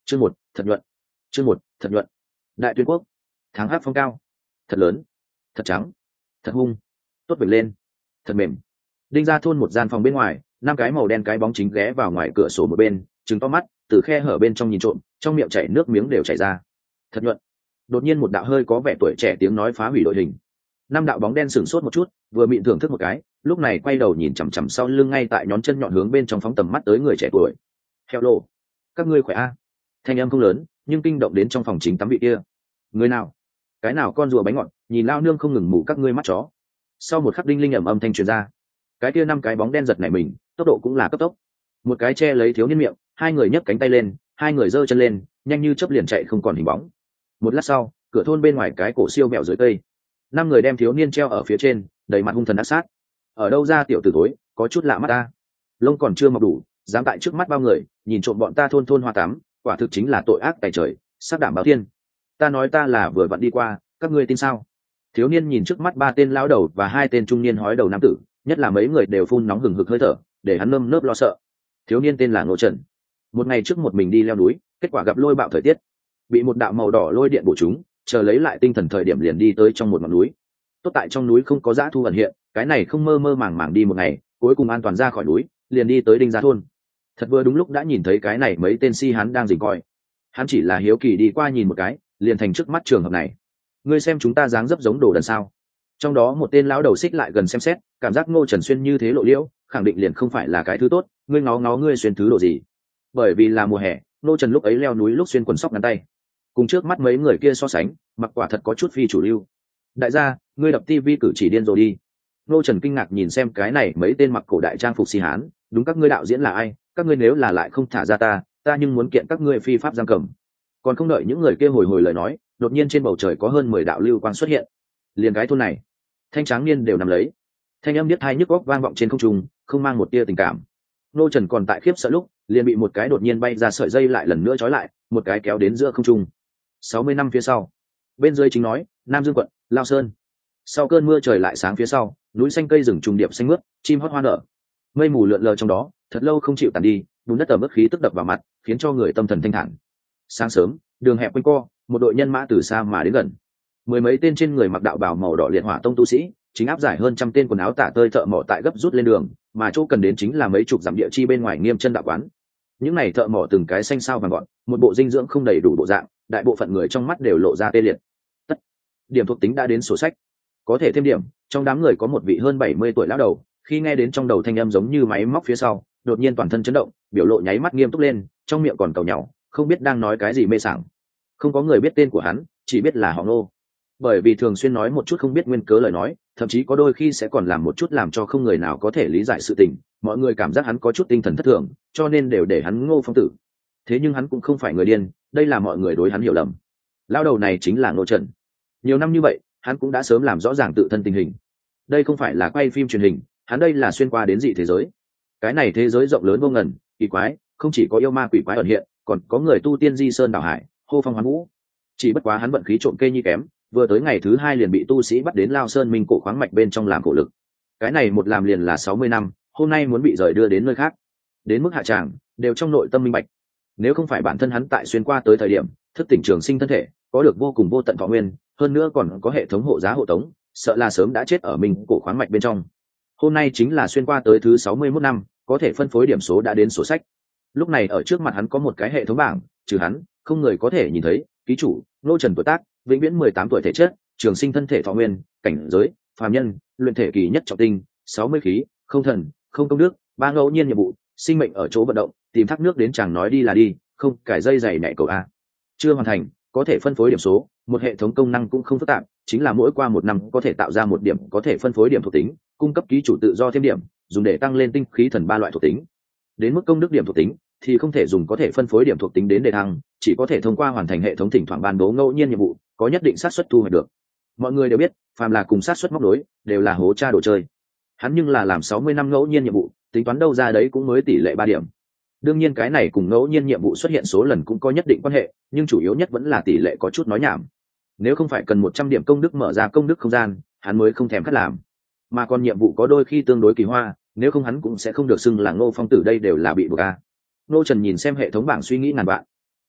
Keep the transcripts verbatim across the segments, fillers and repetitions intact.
chương một thật nhuận. chương một thật nhuận. Đại Tuyên Quốc. Tháng hát phong cao. Thật lớn. Thật trắng. Thật hung. Tốt vểnh lên. Thật mềm. Đinh ra thôn một gian phòng bên ngoài, năm cái màu đen cái bóng chính ghé vào ngoài cửa sổ một bên, trừng to mắt, từ khe hở bên trong nhìn trộm, trong miệng chảy nước miếng đều chảy ra. Thật nhuận. Đột nhiên một đạo hơi có vẻ tuổi trẻ tiếng nói phá hủy đội hình. Năm đạo bóng đen sửng sốt một chút, vừa mịn thưởng thức một cái, lúc này quay đầu nhìn chằm chằm sau lưng ngay tại nhón chân nhọn hướng bên trong phóng tầm mắt tới người trẻ tuổi. Hello, các ngươi khỏe a? Thanh âm không lớn, nhưng kinh động đến trong phòng chính tắm vị kia. Người nào? Cái nào con rùa bánh ngọt, nhìn lao nương không ngừng mù các ngươi mắt chó. Sau một khắc đinh linh ầm âm thanh truyền ra, cái kia năm cái bóng đen giật nảy mình, tốc độ cũng là cấp tốc. Một cái che lấy thiếu niên miệng, hai người nhấc cánh tay lên, hai người giơ chân lên, nhanh như chớp liền chạy không còn hình bóng. Một lát sau, cửa thôn bên ngoài cái cổ siêu mẹo dưới cây, năm người đem thiếu niên treo ở phía trên, đầy mặt hung thần ác sát. Ở đâu ra tiểu tử thối, có chút lạ mắt ta. Lông còn chưa mọc đủ, dám tại trước mắt bao người nhìn trộm bọn ta thôn thôn hoa tám, quả thực chính là tội ác tày trời, sắp đảm báo thiên. Ta nói ta là vừa vặn đi qua, các ngươi tin sao? Thiếu niên nhìn trước mắt ba tên lão đầu và hai tên trung niên hói đầu nam tử, nhất là mấy người đều phun nóng hừng hực hơi thở, để hắn nơm nớp lo sợ. Thiếu niên tên là Ngô Trần, một ngày trước một mình đi leo núi, kết quả gặp lôi bạo thời tiết, bị một đạo màu đỏ lôi điện bổ trúng, chờ lấy lại tinh thần thời điểm liền đi tới trong một ngọn núi. Tốt tại trong núi không có dã thu ẩn hiện, cái này không mơ mơ màng màng đi một ngày, cuối cùng an toàn ra khỏi núi, liền đi tới Đinh Gia thôn. Thật vừa đúng lúc đã nhìn thấy cái này mấy tên si hắn đang rình coi. Hắn chỉ là hiếu kỳ đi qua nhìn một cái, liền thành trước mắt trường hợp này. Ngươi xem chúng ta dáng dấp giống đồ đần sao? Trong đó một tên lão đầu xích lại gần xem xét, cảm giác Ngô Trần xuyên như thế lộ liễu, khẳng định liền không phải là cái thứ tốt. Ngươi ngó ngó ngươi xuyên thứ đồ gì? Bởi vì là mùa hè, Ngô Trần lúc ấy leo núi lúc xuyên quần sóc ngắn tay, cùng trước mắt mấy người kia so sánh, mặc quả thật có chút phi chủ lưu. Đại gia, ngươi đập tivi cử chỉ điên rồi đi. Ngô Trần kinh ngạc nhìn xem cái này mấy tên mặc cổ đại trang phục si hán, đúng các ngươi đạo diễn là ai? Các ngươi nếu là lại không thả ra ta, ta nhưng muốn kiện các ngươi phi pháp giam cầm. Còn không đợi những người kia hồi hồi lời nói, đột nhiên trên bầu trời có hơn mười đạo lưu quang xuất hiện. Liền cái thôn này, thanh tráng niên đều nằm lấy. Thanh âm điếc tai nhức óc vang vọng trên không trung, không mang một tia tình cảm. Ngô Trần còn tại khiếp sợ lúc, liền bị một cái đột nhiên bay ra sợi dây lại lần nữa trói lại, một cái kéo đến giữa không trung. sáu mươi năm phía sau, bên dưới chính nói, Nam Dương quận, Lao Sơn. Sau cơn mưa trời lại sáng phía sau, núi xanh cây rừng trùng điệp xanh mướt, chim hót hoa nở. Mây mù lượn lờ trong đó, thật lâu không chịu tàn đi, bùn đất ẩm ướt khí tức đập vào mặt, khiến cho người tâm thần thanh thản. Sáng sớm, đường hẹp quanh co, một đội nhân mã từ xa mà đến gần. Mười mấy tên trên người mặc đạo bào màu đỏ liệt hỏa tông tu sĩ, chính áp giải hơn trăm tên quần áo tả tơi thợ mỏ tại gấp rút lên đường, mà chỗ cần đến chính là mấy chục dặm địa chi bên ngoài Nghiêm Chân đạo quán. Những này thợ mỏ từng cái xanh sao vàng gọn, một bộ dinh dưỡng không đầy đủ bộ dạng, đại bộ phận người trong mắt đều lộ ra tê liệt. Tất điểm thuộc tính đã đến sổ sách, có thể thêm điểm. Trong đám người có một vị hơn bảy mươi tuổi lão đầu, khi nghe đến trong đầu thanh âm giống như máy móc phía sau, đột nhiên toàn thân chấn động, biểu lộ nháy mắt nghiêm túc lên, trong miệng còn cầu nhàu, không biết đang nói cái gì mê sảng. Không có người biết tên của hắn, chỉ biết là họ Ngô. Bởi vì thường xuyên nói một chút không biết nguyên cớ lời nói, thậm chí có đôi khi sẽ còn làm một chút làm cho không người nào có thể lý giải sự tình, mọi người cảm giác hắn có chút tinh thần thất thường, cho nên đều để hắn Ngô Phong Tử. Thế nhưng hắn cũng không phải người điên, đây là mọi người đối hắn hiểu lầm. Lão đầu này chính là Ngô Trần. Nhiều năm như vậy, hắn cũng đã sớm làm rõ ràng tự thân tình hình. Đây không phải là quay phim truyền hình, hắn đây là xuyên qua đến dị thế giới. Cái này thế giới rộng lớn vô ngần, kỳ quái, không chỉ có yêu ma quỷ quái ẩn hiện, còn có người tu tiên di sơn đảo hải, hô phong hoán vũ. Chỉ bất quá hắn vận khí trộm kê nhi kém, vừa tới ngày thứ hai liền bị tu sĩ bắt đến Lao Sơn Minh cổ khoáng mạch bên trong làm khổ lực. Cái này một làm liền là sáu mươi năm, hôm nay muốn bị rời đưa đến nơi khác, đến mức hạ tràng đều trong nội tâm minh bạch. Nếu không phải bản thân hắn tại xuyên qua tới thời điểm thức tỉnh trường sinh thân thể, có được vô cùng vô tận thọ nguyên, hơn nữa còn có hệ thống hộ giá hộ tống, sợ là sớm đã chết ở mình cổ khoáng mạch bên trong. Hôm nay chính là xuyên qua tới thứ sáu mươi mốt năm, có thể phân phối điểm số đã đến sổ sách. Lúc này ở trước mặt hắn có một cái hệ thống bảng, trừ hắn không người có thể nhìn thấy. Ký chủ Ngô Trần, tuổi tác vĩnh viễn mười tám tuổi, thể chất trường sinh thân thể thọ nguyên, cảnh giới phàm nhân, luyện thể kỳ nhất trọng tinh, sáu mươi khí, không thần, không công đức, ba ngẫu nhiên nhiệm vụ, sinh mệnh ở chỗ vận động, tìm thác nước đến chàng nói đi là đi, không cải dây dày nhảy cầu a. Chưa hoàn thành, có thể phân phối điểm số. Một hệ thống công năng cũng không phức tạp, chính là mỗi qua một năm có thể tạo ra một điểm có thể phân phối điểm thuộc tính, cung cấp ký chủ tự do thêm điểm, dùng để tăng lên tinh khí thần ba loại thuộc tính. Đến mức công đức điểm thuộc tính thì không thể dùng có thể phân phối điểm thuộc tính đến đề thăng, chỉ có thể thông qua hoàn thành hệ thống thỉnh thoảng ban bố ngẫu nhiên nhiệm vụ, có nhất định xác suất thu hoạch được. Mọi người đều biết, phàm là cùng xác suất móc đối, đều là hố cha đồ chơi. Hắn nhưng là làm sáu mươi năm ngẫu nhiên nhiệm vụ, tính toán đâu ra đấy cũng mới tỷ lệ ba điểm. Đương nhiên cái này cùng ngẫu nhiên nhiệm vụ xuất hiện số lần cũng có nhất định quan hệ, nhưng chủ yếu nhất vẫn là tỷ lệ có chút nói nhảm. Nếu không phải cần một trăm điểm công đức mở ra công đức không gian, hắn mới không thèm cắt làm. Mà còn nhiệm vụ có đôi khi tương đối kỳ hoa, nếu không hắn cũng sẽ không được xưng là Ngô Phong Tử, đây đều là bị buộc a. Ngô Trần nhìn xem hệ thống bảng suy nghĩ ngàn vạn.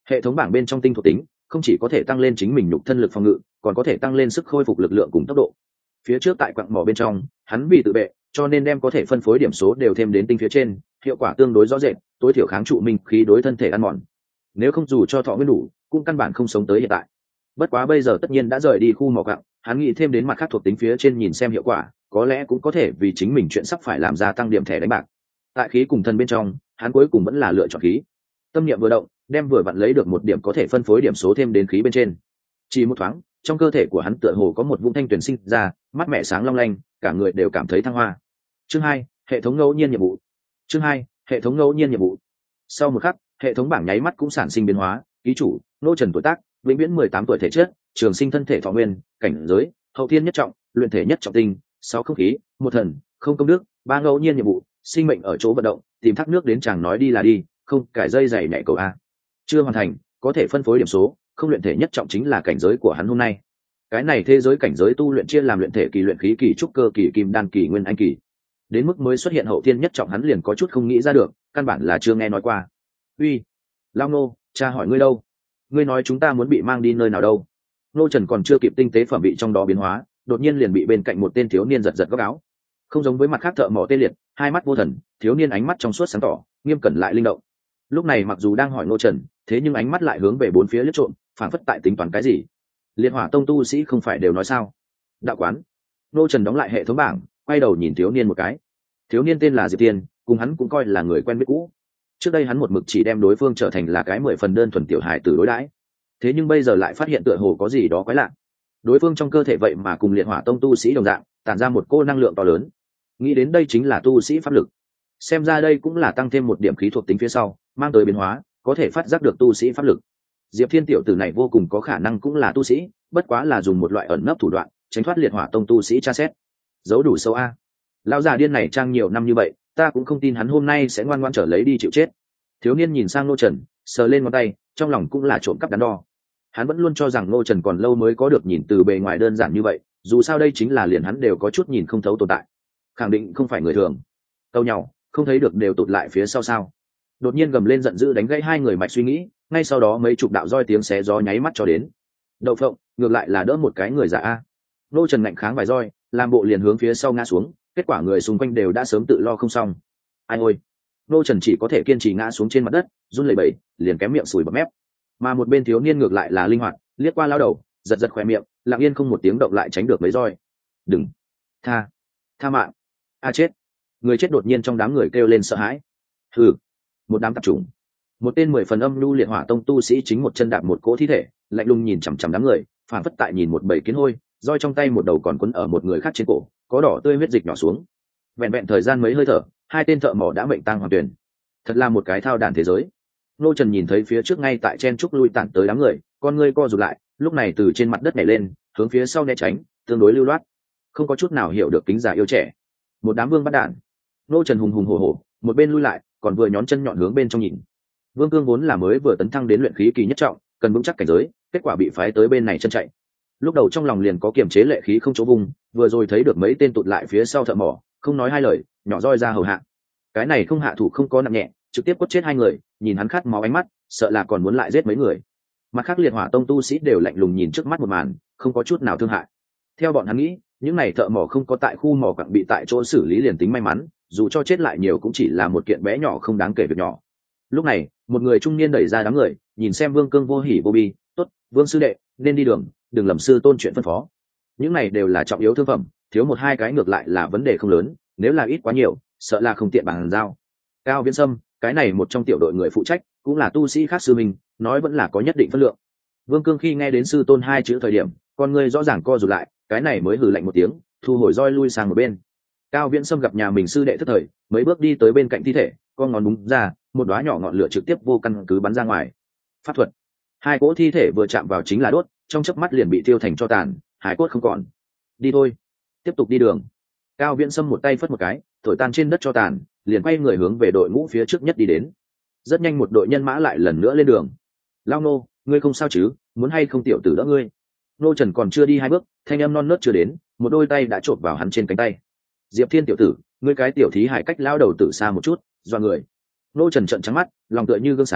hệ thống bảng bên trong tinh thuộc tính không chỉ có thể tăng lên chính mình nhục thân lực phòng ngự, còn có thể tăng lên sức khôi phục lực lượng cùng tốc độ. Phía trước tại quặng mỏ bên trong hắn vì tự vệ cho nên đem có thể phân phối điểm số đều thêm đến tinh phía trên, hiệu quả tương đối rõ rệt, tối thiểu kháng trụ minh khí đối thân thể ăn mòn. Nếu không dù cho thọ nguyên đủ cũng căn bản không sống tới hiện tại. Bất quá bây giờ tất nhiên đã rời đi khu mỏ quặng, hắn nghĩ thêm đến mặt khác thuộc tính phía trên nhìn xem hiệu quả, có lẽ cũng có thể vì chính mình chuyện sắp phải làm ra tăng điểm thẻ đánh bạc. Tại khí cùng thân bên trong hắn cuối cùng vẫn là lựa chọn khí. Tâm niệm vừa động, đem vừa vặn lấy được một điểm có thể phân phối điểm số thêm đến khí bên trên. Chỉ một thoáng, trong cơ thể của hắn tựa hồ có một vũng thanh tuyển sinh ra, mắt mẹ sáng long lanh, cả người đều cảm thấy thăng hoa. Chương hai, hệ thống ngẫu nhiên nhiệm vụ. Chương hai, hệ thống ngẫu nhiên nhiệm vụ. Sau một khắc, hệ thống bảng nháy mắt cũng sản sinh biến hóa, ký chủ, Nô Trần tuổi tác, vĩnh viễn mười tám tuổi thể chất, trường sinh thân thể thọ nguyên, cảnh giới, hậu thiên nhất trọng, luyện thể nhất trọng tinh, sáu không khí, một thần, không công đức, ba ngẫu nhiên nhiệm vụ, sinh mệnh ở chỗ vận động, tìm thác nước đến chàng nói đi là đi, không cải dây dày nhảy cầu a. Chưa hoàn thành, có thể phân phối điểm số, không luyện thể nhất trọng chính là cảnh giới của hắn hôm nay. Cái này thế giới cảnh giới tu luyện chia làm luyện thể kỳ, luyện khí kỳ, trúc cơ kỳ, kim đan kỳ, nguyên anh kỳ. Đến mức mới xuất hiện hậu thiên nhất trọng hắn liền có chút không nghĩ ra được, căn bản là chưa nghe nói qua. Uy, Lao Nô, cha hỏi ngươi đâu? Ngươi nói chúng ta muốn bị mang đi nơi nào đâu? Nô Trần còn chưa kịp tinh tế phẩm bị trong đó biến hóa, đột nhiên liền bị bên cạnh một tên thiếu niên giật giật góc áo. Không giống với mặt khác thợ mỏ tê liệt, hai mắt vô thần, thiếu niên ánh mắt trong suốt sáng tỏ, nghiêm cẩn lại linh động. Lúc này mặc dù đang hỏi Nô Trần, thế nhưng ánh mắt lại hướng về bốn phía liếc trộm, phảng phất tại tính toán cái gì. Liệt Hỏa Tông tu sĩ không phải đều nói sao? Đạo quán. Nô Trần đóng lại hệ thống bảng, quay đầu nhìn thiếu niên một cái. Thiếu niên tên là Diệp Tiên, cùng hắn cũng coi là người quen biết cũ. Trước đây hắn một mực chỉ đem đối phương trở thành là cái mười phần đơn thuần tiểu hài tử đối đãi, thế nhưng bây giờ lại phát hiện tựa hồ có gì đó quái lạ. Đối phương trong cơ thể vậy mà cùng Liệt Hỏa Tông tu sĩ đồng dạng, tản ra một cô năng lượng to lớn. Nghĩ đến đây chính là tu sĩ pháp lực. Xem ra đây cũng là tăng thêm một điểm khí thuộc tính phía sau, mang tới biến hóa, có thể phát giác được tu sĩ pháp lực. Diệp Thiên tiểu tử này vô cùng có khả năng cũng là tu sĩ, bất quá là dùng một loại ẩn nấp thủ đoạn, tránh thoát Liệt Hỏa Tông tu sĩ tra xét. Giấu đủ sâu a. Lão già điên này trang nhiều năm như vậy, ta cũng không tin hắn hôm nay sẽ ngoan ngoãn trở lấy đi chịu chết. Thiếu niên nhìn sang Nô Trần, sờ lên ngón tay, trong lòng cũng là trộm cắp đắn đo. Hắn vẫn luôn cho rằng Nô Trần còn lâu mới có được nhìn từ bề ngoài đơn giản như vậy, dù sao đây chính là liền hắn đều có chút nhìn không thấu tồn tại, khẳng định không phải người thường. Câu nhau, không thấy được đều tụt lại phía sau sao? Đột nhiên gầm lên giận dữ đánh gãy hai người mạch suy nghĩ, ngay sau đó mấy chục đạo roi tiếng xé gió nháy mắt cho đến. Đậu phộng, ngược lại là đỡ một cái người giả a. Nô Trần ngạnh kháng vài roi, làm bộ liền hướng phía sau ngã xuống, kết quả người xung quanh đều đã sớm tự lo không xong. Ai ôi! Nô Trần chỉ có thể kiên trì ngã xuống trên mặt đất, run lẩy bẩy, liền kém miệng sùi bọt mép. Mà một bên thiếu niên ngược lại là linh hoạt, liếc qua lao đầu, giật giật khóe miệng, lặng yên không một tiếng động lại tránh được mấy roi. Đừng! Tha! Tha mạng! A chết! Người chết đột nhiên trong đám người kêu lên sợ hãi. Hừ! Một đám tạp chủng. Một tên mười phần âm nhu Liệt Hỏa Tông tu sĩ chính một chân đạp một cỗ thi thể, lạnh lùng nhìn chằm chằm đám người, phản phất tại nhìn một bầy kiến hôi, roi trong tay một đầu còn quấn ở một người khác trên cổ, có đỏ tươi huyết dịch nhỏ xuống. Vẹn vẹn thời gian mấy hơi thở, hai tên thợ mỏ đã mệnh tang hoàn tuyển. Thật là một cái thao đàn thế giới. Nô Trần nhìn thấy phía trước ngay tại chen trúc lui tản tới đám người, con ngươi co rụt lại, lúc này từ trên mặt đất nhảy lên, hướng phía sau né tránh, tương đối lưu loát, không có chút nào hiểu được kính già yêu trẻ. Một đám vương bắt đạn. Nô Trần hùng hùng hổ hổ, một bên lui lại, còn vừa nhón chân nhọn hướng bên trong nhìn. Vương Cương vốn là mới vừa tấn thăng đến luyện khí kỳ nhất trọng, cần vững chắc cảnh giới, kết quả bị phái tới bên này chân chạy. Lúc đầu trong lòng liền có kiềm chế lệ khí không chỗ vùng, vừa rồi thấy được mấy tên tụt lại phía sau thợ mỏ, không nói hai lời, nhỏ roi ra hầu hạ. Cái này không hạ thủ không có nặng nhẹ, trực tiếp quất chết hai người, nhìn hắn khát máu ánh mắt, sợ là còn muốn lại giết mấy người. Mặt khác Liệt Hỏa Tông tu sĩ đều lạnh lùng nhìn trước mắt một màn, không có chút nào thương hại. Theo bọn hắn nghĩ, những này thợ mỏ không có tại khu mỏ quặng bị tại chỗ xử lý liền tính may mắn, dù cho chết lại nhiều cũng chỉ là một kiện bé nhỏ không đáng kể việc nhỏ. Lúc này, một người trung niên đẩy ra đám người, nhìn xem Vương Cương vô hỉ vô bi, "Tốt, Vương sư đệ, nên đi đường, đừng lầm sư tôn chuyện phân phó." Những này đều là trọng yếu thương phẩm, thiếu một hai cái ngược lại là vấn đề không lớn, nếu là ít quá nhiều, sợ là không tiện bàn giao. Cao Viễn Sâm, cái này một trong tiểu đội người phụ trách, cũng là tu sĩ khác sư mình, nói vẫn là có nhất định phân lượng. Vương Cương khi nghe đến sư tôn hai chữ thời điểm, con người rõ ràng co rụt lại, cái này mới hừ lạnh một tiếng, thu hồi roi lui sang một bên. Cao Viễn Sâm gặp nhà mình sư đệ thất thời, mấy bước đi tới bên cạnh thi thể, con ngón búng ra, một đóa nhỏ ngọn lửa trực tiếp vô căn cứ bắn ra ngoài. Pháp thuật. Hai cỗ thi thể vừa chạm vào chính là đốt, trong chớp mắt liền bị tiêu thành tro tàn, hải cốt không còn. Đi thôi, tiếp tục đi đường. Cao Viễn Sâm một tay phất một cái, thổi tan trên đất tro tàn, liền quay người hướng về đội ngũ phía trước nhất đi đến. Rất nhanh một đội nhân mã lại lần nữa lên đường. Lao Nô, ngươi không sao chứ, muốn hay không tiểu tử đỡ ngươi? Nô Trần còn chưa đi hai bước, thanh âm non nớt chưa đến, một đôi tay đã chộp vào hắn trên cánh tay. Diệp Thiên tiểu tử, ngươi cái tiểu thí hải cách lao đầu tử xa một chút, doa người. Nô Trần trợn trắng mắt, lòng tựa như gương sáng,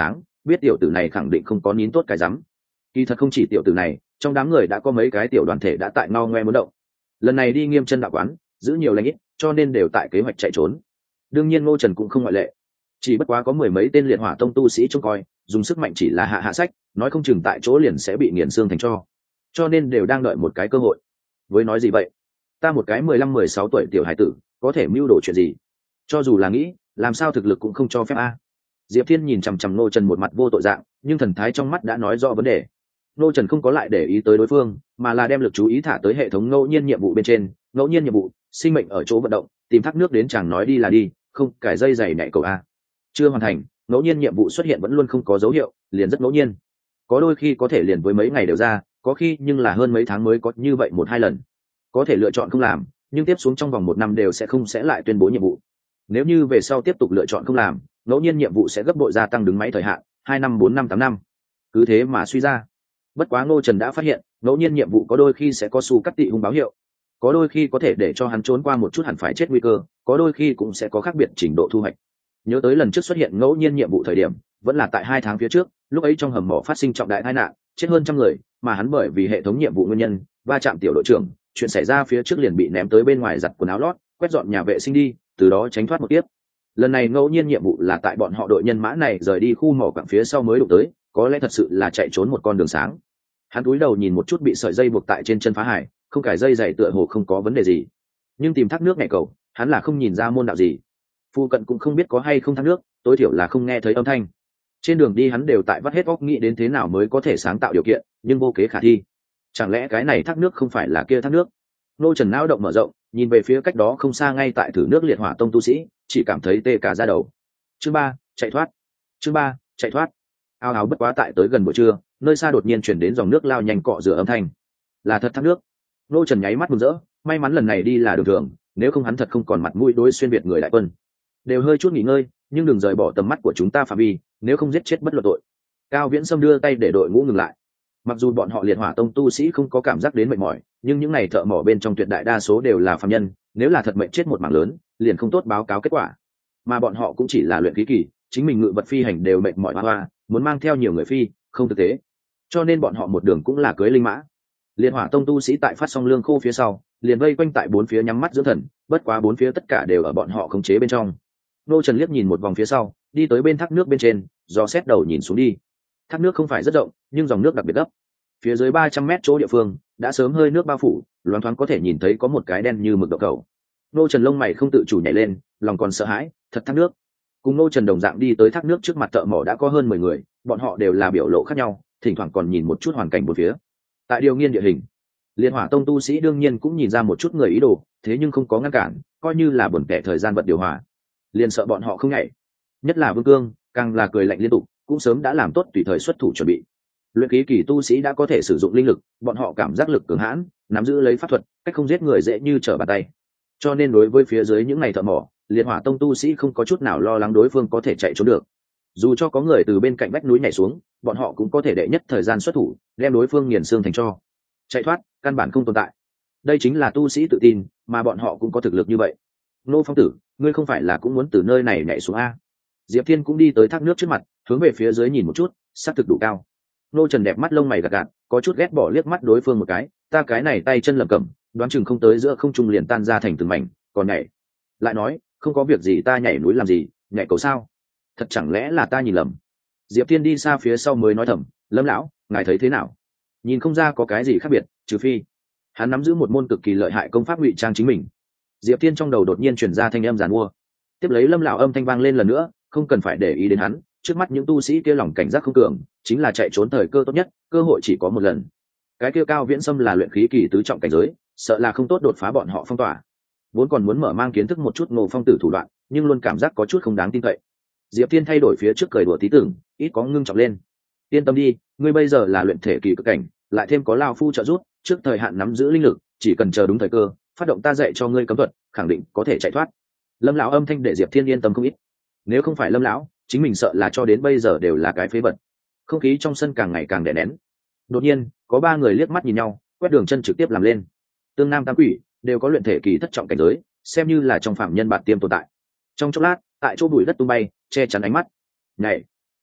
biết tiểu tử này khẳng định không có nín tốt cái rắm. Kỳ thật không chỉ tiểu tử này, trong đám người đã có mấy cái tiểu đoàn thể đã tại ngao ngoe muốn động. Lần này đi Nghiêm Chân đạo quán, giữ nhiều lãnh ít, cho nên đều tại kế hoạch chạy trốn. Đương nhiên Ngô Trần cũng không ngoại lệ. Chỉ bất quá có mười mấy tên liệt hỏa tông tu sĩ trông coi, dùng sức mạnh chỉ là hạ hạ sách, nói không chừng tại chỗ liền sẽ bị nghiền xương thành tro. Cho nên đều đang đợi một cái cơ hội. Với nói gì vậy? Ta một cái mười lăm mười sáu tuổi tiểu hải tử, có thể mưu đồ chuyện gì? Cho dù là nghĩ, làm sao thực lực cũng không cho phép a. Diệp Thiên nhìn chằm chằm Ngô Trần một mặt vô tội dạng, nhưng thần thái trong mắt đã nói rõ vấn đề. Ngô Trần không có lại để ý tới đối phương, mà là đem lực chú ý thả tới hệ thống ngẫu nhiên nhiệm vụ bên trên. Ngẫu nhiên nhiệm vụ, sinh mệnh ở chỗ vận động, tìm thác nước đến chàng nói đi là đi, không cải dây giày nhảy cầu a. Chưa hoàn thành, ngẫu nhiên nhiệm vụ xuất hiện vẫn luôn không có dấu hiệu, liền rất ngẫu nhiên. Có đôi khi có thể liền với mấy ngày đều ra, có khi nhưng là hơn mấy tháng mới có như vậy một hai lần. Có thể lựa chọn không làm, nhưng tiếp xuống trong vòng một năm đều sẽ không sẽ lại tuyên bố nhiệm vụ. Nếu như về sau tiếp tục lựa chọn không làm, ngẫu nhiên nhiệm vụ sẽ gấp bội gia tăng đứng máy thời hạn, hai năm bốn năm tám năm. Cứ thế mà suy ra. Bất quá Ngô Trần đã phát hiện, ngẫu nhiên nhiệm vụ có đôi khi sẽ có xu cắt tị hung báo hiệu, có đôi khi có thể để cho hắn trốn qua một chút hẳn phải chết nguy cơ, có đôi khi cũng sẽ có khác biệt trình độ thu hoạch. Nhớ tới lần trước xuất hiện ngẫu nhiên nhiệm vụ thời điểm, vẫn là tại hai tháng phía trước, lúc ấy trong hầm mỏ phát sinh trọng đại tai nạn, chết hơn trăm người, mà hắn bởi vì hệ thống nhiệm vụ nguyên nhân, va chạm tiểu đội trưởng, chuyện xảy ra phía trước liền bị ném tới bên ngoài giặt quần áo lót, quét dọn nhà vệ sinh đi, từ đó tránh thoát một tiếp. Lần này ngẫu nhiên nhiệm vụ là tại bọn họ đội nhân mã này rời đi khu mỏ quặng phía sau mới đụng tới, có lẽ thật sự là chạy trốn một con đường sáng. Hắn cúi đầu nhìn một chút bị sợi dây buộc tại trên chân phá hải, không cải dây dày tựa hồ không có vấn đề gì, nhưng tìm thác nước nhảy cầu, hắn là không nhìn ra môn đạo gì. Phu cận cũng không biết có hay không thác nước, tối thiểu là không nghe thấy âm thanh. Trên đường đi hắn đều tại vắt hết óc nghĩ đến thế nào mới có thể sáng tạo điều kiện, nhưng vô kế khả thi. Chẳng lẽ cái này thác nước không phải là kia thác nước? Nô Trần não động mở rộng, nhìn về phía cách đó không xa ngay tại thử nước liệt hỏa tông tu sĩ, chỉ cảm thấy tê cả da đầu. Chương ba, chạy thoát. Chương ba, chạy thoát. Ao áo bất quá tại tới gần buổi trưa, nơi xa đột nhiên chuyển đến dòng nước lao nhanh cọ rửa âm thanh. Là thật thác nước. Nô Trần nháy mắt mừng rỡ, may mắn lần này đi là đường thường, nếu không hắn thật không còn mặt mũi đối xuyên việt người đại quân. Đều hơi chút nghỉ ngơi, nhưng đừng rời bỏ tầm mắt của chúng ta phạm vi, nếu không giết chết bất luận tội. Cao Viễn Sâm đưa tay để đội ngũ ngừng lại. Mặc dù bọn họ liệt hỏa tông tu sĩ không có cảm giác đến mệt mỏi, nhưng những này thợ mỏ bên trong tuyệt đại đa số đều là phàm nhân, nếu là thật mệnh chết một mảng lớn, liền không tốt báo cáo kết quả. Mà bọn họ cũng chỉ là luyện khí kỳ, chính mình ngự vật phi hành đều mệt mỏi hoa hoa, muốn mang theo nhiều người phi, không thực tế. Cho nên bọn họ một đường cũng là cưới linh mã. Liệt hỏa tông tu sĩ tại phát xong lương khô phía sau, liền vây quanh tại bốn phía nhắm mắt dưỡng thần, bất quá bốn phía tất cả đều ở bọn họ khống chế bên trong. Nô Trần liếc nhìn một vòng phía sau, đi tới bên thác nước bên trên, do xét đầu nhìn xuống đi. Thác nước không phải rất rộng, nhưng dòng nước đặc biệt gấp. Phía dưới ba trăm mét chỗ địa phương đã sớm hơi nước bao phủ, loáng thoáng có thể nhìn thấy có một cái đen như mực đậu cầu. Nô Trần lông mày không tự chủ nhảy lên, lòng còn sợ hãi, thật thác nước. Cùng Nô Trần đồng dạng đi tới thác nước trước mặt thợ mỏ đã có hơn mười người, bọn họ đều là biểu lộ khác nhau, thỉnh thoảng còn nhìn một chút hoàn cảnh bốn phía. Tại điều nghiên địa hình, Liên Hỏa tông tu sĩ đương nhiên cũng nhìn ra một chút người ý đồ, thế nhưng không có ngăn cản, coi như là buồn tẻ thời gian vật điều hòa. Liền sợ bọn họ không nhảy. Nhất là Vương Cương, càng là cười lạnh liên tục, cũng sớm đã làm tốt tùy thời xuất thủ chuẩn bị. Luyện khí kỳ tu sĩ đã có thể sử dụng linh lực, bọn họ cảm giác lực cường hãn, nắm giữ lấy pháp thuật, cách không giết người dễ như trở bàn tay. Cho nên đối với phía dưới những này thợ mỏ, Liệt Hỏa tông tu sĩ không có chút nào lo lắng đối phương có thể chạy trốn được. Dù cho có người từ bên cạnh vách núi nhảy xuống, bọn họ cũng có thể đệ nhất thời gian xuất thủ, đem đối phương nghiền xương thành tro. Chạy thoát, căn bản không tồn tại. Đây chính là tu sĩ tự tin, mà bọn họ cũng có thực lực như vậy. Nô Phong Tử, ngươi không phải là cũng muốn từ nơi này nhảy xuống a? Diệp Thiên cũng đi tới thác nước trước mặt, hướng về phía dưới nhìn một chút, sát thực đủ cao. Nô Trần đẹp mắt lông mày gật gạt, có chút ghét bỏ liếc mắt đối phương một cái, ta cái này tay chân lầm cẩm, đoán chừng không tới giữa không trung liền tan ra thành từng mảnh, còn nhảy. Lại nói, không có việc gì ta nhảy núi làm gì, nhảy cầu sao? Thật chẳng lẽ là ta nhìn lầm? Diệp Thiên đi xa phía sau mới nói thầm, Lâm lão, ngài thấy thế nào? Nhìn không ra có cái gì khác biệt, trừ phi hắn nắm giữ một môn cực kỳ lợi hại công pháp ngụy trang chính mình. Diệp Thiên trong đầu đột nhiên truyền ra thanh âm giàn mua. Tiếp lấy Lâm lão âm thanh vang lên lần nữa, không cần phải để ý đến hắn, trước mắt những tu sĩ kia lòng cảnh giác không cường, chính là chạy trốn thời cơ tốt nhất, cơ hội chỉ có một lần. Cái kia Cao Viễn Sâm là luyện khí kỳ tứ trọng cảnh giới, sợ là không tốt đột phá bọn họ phong tỏa. Vốn còn muốn mở mang kiến thức một chút Ngô Phong Tử thủ đoạn, nhưng luôn cảm giác có chút không đáng tin cậy. Diệp Thiên thay đổi phía trước cười đùa tí tưởng, ít có ngưng trọng lên. Yên tâm đi, ngươi bây giờ là luyện thể kỳ cực cảnh, lại thêm có lão phu trợ giúp, trước thời hạn nắm giữ linh lực, chỉ cần chờ đúng thời cơ, phát động ta dạy cho ngươi cấm thuật, khẳng định có thể chạy thoát. Lâm lão âm thanh để Diệp Thiên yên tâm không ít. Nếu không phải Lâm lão, chính mình sợ là cho đến bây giờ đều là cái phế vật. Không khí trong sân càng ngày càng đè nén. Đột nhiên, có ba người liếc mắt nhìn nhau, quét đường chân trực tiếp làm lên. Tương Nam Tam Quỷ đều có luyện thể kỳ thất trọng cảnh giới, xem như là trong phạm nhân bạn tiêm tồn tại. Trong chốc lát, tại chỗ bụi đất tung bay, che chắn ánh mắt. Nhảy,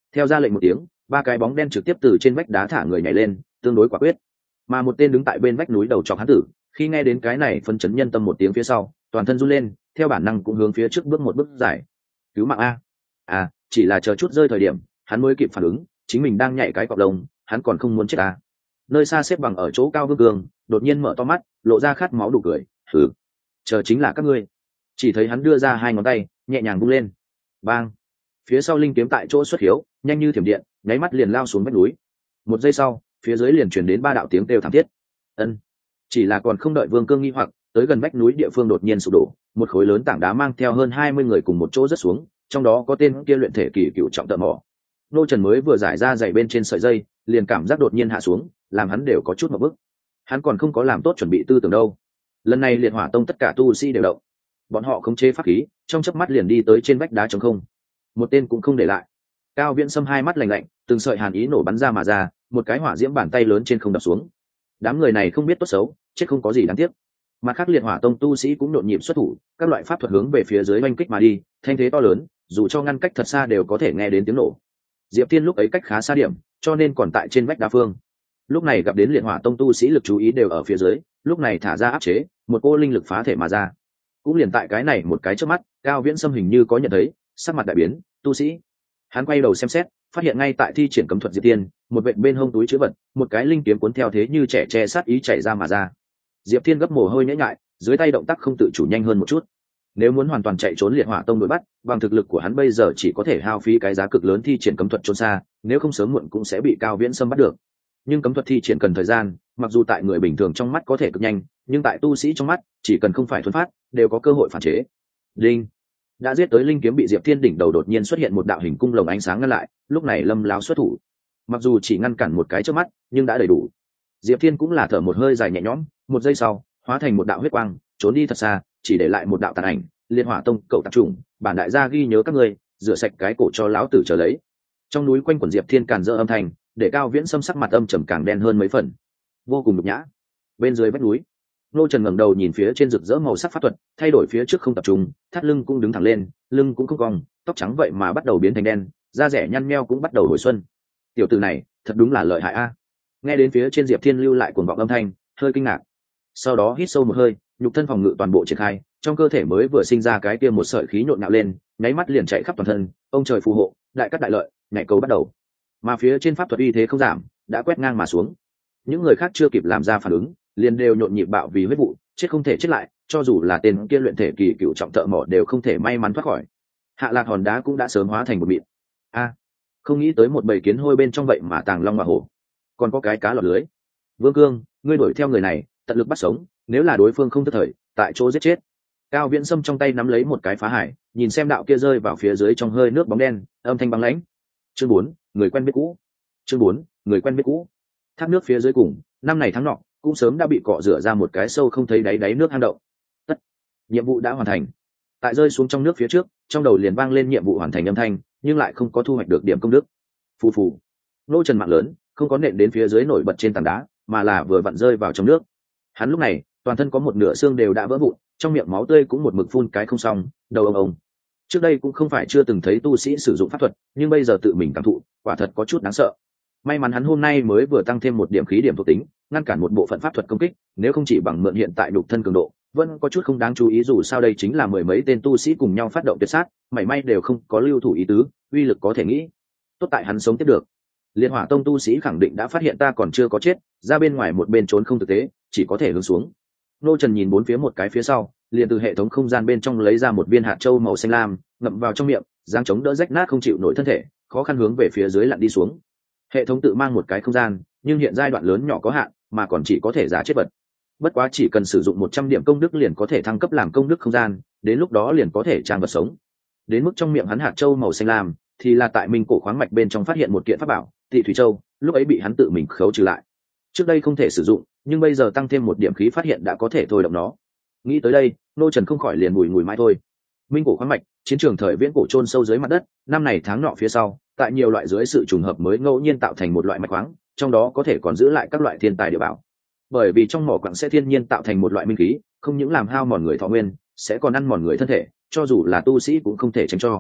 Theo ra lệnh một tiếng, ba cái bóng đen trực tiếp từ trên vách đá thả người nhảy lên, tương đối quả quyết. Mà một tên đứng tại bên vách núi đầu chọc hắn tử, khi nghe đến cái này phân chấn nhân tâm một tiếng phía sau, toàn thân run lên, theo bản năng cũng hướng phía trước bước một bước dài. Cứu mạng a! À, chỉ là chờ chút rơi thời điểm, hắn mới kịp phản ứng, chính mình đang nhảy cái cọc lông, hắn còn không muốn chết à. Nơi xa xếp bằng ở chỗ cao Vương Cường, đột nhiên mở to mắt, lộ ra khát máu đủ cười, "Hừ, chờ chính là các ngươi." Chỉ thấy hắn đưa ra hai ngón tay, nhẹ nhàng vung lên. Bang! Phía sau linh kiếm tại chỗ xuất hiếu, nhanh như thiểm điện, nháy mắt liền lao xuống vách núi. Một giây sau, phía dưới liền truyền đến ba đạo tiếng kêu thảm thiết. Ân. Chỉ là còn không đợi Vương Cương nghi hoặc, tới gần vách núi địa phương đột nhiên sụp đổ, một khối lớn tảng đá mang theo hơn hai mươi người cùng một chỗ rớt xuống, trong đó có tên kia luyện thể kỳ cựu trọng tợ mỏ. Nô Trần mới vừa giải ra giày bên trên sợi dây, liền cảm giác đột nhiên hạ xuống, làm hắn đều có chút một bức. Hắn còn không có làm tốt chuẩn bị tư tưởng đâu. Lần này Liệt Hỏa Tông tất cả tu sĩ đều động, bọn họ khống chế pháp khí, trong chớp mắt liền đi tới trên vách đá trống không, một tên cũng không để lại. Cao Viễn Sâm hai mắt lạnh lạnh, từng sợi hàn ý nổ bắn ra mà ra, một cái hỏa diễm bàn tay lớn trên không đập xuống. Đám người này không biết tốt xấu, chết không có gì đáng tiếc. Mặt khác Liệt Hỏa Tông tu sĩ cũng nhộn nhịp xuất thủ, các loại pháp thuật hướng về phía dưới oanh kích mà đi, thanh thế to lớn, dù cho ngăn cách thật xa đều có thể nghe đến tiếng nổ. Diệp Thiên lúc ấy cách khá xa điểm, cho nên còn tại trên vách đá phương. Lúc này gặp đến Liệt Hỏa Tông tu sĩ lực chú ý đều ở phía dưới, lúc này thả ra áp chế, một cô linh lực phá thể mà ra. Cũng liền tại cái này một cái trước mắt, Cao Viễn Sâm hình như có nhận thấy, sắc mặt đại biến, tu sĩ. Hắn quay đầu xem xét, phát hiện ngay tại thi triển cấm thuật Diệp Thiên, một vệt bên hông túi chứa vật, một cái linh kiếm cuốn theo thế như trẻ che sát ý chạy ra mà ra. Diệp Thiên gấp mồ hôi nhễ nhại, dưới tay động tác không tự chủ nhanh hơn một chút. Nếu muốn hoàn toàn chạy trốn Liệt Hỏa Tông đuổi bắt, bằng thực lực của hắn bây giờ chỉ có thể hao phí cái giá cực lớn thi triển cấm thuật trốn xa, nếu không sớm muộn cũng sẽ bị Cao Viễn Sâm bắt được. Nhưng cấm thuật thi triển cần thời gian, mặc dù tại người bình thường trong mắt có thể cực nhanh, nhưng tại tu sĩ trong mắt, chỉ cần không phải thuần phát, đều có cơ hội phản chế. Linh đã giết tới linh kiếm bị Diệp Thiên đỉnh đầu đột nhiên xuất hiện một đạo hình cung lồng ánh sáng ngăn lại, lúc này Lâm Láo xuất thủ. Mặc dù chỉ ngăn cản một cái trước mắt, nhưng đã đầy đủ. Diệp Thiên cũng là thở một hơi dài nhẹ nhõm, một giây sau, hóa thành một đạo huyết quang, trốn đi thật xa, chỉ để lại một đạo tàn ảnh. Liệt Hỏa Tông cậu tạp trùng, bản đại gia ghi nhớ các ngươi, rửa sạch cái cổ cho lão tử trở lấy. Trong núi quanh quần Diệp Thiên càn dỡ âm thanh, để Cao Viễn Sâm sắc mặt âm trầm càng đen hơn mấy phần, vô cùng nhục nhã. Bên dưới vách núi, Nô Trần ngẩng đầu nhìn phía trên rực rỡ màu sắc pháp thuật, thay đổi phía trước không tập trung, thắt lưng cũng đứng thẳng lên, lưng cũng không cong, tóc trắng vậy mà bắt đầu biến thành đen, da rẻ nhăn nheo cũng bắt đầu hồi xuân. Tiểu tử này, thật đúng là lợi hại a. Nghe đến phía trên Diệp Thiên lưu lại cuồng vọng âm thanh, hơi kinh ngạc. Sau đó hít sâu một hơi, nhục thân phòng ngự toàn bộ triển khai, trong cơ thể mới vừa sinh ra cái kia một sợi khí nhộn nhạo lên, nháy mắt liền chạy khắp toàn thân, ông trời phù hộ, đại cát đại lợi, nhảy cầu bắt đầu. Mà phía trên pháp thuật uy thế không giảm, đã quét ngang mà xuống. Những người khác chưa kịp làm ra phản ứng, liền đều nhộn nhịp bạo vì huyết vụ, chết không thể chết lại, cho dù là tên kia luyện thể kỳ cựu trọng thợ mỏ đều không thể may mắn thoát khỏi. Hạ Lạc hòn đá cũng đã sớm hóa thành một mịn. A, không nghĩ tới một bầy kiến hôi bên trong vậy mà tàng long và hổ, còn có cái cá lọt lưới. Vương Cương, ngươi đuổi theo người này, tận lực bắt sống, nếu là đối phương không thất thời, tại chỗ giết chết. Cao Viễn Sâm trong tay nắm lấy một cái phá hải, nhìn xem đạo kia rơi vào phía dưới trong hơi nước bóng đen, âm thanh băng lãnh. Chương bốn, người quen biết cũ. Chương bốn, người quen biết cũ. Thác nước phía dưới cùng, năm này tháng nọ, cũng sớm đã bị cọ rửa ra một cái sâu không thấy đáy đáy nước hang động. Tất, nhiệm vụ đã hoàn thành. Tại rơi xuống trong nước phía trước, trong đầu liền vang lên nhiệm vụ hoàn thành âm thanh, nhưng lại không có thu hoạch được điểm công đức. Phù phù. Nô Trần mạng lớn, không có nện đến phía dưới nổi bật trên tảng đá, mà là vừa vặn rơi vào trong nước. Hắn lúc này, toàn thân có một nửa xương đều đã vỡ vụn, trong miệng máu tươi cũng một mực phun cái không xong, đầu ông ông. Trước đây cũng không phải chưa từng thấy tu sĩ sử dụng pháp thuật, nhưng bây giờ tự mình cảm thụ, quả thật có chút đáng sợ. May mắn hắn hôm nay mới vừa tăng thêm một điểm khí điểm thuộc tính, ngăn cản một bộ phận pháp thuật công kích, nếu không chỉ bằng mượn hiện tại đục thân cường độ, vẫn có chút không đáng chú ý, dù sao đây chính là mười mấy tên tu sĩ cùng nhau phát động tuyệt sát, mảy may đều không có lưu thủ ý tứ, uy lực có thể nghĩ. Tốt tại hắn sống tiếp được. Liệt Hỏa Tông tu sĩ khẳng định đã phát hiện ta còn chưa có chết, ra bên ngoài một bên trốn không thực tế, chỉ có thể hướng xuống. Nô Trần nhìn bốn phía một cái phía sau, liền từ hệ thống không gian bên trong lấy ra một viên hạt châu màu xanh lam, ngậm vào trong miệng, giáng chống đỡ rách nát không chịu nổi thân thể, khó khăn hướng về phía dưới lặn đi xuống. Hệ thống tự mang một cái không gian, nhưng hiện giai đoạn lớn nhỏ có hạn, mà còn chỉ có thể giả chết vật. Bất quá chỉ cần sử dụng một trăm điểm công đức liền có thể thăng cấp làm công đức không gian, đến lúc đó liền có thể trang vật sống. Đến mức trong miệng hắn hạt châu màu xanh lam, thì là tại Minh cổ khoáng mạch bên trong phát hiện một kiện pháp bảo, Tị Thủy Châu, lúc ấy bị hắn tự mình khấu trừ lại. Trước đây không thể sử dụng, nhưng bây giờ tăng thêm một điểm khí phát hiện đã có thể thôi động nó. Nghĩ tới đây, Nô Trần không khỏi liền bùi ngùi mãi thôi. Minh cổ khoáng mạch, chiến trường thời viễn cổ chôn sâu dưới mặt đất, năm này tháng nọ phía sau, tại nhiều loại dưới sự trùng hợp mới ngẫu nhiên tạo thành một loại mạch khoáng, trong đó có thể còn giữ lại các loại thiên tài địa bảo. Bởi vì trong mỏ quặng sẽ thiên nhiên tạo thành một loại minh khí, không những làm hao mòn người thọ nguyên, sẽ còn ăn mòn người thân thể, cho dù là tu sĩ cũng không thể tránh cho.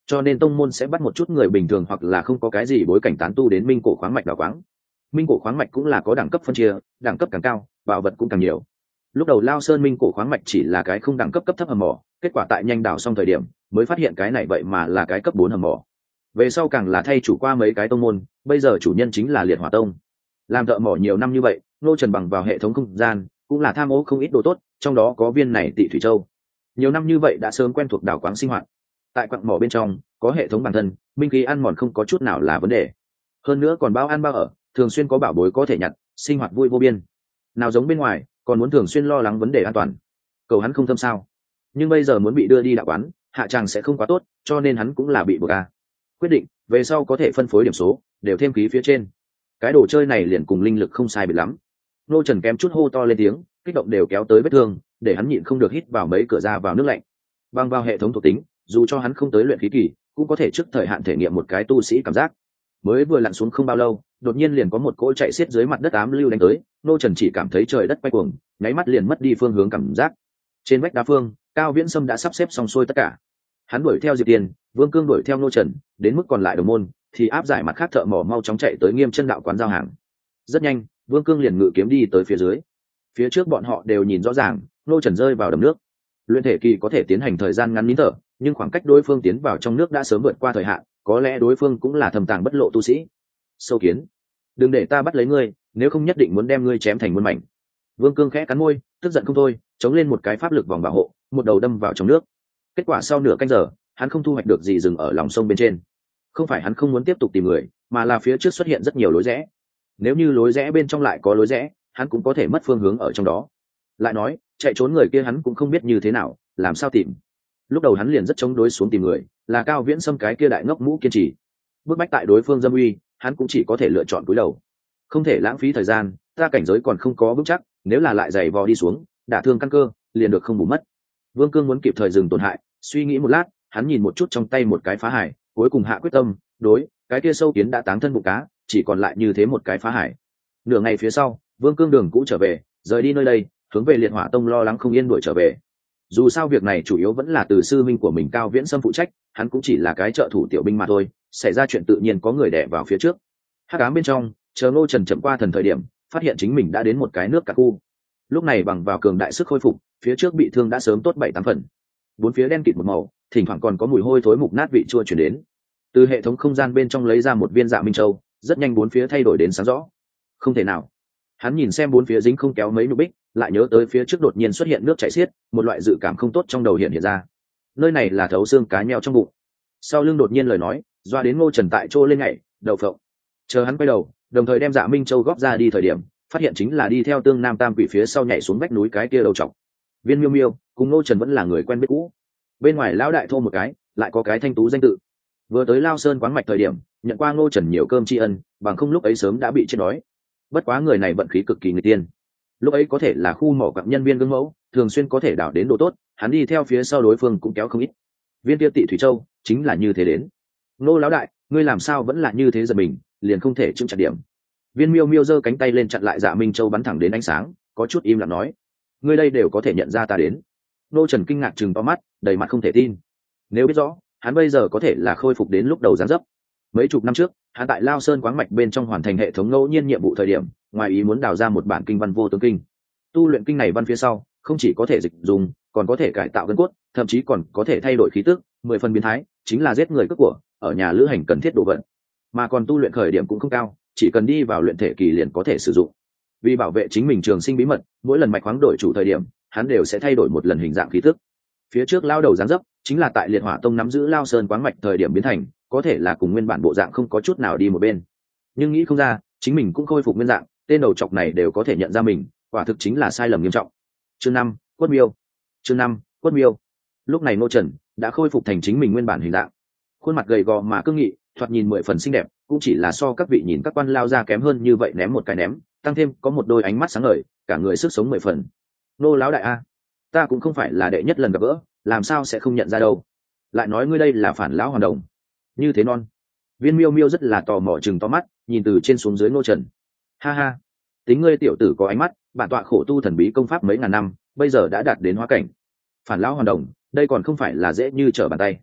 cho nên tông môn sẽ bắt một chút người bình thường hoặc là không có cái gì bối cảnh tán tu đến minh cổ khoáng mạch đào quáng. Minh cổ khoáng mạch cũng là có đẳng cấp phân chia, đẳng cấp càng cao bảo vật cũng càng nhiều. Lúc đầu Lao Sơn minh cổ khoáng mạch chỉ là cái không đẳng cấp cấp thấp hầm mỏ, kết quả tại nhanh đào xong thời điểm mới phát hiện cái này vậy mà là cái cấp bốn hầm mỏ. Về sau càng là thay chủ qua mấy cái tông môn, bây giờ chủ nhân chính là Liệt Hỏa Tông. Làm thợ mỏ nhiều năm như vậy, Ngô Trần bằng vào hệ thống không gian cũng là tham ô không ít đồ tốt, trong đó có viên này Tị Thủy Châu. Nhiều năm như vậy đã sớm quen thuộc đào quáng sinh hoạt. Tại quặng mỏ bên trong có hệ thống bản thân, minh khí ăn mòn không có chút nào là vấn đề. Hơn nữa còn bao ăn bao ở, thường xuyên có bảo bối có thể nhặt, sinh hoạt vui vô biên. Nào giống bên ngoài, còn muốn thường xuyên lo lắng vấn đề an toàn. Cầu hắn không thâm sao? Nhưng bây giờ muốn bị đưa đi đạo quán, hạ tràng sẽ không quá tốt, cho nên hắn cũng là bị buộc a. Quyết định, về sau có thể phân phối điểm số, đều thêm khí phía trên. Cái đồ chơi này liền cùng linh lực không sai biệt lắm. Nô Trần kém chút hô to lên tiếng, kích động đều kéo tới vết thương, để hắn nhịn không được hít vào mấy cửa ra vào nước lạnh. Băng vào hệ thống thuộc tính, dù cho hắn không tới luyện khí kỳ, cũng có thể trước thời hạn thể nghiệm một cái tu sĩ cảm giác. Mới vừa lặn xuống không bao lâu, đột nhiên liền có một cỗ chạy xiết dưới mặt đất ám lưu đánh tới, Nô Trần chỉ cảm thấy trời đất quay cuồng, nháy mắt liền mất đi phương hướng cảm giác. Trên vách đá phương, Cao Viễn Sâm đã sắp xếp xong xuôi tất cả. Hắn đuổi theo Diệp Tiền, Vương Cương đuổi theo Nô Trần, đến mức còn lại đồng môn thì áp giải mặt khác thợ mỏ mau chóng chạy tới Nghiêm Chân đạo quán giao hàng. Rất nhanh, Vương Cương liền ngự kiếm đi tới phía dưới. Phía trước bọn họ đều nhìn rõ ràng, Nô Trần rơi vào đầm nước. Luyện thể kỳ có thể tiến hành thời gian ngắn nín thở, nhưng khoảng cách đối phương tiến vào trong nước đã sớm vượt qua thời hạn, có lẽ đối phương cũng là thầm tàng bất lộ tu sĩ. Sâu kiến, đừng để ta bắt lấy ngươi, nếu không nhất định muốn đem ngươi chém thành muôn mảnh. Vương Cương khẽ cắn môi, tức giận không thôi, chống lên một cái pháp lực vòng bảo hộ, một đầu đâm vào trong nước. Kết quả sau nửa canh giờ, hắn không thu hoạch được gì dừng ở lòng sông bên trên. Không phải hắn không muốn tiếp tục tìm người, mà là phía trước xuất hiện rất nhiều lối rẽ. Nếu như lối rẽ bên trong lại có lối rẽ, hắn cũng có thể mất phương hướng ở trong đó. Lại nói, chạy trốn người kia hắn cũng không biết như thế nào, làm sao tìm. Lúc đầu hắn liền rất chống đối xuống tìm người, là Cao Viễn Sâm cái kia đại ngốc mũ kiên trì. Bước bách tại đối phương dâm uy, hắn cũng chỉ có thể lựa chọn cúi đầu. Không thể lãng phí thời gian, ta cảnh giới còn không có vững chắc, nếu là lại giày vò đi xuống, đả thương căn cơ, liền được không bù mất. Vương Cương muốn kịp thời dừng tổn hại, suy nghĩ một lát, hắn nhìn một chút trong tay một cái phá hải, cuối cùng hạ quyết tâm, đối, cái kia sâu kiến đã táng thân bụng cá, chỉ còn lại như thế một cái phá hải. Nửa ngày phía sau, Vương Cương đường cũ trở về, rời đi nơi đây, hướng về Liệt Hỏa Tông lo lắng không yên đuổi trở về. Dù sao việc này chủ yếu vẫn là từ sư minh của mình Cao Viễn Sâm phụ trách, hắn cũng chỉ là cái trợ thủ tiểu binh mà thôi, xảy ra chuyện tự nhiên có người đè vào phía trước. Hắc ám bên trong, chờ Ngô Trần chậm qua thần thời điểm, phát hiện chính mình đã đến một cái nước cạn khu. Lúc này bằng vào cường đại sức khôi phục, phía trước bị thương đã sớm tốt bảy tám phần. Bốn phía đen kịt một màu, thỉnh thoảng còn có mùi hôi thối mục nát vị chua truyền đến. Từ hệ thống không gian bên trong lấy ra một viên Dạ Minh Châu, rất nhanh bốn phía thay đổi đến sáng rõ. Không thể nào. Hắn nhìn xem bốn phía dính không kéo mấy nhục bích, lại nhớ tới phía trước đột nhiên xuất hiện nước chảy xiết, một loại dự cảm không tốt trong đầu hiện hiện ra. Nơi này là thấu xương cá nheo trong bụng. Sau lưng đột nhiên lời nói, doa đến Ngô Trần tại chỗ lên nhảy, đầu phộng. Chờ hắn quay đầu, đồng thời đem Dạ Minh Châu góp ra đi thời điểm, phát hiện chính là đi theo Tương Nam Tam Quỷ phía sau nhảy xuống vách núi cái kia đầu trọc. Viên Miêu Miêu cùng Ngô Trần vẫn là người quen biết cũ. Bên ngoài lão đại thô một cái, lại có cái thanh tú danh tự. Vừa tới Lao Sơn quán mạch thời điểm, nhận qua Ngô Trần nhiều cơm tri ân, bằng không lúc ấy sớm đã bị chết đói. Bất quá người này vận khí cực kỳ người tiên. Lúc ấy có thể là khu mỏ quặng nhân viên gương mẫu, thường xuyên có thể đào đến đồ tốt, hắn đi theo phía sau đối phương cũng kéo không ít. Viên kia Tị Thủy Châu chính là như thế đến. Ngô lão đại, ngươi làm sao vẫn là như thế giật mình, liền không thể chững chặt điểm. Viên Miêu Miêu giơ cánh tay lên chặn lại Dạ Minh Châu bắn thẳng đến ánh sáng, có chút im lặng nói: ngươi đây đều có thể nhận ra ta đến. Ngô Trần kinh ngạc trừng to mắt, đầy mặt không thể tin. Nếu biết rõ, hắn bây giờ có thể là khôi phục đến lúc đầu dáng dấp. Mấy chục năm trước, hắn tại Lao Sơn quáng mạch bên trong hoàn thành hệ thống ngẫu nhiên nhiệm vụ thời điểm, ngoài ý muốn đào ra một bản kinh văn vô tướng kinh. Tu luyện kinh này văn phía sau, không chỉ có thể dịch dùng, còn có thể cải tạo gân cốt, thậm chí còn có thể thay đổi khí tức, mười phần biến thái, chính là giết người cướp của, ở nhà lữ hành cần thiết đồ vật. Mà còn tu luyện khởi điểm cũng không cao, chỉ cần đi vào luyện thể kỳ liền có thể sử dụng. Vì bảo vệ chính mình trường sinh bí mật, mỗi lần mạch khoáng đổi chủ thời điểm, hắn đều sẽ thay đổi một lần hình dạng khí tức. Phía trước lao đầu dáng dấp, chính là tại Liệt Hỏa Tông nắm giữ Lao Sơn quáng mạch thời điểm biến thành, có thể là cùng nguyên bản bộ dạng không có chút nào đi một bên. Nhưng nghĩ không ra, chính mình cũng khôi phục nguyên dạng, tên đầu trọc này đều có thể nhận ra mình, quả thực chính là sai lầm nghiêm trọng. Chương năm, Quất Miêu. Chương năm, Quất Miêu. Lúc này Ngô Trần đã khôi phục thành chính mình nguyên bản hình dạng. Khuôn mặt gầy gò mà cương nghị, thoạt nhìn mười phần xinh đẹp, cũng chỉ là so các vị nhìn các quan lao ra kém hơn như vậy ném một cái ném, tăng thêm có một đôi ánh mắt sáng ngời, cả người sức sống mười phần. Nô lão đại a, ta cũng không phải là đệ nhất lần gặp gỡ, làm sao sẽ không nhận ra đâu. Lại nói ngươi đây là phản lão hoàn đồng, như thế non. Viên Miêu Miêu rất là tò mò chừng to mắt, nhìn từ trên xuống dưới Ngô Trần. Ha ha, tính ngươi tiểu tử có ánh mắt, bản tọa khổ tu thần bí công pháp mấy ngàn năm, bây giờ đã đạt đến hóa cảnh. Phản lão hoàn đồng, đây còn không phải là dễ như trở bàn tay.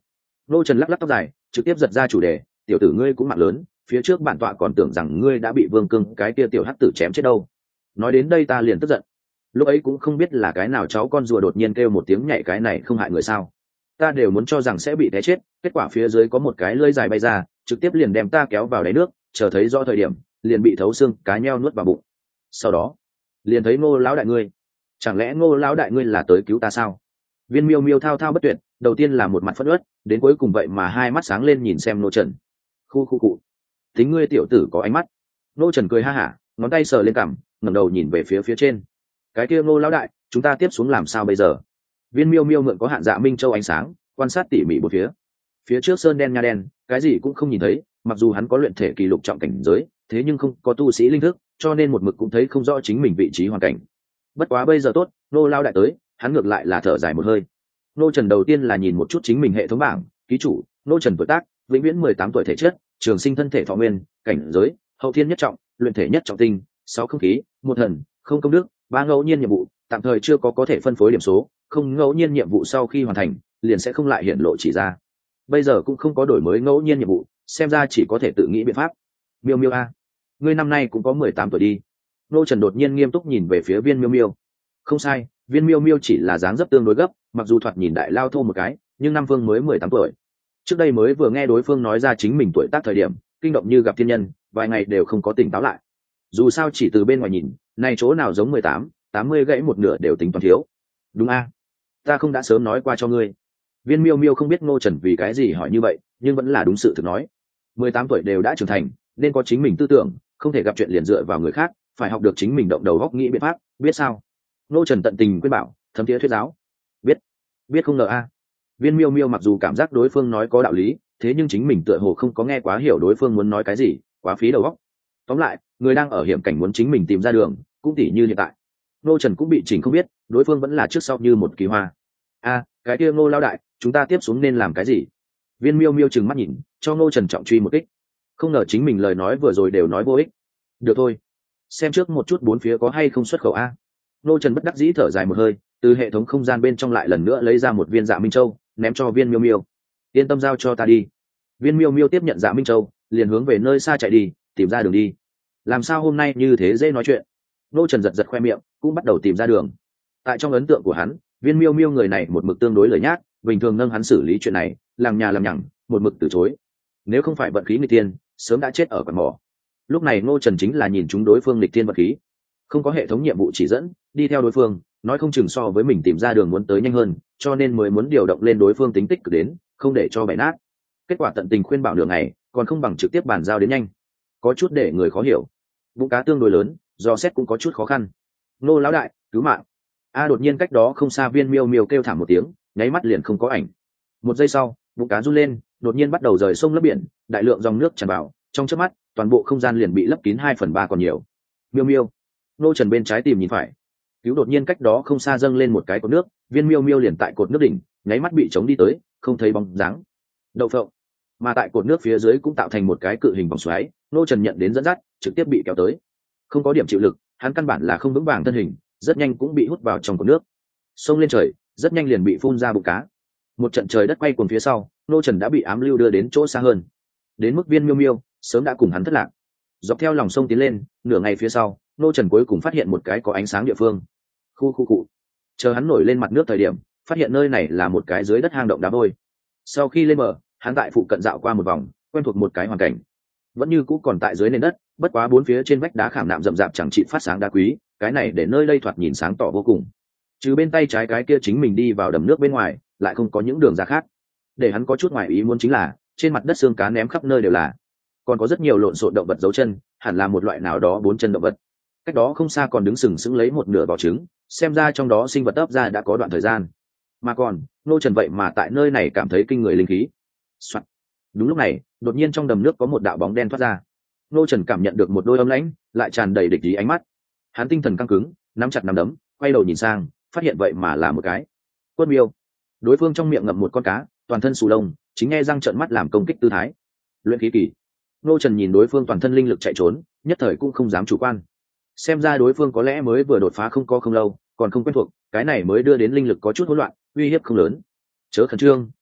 Ngô Trần lắc lắc tóc dài trực tiếp giật ra chủ đề, tiểu tử ngươi cũng mạng lớn, phía trước bản tọa còn tưởng rằng ngươi đã bị Vương Cương cái kia tiểu hắc tử chém chết đâu. Nói đến đây ta liền tức giận, lúc ấy cũng không biết là cái nào cháu con rùa đột nhiên kêu một tiếng nhảy, cái này không hại người sao? Ta đều muốn cho rằng sẽ bị té chết, kết quả phía dưới có một cái lưỡi dài bay ra, trực tiếp liền đem ta kéo vào đáy nước, chờ thấy rõ thời điểm liền bị thấu xương cá nheo nuốt vào bụng. Sau đó liền thấy Ngô lão đại ngươi, chẳng lẽ Ngô lão đại ngươi là tới cứu ta sao? Viên Miêu Miêu thao thao bất tuyệt, đầu tiên là một mặt phẫn uất, đến cuối cùng vậy mà hai mắt sáng lên nhìn xem Ngô Trần. Khu khu cụ, tính ngươi tiểu tử có ánh mắt. Ngô Trần cười ha hả, ngón tay sờ lên cằm, ngẩng đầu nhìn về phía phía trên. Cái kia Ngô lão đại, chúng ta tiếp xuống làm sao bây giờ? Viên Miêu Miêu mượn có hạn dạ minh châu ánh sáng, quan sát tỉ mỉ một phía. Phía trước sơn đen nha đen, cái gì cũng không nhìn thấy, mặc dù hắn có luyện thể kỳ lục trọng cảnh giới, thế nhưng không có tu sĩ linh thức, cho nên một mực cũng thấy không rõ chính mình vị trí hoàn cảnh. Bất quá bây giờ tốt, Ngô lão đại tới, hắn ngược lại là thở dài một hơi. Ngô Trần đầu tiên là nhìn một chút chính mình hệ thống bảng, ký chủ Ngô Trần tuổi tác vĩnh viễn mười tám tuổi, thể chất trường sinh, thân thể thọ nguyên, cảnh giới hậu thiên nhất trọng, luyện thể nhất trọng tinh, sáu không khí, một thần, không công đức, ba ngẫu nhiên nhiệm vụ, tạm thời chưa có có thể phân phối điểm số, không ngẫu nhiên nhiệm vụ sau khi hoàn thành liền sẽ không lại hiện lộ chỉ ra. Bây giờ cũng không có đổi mới ngẫu nhiên nhiệm vụ, xem ra chỉ có thể tự nghĩ biện pháp. Miêu Miêu a, ngươi năm nay cũng có mười tám tuổi đi. Ngô Trần đột nhiên nghiêm túc nhìn về phía Viên Miêu Miêu. Không sai, Viên Miêu Miêu chỉ là dáng dấp tương đối gấp, mặc dù thoạt nhìn đại lao thô một cái, nhưng Nam Phương mới mười tám tuổi. Trước đây mới vừa nghe đối phương nói ra chính mình tuổi tác thời điểm, kinh động như gặp thiên nhân, vài ngày đều không có tỉnh táo lại. Dù sao chỉ từ bên ngoài nhìn, này chỗ nào giống mười tám, tám mươi gãy một nửa đều tính toán thiếu. Đúng a, ta không đã sớm nói qua cho ngươi. Viên Miêu Miêu không biết Ngô Trần vì cái gì hỏi như vậy, nhưng vẫn là đúng sự thực nói. mười tám tuổi đều đã trưởng thành, nên có chính mình tư tưởng, không thể gặp chuyện liền dựa vào người khác, phải học được chính mình động đầu góc nghĩ biện pháp, biết sao? Ngô Trần tận tình khuyên bảo, thấm thiế thuyết giáo. Biết, biết không ngờ a. Viên Miêu Miêu mặc dù cảm giác đối phương nói có đạo lý, thế nhưng chính mình tựa hồ không có nghe quá hiểu đối phương muốn nói cái gì, quá phí đầu óc. Tóm lại, người đang ở hiểm cảnh muốn chính mình tìm ra đường, cũng tỉ như hiện tại. Ngô Trần cũng bị chỉnh không biết, đối phương vẫn là trước sau như một kỳ hoa. A, cái kia Ngô lão đại, chúng ta tiếp xuống nên làm cái gì? Viên Miêu Miêu trừng mắt nhìn, cho Ngô Trần trọng truy một kích. Không ngờ chính mình lời nói vừa rồi đều nói vô ích. Được thôi, xem trước một chút bốn phía có hay không xuất khẩu a. Ngô Trần bất đắc dĩ thở dài một hơi, từ hệ thống không gian bên trong lại lần nữa lấy ra một viên dạ minh châu, ném cho Viên Miêu Miêu. Yên tâm, giao cho ta đi. Viên Miêu Miêu tiếp nhận dạ minh châu, liền hướng về nơi xa chạy đi, tìm ra đường đi. Làm sao hôm nay như thế dễ nói chuyện? Ngô Trần giật giật khoe miệng, cũng bắt đầu tìm ra đường. Tại trong ấn tượng của hắn, Viên Miêu Miêu người này một mực tương đối lời nhát, bình thường nâng hắn xử lý chuyện này, làm nhà làm nhằng, một mực từ chối. Nếu không phải vận khí nghịch tiên, sớm đã chết ở quần mỏ. Lúc này Ngô Trần chính là nhìn chúng đối phương nghịch tiên vận khí, không có hệ thống nhiệm vụ chỉ dẫn, đi theo đối phương, nói không chừng so với mình tìm ra đường muốn tới nhanh hơn, cho nên mới muốn điều động lên đối phương tính tích cực đến, không để cho bẻ nát. Kết quả tận tình khuyên bảo đường này, còn không bằng trực tiếp bàn giao đến nhanh, có chút để người khó hiểu. Bụng cá tương đối lớn, do xét cũng có chút khó khăn. Ngô lão đại, cứu mạng! A, đột nhiên cách đó không xa Viên Miêu Miêu kêu thảm một tiếng, nháy mắt liền không có ảnh. Một giây sau, bụng cá run lên, đột nhiên bắt đầu rời sông lấp biển, đại lượng dòng nước tràn vào, trong chớp mắt, toàn bộ không gian liền bị lấp kín hai phần ba còn nhiều. Miêu Miêu, Ngô Trần bên trái tìm nhìn phải, cứu đột nhiên cách đó không xa dâng lên một cái cột nước, Viên Miêu Miêu liền tại cột nước đỉnh, nháy mắt bị chống đi tới, không thấy bóng dáng. Đậu phộng, mà tại cột nước phía dưới cũng tạo thành một cái cự hình vòng xoáy, Ngô Trần nhận đến dẫn dắt, trực tiếp bị kéo tới. Không có điểm chịu lực, hắn căn bản là không vững vàng thân hình, rất nhanh cũng bị hút vào trong cột nước. Xông lên trời, rất nhanh liền bị phun ra bụng cá. Một trận trời đất quay cuồng phía sau, Ngô Trần đã bị ám lưu đưa đến chỗ xa hơn. Đến mức Viên Miêu Miêu sớm đã cùng hắn thất lạc. Dọc theo lòng sông tiến lên, nửa ngày phía sau, Ngô Trần cuối cùng phát hiện một cái có ánh sáng địa phương. Khu khu cụ. Chờ hắn nổi lên mặt nước thời điểm, phát hiện nơi này là một cái dưới đất hang động đá vôi. Sau khi lên bờ, hắn tại phụ cận dạo qua một vòng, quen thuộc một cái hoàn cảnh. Vẫn như cũ còn tại dưới nền đất, bất quá bốn phía trên vách đá khảm nạm rậm rạp chẳng trị phát sáng đá quý, cái này để nơi đây thoạt nhìn sáng tỏ vô cùng. Trừ bên tay trái cái kia chính mình đi vào đầm nước bên ngoài, lại không có những đường ra khác. Để hắn có chút ngoài ý muốn chính là, trên mặt đất xương cá ném khắp nơi đều là, còn có rất nhiều lộn xộn động vật dấu chân, hẳn là một loại nào đó bốn chân động vật. Cách đó không xa còn đứng sừng sững lấy một nửa vỏ trứng, xem ra trong đó sinh vật ấp ra đã có đoạn thời gian. Mà còn, Ngô Trần vậy mà tại nơi này cảm thấy kinh người linh khí. Soạn. Đúng lúc này, đột nhiên trong đầm nước có một đạo bóng đen thoát ra. Ngô Trần cảm nhận được một đôi âm lãnh, lại tràn đầy địch ý ánh mắt. Hắn tinh thần căng cứng, nắm chặt nắm đấm, quay đầu nhìn sang, phát hiện vậy mà là một cái quất miêu. Đối phương trong miệng ngậm một con cá, toàn thân xù lông, chính nghe răng trợn mắt làm công kích tư thái. Luyện khí kỳ. Ngô Trần nhìn đối phương toàn thân linh lực chạy trốn, nhất thời cũng không dám chủ quan. Xem ra đối phương có lẽ mới vừa đột phá không có không lâu, còn không quen thuộc, cái này mới đưa đến linh lực có chút hỗn loạn, uy hiếp không lớn. Chớ khẩn trương,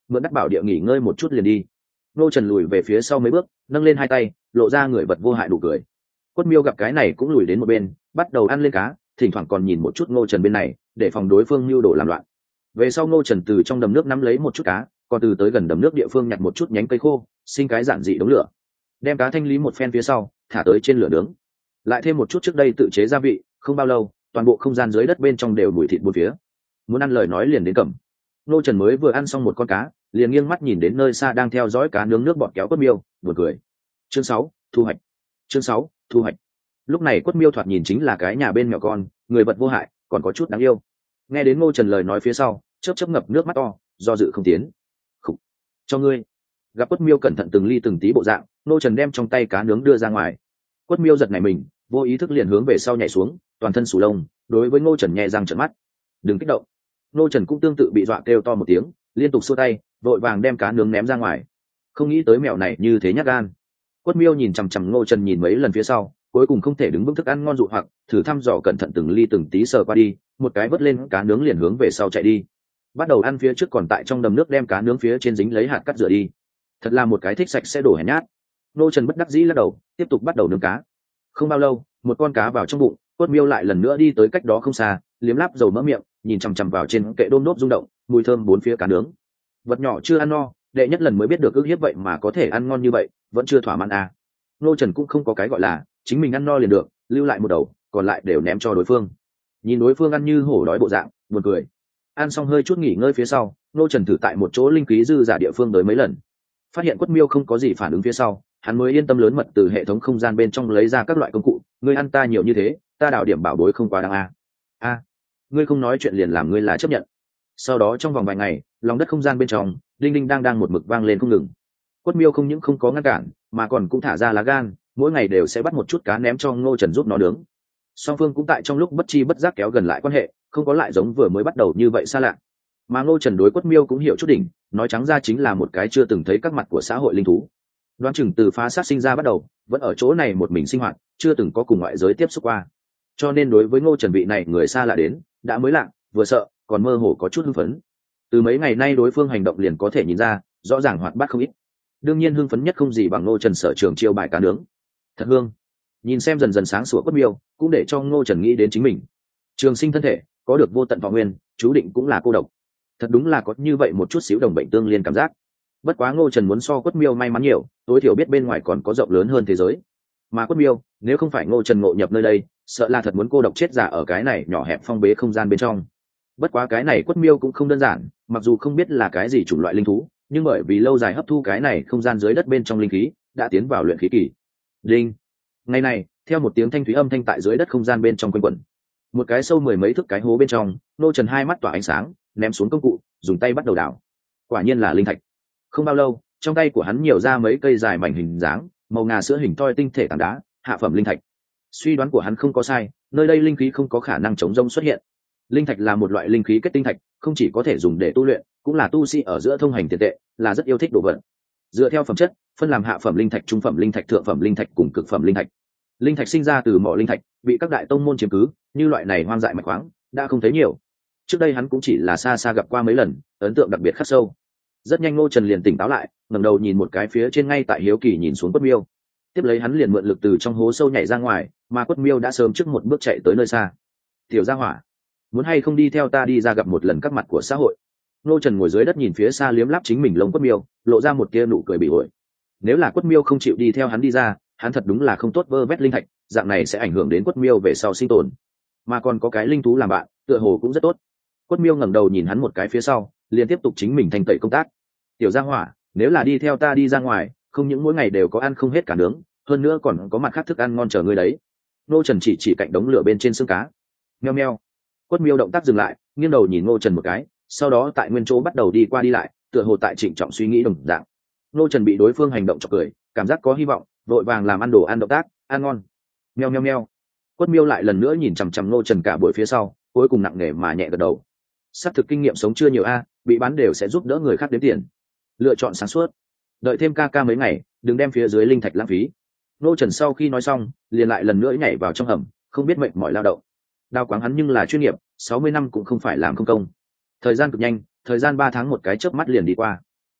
mượn đắc bảo địa nghỉ ngơi một chút liền đi. Ngô Trần lùi về phía sau mấy bước, nâng lên hai tay, lộ ra người vật vô hại đủ cười. Quất Miêu gặp cái này cũng lùi đến một bên, bắt đầu ăn lên cá, thỉnh thoảng còn nhìn một chút Ngô Trần bên này, để phòng đối phương mưu đồ làm loạn. Về sau Ngô Trần từ trong đầm nước nắm lấy một chút cá, còn từ tới gần đầm nước địa phương nhặt một chút nhánh cây khô, sinh cái giản dị đống lửa, đem cá thanh lý một phen phía sau, thả tới trên lửa nướng, lại thêm một chút trước đây tự chế gia vị. Không bao lâu, toàn bộ không gian dưới đất bên trong đều mùi thịt bốn phía. Muốn ăn lời nói liền đến cầm. Ngô Trần mới vừa ăn xong một con cá, liền nghiêng mắt nhìn đến nơi xa đang theo dõi cá nướng nước bọt kéo Quất Miêu, buồn cười. Chương sáu, thu hoạch. Chương sáu, thu hoạch. Lúc này Quất Miêu thoạt nhìn chính là cái nhà bên mèo con, người vật vô hại, còn có chút đáng yêu. Nghe đến Ngô Trần lời nói phía sau, chớp chớp ngập nước mắt to, do dự không tiến. Khủ. Cho ngươi. Gặp Quất Miêu cẩn thận từng ly từng tí bộ dạng, Ngô Trần đem trong tay cá nướng đưa ra ngoài. Quất Miêu giật nảy mình, vô ý thức liền hướng về sau nhảy xuống, toàn thân sù lông, đối với Ngô Trần nhẹ răng trợn mắt. Đừng kích động. Ngô Trần cũng tương tự bị dọa kêu to một tiếng, liên tục xua tay, vội vàng đem cá nướng ném ra ngoài. Không nghĩ tới mèo này như thế nhát gan. Quất Miêu nhìn chằm chằm Ngô Trần nhìn mấy lần phía sau, cuối cùng không thể đứng vững thức ăn ngon dụ hoặc, thử thăm dò cẩn thận từng ly từng tí sờ qua đi, một cái vớt lên cá nướng liền hướng về sau chạy đi. Bắt đầu ăn phía trước còn tại trong đầm nước đem cá nướng phía trên dính lấy hạt cắt rửa đi. Thật là một cái thích sạch sẽ đổ hèn nhát. Ngô Trần bất đắc dĩ lắc đầu, tiếp tục bắt đầu nướng cá. Không bao lâu, một con cá vào trong bụng, Quất Miêu lại lần nữa đi tới cách đó không xa, liếm láp dầu mỡ miệng, nhìn chằm chằm vào trên kệ đôm nốt rung động, mùi thơm bốn phía cá nướng. Vật nhỏ chưa ăn no, đệ nhất lần mới biết được ước hiếp vậy mà có thể ăn ngon như vậy, vẫn chưa thỏa mãn à. Ngô Trần cũng không có cái gọi là chính mình ăn no liền được, lưu lại một đầu, còn lại đều ném cho đối phương. Nhìn đối phương ăn như hổ đói bộ dạng, buồn cười. Ăn xong hơi chút nghỉ ngơi phía sau, Ngô Trần thử tại một chỗ linh khí dư giả địa phương tới mấy lần, phát hiện Quất Miêu không có gì phản ứng phía sau, hắn mới yên tâm lớn mật từ hệ thống không gian bên trong lấy ra các loại công cụ. Ngươi ăn ta nhiều như thế, ta đào điểm bảo bối không quá đáng a. A, ngươi không nói chuyện liền làm ngươi là chấp nhận. Sau đó trong vòng vài ngày, lòng đất không gian bên trong, đinh đinh đang đang một mực vang lên không ngừng. Quất Miêu không những không có ngăn cản, mà còn cũng thả ra lá gan, mỗi ngày đều sẽ bắt một chút cá ném cho Ngô Trần giúp nó nướng. Song phương cũng tại trong lúc bất chi bất giác kéo gần lại quan hệ, không có lại giống vừa mới bắt đầu như vậy xa lạ. Mà Ngô Trần đối Quất Miêu cũng hiểu chút đỉnh, nói trắng ra chính là một cái chưa từng thấy các mặt của xã hội linh thú. Đoán chừng từ phá sát sinh ra bắt đầu, vẫn ở chỗ này một mình sinh hoạt, chưa từng có cùng ngoại giới tiếp xúc qua. Cho nên đối với Ngô Trần vị này người xa lạ đến, đã mới lạ, vừa sợ, còn mơ hồ có chút hưng phấn. Từ mấy ngày nay đối phương hành động liền có thể nhìn ra, rõ ràng hoạt bát không ít. Đương nhiên hưng phấn nhất không gì bằng Ngô Trần sở trường chiêu bài cá nướng. Thật hương. Nhìn xem dần dần sáng sủa Quất Miêu, cũng để cho Ngô Trần nghĩ đến chính mình. Trường sinh thân thể, có được vô tận vọng nguyên, chú định cũng là cô độc. Thật đúng là có như vậy một chút xíu đồng bệnh tương liên cảm giác. Bất quá Ngô Trần muốn so Quất Miêu may mắn nhiều, tối thiểu biết bên ngoài còn có rộng lớn hơn thế giới. Mà Quất Miêu, nếu không phải Ngô Trần ngộ nhập nơi đây, sợ là thật muốn cô độc chết già ở cái này nhỏ hẹp phong bế không gian bên trong. Bất quá cái này Quất Miêu cũng không đơn giản, mặc dù không biết là cái gì chủng loại linh thú, nhưng bởi vì lâu dài hấp thu cái này không gian dưới đất bên trong linh khí, đã tiến vào luyện khí kỳ. Đinh. Ngày này, theo một tiếng thanh thúy âm thanh tại dưới đất không gian bên trong quanh quẩn, một cái sâu mười mấy thước cái hố bên trong, Ngô Trần hai mắt tỏa ánh sáng, ném xuống công cụ, dùng tay bắt đầu đào. Quả nhiên là linh thạch. Không bao lâu, trong tay của hắn nhiều ra mấy cây dài mảnh hình dáng, màu ngà sữa hình toi tinh thể tảng đá, hạ phẩm linh thạch. Suy đoán của hắn không có sai, nơi đây linh khí không có khả năng chống rông xuất hiện. Linh thạch là một loại linh khí kết tinh thạch, không chỉ có thể dùng để tu luyện, cũng là tu sĩ ở giữa thông hành tiền tệ, là rất yêu thích đồ vật. Dựa theo phẩm chất, phân làm hạ phẩm linh thạch, trung phẩm linh thạch, thượng phẩm linh thạch cùng cực phẩm linh thạch. Linh thạch sinh ra từ mỏ linh thạch, bị các đại tông môn chiếm cứ, như loại này hoang dại mạch khoáng, đã không thấy nhiều. Trước đây hắn cũng chỉ là xa xa gặp qua mấy lần, ấn tượng đặc biệt khắc sâu. Rất nhanh Ngô Trần liền tỉnh táo lại, ngẩng đầu nhìn một cái phía trên ngay tại hiếu kỳ nhìn xuống Quất Miêu. Tiếp lấy hắn liền mượn lực từ trong hố sâu nhảy ra ngoài, mà Quất Miêu đã sớm trước một bước chạy tới nơi xa. Tiểu gia hỏa, muốn hay không đi theo ta đi ra gặp một lần các mặt của xã hội? Ngô Trần ngồi dưới đất nhìn phía xa liếm láp chính mình lông Quất Miêu, lộ ra một tia nụ cười bị ổi. Nếu là Quất Miêu không chịu đi theo hắn đi ra, hắn thật đúng là không tốt vơ vét linh thạch, dạng này sẽ ảnh hưởng đến Quất Miêu về sau sinh tồn. Mà còn có cái linh thú làm bạn, tựa hồ cũng rất tốt. Quất Miêu ngẩng đầu nhìn hắn một cái phía sau, liền tiếp tục chính mình thanh tẩy công tác. Tiểu gia hỏa, nếu là đi theo ta đi ra ngoài, không những mỗi ngày đều có ăn không hết cả nướng, hơn nữa còn có mặt khác thức ăn ngon chờ ngươi đấy. Ngô Trần chỉ chỉ cạnh đống lửa bên trên xương cá. Meo meo. Quất Miêu động tác dừng lại, nghiêng đầu nhìn Ngô Trần một cái, sau đó tại nguyên chỗ bắt đầu đi qua đi lại, tựa hồ tại trịnh trọng suy nghĩ đồng dạng. Ngô Trần bị đối phương hành động chọc cười, cảm giác có hy vọng, vội vàng làm ăn đồ ăn động tác, ăn ngon. Meo meo meo. Quất Miêu lại lần nữa nhìn chằm chằm Ngô Trần cả buổi phía sau, cuối cùng nặng nề mà nhẹ gật đầu. Sắp thực kinh nghiệm sống chưa nhiều a, bị bán đều sẽ giúp đỡ người khác đếm tiền. Lựa chọn sáng suốt. Đợi thêm ca ca mấy ngày, đừng đem phía dưới linh thạch lãng phí. Ngô Trần sau khi nói xong, liền lại lần nữa nhảy vào trong hầm, không biết mệt mỏi lao động. Đào quáng hắn nhưng là chuyên nghiệp, sáu mươi năm cũng không phải làm không công. Thời gian cực nhanh, thời gian ba tháng một cái chớp mắt liền đi qua.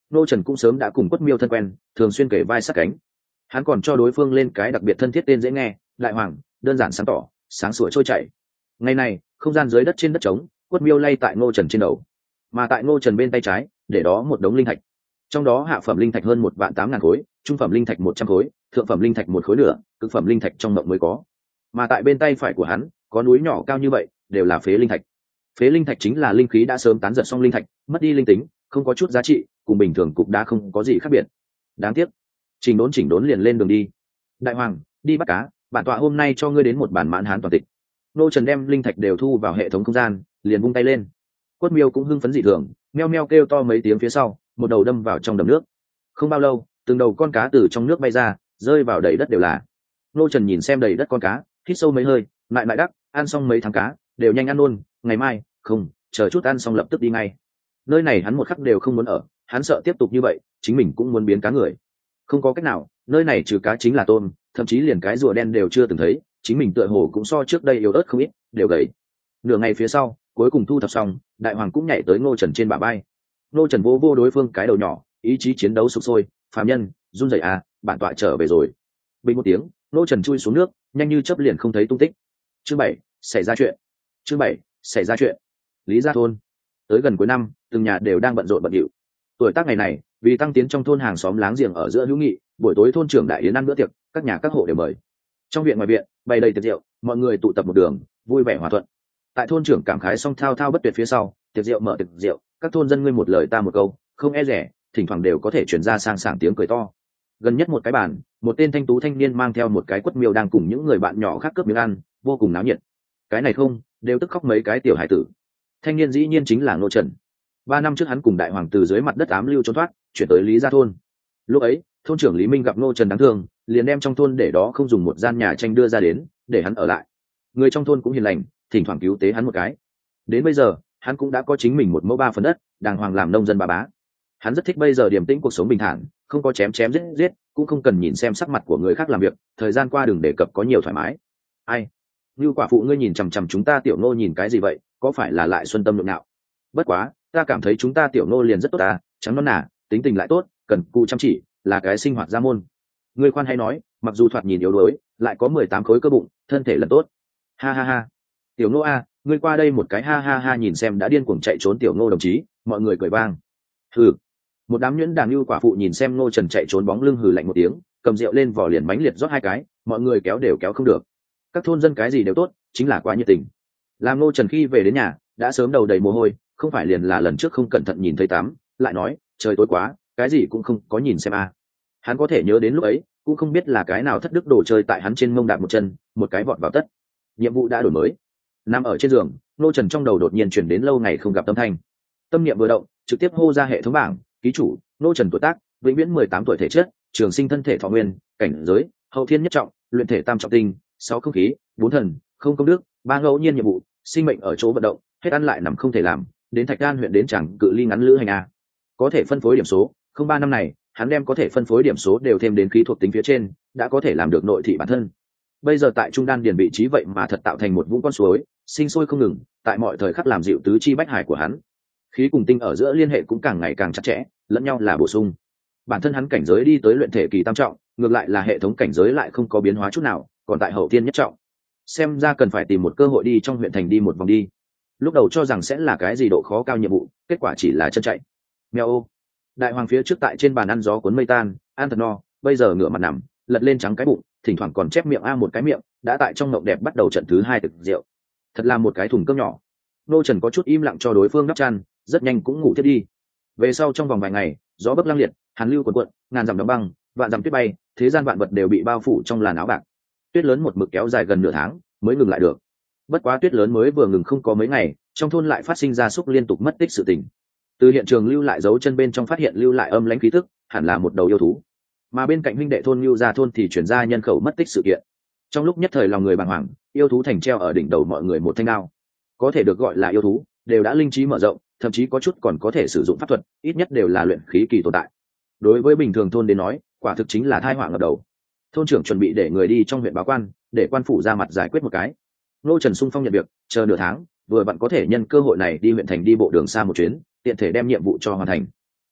Ngô Trần cũng sớm đã cùng Quất Miêu thân quen, thường xuyên kể vai sát cánh. Hắn còn cho đối phương lên cái đặc biệt thân thiết tên dễ nghe, Đại Hoàng, đơn giản sáng tỏ, sáng sủa trôi chảy. Ngày này, không gian dưới đất trên đất trống, Quất Miêu lay tại Ngô Trần trên đầu, mà tại Ngô Trần bên tay trái, để đó một đống linh thạch. Trong đó hạ phẩm linh thạch hơn một vạn tám ngàn khối, trung phẩm linh thạch một trăm khối, thượng phẩm linh thạch một khối nửa, cực phẩm linh thạch trong mộng mới có. Mà tại bên tay phải của hắn, có núi nhỏ cao như vậy, đều là phế linh thạch. Phế linh thạch chính là linh khí đã sớm tán giật xong linh thạch, mất đi linh tính, không có chút giá trị, cùng bình thường cục đá không có gì khác biệt. Đáng tiếc, Trình Đốn Chỉnh Đốn liền lên đường đi. Đại Hoàng, đi bắt cá, bản tọa hôm nay cho ngươi đến một bản mãn hán toàn tịch. Nô Trần đem linh thạch đều thu vào hệ thống không gian, liền vung tay lên. Quất Miêu cũng hưng phấn dị thường, meo meo kêu to mấy tiếng phía sau, một đầu đâm vào trong đầm nước. Không bao lâu, từng đầu con cá từ trong nước bay ra, rơi vào đầy đất đều là. Nô Trần nhìn xem đầy đất con cá, hít sâu mấy hơi, lại lại đắc, ăn xong mấy tháng cá, đều nhanh ăn luôn, ngày mai, không, chờ chút ăn xong lập tức đi ngay. Nơi này hắn một khắc đều không muốn ở, hắn sợ tiếp tục như vậy, chính mình cũng muốn biến cá người. Không có cách nào, nơi này trừ cá chính là tôm, thậm chí liền cái rùa đen đều chưa từng thấy, chính mình tựa hồ cũng so trước đây yếu ớt không ít, đều gầy. Nửa ngày phía sau, cuối cùng thu thập xong, Đại Hoàng cũng nhảy tới Ngô Trần trên bả vai. Ngô Trần vô vô đối phương cái đầu nhỏ, ý chí chiến đấu sục sôi, phàm nhân, run rẩy à, bản tọa trở về rồi. Bình một tiếng, Ngô Trần chui xuống nước, nhanh như chớp liền không thấy tung tích. Chương bảy, xảy ra chuyện. Chương bảy, xảy ra chuyện. Lý Gia thôn. Tới gần cuối năm, từng nhà đều đang bận rộn bận rộn. Tuổi tác ngày này, vì tăng tiến trong thôn hàng xóm láng giềng ở giữa hữu nghị, buổi tối thôn trưởng đại yến ăn bữa tiệc, các nhà các hộ đều mời. Trong viện ngoài viện, bày đầy tiệc rượu, mọi người tụ tập một đường, vui vẻ hòa thuận. Tại thôn trưởng cảm khái xong thao thao bất tuyệt phía sau, tiệc rượu mở tiệc rượu, các thôn dân ngươi một lời ta một câu, không e rẻ, thỉnh thoảng đều có thể truyền ra sang sảng tiếng cười to. Gần nhất một cái bàn, một tên thanh tú thanh niên mang theo một cái Quất Miêu đang cùng những người bạn nhỏ khác cướp miếng ăn, vô cùng náo nhiệt. Cái này không, đều tức khóc mấy cái tiểu hải tử. Thanh niên dĩ nhiên chính là Ngô Trần. Ba năm trước hắn cùng đại hoàng từ dưới mặt đất ám lưu trốn thoát, chuyển tới Lý Gia thôn. Lúc ấy, thôn trưởng Lý Minh gặp Ngô Trần đáng thương, liền đem trong thôn để đó không dùng một gian nhà tranh đưa ra đến, để hắn ở lại. Người trong thôn cũng hiền lành, thỉnh thoảng cứu tế hắn một cái. Đến bây giờ, hắn cũng đã có chính mình một mẫu ba phần đất, đàng hoàng làm nông dân bà bá. Hắn rất thích bây giờ điềm tĩnh cuộc sống bình thản, không có chém chém giết giết, cũng không cần nhìn xem sắc mặt của người khác làm việc, thời gian qua đừng đề cập có nhiều thoải mái. Ai? Như quả phụ ngươi nhìn chằm chằm chúng ta tiểu Ngô nhìn cái gì vậy, có phải là lại xuân tâm lượng nào? Bất quá, ta cảm thấy chúng ta tiểu Ngô liền rất tốt ta, trắng non nà, tính tình lại tốt, cần cù chăm chỉ, là cái sinh hoạt gia môn. Ngươi khoan hay nói, mặc dù thoạt nhìn yếu đuối, lại có mười tám khối cơ bụng, thân thể lần tốt. Ha ha ha. Tiểu Ngô a, ngươi qua đây một cái ha ha ha nhìn xem đã điên cuồng chạy trốn tiểu Ngô đồng chí, mọi người cười vang. Hừ. Một đám nhuyễn đàn như quả phụ nhìn xem Ngô Trần chạy trốn bóng lưng hừ lạnh một tiếng, cầm rượu lên vò liền mánh liệt rót hai cái, mọi người kéo đều kéo không được. Các thôn dân cái gì đều tốt, chính là quá nhiệt tình. Làm Ngô Trần khi về đến nhà, đã sớm đầu đầy mồ hôi, không phải liền là lần trước không cẩn thận nhìn thấy tắm, lại nói, trời tối quá, cái gì cũng không có nhìn xem a. Hắn có thể nhớ đến lúc ấy, cũng không biết là cái nào thất đức đồ chơi tại hắn trên mông đạp một chân, một cái vọt vào tất. Nhiệm vụ đã đổi mới. Nằm ở trên giường, Ngô Trần trong đầu đột nhiên chuyển đến lâu ngày không gặp âm thanh. Tâm niệm vừa động, trực tiếp hô ra hệ thống bảng, ký chủ, Ngô Trần tuổi tác, vĩnh viễn mười tám tuổi thể chất, trường sinh thân thể thọ nguyên, cảnh giới, hậu thiên nhất trọng, luyện thể tam trọng tinh, sáu không khí, bốn thần, không công đức, ba ngẫu nhiên nhiệm vụ, sinh mệnh ở chỗ vận động, hết ăn lại nằm không thể làm, đến Thạch Đan huyện đến chẳng cự ly ngắn lữ hành a. Có thể phân phối điểm số, không ba năm này, hắn đem có thể phân phối điểm số đều thêm đến khí thuộc tính phía trên, đã có thể làm được nội thị bản thân. Bây giờ tại trung đan điền vị trí vậy mà thật tạo thành một vũng con suối, sinh sôi không ngừng, tại mọi thời khắc làm dịu tứ chi bách hải của hắn. Khí cùng tinh ở giữa liên hệ cũng càng ngày càng chặt chẽ, lẫn nhau là bổ sung. Bản thân hắn cảnh giới đi tới luyện thể kỳ tam trọng, ngược lại là hệ thống cảnh giới lại không có biến hóa chút nào, còn tại hậu thiên nhất trọng. Xem ra cần phải tìm một cơ hội đi trong huyện thành đi một vòng đi. Lúc đầu cho rằng sẽ là cái gì độ khó cao nhiệm vụ, kết quả chỉ là chân chạy. Mèo ô. Đại hoàng phía trước tại trên bàn ăn gió cuốn mây tan, ăn thật no, bây giờ ngửa mặt nằm, lật lên trắng cái bụng, thỉnh thoảng còn chép miệng a một cái miệng, đã tại trong ngộng đẹp bắt đầu trận thứ hai thực rượu. Thật là một cái thùng cơm nhỏ. Nô Trần có chút im lặng cho đối phương đắp chăn, rất nhanh cũng ngủ thiết đi. Về sau trong vòng vài ngày, gió bấc lang liệt, hàn lưu cuộn cuộn, ngàn dặm đóng băng, vạn dặm tuyết bay, thế gian vạn vật đều bị bao phủ trong làn áo bạc. Tuyết lớn một mực kéo dài gần nửa tháng, mới ngừng lại được. Bất quá tuyết lớn mới vừa ngừng không có mấy ngày, trong thôn lại phát sinh ra súc liên tục mất tích sự tình. Từ hiện trường lưu lại dấu chân bên trong phát hiện lưu lại âm lãnh khí tức, hẳn là một đầu yêu thú. Mà bên cạnh huynh đệ thôn Lưu Gia thôn thì chuyển ra nhân khẩu mất tích sự kiện. Trong lúc nhất thời lòng người bàng hoàng, yêu thú thành treo ở đỉnh đầu mọi người một thanh đao. Có thể được gọi là yêu thú, đều đã linh trí mở rộng, thậm chí có chút còn có thể sử dụng pháp thuật, ít nhất đều là luyện khí kỳ tồn tại. Đối với bình thường thôn đến nói, quả thực chính là tai họa ngập đầu. Thôn trưởng chuẩn bị để người đi trong huyện báo quan, để quan phủ ra mặt giải quyết một cái. Ngô Trần sung phong nhận việc, chờ nửa tháng, vừa vặn có thể nhân cơ hội này đi huyện thành đi bộ đường xa một chuyến, tiện thể đem nhiệm vụ cho hoàn thành.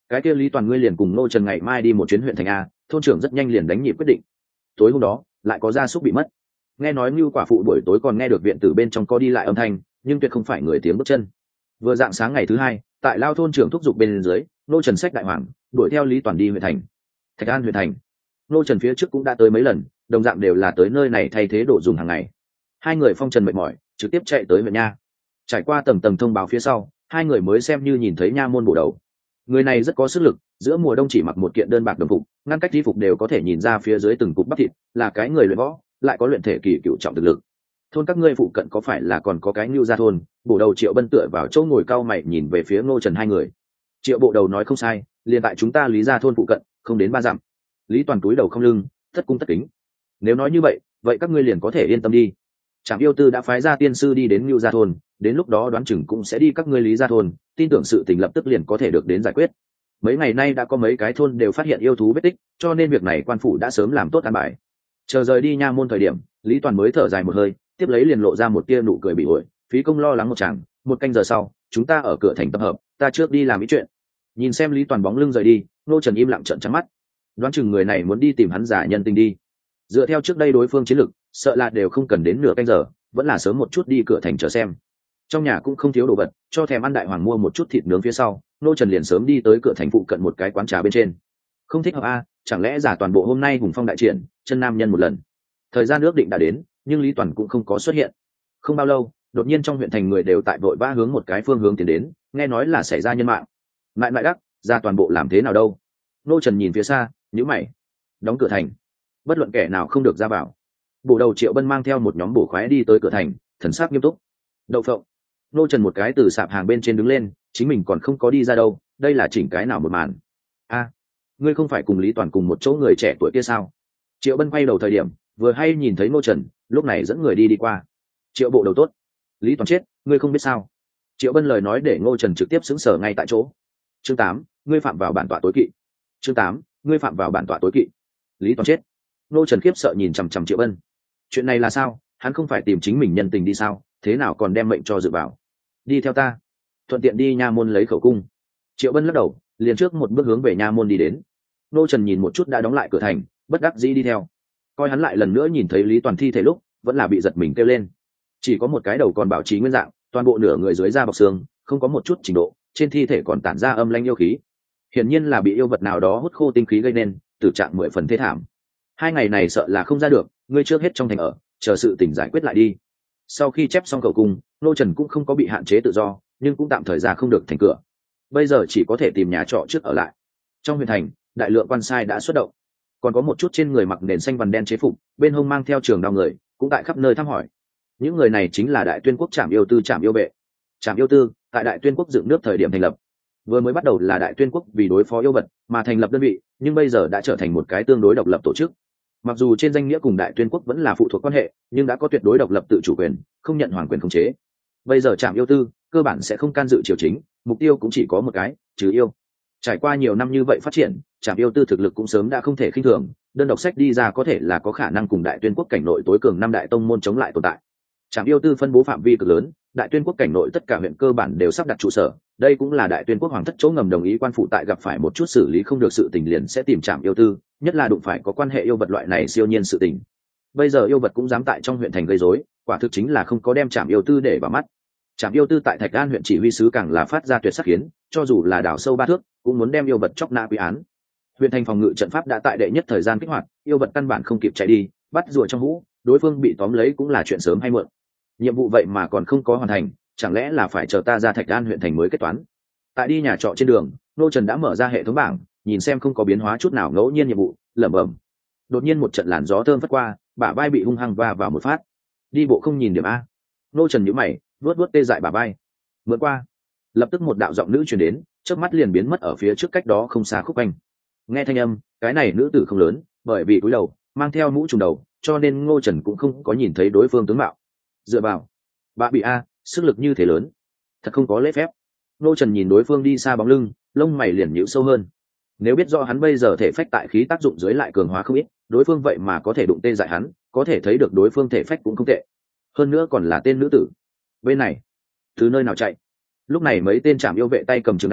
cái kia Lý Toàn ngươi liền cùng Ngô Trần ngày mai đi một chuyến huyện thành a. Thôn trưởng rất nhanh liền đánh nhịp quyết định. Tối hôm đó lại có gia súc bị mất. Nghe nói Ngưu quả phụ buổi tối còn nghe được viện tử bên trong có đi lại âm thanh, nhưng tuyệt không phải người tiếng bước chân. Vừa dạng sáng ngày thứ hai, tại lao thôn trưởng thúc giục bên dưới, Ngô Trần sách đại hoàng đuổi theo Lý Toàn đi huyện thành. Thạch An huyện thành, Ngô Trần phía trước cũng đã tới mấy lần, đồng dạng đều là tới nơi này thay thế đồ dùng hàng ngày. Hai người phong trần mệt mỏi, trực tiếp chạy tới huyện nha. Trải qua tầng tầng thông báo phía sau, hai người mới xem như nhìn thấy nha môn bổ đầu. Người này rất có sức lực, giữa mùa đông chỉ mặc một kiện đơn bạc đồng phục, ngăn cách y phục đều có thể nhìn ra phía dưới từng cục bắp thịt, là cái người luyện võ, lại có luyện thể kỳ cựu trọng thực lực. Thôn các ngươi phụ cận có phải là còn có cái Nưu gia thôn? Bổ đầu Triệu Bân tựa vào chỗ ngồi cao mày nhìn về phía Ngô Trần hai người. Triệu bộ đầu nói không sai, liền tại chúng ta Lý gia thôn phụ cận, không đến ba dặm. Lý Toàn túi đầu không lưng, thất cung tất kính. Nếu nói như vậy, vậy các ngươi liền có thể yên tâm đi. Trạm yêu tư đã phái ra tiên sư đi đến Nưu gia thôn, đến lúc đó đoán chừng cũng sẽ đi các ngươi Lý gia thôn, tin tưởng sự tình lập tức liền có thể được đến giải quyết. Mấy ngày nay đã có mấy cái thôn đều phát hiện yêu thú vết tích, cho nên việc này quan phủ đã sớm làm tốt an bài. Chờ rời đi nha môn thời điểm, Lý Toàn mới thở dài một hơi, tiếp lấy liền lộ ra một tia nụ cười bị ổi, phí công lo lắng một chàng. Một canh giờ sau, chúng ta ở cửa thành tập hợp, ta trước đi làm ý chuyện. Nhìn xem Lý Toàn bóng lưng rời đi, Ngô Trần im lặng trợn trắng mắt. Đoán chừng người này muốn đi tìm hắn giả nhân tình đi. Dựa theo trước đây đối phương chiến lực, sợ là đều không cần đến nửa canh giờ, vẫn là sớm một chút đi cửa thành chờ xem. Trong nhà cũng không thiếu đồ vật, cho thèm ăn đại hoàng mua một chút thịt nướng phía sau, Ngô Trần liền sớm đi tới cửa thành phụ cận một cái quán trà bên trên. Không thích hợp a, chẳng lẽ giả toàn bộ hôm nay hùng phong đại triển, chân nam nhân một lần. Thời gian ước định đã đến, nhưng Lý Toàn cũng không có xuất hiện. Không bao lâu, đột nhiên trong huyện thành người đều tại vội vã hướng một cái phương hướng tiến đến, nghe nói là xảy ra nhân mạng. Lại lại đắc, ra toàn bộ làm thế nào đâu? Ngô Trần nhìn phía xa, nhíu mày. Đóng cửa thành, bất luận kẻ nào không được ra vào. Bổ đầu Triệu Bân mang theo một nhóm bổ khoái đi tới cửa thành, thần sắc nghiêm túc. Đậu phộng. Ngô Trần một cái từ sạp hàng bên trên đứng lên, chính mình còn không có đi ra đâu, đây là chỉnh cái nào một màn. A, ngươi không phải cùng Lý Toàn cùng một chỗ người trẻ tuổi kia sao? Triệu Bân quay đầu thời điểm, vừa hay nhìn thấy Ngô Trần, lúc này dẫn người đi đi qua. Triệu bộ đầu tốt. Lý Toàn chết, ngươi không biết sao? Triệu Bân lời nói để Ngô Trần trực tiếp xứng sở ngay tại chỗ. Chương tám, ngươi phạm vào bản tọa tối kỵ. Chương tám, ngươi phạm vào bản tọa tối kỵ. Lý Toàn chết. Ngô Trần khiếp sợ nhìn chằm chằm Triệu Bân. Chuyện này là sao? Hắn không phải tìm chính mình nhân tình đi sao? Thế nào còn đem mệnh cho dự vào? Đi theo ta, thuận tiện đi nha môn lấy khẩu cung. Triệu Bân lắc đầu, liền trước một bước hướng về nha môn đi đến. Ngô Trần nhìn một chút đã đóng lại cửa thành, bất đắc dĩ đi theo. Coi hắn lại lần nữa nhìn thấy Lý Toàn thi thể lúc, vẫn là bị giật mình kêu lên. Chỉ có một cái đầu còn bảo trì nguyên dạng, toàn bộ nửa người dưới da bọc xương, không có một chút trình độ, trên thi thể còn tản ra âm lãnh yêu khí. Hiển nhiên là bị yêu vật nào đó hút khô tinh khí gây nên, tử trạng mười phần thê thảm. Hai ngày này sợ là không ra được, ngươi trước hết trong thành ở, chờ sự tình giải quyết lại đi. Sau khi chép xong khẩu cung, Ngô Trần cũng không có bị hạn chế tự do, nhưng cũng tạm thời ra không được thành cửa. Bây giờ chỉ có thể tìm nhà trọ trước ở lại. Trong huyện thành, đại lượng quan sai đã xuất động, còn có một chút trên người mặc nền xanh vằn đen chế phục, bên hông mang theo trường đao người, cũng tại khắp nơi thăm hỏi. Những người này chính là Đại Tuyên Quốc Trạm Yêu Tư Trạm Yêu Vệ. Trạm Yêu Tư tại Đại Tuyên Quốc dựng nước thời điểm thành lập, vừa mới bắt đầu là Đại Tuyên Quốc vì đối phó yêu vật mà thành lập đơn vị, nhưng bây giờ đã trở thành một cái tương đối độc lập tổ chức. Mặc dù trên danh nghĩa cùng Đại Tuyên Quốc vẫn là phụ thuộc quan hệ, nhưng đã có tuyệt đối độc lập tự chủ quyền, không nhận hoàng quyền khống chế. Bây giờ Trạm Yêu Tư cơ bản sẽ không can dự triều chính, mục tiêu cũng chỉ có một cái, trừ yêu. Trải qua nhiều năm như vậy phát triển, Trạm Yêu Tư thực lực cũng sớm đã không thể khinh thường, đơn độc sách đi ra có thể là có khả năng cùng Đại Tuyên Quốc cảnh nội tối cường năm đại tông môn chống lại tồn tại. Trạm Yêu Tư phân bố phạm vi cực lớn, Đại Tuyên Quốc cảnh nội tất cả huyện cơ bản đều sắp đặt trụ sở, đây cũng là Đại Tuyên Quốc hoàng thất chỗ ngầm đồng ý quan phụ tại gặp phải một chút xử lý không được sự tình liền sẽ tìm Trạm Yêu Tư, nhất là đụng phải có quan hệ yêu vật loại này siêu nhiên sự tình. Bây giờ yêu vật cũng dám tại trong huyện thành gây rối, quả thực chính là không có đem Trạm Yêu Tư để vào mắt. Trạm Yêu Tư tại Thạch An huyện chỉ huy sứ càng là phát ra tuyệt sắc khiến, cho dù là đảo sâu ba thước, cũng muốn đem yêu vật chóc nã quy án. Huyện thành phòng ngự trận pháp đã tại đệ nhất thời gian kích hoạt, yêu vật căn bản không kịp chạy đi, bắt rùa trong hũ, đối phương bị tóm lấy cũng là chuyện sớm hay muộn. Nhiệm vụ vậy mà còn không có hoàn thành, chẳng lẽ là phải chờ ta ra Thạch An huyện thành mới kết toán? Tại đi nhà trọ trên đường, Ngô Trần đã mở ra hệ thống bảng, nhìn xem không có biến hóa chút nào ngẫu nhiên nhiệm vụ, lẩm bẩm. Đột nhiên một trận làn gió thơm phất qua, bả vai bị hung hăng va vào một phát. Đi bộ không nhìn điểm a. Ngô Trần nhíu mày, vuốt vuốt tê dại bả vai. Mượn qua. Lập tức một đạo giọng nữ truyền đến, chớp mắt liền biến mất ở phía trước cách đó không xa khúc anh. Nghe thanh âm, cái này nữ tử không lớn, bởi vì cúi đầu, mang theo mũ trùm đầu, cho nên Ngô Trần cũng không có nhìn thấy đối phương tướng mạo. Dựa vào, bà bị a, sức lực như thế lớn, thật không có lễ phép. Ngô Trần nhìn đối phương đi xa bóng lưng, lông mày liền nhíu sâu hơn. Nếu biết rõ hắn bây giờ thể phách tại khí tác dụng dưới lại cường hóa không ít, đối phương vậy mà có thể đụng tê dại hắn, có thể thấy được đối phương thể phách cũng không tệ. Hơn nữa còn là tên nữ tử. Bên này, từ nơi nào chạy? Lúc này mấy tên trảm yêu vệ tay cầm trường đao,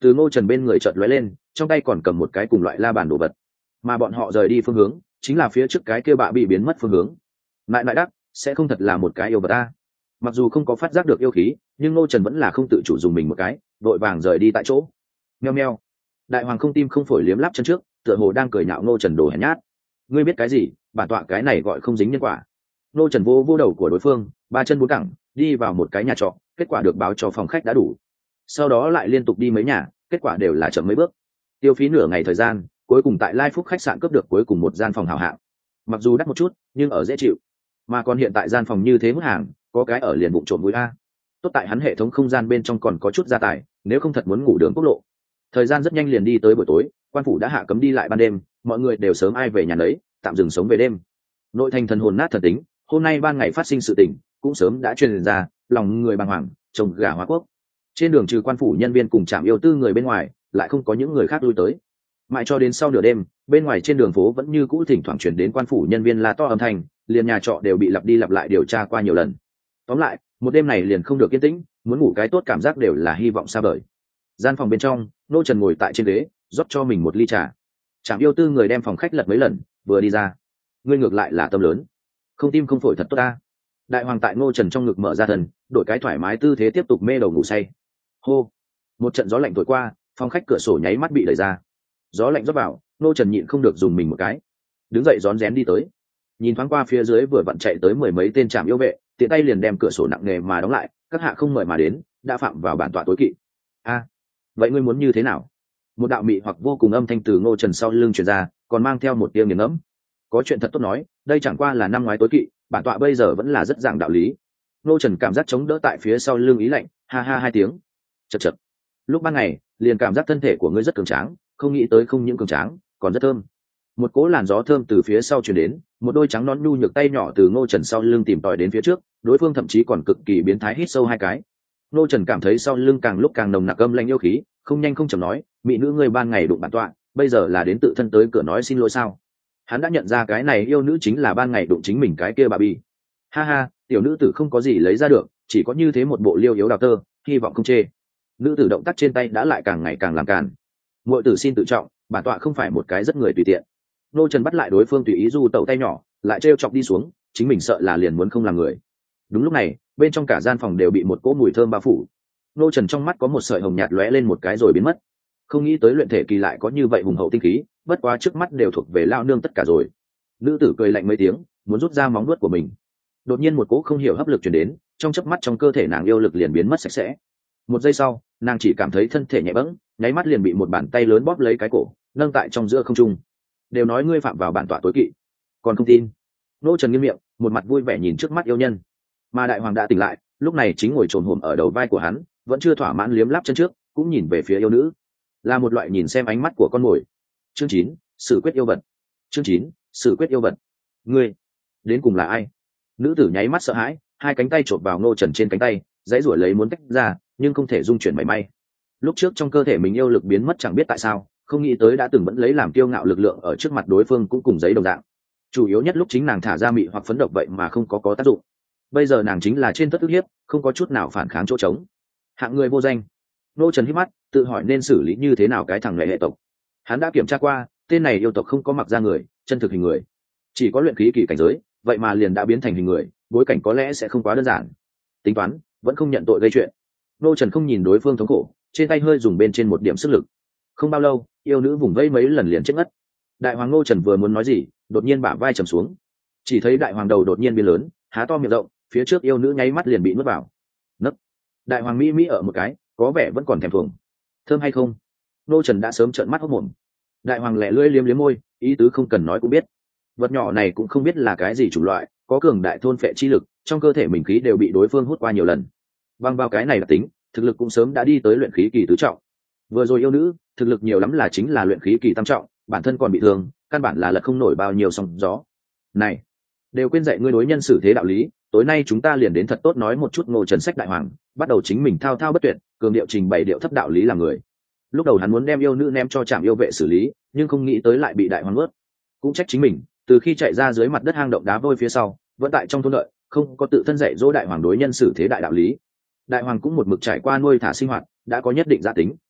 từ Ngô Trần bên người chợt lóe lên, trong tay còn cầm một cái cùng loại la bàn đồ vật, mà bọn họ rời đi phương hướng chính là phía trước cái kia bạ bị biến mất phương hướng. Lại lại đắc sẽ không thật là một cái yêu vật ta. Mặc dù không có phát giác được yêu khí, nhưng Ngô Trần vẫn là không tự chủ dùng mình một cái, vội vàng rời đi tại chỗ. Meo meo. Đại hoàng không tim không phổi liếm láp chân trước, tựa hồ đang cười nhạo Ngô Trần đồ hèn nhát. Ngươi biết cái gì, bản tọa cái này gọi không dính nhân quả. Ngô Trần vô vô đầu của đối phương, ba chân bốn cẳng đi vào một cái nhà trọ, kết quả được báo cho phòng khách đã đủ. Sau đó lại liên tục đi mấy nhà, kết quả đều là chậm mấy bước. Tiêu phí nửa ngày thời gian, cuối cùng tại Lai Phúc khách sạn cướp được cuối cùng một gian phòng hảo hạng. Mặc dù đắt một chút, nhưng ở dễ chịu. Mà còn hiện tại gian phòng như thế mức hàng, có cái ở liền bụng trộm mũi a. Tốt tại hắn hệ thống không gian bên trong còn có chút gia tài, nếu không thật muốn ngủ đường quốc lộ. Thời gian rất nhanh liền đi tới buổi tối, quan phủ đã hạ cấm đi lại ban đêm, mọi người đều sớm ai về nhà nấy, tạm dừng sống về đêm. Nội thành thần hồn nát thần tính, hôm nay ban ngày phát sinh sự tình, cũng sớm đã truyền ra, lòng người bàng hoàng, trông gà hóa quốc. Trên đường trừ quan phủ nhân viên cùng trạm yêu tư người bên ngoài, lại không có những người khác lui tới. Mãi cho đến sau nửa đêm, bên ngoài trên đường phố vẫn như cũ thỉnh thoảng truyền đến quan phủ nhân viên la to âm thanh, liền nhà trọ đều bị lặp đi lặp lại điều tra qua nhiều lần. Tóm lại, một đêm này liền không được yên tĩnh, muốn ngủ cái tốt cảm giác đều là hy vọng xa vời. Gian phòng bên trong, Nô Trần ngồi tại trên ghế, rót cho mình một ly trà. Trạm yêu tư người đem phòng khách lật mấy lần, vừa đi ra. Ngươi ngược lại là tâm lớn, không tim không phổi thật tốt ta. Đại hoàng tại Ngô Trần trong ngực mở ra thần, đổi cái thoải mái tư thế tiếp tục mê đầu ngủ say. Hô, một trận gió lạnh thổi qua, phòng khách cửa sổ nháy mắt bị đẩy ra. Gió lạnh rót vào, Ngô Trần nhịn không được dùng mình một cái, đứng dậy rón rén đi tới, nhìn thoáng qua phía dưới vừa vặn chạy tới mười mấy tên trạm yêu vệ, tiện tay liền đem cửa sổ nặng nề mà đóng lại. Các hạ không mời mà đến, đã phạm vào bản tọa tối kỵ. A, vậy ngươi muốn như thế nào? Một đạo mị hoặc vô cùng âm thanh từ Ngô Trần sau lưng truyền ra, còn mang theo một tiếng nghiền ngẫm. Có chuyện thật tốt nói, đây chẳng qua là năm ngoái tối kỵ, bản tọa bây giờ vẫn là rất giảng đạo lý. Ngô Trần cảm giác chống đỡ tại phía sau lưng ý lạnh, ha ha hai tiếng. Chậc chậc. Lúc ban ngày, liền cảm giác thân thể của ngươi rất cường tráng, không nghĩ tới không những cường tráng, còn rất thơm. Một cỗ làn gió thơm từ phía sau truyền đến, một đôi trắng nón nhu nhược tay nhỏ từ Ngô Trần sau lưng tìm tòi đến phía trước, đối phương thậm chí còn cực kỳ biến thái hít sâu hai cái. Ngô Trần cảm thấy sau lưng càng lúc càng nồng nặc âm lanh yêu khí, không nhanh không chậm nói, mỹ nữ ngươi ban ngày đụng bản tọa, bây giờ là đến tự thân tới cửa nói xin lỗi sao? Hắn đã nhận ra cái này yêu nữ chính là ban ngày đụng chính mình cái kia bà bi. Ha ha, tiểu nữ tử không có gì lấy ra được, chỉ có như thế một bộ liêu yếu đào tơ, hy vọng không chê. Nữ tử động tác trên tay đã lại càng ngày càng làm càn. Muội tử xin tự trọng, bản tọa không phải một cái rất người tùy tiện. Nô Trần bắt lại đối phương tùy ý du tẩu tay nhỏ, lại trêu chọc đi xuống, chính mình sợ là liền muốn không làm người. Đúng lúc này, bên trong cả gian phòng đều bị một cỗ mùi thơm bao phủ. Nô Trần trong mắt có một sợi hồng nhạt lóe lên một cái rồi biến mất. Không nghĩ tới luyện thể kỳ lại có như vậy hùng hậu tinh khí, bất quá trước mắt đều thuộc về lao nương tất cả rồi. Nữ tử cười lạnh mấy tiếng, muốn rút ra móng vuốt của mình. Đột nhiên một cỗ không hiểu hấp lực truyền đến, trong chớp mắt trong cơ thể nàng yêu lực liền biến mất sạch sẽ. Một giây sau, nàng chỉ cảm thấy thân thể nhẹ bẫng, nháy mắt liền bị một bàn tay lớn bóp lấy cái cổ, nâng tại trong giữa không trung. Đều nói ngươi phạm vào bản tọa tối kỵ, còn không tin? Nô Trần nghiêm miệng, một mặt vui vẻ nhìn trước mắt yêu nhân. Mà đại hoàng đã tỉnh lại, lúc này chính ngồi trồm hổm ở đầu vai của hắn, vẫn chưa thỏa mãn liếm láp chân trước, cũng nhìn về phía yêu nữ, là một loại nhìn xem ánh mắt của con mồi. Chương chín, xử quyết yêu vật. Chương chín, xử quyết yêu vật. Ngươi đến cùng là ai? Nữ tử nháy mắt sợ hãi, hai cánh tay chộp vào Ngô Trần trên cánh tay, dãy rủa lấy muốn tách ra, nhưng không thể dung chuyển mảy may. Lúc trước trong cơ thể mình yêu lực biến mất chẳng biết tại sao, không nghĩ tới đã từng vẫn lấy làm kiêu ngạo lực lượng ở trước mặt đối phương cũng cùng giấy đồng dạng. Chủ yếu nhất lúc chính nàng thả ra mị hoặc phấn độc vậy mà không có có tác dụng. Bây giờ nàng chính là trên tất ức hiếp, không có chút nào phản kháng chỗ trống. Hạng người vô danh. Ngô Trần hít mắt, tự hỏi nên xử lý như thế nào cái thằng này hệ tộc. Hắn đã kiểm tra qua, tên này yêu tộc không có mặc ra người, chân thực hình người, chỉ có luyện khí kỳ cảnh giới, vậy mà liền đã biến thành hình người, bối cảnh có lẽ sẽ không quá đơn giản. Tính toán, vẫn không nhận tội gây chuyện. Ngô Trần không nhìn đối phương thống khổ, trên tay hơi dùng bên trên một điểm sức lực. Không bao lâu, yêu nữ vùng vây mấy lần liền chết ngất. Đại hoàng Ngô Trần vừa muốn nói gì, đột nhiên bả vai trầm xuống, chỉ thấy đại hoàng đầu đột nhiên biến lớn, há to miệng rộng, phía trước yêu nữ nháy mắt liền bị nuốt vào. Nấc. Đại hoàng mỹ mỹ ở một cái, có vẻ vẫn còn thèm thuồng. Thơm hay không? Ngô Trần đã sớm trợn mắt hốt mồm. Đại hoàng lẹ lưỡi liếm liếm môi, ý tứ không cần nói cũng biết. Vật nhỏ này cũng không biết là cái gì chủng loại, có cường đại thôn phệ chi lực, trong cơ thể mình khí đều bị đối phương hút qua nhiều lần. Bằng vào cái này là tính, thực lực cũng sớm đã đi tới luyện khí kỳ tứ trọng. Vừa rồi yêu nữ, thực lực nhiều lắm là chính là luyện khí kỳ tam trọng, bản thân còn bị thương, căn bản là lật không nổi bao nhiêu sóng gió. Này, đều quên dạy ngươi đối nhân xử thế đạo lý, tối nay chúng ta liền đến thật tốt nói một chút. Ngô Trần sách đại hoàng, bắt đầu chính mình thao thao bất tuyệt, cường điệu trình bày điệu thấp đạo lý làm người. Lúc đầu hắn muốn đem yêu nữ ném cho trạm yêu vệ xử lý, nhưng không nghĩ tới lại bị đại hoàng ướt. Cũng trách chính mình, từ khi chạy ra dưới mặt đất hang động đá vôi phía sau, vẫn tại trong thôn đợi, không có tự thân dạy dỗ đại hoàng đối nhân xử thế đại đạo lý. Đại hoàng cũng một mực trải qua nuôi thả sinh hoạt, đã có nhất định gia tính.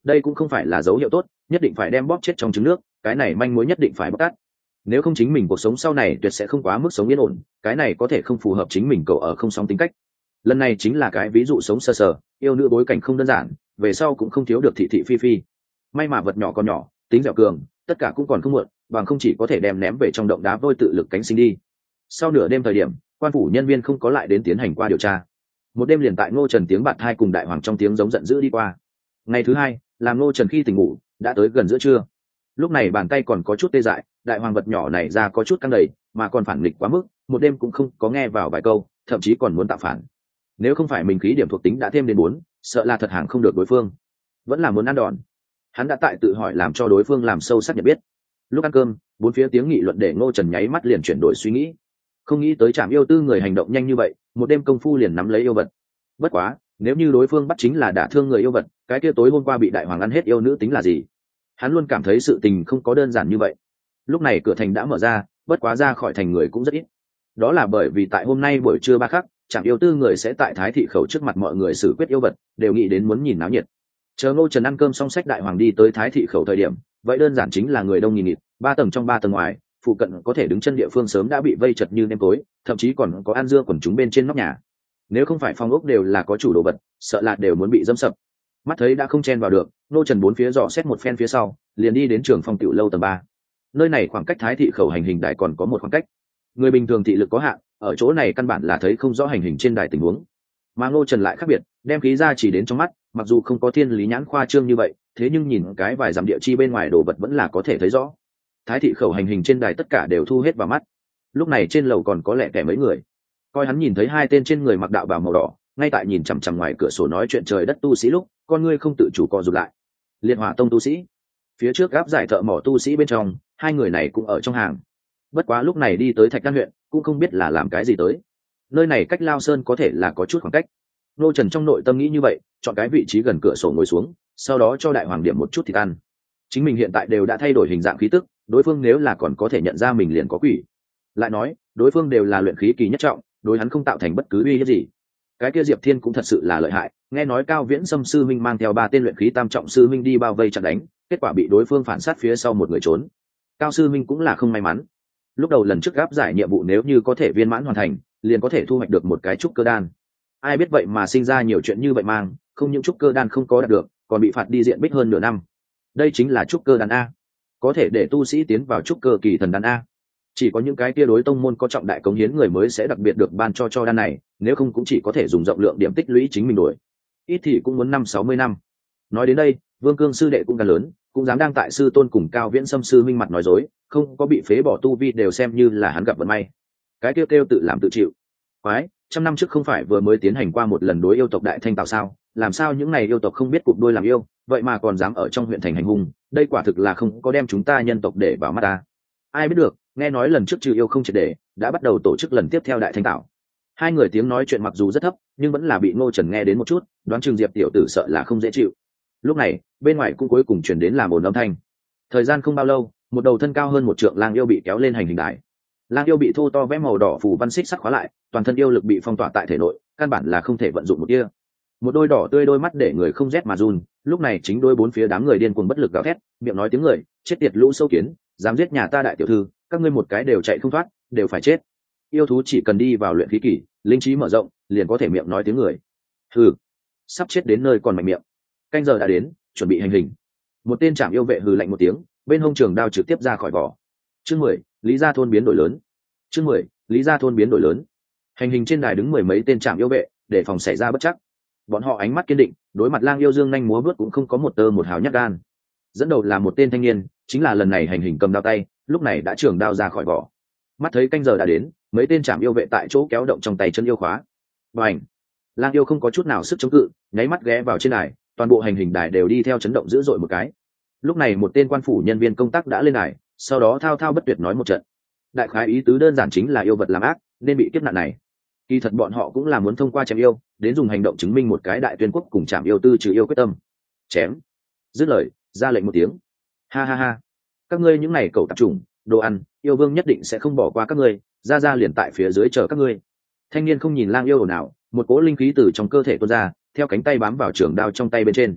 đây cũng không phải là dấu hiệu tốt, nhất định phải đem bóp chết trong trứng nước, cái này manh mối nhất định phải bóc tát. Nếu không chính mình cuộc sống sau này tuyệt sẽ không quá mức sống yên ổn, cái này có thể không phù hợp chính mình cậu ở không sóng tính cách. Lần này chính là cái ví dụ sống sơ sờ, yêu nữ bối cảnh không đơn giản, về sau cũng không thiếu được thị thị phi phi. May mà vật nhỏ còn nhỏ, tính dẻo cường, tất cả cũng còn không muộn, bằng không chỉ có thể đem ném về trong động đá vôi tự lực cánh sinh đi. Sau nửa đêm thời điểm, quan phủ nhân viên không có lại đến tiến hành qua điều tra. Một đêm liền tại Ngô Trần tiếng bạt hai cùng đại hoàng trong tiếng giống giận dữ đi qua. Ngày thứ hai, làm Ngô Trần khi tỉnh ngủ, đã tới gần giữa trưa. Lúc này bàn tay còn có chút tê dại, đại hoàng vật nhỏ này ra có chút căng đầy, mà còn phản nghịch quá mức, một đêm cũng không có nghe vào vài câu, thậm chí còn muốn tạo phản. Nếu không phải mình khí điểm thuộc tính đã thêm đến bốn, sợ là thật hàng không được đối phương, vẫn là muốn ăn đòn. Hắn đã tại tự hỏi làm cho đối phương làm sâu sắc nhận biết. Lúc ăn cơm, bốn phía tiếng nghị luận để Ngô Trần nháy mắt liền chuyển đổi suy nghĩ. Không nghĩ tới Trảm Yêu Tư người hành động nhanh như vậy, một đêm công phu liền nắm lấy yêu vật. Bất quá, nếu như đối phương bắt chính là đả thương người yêu vật, cái kia tối hôm qua bị đại hoàng ăn hết yêu nữ tính là gì? Hắn luôn cảm thấy sự tình không có đơn giản như vậy. Lúc này cửa thành đã mở ra, bất quá ra khỏi thành người cũng rất ít. Đó là bởi vì tại hôm nay buổi trưa ba khắc, Trảm Yêu Tư người sẽ tại Thái thị khẩu trước mặt mọi người xử quyết yêu vật, đều nghĩ đến muốn nhìn náo nhiệt. Chờ Ngô Trần ăn cơm xong sách đại hoàng đi tới Thái thị khẩu thời điểm, vậy đơn giản chính là người đông nghìn nghịt, ba tầng trong ba tầng ngoài, phụ cận có thể đứng chân địa phương sớm đã bị vây chật như nêm tối, thậm chí còn có ăn dưa quần chúng bên trên nóc nhà. Nếu không phải phòng ốc đều là có chủ đồ vật, sợ là đều muốn bị dẫm sập. Mắt thấy đã không chen vào được, Ngô Trần bốn phía dò xét một phen phía sau, liền đi đến Trường Phong tiểu lâu tầng ba. Nơi này khoảng cách Thái thị khẩu hành hình đài còn có một khoảng cách. Người bình thường thị lực có hạn, ở chỗ này căn bản là thấy không rõ hành hình trên đài tình huống. Mà Ngô Trần lại khác biệt, đem khí ra chỉ đến trong mắt, mặc dù không có thiên lý nhãn khoa trương như vậy, thế nhưng nhìn cái vài dặm địa chi bên ngoài đồ vật vẫn là có thể thấy rõ. Thái thị khẩu hành hình trên đài tất cả đều thu hết vào mắt. Lúc này trên lầu còn có lẽ kẻ mấy người. Coi hắn nhìn thấy hai tên trên người mặc đạo bào màu đỏ, ngay tại nhìn chằm chằm ngoài cửa sổ nói chuyện trời đất tu sĩ lúc, con ngươi không tự chủ co rụt lại. Liệt Hỏa tông tu sĩ. Phía trước gáp giải thợ mỏ tu sĩ bên trong, hai người này cũng ở trong hàng. Bất quá lúc này đi tới Thạch Đan huyện, cũng không biết là làm cái gì tới. Nơi này cách Lao Sơn có thể là có chút khoảng cách. Ngô Trần trong nội tâm nghĩ như vậy, chọn cái vị trí gần cửa sổ ngồi xuống, sau đó cho đại hoàng điểm một chút thịt ăn. Chính mình hiện tại đều đã thay đổi hình dạng khí tức, đối phương nếu là còn có thể nhận ra mình liền có quỷ. Lại nói, đối phương đều là luyện khí kỳ nhất trọng, đối hắn không tạo thành bất cứ uy hiếp gì. Cái kia Diệp Thiên cũng thật sự là lợi hại, nghe nói Cao Viễn Sâm sư minh mang theo ba tên luyện khí tam trọng sư minh đi bao vây chặn đánh, kết quả bị đối phương phản sát phía sau một người trốn. Cao sư minh cũng là không may mắn. Lúc đầu lần trước gáp giải nhiệm vụ nếu như có thể viên mãn hoàn thành, liền có thể thu hoạch được một cái trúc cơ đan. Ai biết vậy mà sinh ra nhiều chuyện như vậy mang, không những trúc cơ đan không có đạt được, còn bị phạt đi diện bích hơn nửa năm. Đây chính là trúc cơ đan a, có thể để tu sĩ tiến vào trúc cơ kỳ thần đan a. Chỉ có những cái kia đối tông môn có trọng đại cống hiến người mới sẽ đặc biệt được ban cho cho đan này, nếu không cũng chỉ có thể dùng rộng lượng điểm tích lũy chính mình đuổi. Ít thì cũng muốn năm sáu mươi năm. Nói đến đây, Vương Cương sư đệ cũng gan lớn, cũng dám đang tại sư tôn cùng Cao Viễn Sâm sư minh mặt nói dối, không có bị phế bỏ tu vi đều xem như là hắn gặp vận may. Cái kêu kêu tự làm tự chịu. Quái, trăm năm trước không phải vừa mới tiến hành qua một lần đối yêu tộc đại thanh tạo sao? Làm sao những này yêu tộc không biết cụp đôi làm yêu, vậy mà còn dám ở trong huyện thành hành hung? Đây quả thực là không có đem chúng ta nhân tộc để vào mắt ta. Ai biết được, nghe nói lần trước trừ yêu không triệt để, đã bắt đầu tổ chức lần tiếp theo đại thanh tạo. Hai người tiếng nói chuyện mặc dù rất thấp, nhưng vẫn là bị Ngô Trần nghe đến một chút, đoán chừng Diệp tiểu tử sợ là không dễ chịu. Lúc này, bên ngoài cũng cuối cùng truyền đến làm ồn âm thanh. Thời gian không bao lâu, một đầu thân cao hơn một trượng lang yêu bị kéo lên hành hình đài. Lang yêu bị thô to vẽ màu đỏ phủ văn xích sắc khóa lại, toàn thân yêu lực bị phong tỏa tại thể nội, căn bản là không thể vận dụng một tia. Một đôi đỏ tươi đôi mắt để người không rét mà run, lúc này chính đôi bốn phía đám người điên cuồng bất lực gào thét, miệng nói tiếng người, chết tiệt lũ sâu kiến, dám giết nhà ta đại tiểu thư, các ngươi một cái đều chạy không thoát, đều phải chết. Yêu thú chỉ cần đi vào luyện khí kỳ, linh trí mở rộng, liền có thể miệng nói tiếng người. Hừ, sắp chết đến nơi còn mạnh miệng. Canh giờ đã đến, chuẩn bị hành hình. Một tên trảm yêu vệ hừ lạnh một tiếng, bên hông trường đao trực tiếp ra khỏi vỏ. Chương mười, Lý Gia thôn biến đổi lớn. Chương mười, Lý Gia thôn biến đổi lớn. Hành hình trên đài đứng mười mấy tên trảm yêu vệ, để phòng xảy ra bất chắc. Bọn họ ánh mắt kiên định, đối mặt lang yêu dương nhanh múa vớt cũng không có một tơ một hào nhát gan. Dẫn đầu là một tên thanh niên, chính là lần này hành hình cầm đao tay, lúc này đã trường đao ra khỏi vỏ. Mắt thấy canh giờ đã đến, mấy tên trảm yêu vệ tại chỗ kéo động trong tay chân yêu khóa. Bành! Lang yêu không có chút nào sức chống cự, nháy mắt ghé vào trên đài, toàn bộ hành hình đài đều đi theo chấn động dữ dội một cái. Lúc này một tên quan phủ nhân viên công tác đã lên đài, sau đó thao thao bất tuyệt nói một trận. Đại khái ý tứ đơn giản chính là yêu vật làm ác, nên bị kiếp nạn này. Kỳ thật bọn họ cũng là muốn thông qua chém yêu, đến dùng hành động chứng minh một cái đại tuyên quốc cùng chạm yêu tư trừ yêu quyết tâm. Chém! Dứt lời, ra lệnh một tiếng. Ha ha ha! Các ngươi những này cẩu tạp chủng, đồ ăn, yêu vương nhất định sẽ không bỏ qua các ngươi, ra ra liền tại phía dưới chờ các ngươi. Thanh niên không nhìn lang yêu nào, một cỗ linh khí từ trong cơ thể tuôn ra, theo cánh tay bám vào trường đao trong tay bên trên.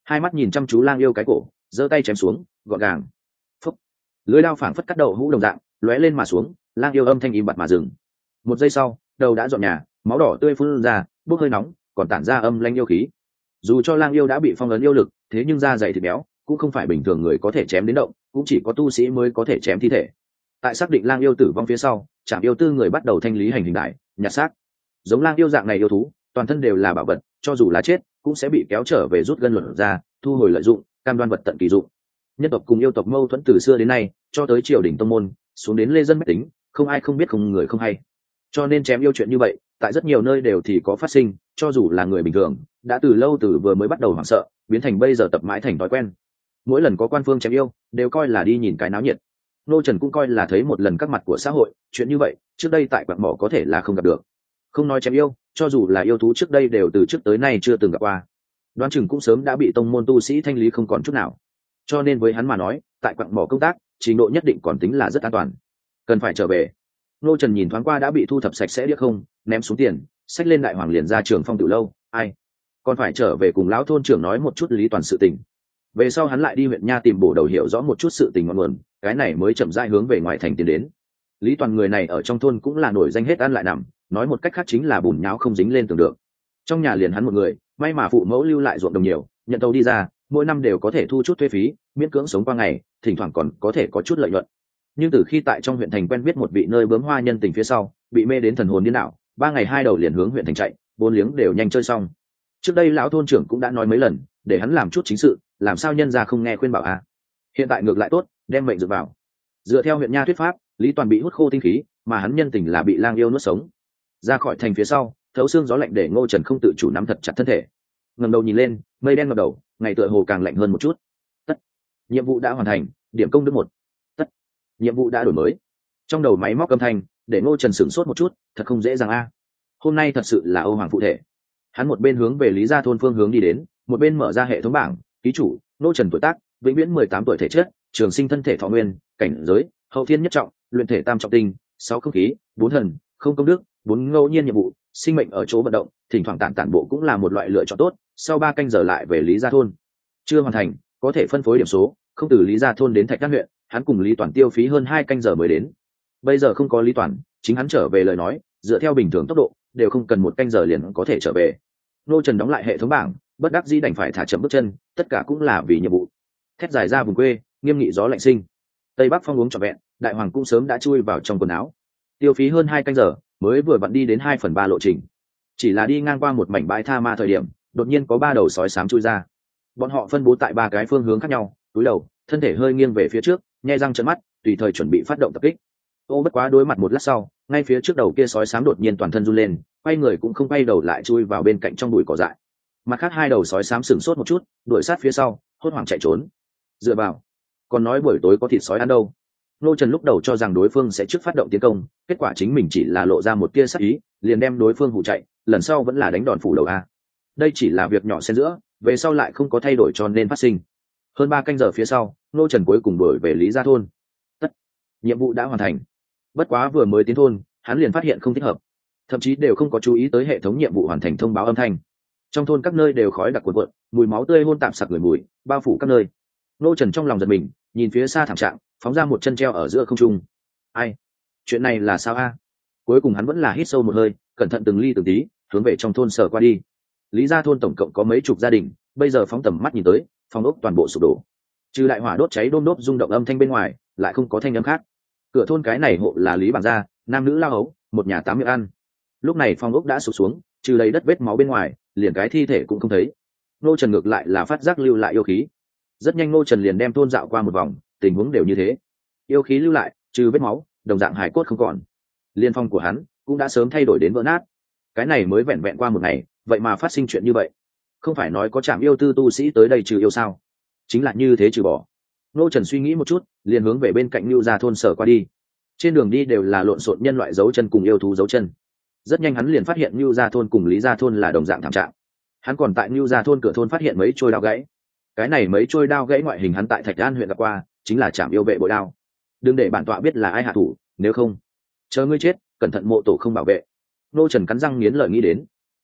hai mắt nhìn chăm chú lang yêu cái cổ, giơ tay chém xuống gọn gàng. Phúc. Lưỡi đao phảng phất cắt đầu hũ đồng dạng lóe lên mà xuống, lang yêu âm thanh im bặt mà dừng. Một giây sau, đầu đã dọn nhà, máu đỏ tươi phun ra, bốc hơi nóng, còn tản ra âm lanh yêu khí. Dù cho lang yêu đã bị phong ấn yêu lực, thế nhưng da dày thịt béo cũng không phải bình thường người có thể chém đến động, cũng chỉ có tu sĩ mới có thể chém thi thể. Tại xác định lang yêu tử vong phía sau, trạm yêu tư người bắt đầu thanh lý hành hình đại, nhặt xác. Giống lang yêu dạng này yêu thú, toàn thân đều là bảo vật, cho dù là chết cũng sẽ bị kéo trở về rút gân luận ra, thu hồi lợi dụng, cam đoan vật tận kỳ dụng. Nhân tộc cùng yêu tộc mâu thuẫn từ xưa đến nay, cho tới triều đình tông môn, xuống đến lê dân bách tính, không ai không biết không người không hay. Cho nên chém yêu chuyện như vậy, tại rất nhiều nơi đều thì có phát sinh, cho dù là người bình thường, đã từ lâu từ vừa mới bắt đầu hoảng sợ, biến thành bây giờ tập mãi thành thói quen. Mỗi lần có quan phương chém yêu, đều coi là đi nhìn cái náo nhiệt. Nô Trần cũng coi là thấy một lần các mặt của xã hội, chuyện như vậy, trước đây tại quặng mỏ có thể là không gặp được. Không nói chém yêu, cho dù là yêu thú trước đây đều từ trước tới nay chưa từng gặp qua. Đoán chừng cũng sớm đã bị tông môn tu sĩ thanh lý không còn chút nào. Cho nên với hắn mà nói, tại quặng mỏ công tác, trình độ nhất định còn tính là rất an toàn. Cần phải trở về. Nô Trần nhìn thoáng qua đã bị thu thập sạch sẽ điếc không, ném xuống tiền, xách lên đại hoàng liền ra trường phong tiểu lâu, ai, còn phải trở về cùng lão thôn trưởng nói một chút lý toàn sự tình. Về sau hắn lại đi huyện nha tìm bổ đầu hiểu rõ một chút sự tình ngọn nguồn, cái này mới chậm rãi hướng về ngoài thành tiến đến. Lý toàn người này ở trong thôn cũng là nổi danh hết ăn lại nằm, nói một cách khác chính là bùn nháo không dính lên tường được. Trong nhà liền hắn một người, may mà phụ mẫu lưu lại ruộng đồng nhiều, nhận tàu đi ra, mỗi năm đều có thể thu chút thuế phí, miễn cưỡng sống qua ngày, thỉnh thoảng còn có thể có chút lợi nhuận. Nhưng từ khi tại trong huyện thành quen biết một vị nơi bướm hoa nhân tình phía sau, bị mê đến thần hồn điên đảo, ba ngày hai đầu liền hướng huyện thành chạy, bốn liếng đều nhanh chơi xong. Trước đây lão thôn trưởng cũng đã nói mấy lần, để hắn làm chút chính sự, làm sao nhân gia không nghe khuyên bảo à? Hiện tại ngược lại tốt, đem mệnh dựa vào. Dựa theo huyện nha thuyết pháp, Lý Toàn bị hút khô tinh khí, mà hắn nhân tình là bị lang yêu nuốt sống. Ra khỏi thành phía sau, thấu xương gió lạnh để Ngô Trần không tự chủ nắm thật chặt thân thể. Ngẩng đầu nhìn lên, mây đen ngập đầu, ngày tựa hồ càng lạnh hơn một chút. Tất, nhiệm vụ đã hoàn thành, điểm công đức một. Tất, nhiệm vụ đã đổi mới. Trong đầu máy móc âm thanh, để Ngô Trần sửng sốt một chút, thật không dễ dàng a. Hôm nay thật sự là Âu Hoàng phụ thể. Hắn một bên hướng về Lý Gia thôn phương hướng đi đến, một bên mở ra hệ thống bảng, ký chủ, Ngô Trần tuổi tác, vĩnh viễn mười tám tuổi thể chất, trường sinh thân thể thọ nguyên, cảnh giới, hậu thiên nhất trọng, luyện thể tam trọng tinh, sáu không khí, bốn thần, không công đức, bốn ngẫu nhiên nhiệm vụ, sinh mệnh ở chỗ vận động, thỉnh thoảng tản tản bộ cũng là một loại lựa chọn tốt. Sau ba canh giờ lại về Lý Gia thôn. Chưa hoàn thành, có thể phân phối điểm số, không từ Lý Gia thôn đến Thạch Đan huyện, hắn cùng Lý Toàn tiêu phí hơn hai canh giờ mới đến. Bây giờ không có Lý Toàn, chính hắn trở về lời nói, dựa theo bình thường tốc độ, đều không cần một canh giờ liền có thể trở về. Nô Trần đóng lại hệ thống bảng, bất đắc dĩ đành phải thả chậm bước chân, tất cả cũng là vì nhiệm vụ. Thét dài ra vùng quê, nghiêm nghị gió lạnh sinh. Tây Bắc phong uống trọn vẹn, đại hoàng cũng sớm đã chui vào trong quần áo. Tiêu phí hơn hai canh giờ, mới vừa vặn đi đến hai phần ba lộ trình. Chỉ là đi ngang qua một mảnh bãi tha ma thời điểm, đột nhiên có ba đầu sói xám chui ra. Bọn họ phân bố tại ba cái phương hướng khác nhau, túi đầu, thân thể hơi nghiêng về phía trước, nhe răng trợn mắt, tùy thời chuẩn bị phát động tập kích. Ô bất quá đối mặt một lát sau, ngay phía trước đầu kia sói xám đột nhiên toàn thân run lên, quay người cũng không quay đầu lại chui vào bên cạnh trong bụi cỏ dại. Mặt khác hai đầu sói xám sửng sốt một chút, đuổi sát phía sau, hốt hoảng chạy trốn. Dựa vào, còn nói buổi tối có thịt sói ăn đâu. Nô Trần lúc đầu cho rằng đối phương sẽ trước phát động tiến công, kết quả chính mình chỉ là lộ ra một tia sắc ý, liền đem đối phương hụ chạy, lần sau vẫn là đánh đòn phủ đầu a. Đây chỉ là việc nhỏ xen giữa, về sau lại không có thay đổi cho nên phát sinh. Hơn ba canh giờ phía sau, Nô Trần cuối cùng đuổi về Lý Gia thôn. Tất, nhiệm vụ đã hoàn thành. Bất quá vừa mới tiến thôn, hắn liền phát hiện không thích hợp, thậm chí đều không có chú ý tới hệ thống nhiệm vụ hoàn thành thông báo âm thanh. Trong thôn các nơi đều khói đặc cuồn cuộn, mùi máu tươi hôn tạp sặc người mùi, bao phủ các nơi. Nô Trần trong lòng giật mình, nhìn phía xa thảm trạng, phóng ra một chân treo ở giữa không trung. Ai? Chuyện này là sao a? Cuối cùng hắn vẫn là hít sâu một hơi, cẩn thận từng ly từng tí, hướng về trong thôn sờ qua đi. Lý Gia thôn tổng cộng có mấy chục gia đình, bây giờ phóng tầm mắt nhìn tới, phòng ốc toàn bộ sụp đổ. Trừ đại hỏa đốt cháy đôm đốp rung động âm thanh bên ngoài, lại không có thanh âm khác. Cửa thôn cái này hộ là Lý Bản gia, nam nữ lao hấu, một nhà tám miệng ăn. Lúc này phòng ốc đã sụp xuống, trừ đầy đất vết máu bên ngoài, liền cái thi thể cũng không thấy. Nô Trần ngược lại là phát giác lưu lại yêu khí. Rất nhanh Nô Trần liền đem thôn dạo qua một vòng, tình huống đều như thế. Yêu khí lưu lại, trừ vết máu, đồng dạng hải cốt không còn. Liên phong của hắn cũng đã sớm thay đổi đến vỡ nát. Cái này mới vẹn vẹn qua một ngày, vậy mà phát sinh chuyện như vậy. Không phải nói có trạm yêu tư tu sĩ tới đây trừ yêu sao? Chính là như thế trừ bỏ. Nô Trần suy nghĩ một chút, liền hướng về bên cạnh Nưu Gia thôn sở qua đi. Trên đường đi đều là lộn xộn nhân loại dấu chân cùng yêu thú dấu chân. Rất nhanh hắn liền phát hiện Nưu Gia thôn cùng Lý Gia thôn là đồng dạng thảm trạng. Hắn còn tại Nưu Gia thôn cửa thôn phát hiện mấy trôi đao gãy. Cái này mấy trôi đao gãy ngoại hình hắn tại Thạch An huyện gặp qua, chính là trạm yêu vệ bội đao. Đừng để bản tọa biết là ai hạ thủ, nếu không, chờ ngươi chết, cẩn thận mộ tổ không bảo vệ. Nô Trần cắn răng nghiến lợi nghĩ đến.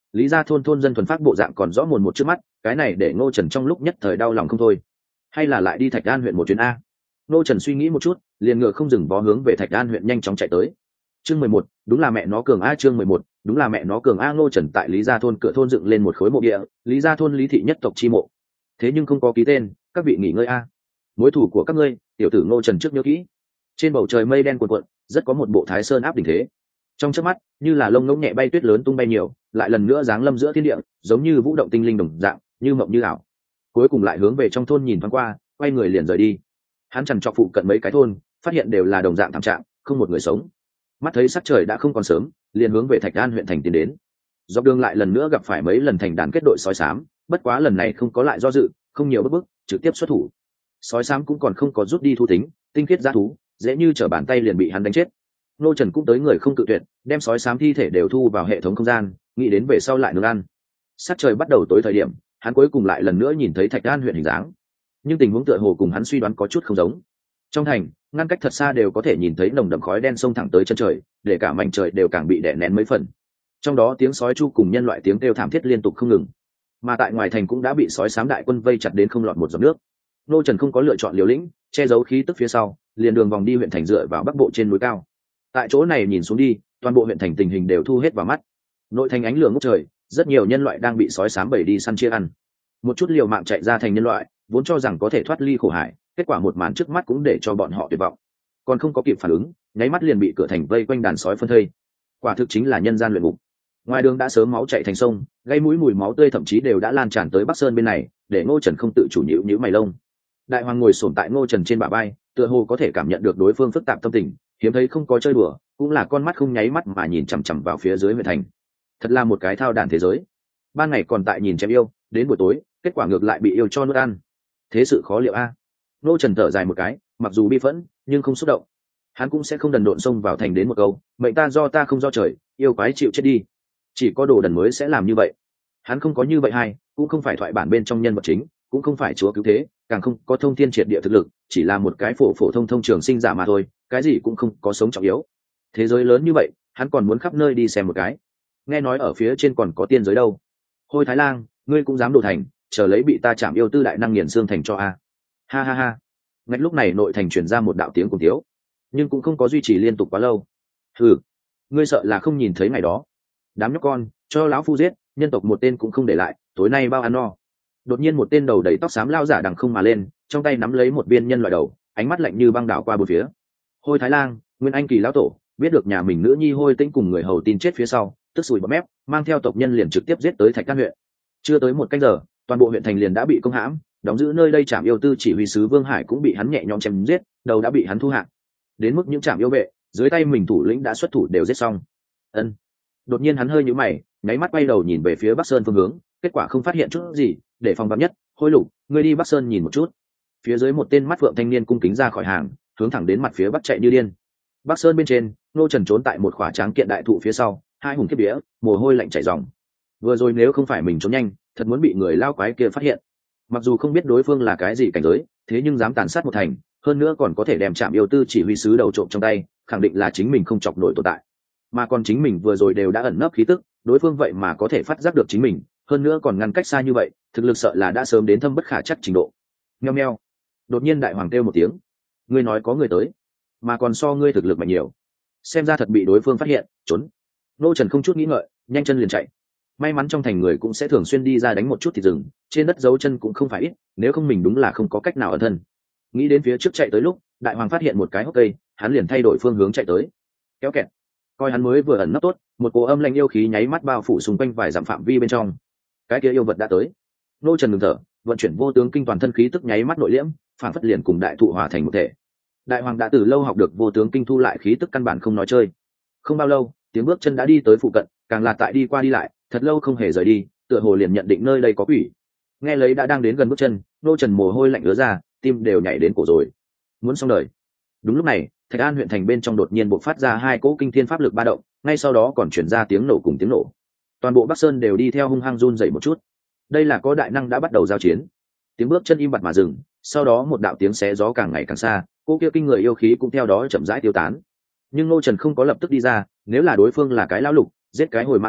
Lý gia thôn thôn dân thuần phát bộ dạng còn rõ mồn một trước mắt, cái này để Ngô Trần trong lúc nhất thời đau lòng không thôi. Hay là lại đi Thạch An huyện một chuyến a? Ngô Trần suy nghĩ một chút, liền ngựa không dừng vó hướng về Thạch An huyện nhanh chóng chạy tới. Chương mười một, đúng là mẹ nó cường a, chương mười một, đúng là mẹ nó cường a. Ngô Trần tại Lý gia thôn cửa thôn dựng lên một khối mộ địa, Lý gia thôn Lý thị nhất tộc chi mộ. Thế nhưng không có ký tên, các vị nghỉ ngơi a. Mối thủ của các ngươi, tiểu tử Ngô Trần trước nhớ kỹ. Trên bầu trời mây đen cuồn cuộn, rất có một bộ Thái Sơn áp đỉnh thế. Trong chớp mắt, như là lông ngỗng nhẹ bay tuyết lớn tung bay nhiều, lại lần nữa giáng lâm giữa thiên địa, giống như vũ động tinh linh đồng dạng, như mộng như ảo. Cuối cùng lại hướng về trong thôn nhìn thoáng qua, quay người liền rời đi. Hắn chằn trọc phụ cận mấy cái thôn, phát hiện đều là đồng dạng thảm trạng, không một người sống. Mắt thấy sắc trời đã không còn sớm, liền hướng về Thạch An huyện thành tiến đến. Dọc đường lại lần nữa gặp phải mấy lần thành đàn kết đội sói xám, bất quá lần này không có lại do dự, không nhiều bước bước, trực tiếp xuất thủ. Sói xám cũng còn không có rút đi thu tính, tinh khiết dã thú, dễ như trở bàn tay liền bị hắn đánh chết. Ngô Trần cũng tới người không cự tuyệt, đem sói xám thi thể đều thu vào hệ thống không gian, nghĩ đến về sau lại nướng ăn. Sát trời bắt đầu tối thời điểm, hắn cuối cùng lại lần nữa nhìn thấy Thạch An huyện hình dáng, nhưng tình huống tựa hồ cùng hắn suy đoán có chút không giống. Trong thành, ngăn cách thật xa đều có thể nhìn thấy nồng đậm khói đen xông thẳng tới chân trời, để cả mảnh trời đều càng bị đè nén mấy phần. Trong đó tiếng sói chu cùng nhân loại tiếng kêu thảm thiết liên tục không ngừng. Mà tại ngoài thành cũng đã bị sói xám đại quân vây chặt đến không lọt một giọt nước. Ngô Trần không có lựa chọn liều lĩnh, che giấu khí tức phía sau, liền đường vòng đi huyện thành dựa vào bắc bộ trên núi cao. Tại chỗ này nhìn xuống đi, toàn bộ huyện thành tình hình đều thu hết vào mắt. Nội thành ánh lửa ngút trời, rất nhiều nhân loại đang bị sói xám bầy đi săn chia ăn. Một chút liều mạng chạy ra thành nhân loại, vốn cho rằng có thể thoát ly khổ hải, kết quả một màn trước mắt cũng để cho bọn họ tuyệt vọng. Còn không có kịp phản ứng, nháy mắt liền bị cửa thành vây quanh đàn sói phân thây. Quả thực chính là nhân gian luyện ngục. Ngoài đường đã sớm máu chảy thành sông, gây mũi mùi máu tươi thậm chí đều đã lan tràn tới Bắc Sơn bên này, để Ngô Trần không tự chủ nhíu nhíu mày lông. Đại hoàng ngồi xổm tại Ngô Trần trên bả vai, tựa hồ có thể cảm nhận được đối phương phức tạp tâm tình, hiếm thấy không có chơi đùa, cũng là con mắt không nháy mắt mà nhìn chằm chằm vào phía dưới huyện thành. Thật là một cái thao đàn thế giới. Ban ngày còn tại nhìn chém yêu, đến buổi tối, kết quả ngược lại bị yêu cho nuốt ăn. Thế sự khó liệu a. Ngô Trần thở dài một cái, mặc dù bi phẫn, nhưng không xúc động. Hắn cũng sẽ không đần độn xông vào thành đến một câu, mệnh ta do ta không do trời, yêu quái chịu chết đi. Chỉ có đồ đần mới sẽ làm như vậy. Hắn không có như vậy hay, cũng không phải thoại bản bên trong nhân vật chính, cũng không phải chúa cứu thế, càng không có thông thiên triệt địa thực lực, chỉ là một cái phổ phổ thông thông trường sinh giả mà thôi, cái gì cũng không có sống trọng yếu. Thế giới lớn như vậy, hắn còn muốn khắp nơi đi xem một cái. Nghe nói ở phía trên còn có tiên giới đâu. Hôi Thái Lang, ngươi cũng dám đổ thành, chờ lấy bị ta chạm yêu tư đại năng nghiền xương thành cho a. Ha ha ha. Ngay lúc này nội thành truyền ra một đạo tiếng cùng tiếu, nhưng cũng không có duy trì liên tục quá lâu. Hừ, ngươi sợ là không nhìn thấy ngày đó. Đám nhóc con, cho lão phu giết, nhân tộc một tên cũng không để lại, tối nay bao ăn no. Đột nhiên một tên đầu đầy tóc xám lao giả đằng không mà lên, trong tay nắm lấy một viên nhân loại đầu, ánh mắt lạnh như băng đảo qua bốn phía. Hôi Thái Lang, Nguyên Anh kỳ lão tổ, biết được nhà mình nữ nhi Hôi Tĩnh cùng người hầu tin chết phía sau, tức sùi bọt mép, mang theo tộc nhân liền trực tiếp giết tới Thạch An huyện. Chưa tới một canh giờ, toàn bộ huyện thành liền đã bị công hãm, đóng giữ nơi đây trạm yêu tư chỉ huy sứ Vương Hải cũng bị hắn nhẹ nhõm chém giết, đầu đã bị hắn thu hạng. Đến mức những trạm yêu vệ, dưới tay mình thủ lĩnh đã xuất thủ đều giết xong. Ân. Đột nhiên hắn hơi nhíu mày, nháy mắt quay đầu nhìn về phía Bắc Sơn phương hướng, kết quả không phát hiện chút gì, để phòng vắn nhất, Hôi Lục, ngươi đi Bắc Sơn nhìn một chút. Phía dưới một tên mắt phượng thanh niên cung kính ra khỏi hàng, hướng thẳng đến mặt phía bắc chạy như điên. Bắc Sơn bên trên, Ngô Trần trốn tại một khỏa tráng kiện đại thụ phía sau, hai hùng kiếp vía, mồ hôi lạnh chảy ròng. Vừa rồi nếu không phải mình trốn nhanh, thật muốn bị người lao quái kia phát hiện. Mặc dù không biết đối phương là cái gì cảnh giới, thế nhưng dám tàn sát một thành, hơn nữa còn có thể đem chạm yêu tư chỉ huy sứ đầu trộm trong tay, khẳng định là chính mình không chọc nổi tồn tại. Mà còn chính mình vừa rồi đều đã ẩn nấp khí tức, đối phương vậy mà có thể phát giác được chính mình, hơn nữa còn ngăn cách xa như vậy, thực lực sợ là đã sớm đến thâm bất khả trắc trình độ. Meo meo. Đột nhiên đại hoàng kêu một tiếng. Ngươi nói có người tới, mà còn so ngươi thực lực mạnh nhiều. Xem ra thật bị đối phương phát hiện, trốn. Ngô Trần không chút nghĩ ngợi, nhanh chân liền chạy. May mắn trong thành người cũng sẽ thường xuyên đi ra đánh một chút thịt rừng, trên đất dấu chân cũng không phải ít, nếu không mình đúng là không có cách nào ẩn thân. Nghĩ đến phía trước chạy tới lúc, đại hoàng phát hiện một cái hốc cây, hắn liền thay đổi phương hướng chạy tới. Kéo kẹt. Coi hắn mới vừa ẩn nấp tốt, một cỗ âm lạnh yêu khí nháy mắt bao phủ xung quanh vài dặm phạm vi bên trong. Cái kia yêu vật đã tới. Ngô Trần ngừng thở, vận chuyển vô tướng kinh toàn thân khí tức nháy mắt nội liễm, phản phất liền cùng đại thụ hòa thành một thể. Đại hoàng đã từ lâu học được vô tướng kinh thu lại khí tức căn bản không nói chơi. Không bao lâu, tiếng bước chân đã đi tới phụ cận, càng là tại đi qua đi lại, thật lâu không hề rời đi, tựa hồ liền nhận định nơi đây có quỷ. Nghe lấy đã đang đến gần bước chân, Ngô Trần mồ hôi lạnh ứa ra, tim đều nhảy đến cổ rồi. Muốn xong đời. Đúng lúc này, Thạch An huyện thành bên trong đột nhiên bộc phát ra hai cỗ kinh thiên pháp lực ba động, ngay sau đó còn chuyển ra tiếng nổ cùng tiếng nổ. Toàn bộ Bắc Sơn đều đi theo hung hăng run dậy một chút. Đây là có đại năng đã bắt đầu giao chiến. Tiếng bước chân im bặt mà dừng, sau đó một đạo tiếng xé gió càng ngày càng xa, cô kia kinh người yêu khí cũng theo đó chậm rãi tiêu tán. Nhưng Ngô Trần không có lập tức đi ra, nếu là đối phương là cái lão lục, giết cái hồi mã thương,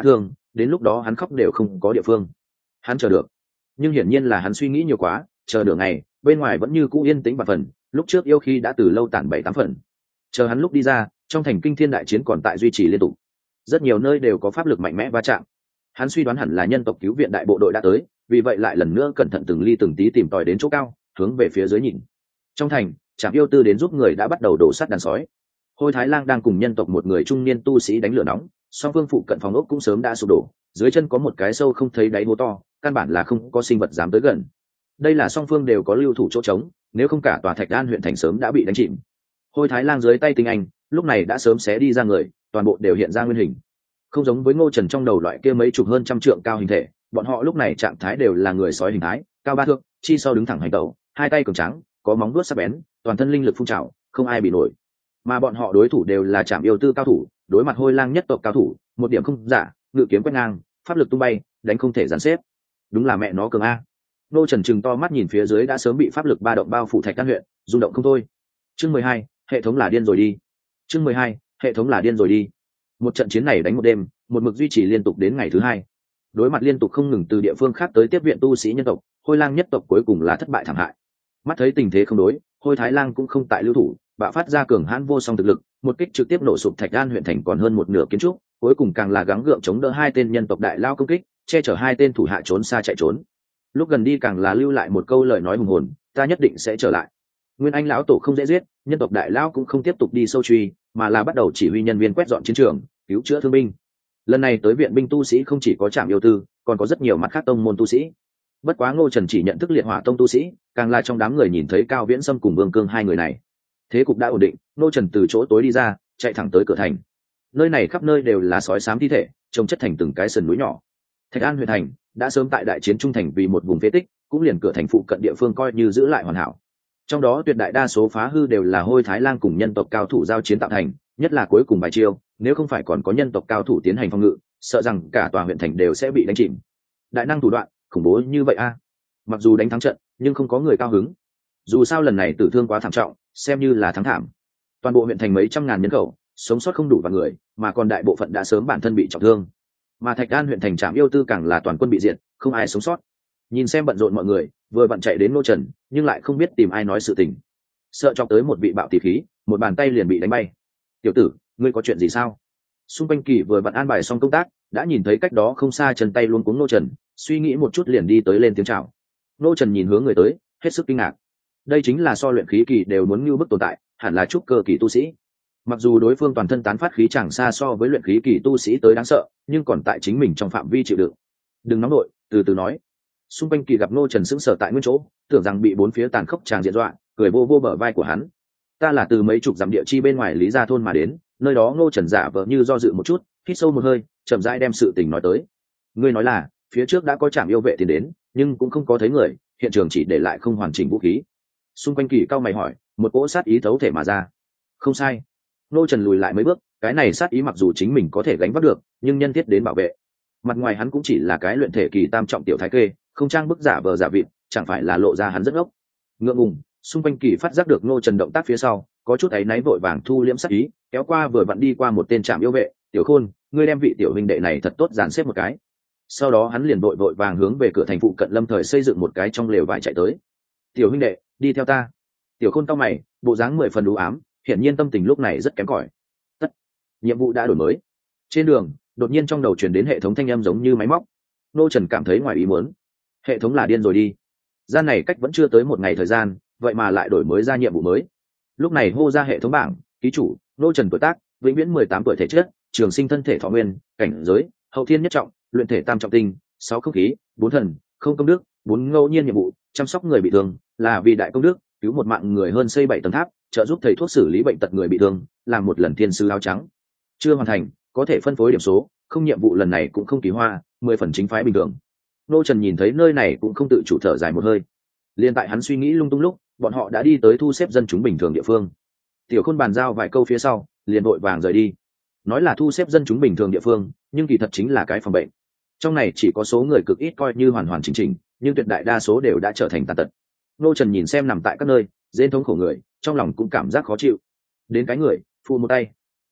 đến lúc đó hắn khóc đều không có địa phương. Hắn chờ được, nhưng hiển nhiên là hắn suy nghĩ nhiều quá, chờ được ngày bên ngoài vẫn như cũ yên tĩnh và phần, lúc trước yêu khi đã từ lâu tản bảy tám phần. Chờ hắn lúc đi ra, trong thành kinh thiên đại chiến còn tại duy trì liên tục, rất nhiều nơi đều có pháp lực mạnh mẽ va chạm. Hắn suy đoán hẳn là nhân tộc cứu viện đại bộ đội đã tới, vì vậy lại lần nữa cẩn thận từng ly từng tí tìm tòi đến chỗ cao, hướng về phía dưới nhìn. Trong thành, Trạm Yêu Tư đến giúp người đã bắt đầu đổ sát đàn sói. Hôi Thái Lang đang cùng nhân tộc một người trung niên tu sĩ đánh lửa nóng, song phương phụ cận phòng ốc cũng sớm đã sụp đổ, dưới chân có một cái sâu không thấy đáy hố to, căn bản là không có sinh vật dám tới gần. Đây là song phương đều có lưu thủ chỗ trống, nếu không cả tòa Thạch An huyện thành sớm đã bị đánh chìm. Hôi Thái Lang dưới tay tinh anh, lúc này đã sớm xé đi ra người, toàn bộ đều hiện ra nguyên hình. Không giống với Ngô Trần trong đầu loại kia mấy chục hơn trăm trượng cao hình thể, bọn họ lúc này trạng thái đều là người sói hình thái, cao ba thước, chi sau đứng thẳng hành tẩu, hai tay cường tráng, có móng vuốt sắc bén, toàn thân linh lực phun trào, không ai bị nổi. Mà bọn họ đối thủ đều là Trảm Yêu Tư cao thủ, đối mặt Hôi Lang nhất tộc cao thủ, một điểm không giả, ngự kiếm quét ngang, pháp lực tung bay, đánh không thể giàn xếp. Đúng là mẹ nó cường a. Ngô Trần trừng to mắt nhìn phía dưới đã sớm bị pháp lực ba động bao phủ Thạch An huyện, rung động không thôi. Chương mười hai, hệ thống là điên rồi đi. Chương mười hai, hệ thống là điên rồi đi. Một trận chiến này đánh một đêm, một mực duy trì liên tục đến ngày thứ hai. Đối mặt liên tục không ngừng từ địa phương khác tới tiếp viện tu sĩ nhân tộc, Hôi Lang nhất tộc cuối cùng là thất bại thảm hại. Mắt thấy tình thế không đối, Hôi Thái Lang cũng không tại lưu thủ, bạo phát ra cường hãn vô song thực lực, một kích trực tiếp nổ sụp Thạch An huyện thành còn hơn một nửa kiến trúc, cuối cùng càng là gắng gượng chống đỡ hai tên nhân tộc đại lao công kích, che chở hai tên thủ hạ trốn xa chạy trốn. Lúc gần đi càng là lưu lại một câu lời nói hùng hồn, ta nhất định sẽ trở lại. Nguyên Anh lão tổ không dễ giết, nhân tộc đại lao cũng không tiếp tục đi sâu truy, mà là bắt đầu chỉ huy nhân viên quét dọn chiến trường, cứu chữa thương binh. Lần này tới viện binh tu sĩ không chỉ có Trảm Yêu Tư, còn có rất nhiều mặt khác tông môn tu sĩ. Bất quá Ngô Trần chỉ nhận thức Liệt Hỏa tông tu sĩ, càng là trong đám người nhìn thấy Cao Viễn Sâm cùng Vương Cương hai người này. Thế cục đã ổn định, Ngô Trần từ chỗ tối đi ra, chạy thẳng tới cửa thành. Nơi này khắp nơi đều là sói xám thi thể, trông chất thành từng cái sườn núi nhỏ. Thạch An huyện thành đã sớm tại đại chiến trung thành vì một vùng phế tích, cũng liền cửa thành phụ cận địa phương coi như giữ lại hoàn hảo. Trong đó tuyệt đại đa số phá hư đều là Hôi Thái Lang cùng nhân tộc cao thủ giao chiến tạo thành, nhất là cuối cùng bài chiêu, nếu không phải còn có nhân tộc cao thủ tiến hành phòng ngự, sợ rằng cả tòa huyện thành đều sẽ bị đánh chìm. Đại năng thủ đoạn khủng bố như vậy a. Mặc dù đánh thắng trận, nhưng không có người cao hứng. Dù sao lần này tử thương quá thảm trọng, xem như là thắng thảm. Toàn bộ huyện thành mấy trăm ngàn nhân khẩu, sống sót không đủ vài người, mà còn đại bộ phận đã sớm bản thân bị trọng thương. Mà Thạch An huyện thành Trảm Yêu Tư càng là toàn quân bị diệt, không ai sống sót. Nhìn xem bận rộn mọi người, vừa vặn chạy đến Ngô Trần, nhưng lại không biết tìm ai nói sự tình. Sợ chọc tới một vị bạo tỷ khí, một bàn tay liền bị đánh bay. Tiểu tử, ngươi có chuyện gì sao? Xung quanh Kỳ vừa vặn an bài xong công tác, đã nhìn thấy cách đó không xa chân tay luôn cuống Ngô Trần, suy nghĩ một chút liền đi tới lên tiếng chào. Ngô Trần nhìn hướng người tới, hết sức kinh ngạc. Đây chính là so luyện khí kỳ đều muốn như bức tồn tại, hẳn là trúc cơ kỳ tu sĩ. Mặc dù đối phương toàn thân tán phát khí chẳng xa so với luyện khí kỳ tu sĩ tới đáng sợ, nhưng còn tại chính mình trong phạm vi chịu đựng. Đừng nóng nội, từ từ nói. Xung quanh Kỳ gặp Ngô Trần sững sờ tại nguyên chỗ, tưởng rằng bị bốn phía tàn khốc tràng diện dọa, cười vô vô bờ vai của hắn. Ta là từ mấy chục dặm địa chi bên ngoài Lý Gia thôn mà đến, nơi đó Ngô Trần giả vờ như do dự một chút, hít sâu một hơi, chậm rãi đem sự tình nói tới. Ngươi nói là, phía trước đã có Trảm Yêu vệ tiến đến, nhưng cũng không có thấy người, hiện trường chỉ để lại không hoàn chỉnh vũ khí. Xung quanh Kỳ cao mày hỏi, một cỗ sát ý thấu thể mà ra. Không sai. Ngô Trần lùi lại mấy bước, cái này sát ý mặc dù chính mình có thể gánh vác được, nhưng nhân thiết đến bảo vệ. Mặt ngoài hắn cũng chỉ là cái luyện thể kỳ tam trọng tiểu thái kê, không trang bức giả vờ giả vịt, chẳng phải là lộ ra hắn rất ngốc. Ngượng ngùng, xung quanh Kỳ phát giác được Ngô Trần động tác phía sau, có chút áy náy vội vàng thu liễm sát ý, kéo qua vừa vặn đi qua một tên Trảm Yêu vệ, Tiểu Khôn, ngươi đem vị tiểu huynh đệ này thật tốt dàn xếp một cái. Sau đó hắn liền vội vội vàng hướng về cửa thành phụ cận lâm thời xây dựng một cái trong lều vải chạy tới. Tiểu huynh đệ, đi theo ta. Tiểu Khôn cau mày, bộ dáng mười phần u ám, hiển nhiên tâm tình lúc này rất kém cỏi. Tất, nhiệm vụ đã đổi mới. Trên đường, đột nhiên trong đầu truyền đến hệ thống thanh âm giống như máy móc. Ngô Trần cảm thấy ngoài ý muốn. Hệ thống là điên rồi đi. Gian này cách vẫn chưa tới một ngày thời gian, vậy mà lại đổi mới ra nhiệm vụ mới. Lúc này hô ra hệ thống bảng, ký chủ, Ngô Trần tuổi tác, vĩnh viễn mười tám tuổi thể chất, trường sinh thân thể thọ nguyên, cảnh giới, hậu thiên nhất trọng, luyện thể tam trọng tinh, sáu không khí, bốn thần, không công đức, bốn ngẫu nhiên nhiệm vụ, chăm sóc người bị thương, là vì đại công đức, cứu một mạng người hơn xây bảy tầng tháp, trợ giúp thầy thuốc xử lý bệnh tật người bị thương, làm một lần thiên sứ áo trắng. Chưa hoàn thành, có thể phân phối điểm số, không nhiệm vụ lần này cũng không kỳ hoa, mười phần chính phái bình thường. Ngô Trần nhìn thấy nơi này cũng không tự chủ thở dài một hơi. Liên tại hắn suy nghĩ lung tung lúc, bọn họ đã đi tới thu xếp dân chúng bình thường địa phương. Tiểu Khôn bàn giao vài câu phía sau, liền vội vàng rời đi. Nói là thu xếp dân chúng bình thường địa phương, nhưng kỳ thật chính là cái phòng bệnh. Trong này chỉ có số người cực ít coi như hoàn hoàn chỉnh chỉnh, nhưng tuyệt đại đa số đều đã trở thành tàn tật. Ngô Trần nhìn xem nằm tại các nơi, dên thống khổ người, trong lòng cũng cảm giác khó chịu. Đến cái người, phụ một tay.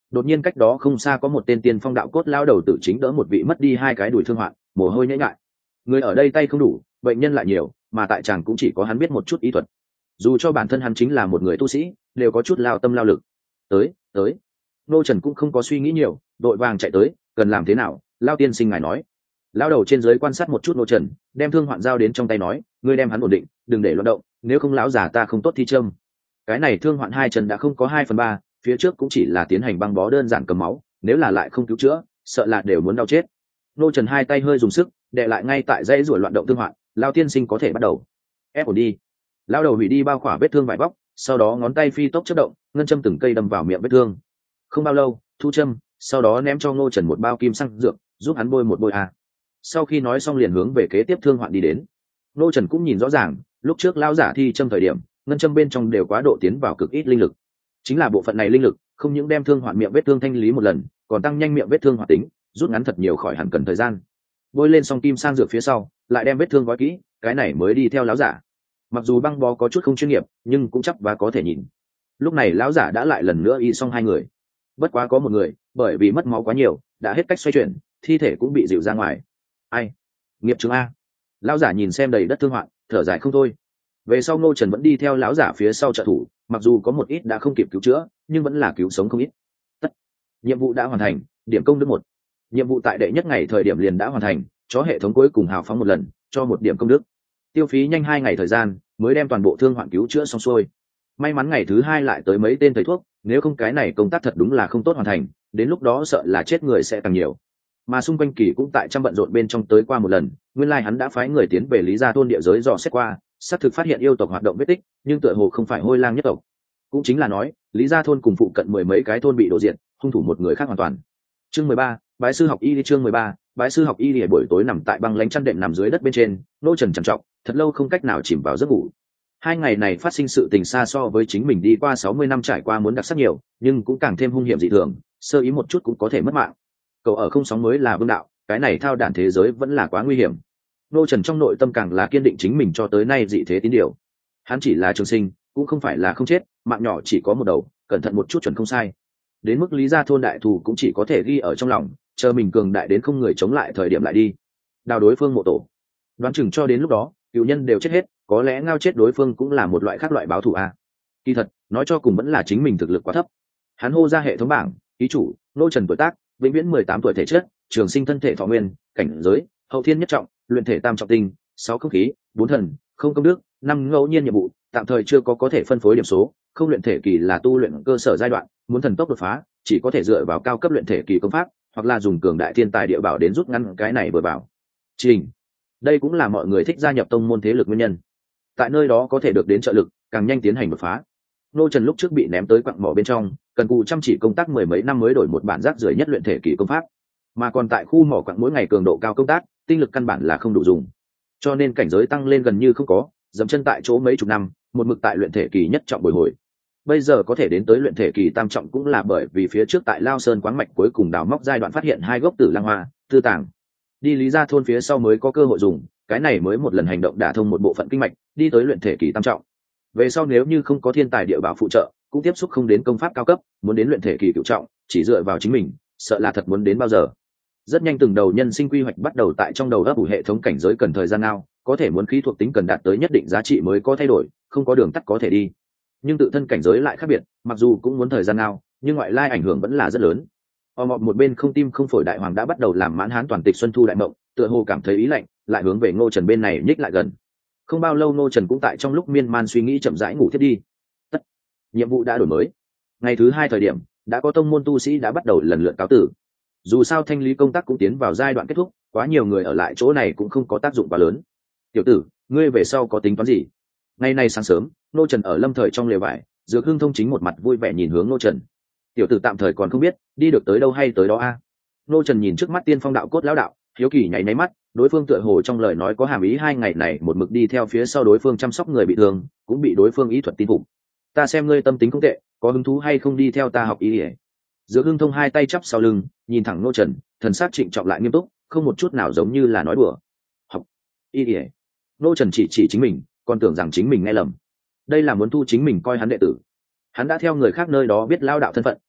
đột nhiên cách đó không xa có một tên tiên phong đạo cốt lao đầu tử chính đỡ một vị mất đi hai cái đùi thương hoạn, mồ hôi nhễ ngại. Người ở đây tay không đủ, bệnh nhân lại nhiều, mà tại chàng cũng chỉ có hắn biết một chút y thuật. Dù cho bản thân hắn chính là một người tu sĩ, đều có chút lao tâm lao lực. Tới, tới. Nô Trần cũng không có suy nghĩ nhiều, đội vàng chạy tới, cần làm thế nào? Lao tiên sinh ngài nói. Lao đầu trên dưới quan sát một chút Nô Trần, đem thương hoạn giao đến trong tay nói, ngươi đem hắn ổn định, đừng để loạn động, nếu không lão già ta không tốt thi châm. Cái này thương hoạn hai chân đã không có hai phần ba, phía trước cũng chỉ là tiến hành băng bó đơn giản cầm máu, nếu là lại không cứu chữa, sợ là đều muốn đau chết. Nô Trần hai tay hơi dùng sức, đè lại ngay tại dãy ruột loạn động thương hoạn, Lao tiên sinh có thể bắt đầu. Ép ổn đi. Lao đầu hủy đi bao khỏa vết thương vải bóc, sau đó ngón tay phi tốc chớp động, ngân châm từng cây đâm vào miệng vết thương. Không bao lâu, thu châm, sau đó ném cho Ngô Trần một bao kim xăng dược, giúp hắn bôi một bôi a. Sau khi nói xong liền hướng về kế tiếp thương hoạn đi đến. Ngô Trần cũng nhìn rõ ràng, lúc trước lão giả thi châm thời điểm, ngân châm bên trong đều quá độ tiến vào cực ít linh lực. Chính là bộ phận này linh lực, không những đem thương hoạn miệng vết thương thanh lý một lần, còn tăng nhanh miệng vết thương hoạt tính, rút ngắn thật nhiều khỏi hẳn cần thời gian. Bôi lên xong kim sang dược phía sau, lại đem vết thương gói kỹ, cái này mới đi theo lão giả. Mặc dù băng bó có chút không chuyên nghiệp, nhưng cũng chắc và có thể nhìn. Lúc này lão giả đã lại lần nữa y xong hai người. Bất quá có một người, bởi vì mất máu quá nhiều, đã hết cách xoay chuyển, thi thể cũng bị dịu ra ngoài. Ai? Nghiệp chứng a. Lão giả nhìn xem đầy đất thương hoạn, thở dài không thôi. Về sau Ngô Trần vẫn đi theo lão giả phía sau trợ thủ, mặc dù có một ít đã không kịp cứu chữa, nhưng vẫn là cứu sống không ít. Tất. Nhiệm vụ đã hoàn thành, điểm công đức một. Nhiệm vụ tại đệ nhất ngày thời điểm liền đã hoàn thành, cho hệ thống cuối cùng hào phóng một lần, cho một điểm công đức. Tiêu phí nhanh hai ngày thời gian, mới đem toàn bộ thương hoạn cứu chữa xong xuôi. May mắn ngày thứ hai lại tới mấy tên thầy thuốc, nếu không cái này công tác thật đúng là không tốt hoàn thành, đến lúc đó sợ là chết người sẽ càng nhiều. Mà xung quanh Kỳ cũng tại trăm bận rộn bên trong tới qua một lần, nguyên lai like hắn đã phái người tiến về Lý Gia thôn địa giới dò xét qua, xác thực phát hiện yêu tộc hoạt động vết tích, nhưng tựa hồ không phải Hôi Lang nhất tộc. Cũng chính là nói, Lý Gia thôn cùng phụ cận mười mấy cái thôn bị đổ diệt, hung thủ một người khác hoàn toàn. Chương mười ba, bái sư học y đi chương mười ba, bái sư học y đi. Buổi tối nằm tại băng lánh chăn đệm nằm dưới đất bên trên, Nô Trần trằn trọc, thật lâu không cách nào chìm vào giấc ngủ. Hai ngày này phát sinh sự tình xa so với chính mình đi qua sáu mươi năm trải qua muốn đặc sắc nhiều, nhưng cũng càng thêm hung hiểm dị thường, sơ ý một chút cũng có thể mất mạng. Cậu ở không sóng mới là vương đạo, cái này thao đản thế giới vẫn là quá nguy hiểm. Nô Trần trong nội tâm càng là kiên định chính mình cho tới nay dị thế tín điều. Hắn chỉ là trường sinh, cũng không phải là không chết, mạng nhỏ chỉ có một đầu, cẩn thận một chút chuẩn không sai. Đến mức Lý Gia thôn đại thù cũng chỉ có thể ghi ở trong lòng, chờ mình cường đại đến không người chống lại thời điểm lại đi đào đối phương mộ tổ. Đoán chừng cho đến lúc đó cựu nhân đều chết hết, có lẽ ngao chết đối phương cũng là một loại khác loại báo thù a. Kỳ thật nói cho cùng vẫn là chính mình thực lực quá thấp. Hắn hô ra hệ thống bảng, ký chủ Nô Trần tuổi tác vĩnh viễn mười tám tuổi, thể chất trường sinh, thân thể thọ nguyên, cảnh giới hậu thiên nhất trọng, luyện thể tam trọng tinh, sáu không khí, bốn thần, không công đức, năm ngẫu nhiên nhiệm vụ, tạm thời chưa có có thể phân phối điểm số, không luyện thể kỳ là tu luyện cơ sở giai đoạn, muốn thần tốc đột phá chỉ có thể dựa vào cao cấp luyện thể kỳ công pháp, hoặc là dùng cường đại thiên tài địa bảo đến rút ngắn cái này vừa bảo trình. Đây cũng là mọi người thích gia nhập tông môn thế lực nguyên nhân, tại nơi đó có thể được đến trợ lực, càng nhanh tiến hành đột phá. Nô Trần lúc trước bị ném tới quặng mỏ bên trong, cần cù chăm chỉ công tác mười mấy năm mới đổi một bản rác rưởi nhất luyện thể kỳ công pháp, mà còn tại khu mỏ quặng mỗi ngày cường độ cao công tác, tinh lực căn bản là không đủ dùng, cho nên cảnh giới tăng lên gần như không có, dậm chân tại chỗ mấy chục năm, một mực tại luyện thể kỳ nhất trọng bồi hồi. Bây giờ có thể đến tới luyện thể kỳ tam trọng cũng là bởi vì phía trước tại Lao Sơn quáng mạch cuối cùng đào móc giai đoạn phát hiện hai gốc tử lang hoa, tư tàng. Đi Lý Gia thôn phía sau mới có cơ hội dùng, cái này mới một lần hành động đả thông một bộ phận kinh mạch, đi tới luyện thể kỳ tam trọng. Về sau nếu như không có thiên tài địa bảo phụ trợ, cũng tiếp xúc không đến công pháp cao cấp, muốn đến luyện thể kỳ cửu trọng, chỉ dựa vào chính mình, sợ là thật muốn đến bao giờ. Rất nhanh từng đầu nhân sinh quy hoạch bắt đầu tại trong đầu ấp ủ hệ thống cảnh giới cần thời gian nào, có thể muốn khí thuộc tính cần đạt tới nhất định giá trị mới có thay đổi, không có đường tắt có thể đi. Nhưng tự thân cảnh giới lại khác biệt, mặc dù cũng muốn thời gian nào, nhưng ngoại lai ảnh hưởng vẫn là rất lớn. Ở một bên không tim không phổi đại hoàng đã bắt đầu làm mãn hán toàn tịch xuân thu đại mộng, tựa hồ cảm thấy ý lạnh, lại hướng về Ngô Trần bên này nhích lại gần. Không bao lâu Ngô Trần cũng tại trong lúc miên man suy nghĩ chậm rãi ngủ thiết đi. Tất. Nhiệm vụ đã đổi mới. Ngày thứ hai thời điểm, đã có tông môn tu sĩ đã bắt đầu lần lượt cáo tử. Dù sao thanh lý công tác cũng tiến vào giai đoạn kết thúc, quá nhiều người ở lại chỗ này cũng không có tác dụng quá lớn. Tiểu tử, ngươi về sau có tính toán gì? Ngày nay sáng sớm, Ngô Trần ở lâm thời trong lều vải, Dược Hưng Thông chính một mặt vui vẻ nhìn hướng Ngô Trần. Tiểu tử tạm thời còn không biết đi được tới đâu hay tới đó a. À? Ngô Trần nhìn trước mắt tiên phong đạo cốt lão đạo, hiếu kỳ nháy nháy mắt, đối phương tựa hồ trong lời nói có hàm ý hai ngày này một mực đi theo phía sau đối phương chăm sóc người bị thương, cũng bị đối phương ý thuật tin phục. Ta xem ngươi tâm tính không tệ, có hứng thú hay không đi theo ta học y? Dược Hưng Thông hai tay chắp sau lưng, nhìn thẳng Ngô Trần, thần sắc trịnh trọng lại nghiêm túc, không một chút nào giống như là nói đùa. Học y? Ngô Trần chỉ chỉ chính mình, còn tưởng rằng chính mình nghe lầm. Đây là muốn thu chính mình coi hắn đệ tử. Hắn đã theo người khác nơi đó biết lao đạo thân phận,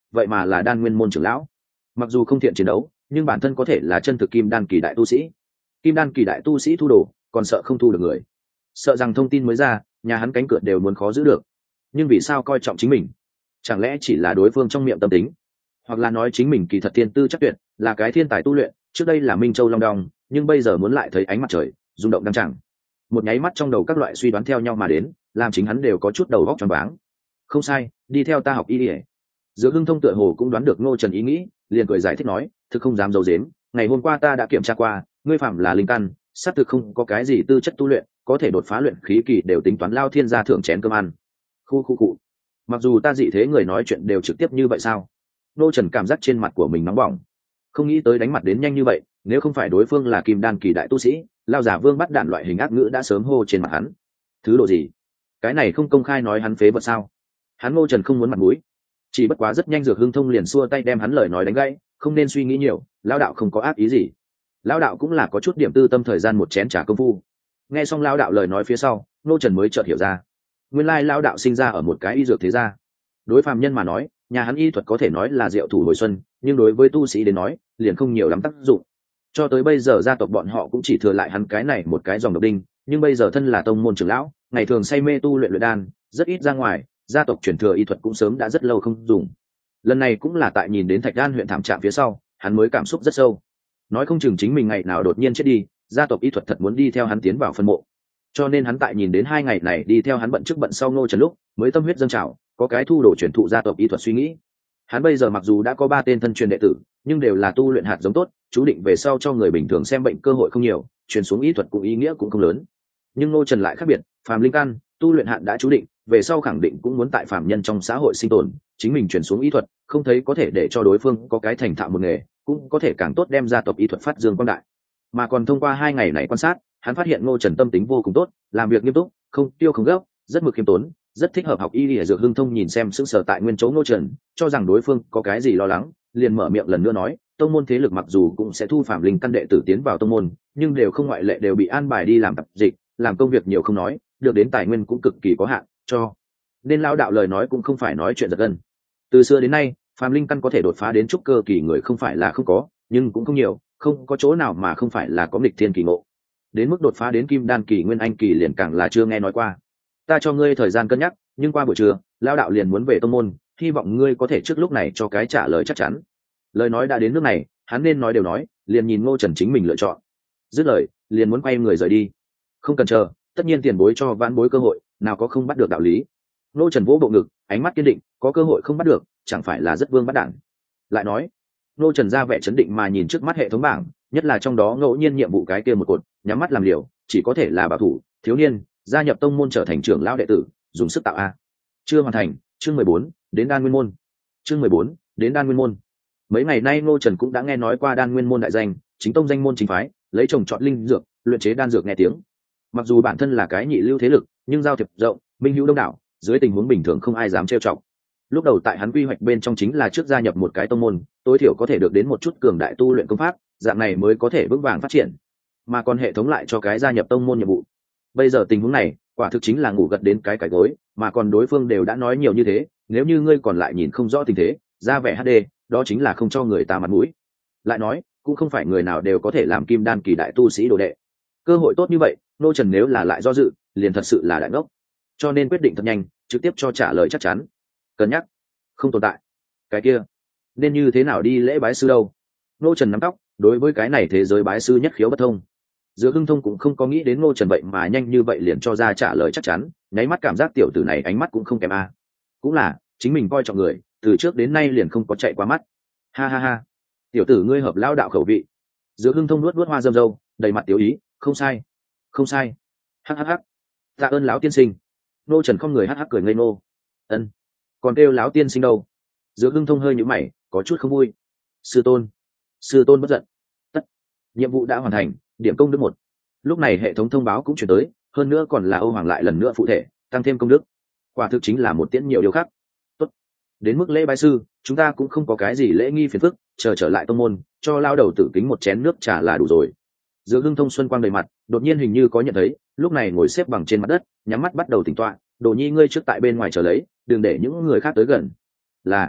vậy mà là đan nguyên môn trưởng lão. Mặc dù không thiện chiến đấu, nhưng bản thân có thể là chân thực kim đan kỳ đại tu sĩ. Kim đan kỳ đại tu sĩ thu đồ, còn sợ không thu được người. Sợ rằng thông tin mới ra, nhà hắn cánh cửa đều muốn khó giữ được. Nhưng vì sao coi trọng chính mình? Chẳng lẽ chỉ là đối phương trong miệng tâm tính, hoặc là nói chính mình kỳ thật thiên tư chắc tuyệt, là cái thiên tài tu luyện, trước đây là Minh Châu Long Đong, nhưng bây giờ muốn lại thấy ánh mặt trời, rung động đăng chẳng. Một nháy mắt trong đầu các loại suy đoán theo nhau mà đến, làm chính hắn đều có chút đầu óc choáng váng. Không sai, đi theo ta học y y. Dược Hưng Thông tựa hồ cũng đoán được Ngô Trần ý nghĩ, liền cười giải thích nói, thực không dám giấu giếm, ngày hôm qua ta đã kiểm tra qua, ngươi phạm là linh căn, xác thực không có cái gì tư chất tu luyện, có thể đột phá luyện khí kỳ đều tính toán lao thiên gia thưởng chén cơm ăn. Khu khu cụ. Mặc dù ta dị thế người nói chuyện đều trực tiếp như vậy sao? Ngô Trần cảm giác trên mặt của mình nóng bỏng, không nghĩ tới đánh mặt đến nhanh như vậy, nếu không phải đối phương là kim đan kỳ đại tu sĩ, lao giả vương bắt đạn loại hình ác ngữ đã sớm hô trên mặt hắn. Thứ độ gì? Cái này không công khai nói hắn phế vật sao? Hắn Ngô Trần không muốn mặt mũi, chỉ bất quá rất nhanh Dược Hưng Thông liền xua tay đem hắn lời nói đánh gãy, không nên suy nghĩ nhiều, lão đạo không có ác ý gì. Lão đạo cũng là có chút điểm tư tâm thời gian một chén trà công phu. Nghe xong lão đạo lời nói phía sau, Ngô Trần mới chợt hiểu ra, nguyên lai lão đạo sinh ra ở một cái y dược thế gia. Đối phàm nhân mà nói, nhà hắn y thuật có thể nói là diệu thủ hồi xuân, nhưng đối với tu sĩ đến nói, liền không nhiều lắm tác dụng. Cho tới bây giờ gia tộc bọn họ cũng chỉ thừa lại hắn cái này một cái dòng độc đinh, nhưng bây giờ thân là tông môn trưởng lão, ngày thường say mê tu luyện luyện đan, rất ít ra ngoài, gia tộc truyền thừa y thuật cũng sớm đã rất lâu không dùng. Lần này cũng là tại nhìn đến Thạch Đan huyện thảm trạng phía sau, hắn mới cảm xúc rất sâu. Nói không chừng chính mình ngày nào đột nhiên chết đi, gia tộc y thuật thật muốn đi theo hắn tiến vào phân mộ. Cho nên hắn tại nhìn đến hai ngày này đi theo hắn bận trước bận sau Ngô Trần lúc, mới tâm huyết dâng trào, có cái thu đồ truyền thụ gia tộc y thuật suy nghĩ. Hắn bây giờ mặc dù đã có ba tên thân truyền đệ tử, nhưng đều là tu luyện hạt giống tốt, chú định về sau cho người bình thường xem bệnh cơ hội không nhiều, truyền xuống y thuật cũng ý nghĩa cũng không lớn. Nhưng Ngô Trần lại khác biệt, phàm linh căn, tu luyện hạn đã chú định, về sau khẳng định cũng muốn tại phàm nhân trong xã hội sinh tồn, chính mình truyền xuống y thuật, không thấy có thể để cho đối phương có cái thành thạo một nghề, cũng có thể càng tốt đem gia tộc y thuật phát dương quang đại. Mà còn thông qua hai ngày này quan sát, hắn phát hiện Ngô Trần tâm tính vô cùng tốt, làm việc nghiêm túc, không tiêu không gấp, rất mực khiêm tốn, rất thích hợp học y y. Dược Hưng Thông nhìn xem sững sờ tại nguyên chỗ Ngô Trần, cho rằng đối phương có cái gì lo lắng, liền mở miệng lần nữa nói, tông môn thế lực mặc dù cũng sẽ thu phạm linh căn đệ tử tiến vào tông môn, nhưng đều không ngoại lệ đều bị an bài đi làm tập dịch, làm công việc nhiều không nói, được đến tài nguyên cũng cực kỳ có hạn, cho nên lão đạo lời nói cũng không phải nói chuyện giật gân. Từ xưa đến nay, phạm linh căn có thể đột phá đến trúc cơ kỳ người không phải là không có, nhưng cũng không nhiều, không có chỗ nào mà không phải là có nghịch thiên kỳ ngộ. Đến mức đột phá đến kim đan kỳ nguyên anh kỳ liền càng là chưa nghe nói qua. Ta cho ngươi thời gian cân nhắc, nhưng qua buổi trưa lão đạo liền muốn về tông môn, hy vọng ngươi có thể trước lúc này cho cái trả lời chắc chắn. Lời nói đã đến nước này, hắn nên nói đều nói, liền nhìn Ngô Trần chính mình lựa chọn. Dứt lời, liền muốn quay người rời đi. Không cần chờ, tất nhiên tiền bối cho vãn bối cơ hội, nào có không bắt được đạo lý. Ngô Trần vỗ bộ ngực, ánh mắt kiên định, có cơ hội không bắt được, chẳng phải là rất vương bắt đản. Lại nói, Ngô Trần ra vẻ chấn định mà nhìn trước mắt hệ thống bảng, nhất là trong đó ngẫu nhiên nhiệm vụ cái kia một cột, nhắm mắt làm liều, chỉ có thể là bảo thủ, thiếu niên, gia nhập tông môn trở thành trưởng lão đệ tử, dùng sức tạo a. Chưa hoàn thành, chương mười bốn, đến đan nguyên môn. Chương mười bốn, đến đan nguyên môn. Mấy ngày nay Ngô Trần cũng đã nghe nói qua đan nguyên môn đại danh, chính tông danh môn chính phái, lấy trồng trọt linh dược, luyện chế đan dược nghe tiếng. Mặc dù bản thân là cái nhị lưu thế lực, nhưng giao thiệp rộng, minh hữu đông đảo, dưới tình huống bình thường không ai dám trêu chọc. Lúc đầu tại hắn quy hoạch bên trong chính là trước gia nhập một cái tông môn, tối thiểu có thể được đến một chút cường đại tu luyện công pháp, dạng này mới có thể vững vàng phát triển. Mà còn hệ thống lại cho cái gia nhập tông môn nhiệm vụ. Bây giờ tình huống này, quả thực chính là ngủ gật đến cái cải gối, mà còn đối phương đều đã nói nhiều như thế, nếu như ngươi còn lại nhìn không rõ tình thế, ra vẻ hát đê, đó chính là không cho người ta mặt mũi. Lại nói, cũng không phải người nào đều có thể làm kim đan kỳ đại tu sĩ đồ đệ. Cơ hội tốt như vậy, Ngô Trần nếu là lại do dự, liền thật sự là đại ngốc. Cho nên quyết định thật nhanh, trực tiếp cho trả lời chắc chắn. Cân nhắc, không tồn tại. Cái kia, nên như thế nào đi lễ bái sư đâu? Ngô Trần nắm tóc, đối với cái này thế giới bái sư nhất khiếu bất thông. Dược Hưng Thông cũng không có nghĩ đến Ngô Trần vậy mà nhanh như vậy liền cho ra trả lời chắc chắn, nháy mắt cảm giác tiểu tử này ánh mắt cũng không kém a. Cũng là, chính mình coi trọng người, từ trước đến nay liền không có chạy qua mắt. Ha ha ha, tiểu tử ngươi hợp lão đạo khẩu vị. Dược Hưng Thông nuốt nuốt hoa râm râu, đầy mặt tiểu ý, không sai, không sai. Hắc hắc hắc, tạ ơn lão tiên sinh. Ngô Trần không người hắc hắc cười ngây ngô. Ân, còn kêu lão tiên sinh đâu? Dược Hưng Thông hơi nhíu mày, có chút không vui. Sư tôn, sư tôn bất giận. Tất, nhiệm vụ đã hoàn thành, điểm công đức một. Lúc này hệ thống thông báo cũng chuyển tới, hơn nữa còn là Âu Hoàng lại lần nữa phụ thể, tăng thêm công đức. Quả thực chính là một tiễn nhiều điều khác. Tốt, đến mức lễ bái sư, chúng ta cũng không có cái gì lễ nghi phiền phức, chờ trở lại tông môn, cho lao đầu tử kính một chén nước trà là đủ rồi. Dược Hưng Thông xuân quang đầy mặt, đột nhiên hình như có nhận thấy, lúc này ngồi xếp bằng trên mặt đất, nhắm mắt bắt đầu tỉnh tọa. Đồ nhi ngươi trước tại bên ngoài chờ lấy, đừng để những người khác tới gần. Là.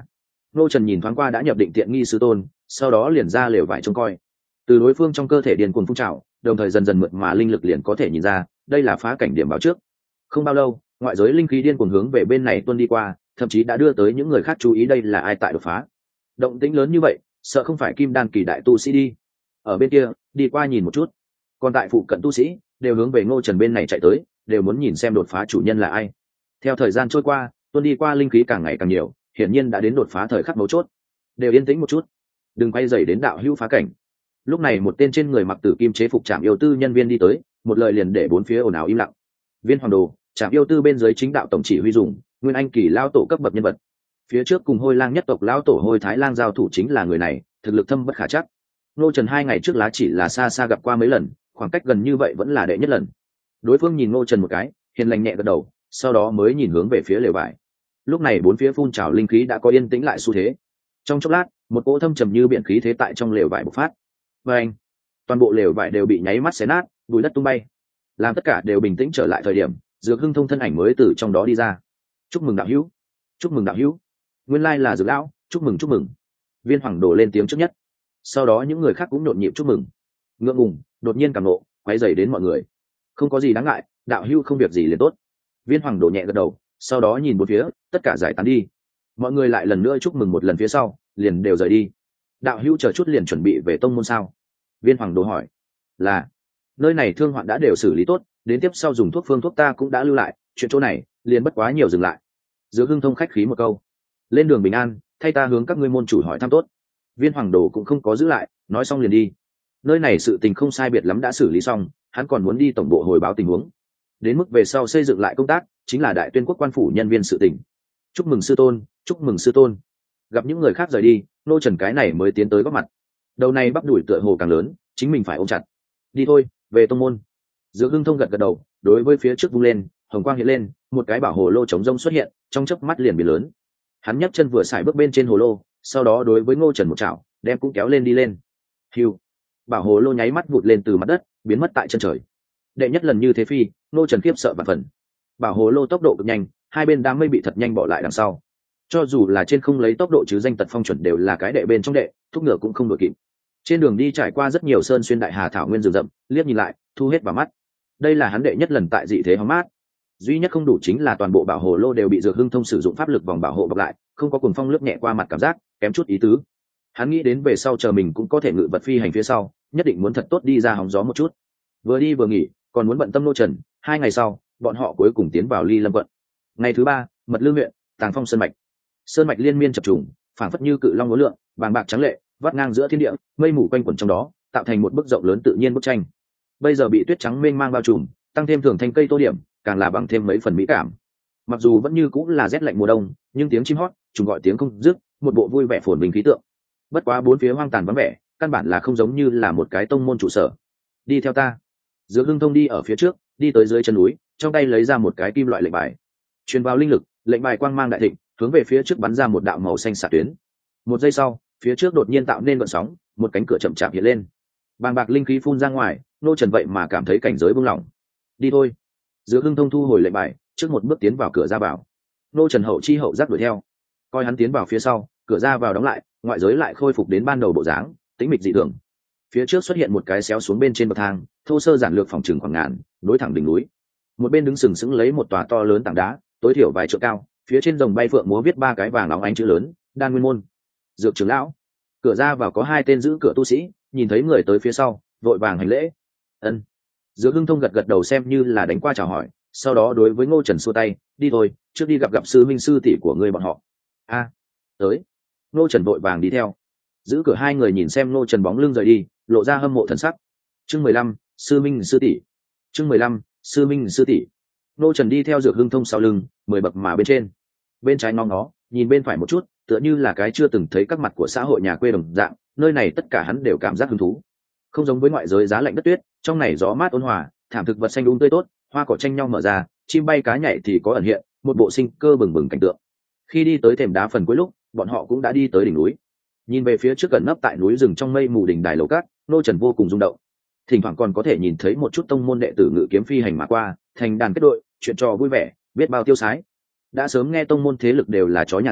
Ngô Trần nhìn thoáng qua đã nhập định tiện nghi sư tôn, sau đó liền ra lều vải trông coi. Từ đối phương trong cơ thể điền cuồng phun trào, đồng thời dần dần mượt mà linh lực liền có thể nhìn ra, đây là phá cảnh điểm báo trước. Không bao lâu, ngoại giới linh khí điên cuồng hướng về bên này tuôn đi qua, thậm chí đã đưa tới những người khác chú ý đây là ai tại đột phá. Động tĩnh lớn như vậy, sợ không phải kim đan kỳ đại tu sĩ đi. Ở bên kia, đi qua nhìn một chút. Còn tại phụ cận tu sĩ đều hướng về Ngô Trần bên này chạy tới, đều muốn nhìn xem đột phá chủ nhân là ai. Theo thời gian trôi qua, tuôn đi qua linh khí càng ngày càng nhiều, hiển nhiên đã đến đột phá thời khắc mấu chốt. Đều yên tĩnh một chút, đừng quay dày đến đạo hữu phá cảnh. Lúc này một tên trên người mặc tử kim chế phục trạm yêu tư nhân viên đi tới, một lời liền để bốn phía ồn ào im lặng. Viên Hoàng Đồ, trạm yêu tư bên dưới chính đạo tổng chỉ huy dùng, nguyên anh kỳ lao tổ cấp bậc nhân vật. Phía trước cùng Hôi Lang nhất tộc lão tổ Hôi Thái Lang giao thủ chính là người này, thực lực thâm bất khả chắc. Ngô Trần hai ngày trước lá chỉ là xa xa gặp qua mấy lần, khoảng cách gần như vậy vẫn là đệ nhất lần. Đối phương nhìn Ngô Trần một cái, hiền lành nhẹ gật đầu, sau đó mới nhìn hướng về phía lều vải. Lúc này bốn phía phun trào linh khí đã có yên tĩnh lại xu thế. Trong chốc lát, một cỗ thâm trầm như biển khí thế tại trong lều vải bộc phát. Và anh, toàn bộ lều vải đều bị nháy mắt xé nát, bụi đất tung bay. Làm tất cả đều bình tĩnh trở lại thời điểm, Dược Hưng Thông thân ảnh mới từ trong đó đi ra. Chúc mừng đạo hữu, chúc mừng đạo hữu. Nguyên lai là Dược lão, chúc mừng chúc mừng. Viên Hoàng Đồ lên tiếng trước nhất, sau đó những người khác cũng nhộn nhịp chúc mừng. Ngượng ngùng, đột nhiên cảm nộ, quấy rầy đến mọi người. Không có gì đáng ngại, đạo hữu không việc gì liền tốt. Viên Hoàng Đồ nhẹ gật đầu, sau đó nhìn một phía, tất cả giải tán đi. Mọi người lại lần nữa chúc mừng một lần phía sau, liền đều rời đi. Đạo hữu chờ chút liền chuẩn bị về tông môn sao? Viên Hoàng Đồ hỏi. Là, nơi này thương hoạn đã đều xử lý tốt, đến tiếp sau dùng thuốc phương thuốc ta cũng đã lưu lại, chuyện chỗ này liền bất quá nhiều dừng lại. Dược Hưng Thông khách khí một câu, lên đường bình an, thay ta hướng các ngươi môn chủ hỏi thăm tốt. Viên Hoàng Đồ cũng không có giữ lại, nói xong liền đi. Nơi này sự tình không sai biệt lắm đã xử lý xong, hắn còn muốn đi tổng bộ hồi báo tình huống. Đến mức về sau xây dựng lại công tác, chính là Đại Tuyên Quốc quan phủ nhân viên sự tình. Chúc mừng sư tôn, chúc mừng sư tôn. Gặp những người khác rời đi, Ngô Trần cái này mới tiến tới góp mặt. Đầu này bắp đuổi tựa hồ càng lớn, chính mình phải ôm chặt. Đi thôi, về tông môn. Dược Hưng Thông gật gật đầu, đối với phía trước vung lên, hồng quang hiện lên, một cái bảo hồ lô chống rông xuất hiện, trong chớp mắt liền biến lớn. Hắn nhấc chân vừa xài bước bên trên hồ lô, sau đó đối với Ngô Trần một chảo, đem cũng kéo lên đi lên. Hưu, bảo hồ lô nháy mắt vụt lên từ mặt đất, biến mất tại chân trời. Đệ nhất lần như thế phi, Ngô Trần khiếp sợ vạn phần. Bảo hồ lô tốc độ cực nhanh, hai bên đám mây bị thật nhanh bỏ lại đằng sau. Cho dù là trên không lấy tốc độ chứ danh tật phong chuẩn đều là cái đệ bên trong đệ, thúc ngựa cũng không đội kịp. Trên đường đi trải qua rất nhiều sơn xuyên đại hà thảo nguyên rừng rậm, liếc nhìn lại, thu hết vào mắt. Đây là hắn đệ nhất lần tại dị thế hóng mát. Duy nhất không đủ chính là toàn bộ bảo hồ lô đều bị Dược Hưng Thông sử dụng pháp lực vòng bảo hộ bọc lại, không có cuồng phong lướt nhẹ qua mặt cảm giác, kém chút ý tứ. Hắn nghĩ đến về sau chờ mình cũng có thể ngự vật phi hành phía sau, nhất định muốn thật tốt đi ra hóng gió một chút. Vừa đi vừa nghỉ, còn muốn bận tâm Ngô Trần. Hai ngày sau, bọn họ cuối cùng tiến vào Ly Lâm quận. Ngày thứ ba, Mật Lư huyện, Tàng Phong sơn mạch. Sơn mạch liên miên chập trùng, phảng phất như cự long uốn lượn, bàng bạc trắng lệ, vắt ngang giữa thiên địa, mây mù quanh quẩn trong đó, tạo thành một bức rộng lớn tự nhiên bức tranh. Bây giờ bị tuyết trắng mênh mang bao trùm, tăng thêm thường thanh cây tô điểm, càng là bằng thêm mấy phần mỹ cảm. Mặc dù vẫn như cũng là rét lạnh mùa đông, nhưng tiếng chim hót, trùng gọi tiếng không dứt, một bộ vui vẻ phồn bình khí tượng. Bất quá bốn phía hoang tàn vắng vẻ, căn bản là không giống như là một cái tông môn trụ sở. Đi theo ta. Dược Hưng Thông đi ở phía trước, đi tới dưới chân núi, trong tay lấy ra một cái kim loại lệnh bài. Truyền vào linh lực, lệnh bài quang mang đại thịnh, hướng về phía trước bắn ra một đạo màu xanh xạ tuyến. Một giây sau, phía trước đột nhiên tạo nên gợn sóng, một cánh cửa chậm chạp hiện lên. Bàng bạc linh khí phun ra ngoài, Ngô Trần vậy mà cảm thấy cảnh giới buông lỏng. Đi thôi. Dược Hưng Thông thu hồi lệnh bài, trước một bước tiến vào cửa ra vào. Ngô Trần hậu chi hậu giác đuổi theo. Coi hắn tiến vào phía sau, cửa ra vào đóng lại, ngoại giới lại khôi phục đến ban đầu bộ dáng, tĩnh mịch dị thường. Phía trước xuất hiện một cái xéo xuống bên trên bậc thang, thô sơ giản lược phòng trường khoảng ngàn, nối thẳng đỉnh núi. Một bên đứng sừng sững lấy một tòa to lớn tảng đá, tối thiểu vài trượng cao, phía trên rồng bay phượng múa viết ba cái vàng óng ánh chữ lớn, Đan Nguyên môn. Dược trưởng lão. Cửa ra vào có hai tên giữ cửa tu sĩ, nhìn thấy người tới phía sau, vội vàng hành lễ. Ân. Dược Hưng Thông gật gật đầu xem như là đánh qua chào hỏi, sau đó đối với Ngô Trần xua tay, đi thôi, trước đi gặp gặp sư minh sư tỷ của ngươi bọn họ. A, à, tới. Ngô Trần vội vàng đi theo. Giữ cửa hai người nhìn xem Ngô Trần bóng lưng rời đi, lộ ra hâm mộ thần sắc. Chương mười lăm, sư minh sư tỷ. Chương mười lăm, sư minh sư tỷ. Ngô Trần đi theo Dược Hưng Thông sau lưng, mười bậc mà bên trên. Bên trái ngóng nó, nhìn bên phải một chút, tựa như là cái chưa từng thấy các mặt của xã hội nhà quê đồng dạng, nơi này tất cả hắn đều cảm giác hứng thú. Không giống với ngoại giới giá lạnh đất tuyết, trong này gió mát ôn hòa, thảm thực vật xanh um tươi tốt, hoa cỏ tranh nhau mở ra, chim bay cá nhảy thì có ẩn hiện, một bộ sinh cơ bừng bừng cảnh tượng. Khi đi tới thềm đá phần cuối lúc, bọn họ cũng đã đi tới đỉnh núi. Nhìn về phía trước gần nấp tại núi rừng trong mây mù đỉnh đài lầu cát, Ngô Trần vô cùng rung động. Thỉnh thoảng còn có thể nhìn thấy một chút tông môn đệ tử ngự kiếm phi hành mà qua, thành đàn kết đội, chuyện trò vui vẻ, biết bao tiêu sái. Đã sớm nghe tông môn thế lực đều là chó nhà giàu,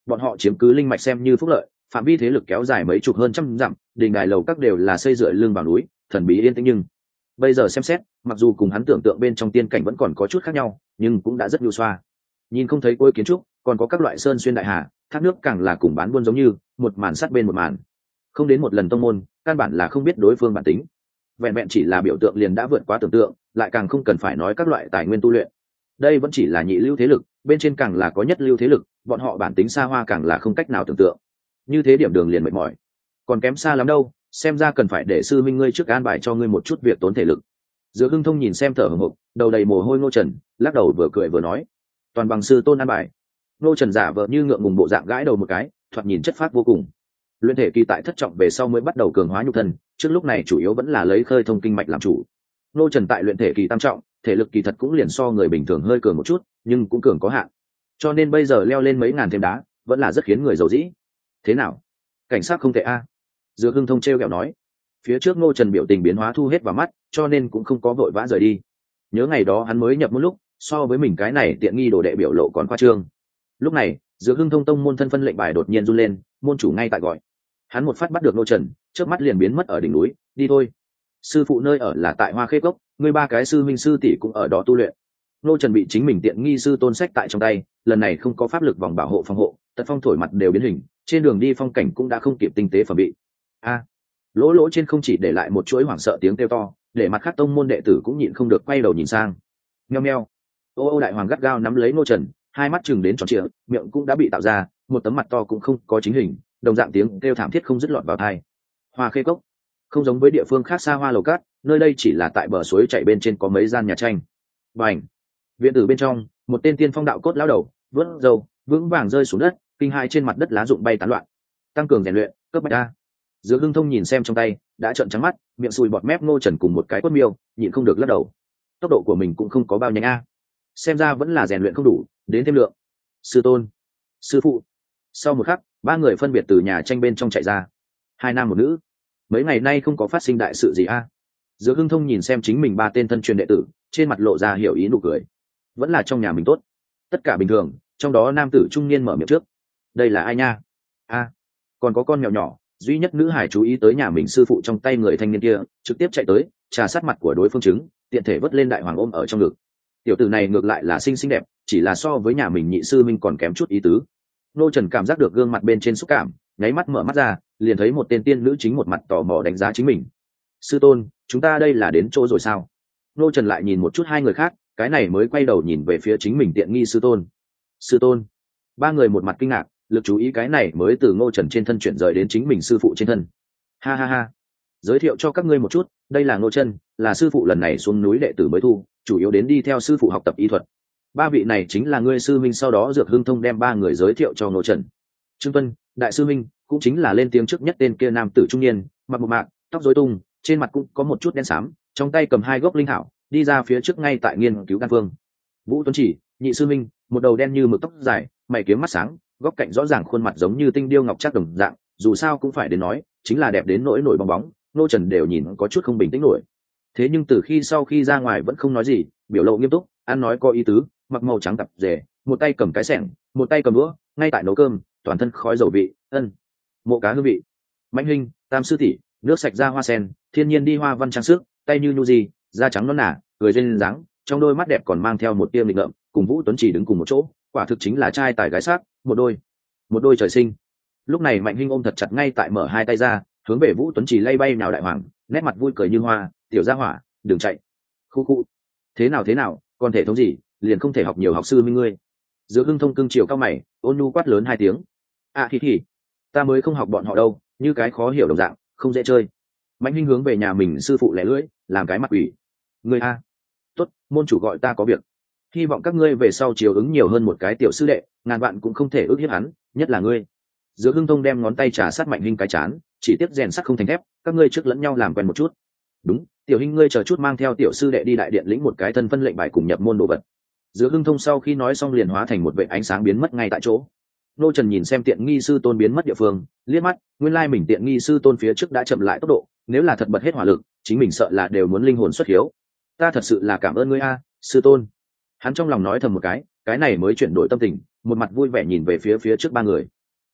bọn họ chiếm cứ linh mạch xem như phúc lợi, phạm vi thế lực kéo dài mấy chục hơn trăm dặm, đình đài lầu các đều là xây dựa lưng vào núi, thần bí yên tĩnh. Nhưng bây giờ xem xét, mặc dù cùng hắn tưởng tượng bên trong tiên cảnh vẫn còn có chút khác nhau, nhưng cũng đã rất nhu xoa. Nhìn không thấy cuối kiến trúc, còn có các loại sơn xuyên đại hà, thác nước càng là cùng bán buôn giống như một màn sát bên một màn. Không đến một lần tông môn, căn bản là không biết đối phương bản tính. Vẹn vẹn chỉ là biểu tượng liền đã vượt quá tưởng tượng, lại càng không cần phải nói các loại tài nguyên tu luyện. Đây vẫn chỉ là nhị lưu thế lực, bên trên càng là có nhất lưu thế lực, bọn họ bản tính xa hoa càng là không cách nào tưởng tượng. Như thế điểm đường liền mệt mỏi, còn kém xa lắm đâu, xem ra cần phải để sư minh ngươi trước an bài cho ngươi một chút việc tốn thể lực. Dược Hưng Thông nhìn xem thở hổn hộc, đầu đầy mồ hôi Ngô Trần, lắc đầu vừa cười vừa nói, toàn bằng sư tôn an bài. Ngô Trần giả vờ như ngượng ngùng bộ dạng gãi đầu một cái, thoạt nhìn chất phác vô cùng. Luyện thể kỳ tại thất trọng về sau mới bắt đầu cường hóa nhục thân, trước lúc này chủ yếu vẫn là lấy khơi thông kinh mạch làm chủ. Ngô Trần tại luyện thể kỳ tam trọng, thể lực kỳ thật cũng liền so người bình thường hơi cường một chút, nhưng cũng cường có hạn. Cho nên bây giờ leo lên mấy ngàn thêm đá, vẫn là rất khiến người giàu dĩ. Thế nào? Cảnh sát không tệ a. Dược Hưng Thông trêu ghẹo nói. Phía trước Ngô Trần biểu tình biến hóa thu hết vào mắt, cho nên cũng không có vội vã rời đi. Nhớ ngày đó hắn mới nhập một lúc, so với mình cái này tiện nghi đồ đệ biểu lộ còn khoa trương. Lúc này, Dược Hưng Thông tông môn thân phân lệnh bài đột nhiên run lên, môn chủ ngay tại gọi. Hắn một phát bắt được Ngô Trần, trước mắt liền biến mất ở đỉnh núi, đi thôi. Sư phụ nơi ở là tại Hoa Khê Cốc, người ba cái sư minh sư tỷ cũng ở đó tu luyện. Ngô Trần bị chính mình tiện nghi sư tôn sách tại trong tay, lần này không có pháp lực vòng bảo hộ phòng hộ, tật phong thổi mặt đều biến hình, trên đường đi phong cảnh cũng đã không kịp tinh tế phẩm bị. A, lỗ lỗ trên không chỉ để lại một chuỗi hoảng sợ tiếng kêu to, để mặt khác tông môn đệ tử cũng nhịn không được quay đầu nhìn sang. Meo meo. Ô ô đại hoàng gắt gao nắm lấy Ngô Trần, hai mắt chừng đến tròn trịa, miệng cũng đã bị tạo ra, một tấm mặt to cũng không có chính hình, đồng dạng tiếng kêu thảm thiết không dứt lọt vào tai. Hoa Khê Cốc không giống với địa phương khác xa hoa lầu cát, nơi đây chỉ là tại bờ suối chảy bên trên có mấy gian nhà tranh. Bành. Viện tử bên trong, một tên tiên phong đạo cốt lão đầu, vớt râu, vững vàng rơi xuống đất, kinh hai trên mặt đất lá rụng bay tán loạn. Tăng cường rèn luyện, cấp bách a. Dược Hưng Thông nhìn xem trong tay, đã trợn trắng mắt, miệng sùi bọt mép. Ngô Trần cùng một cái quất miêu, nhịn không được lắc đầu. Tốc độ của mình cũng không có bao nhanh a. Xem ra vẫn là rèn luyện không đủ, đến thêm lượng. Sư tôn, sư phụ. Sau một khắc, ba người phân biệt từ nhà tranh bên trong chạy ra, hai nam một nữ. Mấy ngày nay không có phát sinh đại sự gì a? Dược Hưng Thông nhìn xem chính mình ba tên thân truyền đệ tử, trên mặt lộ ra hiểu ý nụ cười. Vẫn là trong nhà mình tốt, tất cả bình thường. Trong đó nam tử trung niên mở miệng trước. Đây là ai nha? A, còn có con mèo nhỏ. Duy nhất nữ hải chú ý tới nhà mình sư phụ trong tay người thanh niên kia, trực tiếp chạy tới, trà sát mặt của đối phương chứng, tiện thể vớt lên đại hoàng ôm ở trong ngực. Tiểu tử này ngược lại là xinh xinh đẹp, chỉ là so với nhà mình nhị sư minh còn kém chút ý tứ. Nô Trần cảm giác được gương mặt bên trên xúc cảm, nháy mắt mở mắt ra, liền thấy một tên tiên nữ chính một mặt tò mò đánh giá chính mình. Sư tôn, chúng ta đây là đến chỗ rồi sao? Nô Trần lại nhìn một chút hai người khác, cái này mới quay đầu nhìn về phía chính mình tiện nghi sư tôn. Sư tôn. Ba người một mặt kinh ngạc, lực chú ý cái này mới từ Ngô Trần trên thân chuyển rời đến chính mình sư phụ trên thân. Ha ha ha. Giới thiệu cho các ngươi một chút, đây là Ngô Trân, là sư phụ lần này xuống núi đệ tử mới thu, chủ yếu đến đi theo sư phụ học tập y thuật. Ba vị này chính là ngươi sư minh. Sau đó Dược Hưng Thông đem ba người giới thiệu cho Ngô Trần. Trương Tuân, đại sư minh, cũng chính là lên tiếng trước nhất tên kia nam tử trung niên, mặc một mạc, tóc rối tung, trên mặt cũng có một chút đen xám, trong tay cầm hai gốc linh thảo, đi ra phía trước ngay tại nghiên cứu đan phương. Vũ Tuấn Chỉ, nhị sư minh, một đầu đen như mực tóc dài, mày kiếm mắt sáng, góc cạnh rõ ràng, khuôn mặt giống như tinh điêu ngọc trác đồng dạng, dù sao cũng phải đến nói, chính là đẹp đến nỗi nổi bong bóng. Ngô Trần đều nhìn có chút không bình tĩnh nổi. Thế nhưng từ khi sau khi ra ngoài vẫn không nói gì, biểu lộ nghiêm túc, ăn nói có ý tứ, mặc màu trắng tập rể, một tay cầm cái xẻng, một tay cầm đũa, ngay tại nấu cơm, toàn thân khói dầu vị, ân, mộ cá hương vị. Mạnh Hinh, tam sư tỷ, nước sạch ra hoa sen, thiên nhiên đi hoa văn trang sức, tay như nhu gì, da trắng nõn nà, cười duyên dáng, trong đôi mắt đẹp còn mang theo một tia nghịch ngợm, cùng Vũ Tuấn Chỉ đứng cùng một chỗ, quả thực chính là trai tài gái sắc, một đôi, một đôi trời sinh. Lúc này Mạnh Hinh ôm thật chặt, ngay tại mở hai tay ra, hướng về Vũ Tuấn Chỉ lay bay nào đại hoàng, nét mặt vui cười như hoa, tiểu gia hỏa, đừng chạy. Khu khu. Thế nào thế nào, còn thể thống gì, liền không thể học nhiều học sư minh ngươi. Dược Hưng Thông cưng chiều cao mày, ôn nhu quát lớn hai tiếng. À thì thì, ta mới không học bọn họ đâu, như cái khó hiểu đồng dạng, không dễ chơi. Mạnh Hinh hướng về nhà mình sư phụ lẻ lưỡi, làm cái mặt ủy. Ngươi a, tốt, môn chủ gọi ta có việc. Hy vọng các ngươi về sau chiều ứng nhiều hơn một cái tiểu sư đệ, ngàn vạn cũng không thể ước hiếp hắn, nhất là ngươi. Dược Hưng Thông đem ngón tay trà sát Mạnh Hinh cái chán, chỉ tiếp rèn sắt không thành thép, các ngươi trước lẫn nhau làm quen một chút. Đúng, tiểu Hinh ngươi chờ chút mang theo tiểu sư đệ đi đại điện lĩnh một cái thân phân lệnh bài cùng nhập môn đồ vật. Dược Hưng Thông sau khi nói xong liền hóa thành một vệt ánh sáng biến mất ngay tại chỗ. Nô Trần nhìn xem tiện nghi sư tôn biến mất địa phương, liếc mắt, nguyên lai mình tiện nghi sư tôn phía trước đã chậm lại tốc độ, nếu là thật bật hết hỏa lực, chính mình sợ là đều muốn linh hồn xuất hiếu. Ta thật sự là cảm ơn ngươi a, sư tôn. Hắn trong lòng nói thầm một cái, cái này mới chuyển đổi tâm tình, một mặt vui vẻ nhìn về phía phía trước ba người.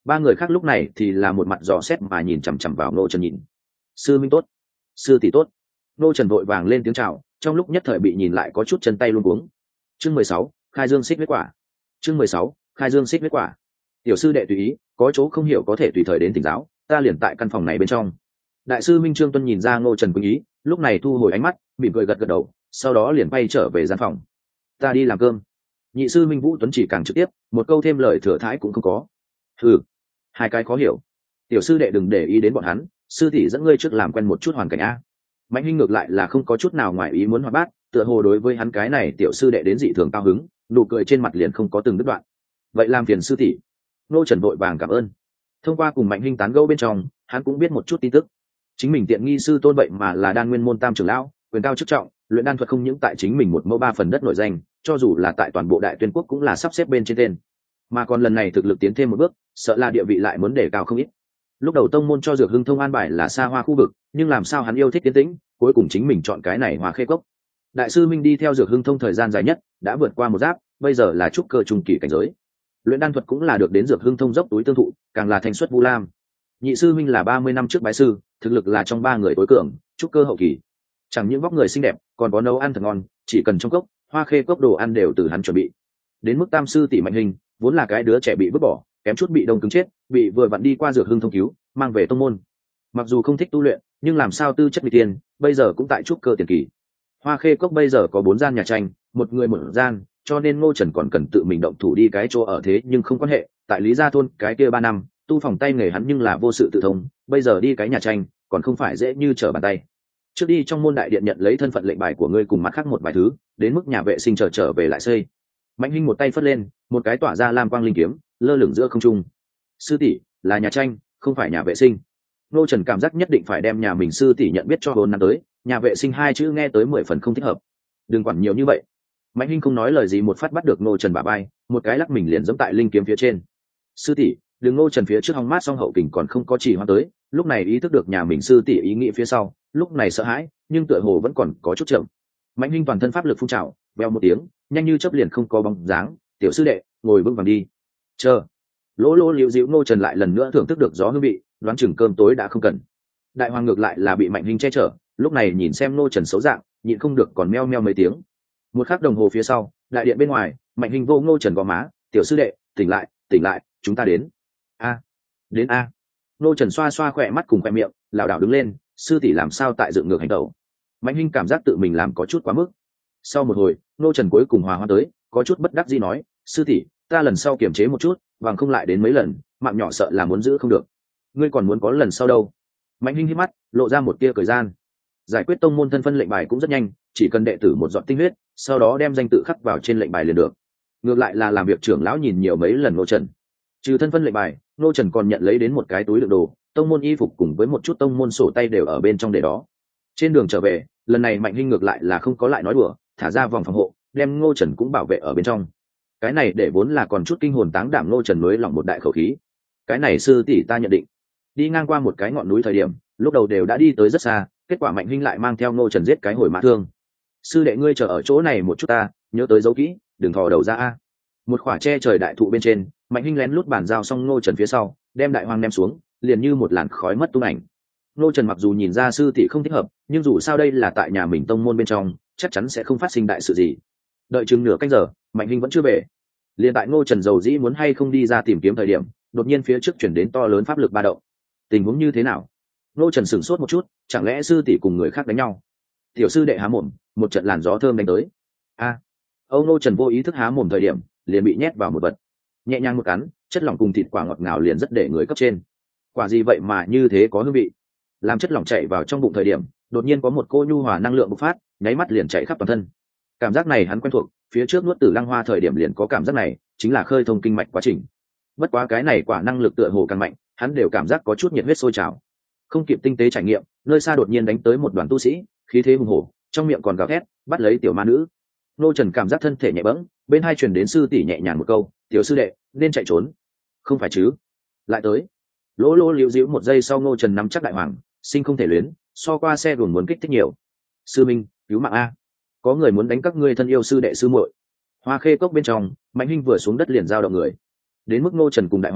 ba người khác lúc này thì là một mặt dò xét mà nhìn chằm chằm vào ngô trần nhìn. Sư minh tốt, sư tỷ tốt. Ngô trần vội vàng lên tiếng chào, trong lúc nhất thời bị nhìn lại có chút chân tay luống cuống. Chương mười sáu, khai dương xích huyết quả. Chương mười sáu, khai dương xích huyết quả. Tiểu sư đệ tùy ý, có chỗ không hiểu có thể tùy thời đến thỉnh giáo, ta liền tại căn phòng này bên trong. Đại sư minh Trương Tuân nhìn ra Ngô Trần quý ý, lúc này thu hồi ánh mắt, mỉm cười gật gật đầu, sau đó liền bay trở về gian phòng. Ta đi làm cơm. Nhị sư minh Vũ Tuấn chỉ càng trực tiếp, một câu thêm lời thừa thãi cũng không có. Ừ, hai cái khó hiểu. Tiểu sư đệ đừng để ý đến bọn hắn, sư tỷ dẫn ngươi trước làm quen một chút hoàn cảnh a. Mạnh Hinh ngược lại là không có chút nào ngoài ý muốn hoạt bát, tựa hồ đối với hắn cái này tiểu sư đệ đến dị thường cao hứng, nụ cười trên mặt liền không có từng đứt đoạn. Vậy làm phiền sư tỷ. Ngô Trần vội vàng cảm ơn. Thông qua cùng Mạnh Hinh tán gẫu bên trong, hắn cũng biết một chút tin tức. Chính mình tiện nghi sư tôn vậy mà là đan nguyên môn tam trưởng lão, quyền cao chức trọng, luyện đan thuật không những tại chính mình một mẫu ba phần đất nổi danh, cho dù là tại toàn bộ Đại Tuyên quốc cũng là sắp xếp bên trên tên. Mà còn lần này thực lực tiến thêm một bước, sợ là địa vị lại muốn để cao không ít. Lúc đầu tông môn cho Dược Hưng Thông an bài là xa hoa khu vực, nhưng làm sao hắn yêu thích yên tĩnh, cuối cùng chính mình chọn cái này Hòa Khê Cốc. Đại sư Minh đi theo Dược Hưng Thông thời gian dài nhất, đã vượt qua một giáp, bây giờ là trúc cơ trung kỳ cảnh giới. Luyện đan thuật cũng là được đến Dược Hưng Thông dốc túi tương thụ, càng là thành xuất Vu Lam. Nhị sư Minh là ba mươi năm trước bái sư, thực lực là trong ba người tối cường, trúc cơ hậu kỳ. Chẳng những vóc người xinh đẹp, còn có nấu ăn thật ngon, chỉ cần trong cốc, Hoa Khê Cốc đồ ăn đều từ hắn chuẩn bị. Đến mức tam sư tỷ Mạnh Hình, vốn là cái đứa trẻ bị vứt bỏ, kém chút bị đông cứng chết, bị vừa vặn đi qua Dược Hưng Thông cứu, mang về tông môn. Mặc dù không thích tu luyện, nhưng làm sao tư chất bị tiền, bây giờ cũng tại trúc cơ tiền kỳ. Hoa Khê Cốc bây giờ có bốn gian nhà tranh, một người một gian, cho nên Ngô Trần còn cần tự mình động thủ đi cái chỗ ở thế nhưng không quan hệ, tại Lý Gia thôn cái kia ba năm, tu phòng tay nghề hắn nhưng là vô sự tự thông, bây giờ đi cái nhà tranh, còn không phải dễ như trở bàn tay. Trước đi trong môn đại điện nhận lấy thân phận lệnh bài của ngươi cùng mắt khác một vài thứ, đến mức nhà vệ sinh chờ trở, trở về lại xây. Mạnh Hinh một tay phất lên, một cái tỏa ra lam quang linh kiếm, lơ lửng giữa không trung. Sư tỷ, là nhà tranh, không phải nhà vệ sinh. Ngô Trần cảm giác nhất định phải đem nhà mình sư tỷ nhận biết cho hồn năm tới, nhà vệ sinh hai chữ nghe tới mười phần không thích hợp. Đừng quản nhiều như vậy. Mạnh Hinh không nói lời gì một phát bắt được Ngô Trần bả vai, một cái lắc mình liền giẫm tại linh kiếm phía trên. Sư tỷ, đừng. Ngô Trần phía trước hong mát song hậu kình còn không có chỉ hoan tới, lúc này ý thức được nhà mình sư tỷ ý nghĩ phía sau, lúc này sợ hãi, nhưng tựa hồ vẫn còn có chút chậm. Mạnh Hinh toàn thân pháp lực phun trào, veo một tiếng, nhanh như chớp liền không có bóng dáng, tiểu sư đệ, ngồi vững vàng đi. Chờ. Lỗ lỗ liễu dịu Ngô Trần lại lần nữa thưởng thức được gió hương vị, đoán chừng cơm tối đã không cần. Đại hoàng ngược lại là bị Mạnh Hinh che chở, lúc này nhìn xem Ngô Trần xấu dạng, nhịn không được còn meo meo mấy tiếng. Một khắc đồng hồ phía sau, đại điện bên ngoài, Mạnh Hinh vô Ngô Trần gò má, tiểu sư đệ, tỉnh lại, tỉnh lại, chúng ta đến. A, đến a. Ngô Trần xoa xoa khỏe mắt cùng khỏe miệng, lảo đảo đứng lên, sư tỷ làm sao tại dựng ngược hành tẩu. Mạnh Hinh cảm giác tự mình làm có chút quá mức. Sau một hồi, Ngô Trần cuối cùng hòa hoa tới, có chút bất đắc dĩ nói, sư tỷ, ta lần sau kiềm chế một chút, vàng không lại đến mấy lần, mạng nhỏ sợ là muốn giữ không được. Ngươi còn muốn có lần sau đâu? Mạnh Hinh hít mắt, lộ ra một tia cười gian. Giải quyết tông môn thân phân lệnh bài cũng rất nhanh, chỉ cần đệ tử một giọt tinh huyết, sau đó đem danh tự khắc vào trên lệnh bài liền được. Ngược lại là làm việc trưởng lão nhìn nhiều mấy lần Ngô Trần. Trừ thân phân lệnh bài, Ngô Trần còn nhận lấy đến một cái túi đựng đồ, tông môn y phục cùng với một chút tông môn sổ tay đều ở bên trong để đó. Trên đường trở về, lần này Mạnh Hinh ngược lại là không có lại nói đùa, thả ra vòng phòng hộ, đem Ngô Trần cũng bảo vệ ở bên trong. Cái này để vốn là còn chút kinh hồn táng đảm Ngô Trần mới lỏng một đại khẩu khí. Cái này sư tỷ ta nhận định. Đi ngang qua một cái ngọn núi thời điểm, lúc đầu đều đã đi tới rất xa, kết quả Mạnh Hinh lại mang theo Ngô Trần giết cái hồi mã thương. Sư đệ ngươi chờ ở chỗ này một chút ta, nhớ tới giấu kỹ, đừng thò đầu ra a. Một khỏa tre trời đại thụ bên trên, Mạnh Hinh lén lút bàn giao xong Ngô Trần phía sau, đem đại hoang ném xuống, liền như một làn khói mất tung ảnh. Ngô Trần mặc dù nhìn ra sư tỷ không thích hợp, nhưng dù sao đây là tại nhà mình tông môn bên trong, chắc chắn sẽ không phát sinh đại sự gì. Đợi chừng nửa canh giờ, Mạnh Hinh vẫn chưa về. Liền tại Ngô Trần dầu dĩ muốn hay không đi ra tìm kiếm thời điểm, đột nhiên phía trước chuyển đến to lớn pháp lực ba động. Tình huống như thế nào? Ngô Trần sửng sốt một chút, chẳng lẽ sư tỷ cùng người khác đánh nhau? Tiểu sư đệ há mồm, một trận làn gió thơm đánh tới. A, à, Âu Ngô Trần vô ý thức há mồm thời điểm, liền bị nhét vào một vật. Nhẹ nhàng một cắn, chất lỏng cùng thịt quả ngọt ngào liền rất để người cấp trên. Quả gì vậy mà như thế có hương vị? Làm chất lỏng chạy vào trong bụng thời điểm, đột nhiên có một cô nhu hòa năng lượng bộc phát, nháy mắt liền chạy khắp toàn thân. Cảm giác này hắn quen thuộc, phía trước nuốt Tử Lăng Hoa thời điểm liền có cảm giác này, chính là khơi thông kinh mạch quá trình. Bất quá cái này quả năng lực tựa hồ càng mạnh, hắn đều cảm giác có chút nhiệt huyết sôi trào. Không kịp tinh tế trải nghiệm, nơi xa đột nhiên đánh tới một đoàn tu sĩ, khí thế hùng hổ, trong miệng còn gào thét, bắt lấy tiểu ma nữ. Ngô Trần cảm giác thân thể nhẹ bẫng, bên hai truyền đến sư tỷ nhẹ nhàng một câu, tiểu sư đệ nên chạy trốn. Không phải chứ? Lại tới. Lỗ lỗ liễu dĩu một giây sau, Ngô Trần nắm chắc đại hoàng, sinh không thể luyến, so qua xe đồn muốn kích thích nhiều. Sư minh, cứu mạng a, có người muốn đánh các ngươi thân yêu sư đệ sư muội. Hoa Khê Cốc bên trong, Mạnh Hinh vừa xuống đất liền giao động người. Đến mức Ngô Trần cùng đại hoàng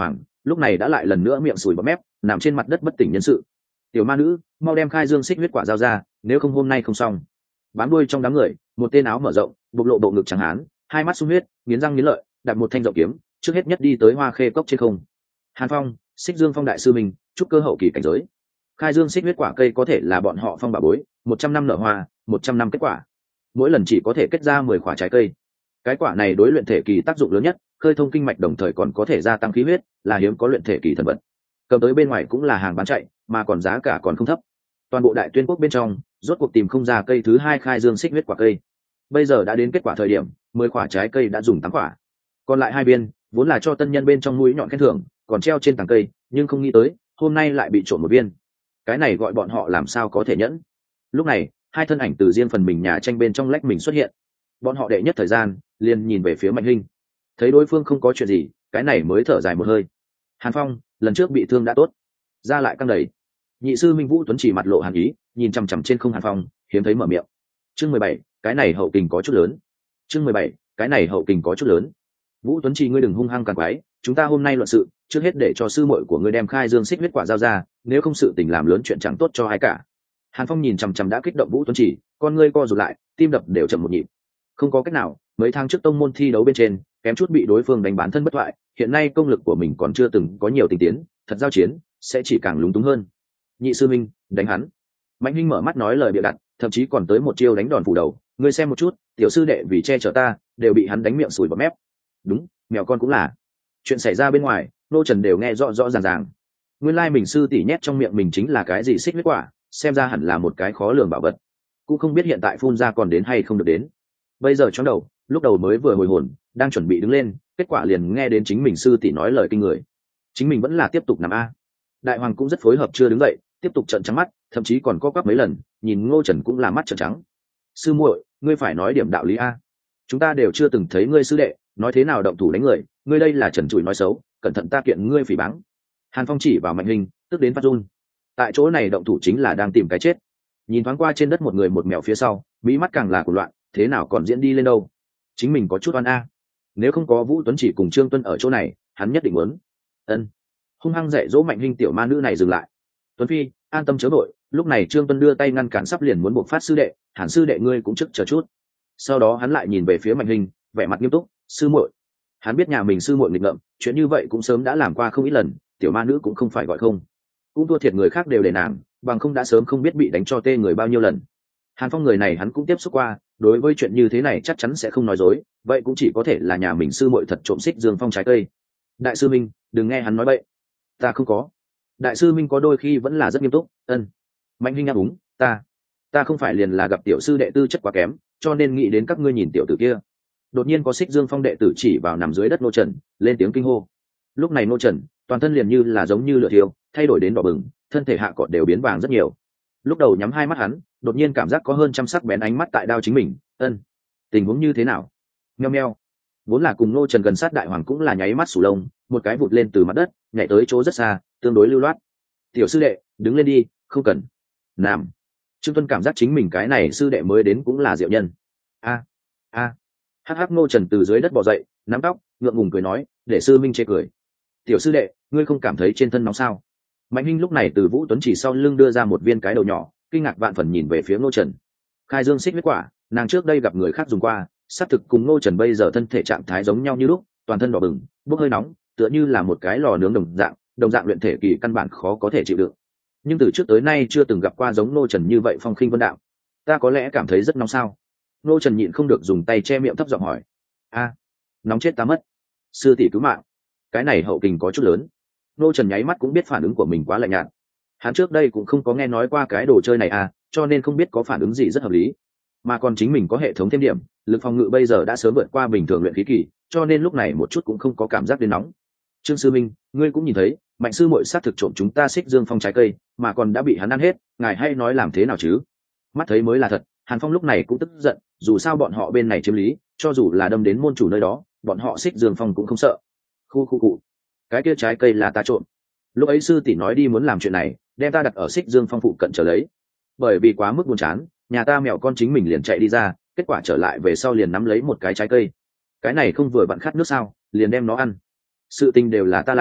lúc này đã lại lần nữa miệng sùi bọt mép nằm trên mặt đất bất tỉnh nhân sự. Tiểu ma nữ, mau đem khai dương xích huyết quả giao ra, nếu không hôm nay không xong. Bám đuôi trong đám người, một tên áo mở rộng bộc lộ bộ ngực trắng hán, hai mắt sung huyết, nghiến răng nghiến lợi, đặt một thanh rộng kiếm, trước hết nhất đi tới hoa khê cốc trên không. Hàn Phong, Xích Dương Phong đại sư mình, chúc cơ hậu kỳ cảnh giới. Khai dương xích huyết quả cây có thể là bọn họ phong bà bối, một trăm năm nở hoa, một trăm năm kết quả. Mỗi lần chỉ có thể kết ra mười quả trái cây. Cái quả này đối luyện thể kỳ tác dụng lớn nhất, khơi thông kinh mạch đồng thời còn có thể gia tăng khí huyết, là hiếm có luyện thể kỳ thần vật. Cầm tới bên ngoài cũng là hàng bán chạy, mà còn giá cả còn không thấp. Toàn bộ Đại Tuyên quốc bên trong, rốt cuộc tìm không ra cây thứ hai khai dương xích huyết quả cây. Bây giờ đã đến kết quả thời điểm, mười quả trái cây đã dùng tám quả. Còn lại hai viên, vốn là cho tân nhân bên trong mũi nhọn khen thưởng, còn treo trên tàng cây, nhưng không nghĩ tới, hôm nay lại bị trộm một viên. Cái này gọi bọn họ làm sao có thể nhẫn. Lúc này, hai thân ảnh từ riêng phần mình nhà tranh bên trong lách mình xuất hiện. Bọn họ đệ nhất thời gian, liền nhìn về phía Mạnh Hinh. Thấy đối phương không có chuyện gì, cái này mới thở dài một hơi. Hàn Phong, lần trước bị thương đã tốt, ra lại căng đầy. Nhị sư Minh Vũ Tuấn chỉ mặt lộ hàn ý, nhìn chằm chằm trên không Hàn Phong, hiếm thấy mở miệng. Chương mười bảy, cái này hậu kình có chút lớn. Chương mười bảy, cái này hậu kình có chút lớn. Vũ Tuấn Chỉ, ngươi đừng hung hăng càng quái, chúng ta hôm nay luận sự, trước hết để cho sư muội của ngươi đem khai dương xích huyết quả giao ra, nếu không sự tình làm lớn chuyện chẳng tốt cho ai cả. Hàn Phong nhìn chằm chằm đã kích động Vũ Tuấn Chỉ, con ngươi co rụt lại, tim đập đều chậm một nhịp. Không có cách nào, mấy tháng trước tông môn thi đấu bên trên, kém chút bị đối phương đánh bán thân bất thoại, hiện nay công lực của mình còn chưa từng có nhiều tình tiến, thật giao chiến sẽ chỉ càng lúng túng hơn. Nhị sư minh, đánh hắn. Mạnh Hinh mở mắt nói lời bịa đặt, thậm chí còn tới một chiêu đánh đòn phủ đầu, ngươi xem một chút, tiểu sư đệ vì che chở ta, đều bị hắn đánh miệng sùi bọt mép. Đúng, mèo con cũng là. Chuyện xảy ra bên ngoài, nô Trần đều nghe rõ rõ ràng ràng. Nguyên lai mình sư tỷ nhét trong miệng mình chính là cái gì xích huyết quả, xem ra hẳn là một cái khó lường bảo vật. Cũng không biết hiện tại phun ra còn đến hay không được đến. Bây giờ trong đầu, lúc đầu mới vừa hồi hồn, đang chuẩn bị đứng lên, kết quả liền nghe đến chính mình sư tỷ nói lời kinh người. Chính mình vẫn là tiếp tục nằm a. Đại hoàng cũng rất phối hợp chưa đứng dậy, tiếp tục trợn trắng mắt, thậm chí còn co quắp mấy lần, nhìn Ngô Trần cũng là mắt trợn trắng. Sư muội, ngươi phải nói điểm đạo lý a. Chúng ta đều chưa từng thấy ngươi sư đệ, nói thế nào động thủ đánh người, ngươi đây là trần trụi nói xấu, cẩn thận ta kiện ngươi phỉ báng. Hàn Phong chỉ vào Mạnh Hinh, tức đến phát run. Tại chỗ này động thủ chính là đang tìm cái chết. Nhìn thoáng qua trên đất một người một mèo phía sau, mỹ mắt càng là cuồng loạn, thế nào còn diễn đi lên đâu. Chính mình có chút oan a. Nếu không có Vũ Tuấn Chỉ cùng Trương Tuân ở chỗ này, hắn nhất định muốn. Ân. Hung hăng dạy dỗ Mạnh Hinh tiểu ma nữ này dừng lại. Tuấn Phi, an tâm chớ vội, lúc này Trương Tuân đưa tay ngăn cản sắp liền muốn buộc phát sư đệ, Hàn sư đệ ngươi cũng trước chờ chút. Sau đó hắn lại nhìn về phía Mạnh Hinh, vẻ mặt nghiêm túc, sư muội. Hắn biết nhà mình sư muội nghịch ngợm, chuyện như vậy cũng sớm đã làm qua không ít lần, tiểu ma nữ cũng không phải gọi không. Cũng thua thiệt người khác đều để nàng, bằng không đã sớm không biết bị đánh cho tê người bao nhiêu lần. Hàn Phong người này hắn cũng tiếp xúc qua, đối với chuyện như thế này chắc chắn sẽ không nói dối, vậy cũng chỉ có thể là nhà mình sư muội thật trộm xích dương phong trái cây. Đại sư Minh, đừng nghe hắn nói bậy. Ta không có. Đại sư Minh có đôi khi vẫn là rất nghiêm túc. Ân. Mạnh Hinh ngáp úng, ta, ta không phải liền là gặp tiểu sư đệ tư chất quá kém, cho nên nghĩ đến các ngươi nhìn tiểu tử kia. Đột nhiên có xích dương phong đệ tử chỉ vào nằm dưới đất Ngô Trần, lên tiếng kinh hô. Lúc này Ngô Trần, toàn thân liền như là giống như lửa thiêu, thay đổi đến đỏ bừng, thân thể hạ cọt đều biến vàng rất nhiều. Lúc đầu nhắm hai mắt hắn, đột nhiên cảm giác có hơn trăm sắc bén ánh mắt tại đao chính mình. Ân, tình huống như thế nào? Meo meo. Vốn là cùng Ngô Trần gần sát đại hoàng cũng là nháy mắt sủ lông, một cái vụt lên từ mặt đất, nhảy tới chỗ rất xa, tương đối lưu loát. Tiểu sư đệ, đứng lên đi, không cần. Nam. Trương Tuân cảm giác chính mình cái này sư đệ mới đến cũng là diệu nhân. A, a. Hắc hắc Ngô Trần từ dưới đất bò dậy, nắm tóc, ngượng ngùng cười nói, để sư minh chê cười. Tiểu sư đệ, ngươi không cảm thấy trên thân nóng sao? Mạnh Hinh lúc này từ Vũ Tuấn Chỉ sau lưng đưa ra một viên cái đầu nhỏ, kinh ngạc vạn phần nhìn về phía Ngô Trần. Khai dương xích huyết quả, nàng trước đây gặp người khác dùng qua, xác thực cùng Ngô Trần bây giờ thân thể trạng thái giống nhau như lúc, toàn thân đỏ bừng, bốc hơi nóng, tựa như là một cái lò nướng đồng dạng, đồng dạng luyện thể kỳ căn bản khó có thể chịu đựng. Nhưng từ trước tới nay chưa từng gặp qua giống Ngô Trần như vậy phong khinh vân đạo. Ta có lẽ cảm thấy rất nóng sao? Ngô Trần nhịn không được dùng tay che miệng thấp giọng hỏi. A, nóng chết ta mất. Sư tỷ cứu mạng. Cái này hậu kình có chút lớn. Ngô Trần nháy mắt cũng biết phản ứng của mình quá lạnh nhạt. Hắn trước đây cũng không có nghe nói qua cái đồ chơi này à, cho nên không biết có phản ứng gì rất hợp lý. Mà còn chính mình có hệ thống thêm điểm, lực phòng ngự bây giờ đã sớm vượt qua bình thường luyện khí kỳ, cho nên lúc này một chút cũng không có cảm giác đến nóng. Trương sư minh, ngươi cũng nhìn thấy, Mạnh sư muội sát thực trộm chúng ta xích dương phong trái cây, mà còn đã bị hắn ăn hết, ngài hay nói làm thế nào chứ? Mắt thấy mới là thật. Hàn Phong lúc này cũng tức giận, dù sao bọn họ bên này chiếm lý, cho dù là đâm đến môn chủ nơi đó, bọn họ xích dương phong cũng không sợ. Khu khu cụ, cái kia trái cây là ta trộm. Lúc ấy sư tỷ nói đi muốn làm chuyện này, đem ta đặt ở xích dương phong phụ cận trở lấy. Bởi vì quá mức buồn chán, nhà ta mèo con chính mình liền chạy đi ra, kết quả trở lại về sau liền nắm lấy một cái trái cây. Cái này không vừa vặn khát nước sao, liền đem nó ăn. Sự tình đều là ta làm,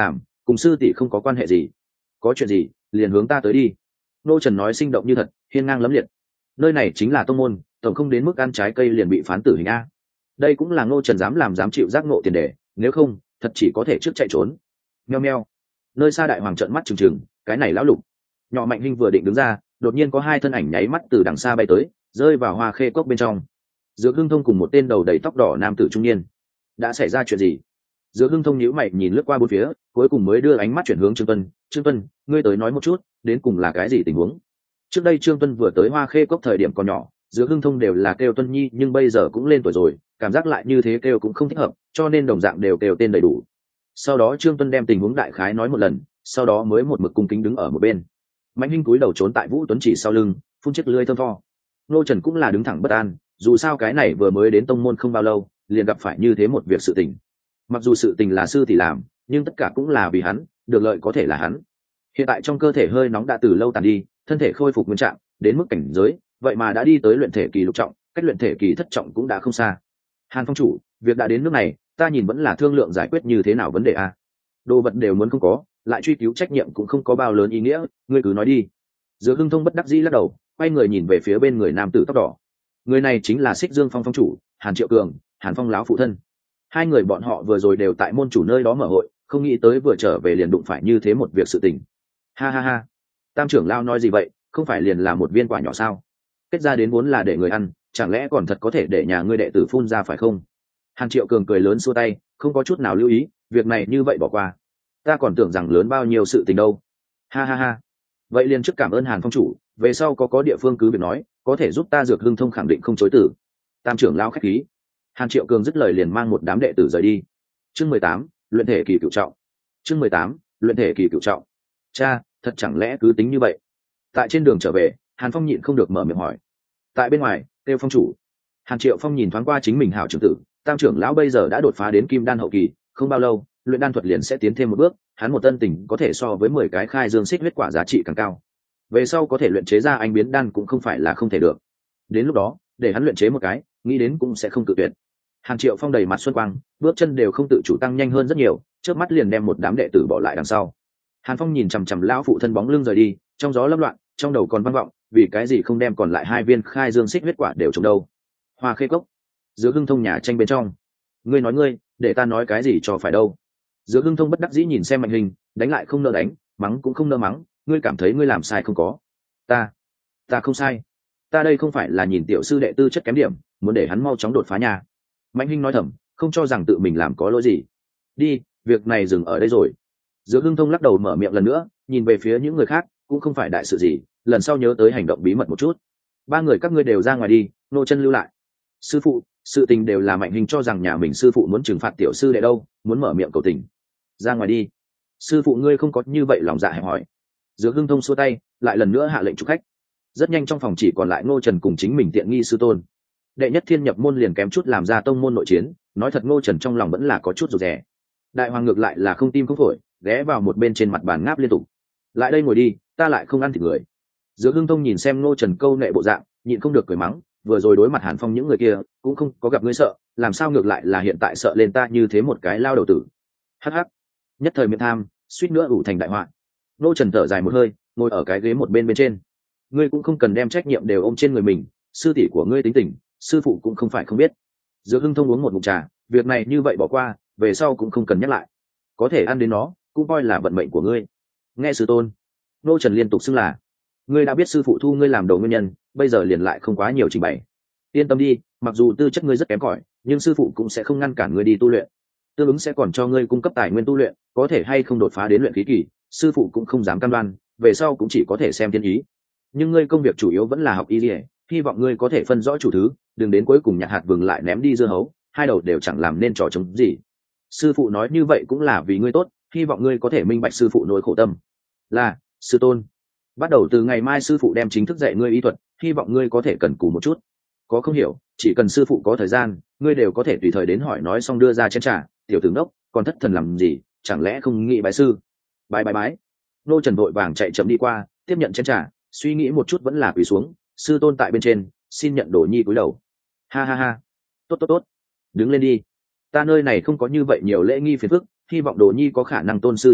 cùng sư tỷ không có quan hệ gì. Có chuyện gì liền hướng ta tới đi. Ngô Trần nói sinh động như thật, hiên ngang lẫm liệt. Nơi này chính là tông môn, tổng không đến mức ăn trái cây liền bị phán tử hình a. Đây cũng là Ngô Trần dám làm dám chịu giác ngộ tiền đề, nếu không thật chỉ có thể trước chạy trốn. Meo meo. Nơi xa đại hoàng trợn mắt trừng trừng, cái này lão lục. Nhỏ Mạnh Hinh vừa định đứng ra, đột nhiên có hai thân ảnh nháy mắt từ đằng xa bay tới, rơi vào hoa khê cốc bên trong. Dược Hưng Thông cùng một tên đầu đầy tóc đỏ nam tử trung niên. Đã xảy ra chuyện gì? Dược Hưng Thông nhíu mày nhìn lướt qua bốn phía, cuối cùng mới đưa ánh mắt chuyển hướng Trương Tuân. Trương Tuân, ngươi tới nói một chút, đến cùng là cái gì tình huống? Trước đây Trương Tuân vừa tới hoa khê cốc thời điểm còn nhỏ, Dược Hưng Thông đều là kêu Tuân Nhi, nhưng bây giờ cũng lên tuổi rồi, cảm giác lại như thế kêu cũng không thích hợp, cho nên đồng dạng đều kêu tên đầy đủ. Sau đó Trương Tuân đem tình huống đại khái nói một lần, sau đó mới một mực cung kính đứng ở một bên. Mạnh Hinh cúi đầu trốn tại Vũ Tuấn Chỉ sau lưng, phun chiếc lưỡi thơm tho. Nô Trần cũng là đứng thẳng bất an, dù sao cái này vừa mới đến tông môn không bao lâu, liền gặp phải như thế một việc sự tình. Mặc dù sự tình là sư tỷ làm, nhưng tất cả cũng là vì hắn, được lợi có thể là hắn. Hiện tại trong cơ thể hơi nóng đã từ lâu tàn đi, thân thể khôi phục nguyên trạng, đến mức cảnh giới, vậy mà đã đi tới luyện thể kỳ lục trọng, cách luyện thể kỳ thất trọng cũng đã không xa. Hàn Phong chủ, việc đã đến nước này, ta nhìn vẫn là thương lượng giải quyết như thế nào vấn đề a. Đồ vật đều muốn không có, lại truy cứu trách nhiệm cũng không có bao lớn ý nghĩa, ngươi cứ nói đi. Dược Hưng Thông bất đắc dĩ lắc đầu, quay người nhìn về phía bên người nam tử tóc đỏ. Người này chính là Xích Dương Phong phong chủ, Hàn Triệu Cường, Hàn Phong láo phụ thân. Hai người bọn họ vừa rồi đều tại môn chủ nơi đó mở hội, không nghĩ tới vừa trở về liền đụng phải như thế một việc sự tình. Ha ha ha, Tam trưởng lão nói gì vậy, không phải liền là một viên quả nhỏ sao? Kết ra đến vốn là để người ăn, chẳng lẽ còn thật có thể để nhà ngươi đệ tử phun ra phải không? Hàn Triệu Cường cười lớn xua tay, không có chút nào lưu ý, việc này như vậy bỏ qua. Ta còn tưởng rằng lớn bao nhiêu sự tình đâu. Ha ha ha. Vậy liền trước cảm ơn Hàn phong chủ, về sau có có địa phương cứ việc nói, có thể giúp ta Dược Hưng Thông khẳng định không chối từ. Tam trưởng lão khách khí. Hàn Triệu Cường dứt lời liền mang một đám đệ tử rời đi. Chương mười tám, luyện thể kỳ cửu trọng. Chương mười tám, luyện thể kỳ cửu trọng. Cha, thật chẳng lẽ cứ tính như vậy? Tại trên đường trở về, Hàn Phong nhịn không được mở miệng hỏi. Tại bên ngoài, kêu phong chủ. Hàn Triệu Phong nhìn thoáng qua chính mình hảo trưởng tử, Tam trưởng lão bây giờ đã đột phá đến kim đan hậu kỳ, không bao lâu, luyện đan thuật liền sẽ tiến thêm một bước, hắn một tân tình có thể so với mười cái khai dương xích huyết quả giá trị càng cao. Về sau có thể luyện chế ra anh biến đan cũng không phải là không thể được. Đến lúc đó, để hắn luyện chế một cái, nghĩ đến cũng sẽ không tự tuyệt. Hàn Triệu Phong đầy mặt xuân quang, bước chân đều không tự chủ tăng nhanh hơn rất nhiều, chớp mắt liền đem một đám đệ tử bỏ lại đằng sau. Hàn Phong nhìn chằm chằm lão phụ thân bóng lưng rời đi, trong gió lâm loạn, trong đầu còn vang vọng, vì cái gì không đem còn lại hai viên khai dương xích huyết quả đều trồng đâu? Hoa khê cốc, giữa Hưng Thông nhà tranh bên trong. Ngươi nói ngươi, để ta nói cái gì cho phải đâu? Giữa Hưng Thông bất đắc dĩ nhìn xem Mạnh Hình, đánh lại không nỡ đánh, mắng cũng không nỡ mắng, ngươi cảm thấy ngươi làm sai không có? Ta, ta không sai. Ta đây không phải là nhìn tiểu sư đệ tư chất kém điểm, muốn để hắn mau chóng đột phá nhà. Mạnh Hinh nói thầm, không cho rằng tự mình làm có lỗi gì. Đi, việc này dừng ở đây rồi. Giữa Hưng Thông lắc đầu mở miệng lần nữa, nhìn về phía những người khác, cũng không phải đại sự gì, lần sau nhớ tới hành động bí mật một chút. Ba người các ngươi đều ra ngoài đi, nô chân lưu lại. Sư phụ, sự tình đều là Mạnh Hinh cho rằng nhà mình sư phụ muốn trừng phạt tiểu sư đệ đâu, muốn mở miệng cầu tình. Ra ngoài đi. Sư phụ ngươi không có như vậy lòng dạ hẹp hỏi. Giữa Hưng Thông xua tay, lại lần nữa hạ lệnh chúc khách. Rất nhanh trong phòng chỉ còn lại Ngô Trần cùng chính mình tiện nghi sư tôn. Đệ nhất thiên nhập môn liền kém chút làm ra tông môn nội chiến, nói thật Ngô Trần trong lòng vẫn là có chút rụt rè. Đại hoàng ngược lại là không tim không phổi, ghé vào một bên trên mặt bàn ngáp liên tục. Lại đây ngồi đi, ta lại không ăn thịt người. Giữa Hưng Thông nhìn xem Ngô Trần câu nệ bộ dạng, nhịn không được cười mắng, vừa rồi đối mặt Hàn Phong những người kia, cũng không có gặp ngươi sợ, làm sao ngược lại là hiện tại sợ lên ta như thế một cái lao đầu tử. Hắc hắc, nhất thời miệng tham, suýt nữa ủ thành đại họa. Ngô Trần thở dài một hơi, ngồi ở cái ghế một bên bên trên. Ngươi cũng không cần đem trách nhiệm đều ôm trên người mình, sư tỷ của ngươi tính tình, sư phụ cũng không phải không biết. Giữa Hưng Thông uống một ngụm trà, việc này như vậy bỏ qua, về sau cũng không cần nhắc lại. Có thể ăn đến nó, cũng coi là vận mệnh của ngươi. Nghe sư tôn. Ngô Trần liên tục xưng là. Ngươi đã biết sư phụ thu ngươi làm đầu nguyên nhân, bây giờ liền lại không quá nhiều trình bày. Yên tâm đi, mặc dù tư chất ngươi rất kém cỏi, nhưng sư phụ cũng sẽ không ngăn cản ngươi đi tu luyện. Tương ứng sẽ còn cho ngươi cung cấp tài nguyên tu luyện, có thể hay không đột phá đến luyện khí kỳ, sư phụ cũng không dám cam đoan, về sau cũng chỉ có thể xem thiên ý. Nhưng ngươi công việc chủ yếu vẫn là học y liễu, hy vọng ngươi có thể phân rõ chủ thứ, đừng đến cuối cùng nhặt hạt vừng lại ném đi dưa hấu, hai đầu đều chẳng làm nên trò chống gì. Sư phụ nói như vậy cũng là vì ngươi tốt, hy vọng ngươi có thể minh bạch sư phụ nỗi khổ tâm. Là, sư tôn. Bắt đầu từ ngày mai sư phụ đem chính thức dạy ngươi y thuật, hy vọng ngươi có thể cần cù một chút. Có không hiểu, chỉ cần sư phụ có thời gian, ngươi đều có thể tùy thời đến hỏi nói xong đưa ra chén trà. Tiểu tử ngốc, còn thất thần làm gì, chẳng lẽ không nghĩ bái sư? Bái bái bái. Nô Trần vội vàng chạy chậm đi qua, tiếp nhận chén trà, suy nghĩ một chút vẫn là quỳ xuống, sư tôn tại bên trên, xin nhận đồ nhi cúi đầu. Ha ha ha, tốt tốt tốt, đứng lên đi. Ta nơi này không có như vậy nhiều lễ nghi phiền phức, hy vọng đồ nhi có khả năng tôn sư trọng đạo,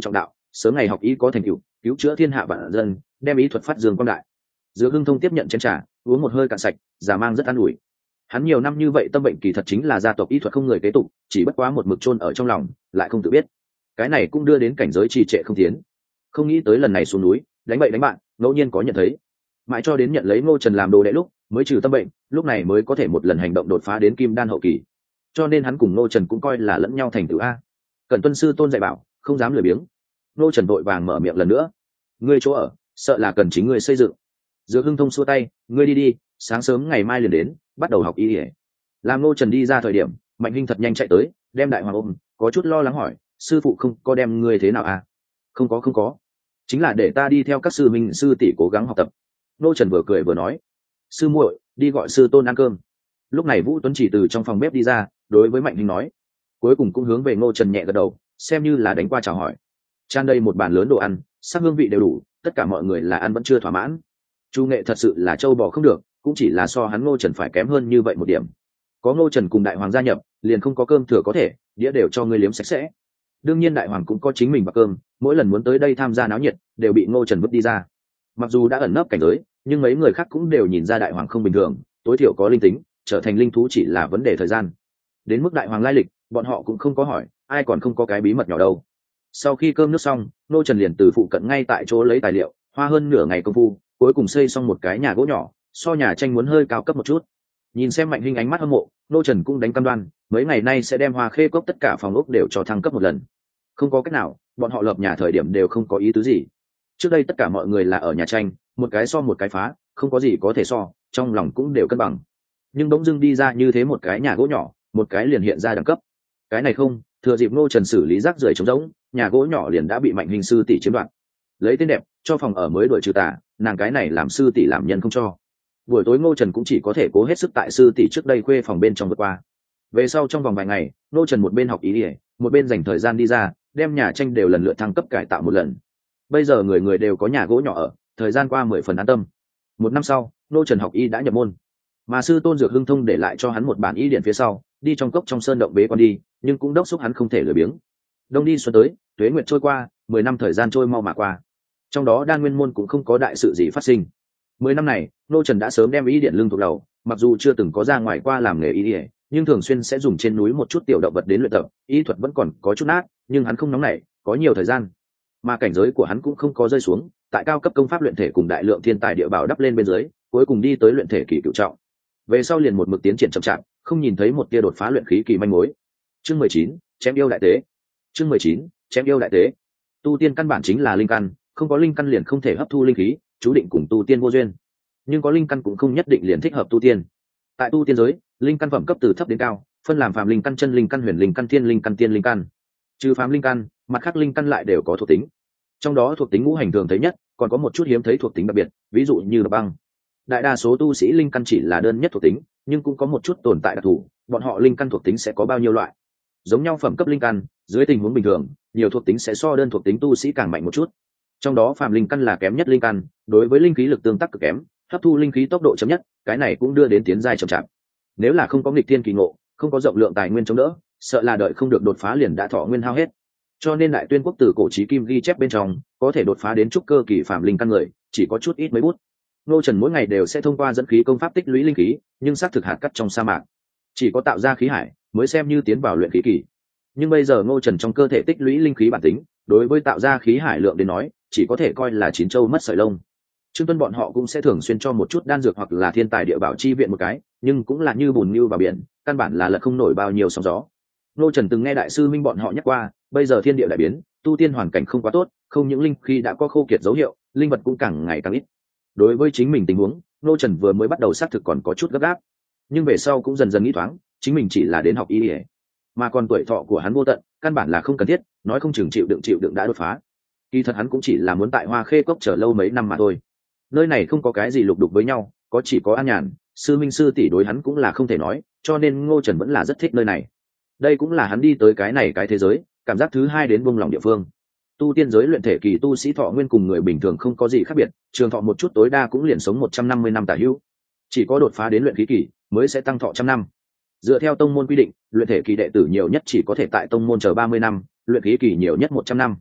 sớm ngày học y có thành tựu, cứu chữa thiên hạ vạn dân, đem ý thuật phát dương quang đại. Dược Hưng Thông tiếp nhận chén trà, uống một hơi cạn sạch, giả mang rất an ủi. Hắn nhiều năm như vậy tâm bệnh kỳ thật chính là gia tộc y thuật không người kế tục, chỉ bất quá một mực chôn ở trong lòng, lại không tự biết. Cái này cũng đưa đến cảnh giới trì trệ không tiến. Không nghĩ tới lần này xuống núi, đánh bậy đánh bạn, ngẫu nhiên có nhận thấy. Mãi cho đến nhận lấy Ngô Trần làm đồ đệ lúc, mới trừ tâm bệnh, lúc này mới có thể một lần hành động đột phá đến kim đan hậu kỳ. Cho nên hắn cùng Ngô Trần cũng coi là lẫn nhau thành tựu a. Cẩn tuân sư tôn dạy bảo, không dám lười biếng. Ngô Trần vội vàng mở miệng lần nữa. Ngươi chỗ ở, sợ là cần chính ngươi xây dựng. Dược Hưng Thông xua tay, ngươi đi đi, sáng sớm ngày mai liền đến, bắt đầu học y. Làm Ngô Trần đi ra thời điểm, Mạnh Hinh thật nhanh chạy tới, đem Đại Hoàng ôm, có chút lo lắng hỏi, sư phụ không có đem ngươi thế nào à? Không có không có, chính là để ta đi theo các sư minh sư tỷ cố gắng học tập. Ngô Trần vừa cười vừa nói, sư muội, đi gọi sư tôn ăn cơm. Lúc này Vũ Tuấn chỉ từ trong phòng bếp đi ra, đối với Mạnh Hinh nói, cuối cùng cũng hướng về Ngô Trần nhẹ gật đầu, xem như là đánh qua chào hỏi. Tràn đây một bàn lớn đồ ăn, sắc hương vị đều đủ, tất cả mọi người là ăn vẫn chưa thỏa mãn. Chu Nghệ thật sự là trâu bò không được, cũng chỉ là so hắn Ngô Trần phải kém hơn như vậy một điểm. Có Ngô Trần cùng Đại Hoàng gia nhập, liền không có cơm thừa có thể, đĩa đều cho ngươi liếm sạch sẽ. Đương nhiên Đại Hoàng cũng có chính mình bạc cơm, mỗi lần muốn tới đây tham gia náo nhiệt, đều bị Ngô Trần vứt đi ra. Mặc dù đã ẩn nấp cảnh giới, nhưng mấy người khác cũng đều nhìn ra Đại Hoàng không bình thường, tối thiểu có linh tính, trở thành linh thú chỉ là vấn đề thời gian. Đến mức Đại Hoàng lai lịch, bọn họ cũng không có hỏi, ai còn không có cái bí mật nhỏ đâu. Sau khi cơm nước xong, Ngô Trần liền từ phụ cận ngay tại chỗ lấy tài liệu, hoa hơn nửa ngày công phu, cuối cùng xây xong một cái nhà gỗ nhỏ, so nhà tranh muốn hơi cao cấp một chút. Nhìn xem Mạnh Hinh ánh mắt hâm mộ, Ngô Trần cũng đánh cam đoan, mấy ngày nay sẽ đem Hoa Khê Cốc tất cả phòng ốc đều cho thăng cấp một lần. Không có cách nào, bọn họ lập nhà thời điểm đều không có ý tứ gì. Trước đây tất cả mọi người là ở nhà tranh, một cái so một cái phá, không có gì có thể so, trong lòng cũng đều cân bằng. Nhưng bỗng dưng đi ra như thế một cái nhà gỗ nhỏ, một cái liền hiện ra đẳng cấp. Cái này không, thừa dịp Ngô Trần xử lý rác rưởi trống rỗng, nhà gỗ nhỏ liền đã bị Mạnh Hinh sư tỷ chiếm đoạt. Lấy tên đẹp, cho phòng ở mới đuổi trừ tà, nàng cái này làm sư tỷ làm nhân không cho. Buổi tối Ngô Trần cũng chỉ có thể cố hết sức tại sư tỷ trước đây khuê phòng bên trong vượt qua. Về sau trong vòng vài ngày, Ngô Trần một bên học ý ỉa, một bên dành thời gian đi ra, đem nhà tranh đều lần lượt thăng cấp cải tạo một lần. Bây giờ người người đều có nhà gỗ nhỏ ở, thời gian qua mười phần an tâm. Một năm sau, Ngô Trần học y đã nhập môn, mà sư tôn Dược Hưng Thông để lại cho hắn một bản y điện phía sau, đi trong cốc trong sơn động bế quan đi, nhưng cũng đốc thúc hắn không thể lười biếng. Đông đi xuân tới, tuế nguyệt trôi qua, mười năm thời gian trôi mau mà qua. Trong đó Đan Nguyên môn cũng không có đại sự gì phát sinh. Mười năm này, Ngô Trần đã sớm đem y điện lưng thuộc đầu, mặc dù chưa từng có ra ngoài qua làm nghề y điện, nhưng thường xuyên sẽ dùng trên núi một chút tiểu động vật đến luyện tập, y thuật vẫn còn có chút nát, nhưng hắn không nóng nảy, có nhiều thời gian. Mà cảnh giới của hắn cũng không có rơi xuống, tại cao cấp công pháp luyện thể cùng đại lượng thiên tài địa bảo đắp lên bên dưới, cuối cùng đi tới luyện thể kỳ cửu trọng. Về sau liền một mực tiến triển chậm chạp, không nhìn thấy một tia đột phá luyện khí kỳ manh mối. Chương mười chín, chém yêu đại tế. Chương mười chín, chém yêu đại tế. Tu tiên căn bản chính là linh căn, không có linh căn liền không thể hấp thu linh khí, chú định cùng tu tiên vô duyên. Nhưng có linh căn cũng không nhất định liền thích hợp tu tiên. Tại tu tiên giới, linh căn phẩm cấp từ thấp đến cao, phân làm phàm linh căn, chân linh căn, huyền linh căn, thiên linh căn, tiên linh căn. Trừ phàm linh căn, mặt khác linh căn lại đều có thuộc tính. Trong đó thuộc tính ngũ hành thường thấy nhất, còn có một chút hiếm thấy thuộc tính đặc biệt, ví dụ như là băng. Đại đa số tu sĩ linh căn chỉ là đơn nhất thuộc tính, nhưng cũng có một chút tồn tại đặc thù, bọn họ linh căn thuộc tính sẽ có bao nhiêu loại. Giống nhau phẩm cấp linh căn, dưới tình huống bình thường, nhiều thuộc tính sẽ so đơn thuộc tính tu sĩ càng mạnh một chút. Trong đó phàm linh căn là kém nhất linh căn, đối với linh khí lực tương tác cực kém, hấp thu linh khí tốc độ chậm nhất, cái này cũng đưa đến tiến giai chậm chạp. Nếu là không có nghịch thiên kỳ ngộ, không có rộng lượng tài nguyên chống đỡ, sợ là đợi không được đột phá liền đã thọ nguyên hao hết. Cho nên Đại Tuyên quốc từ cổ chí kim ghi chép bên trong, có thể đột phá đến trúc cơ kỳ phàm linh căn người, chỉ có chút ít mấy bút. Ngô Trần mỗi ngày đều sẽ thông qua dẫn khí công pháp tích lũy linh khí, nhưng xác thực hạt cắt trong sa mạc, chỉ có tạo ra khí hải mới xem như tiến vào luyện khí kỳ. Nhưng bây giờ Ngô Trần trong cơ thể tích lũy linh khí bản tính, đối với tạo ra khí hải lượng đến nói, chỉ có thể coi là chín châu mất sợi lông. Trương Tuân bọn họ cũng sẽ thường xuyên cho một chút đan dược hoặc là thiên tài địa bảo chi viện một cái, nhưng cũng là như bùn nhưu vào biển, căn bản là lật không nổi bao nhiêu sóng gió. Ngô Trần từng nghe đại sư minh bọn họ nhắc qua, bây giờ thiên địa đại biến, tu tiên hoàn cảnh không quá tốt, không những linh khí đã có khô kiệt dấu hiệu, linh vật cũng càng ngày càng ít. Đối với chính mình tình huống, Ngô Trần vừa mới bắt đầu xác thực còn có chút gấp gáp, nhưng về sau cũng dần dần nghĩ thoáng, chính mình chỉ là đến học y, mà còn tuổi thọ của hắn vô tận, căn bản là không cần thiết, nói không chừng chịu đựng chịu đựng đã đột phá. Kỳ thật hắn cũng chỉ là muốn tại Hoa Khê Cốc chờ lâu mấy năm mà thôi. Nơi này không có cái gì lục đục với nhau, có chỉ có an nhàn, sư minh sư tỷ đối hắn cũng là không thể nói, cho nên Ngô Trần vẫn là rất thích nơi này. Đây cũng là hắn đi tới cái này cái thế giới, cảm giác thứ hai đến buông lòng địa phương. Tu tiên giới luyện thể kỳ tu sĩ thọ nguyên cùng người bình thường không có gì khác biệt, trường thọ một chút tối đa cũng liền sống một trăm năm mươi năm tả hữu. Chỉ có đột phá đến luyện khí kỳ mới sẽ tăng thọ trăm năm. Dựa theo tông môn quy định, luyện thể kỳ đệ tử nhiều nhất chỉ có thể tại tông môn chờ ba mươi năm, luyện khí kỳ nhiều nhất một trăm năm.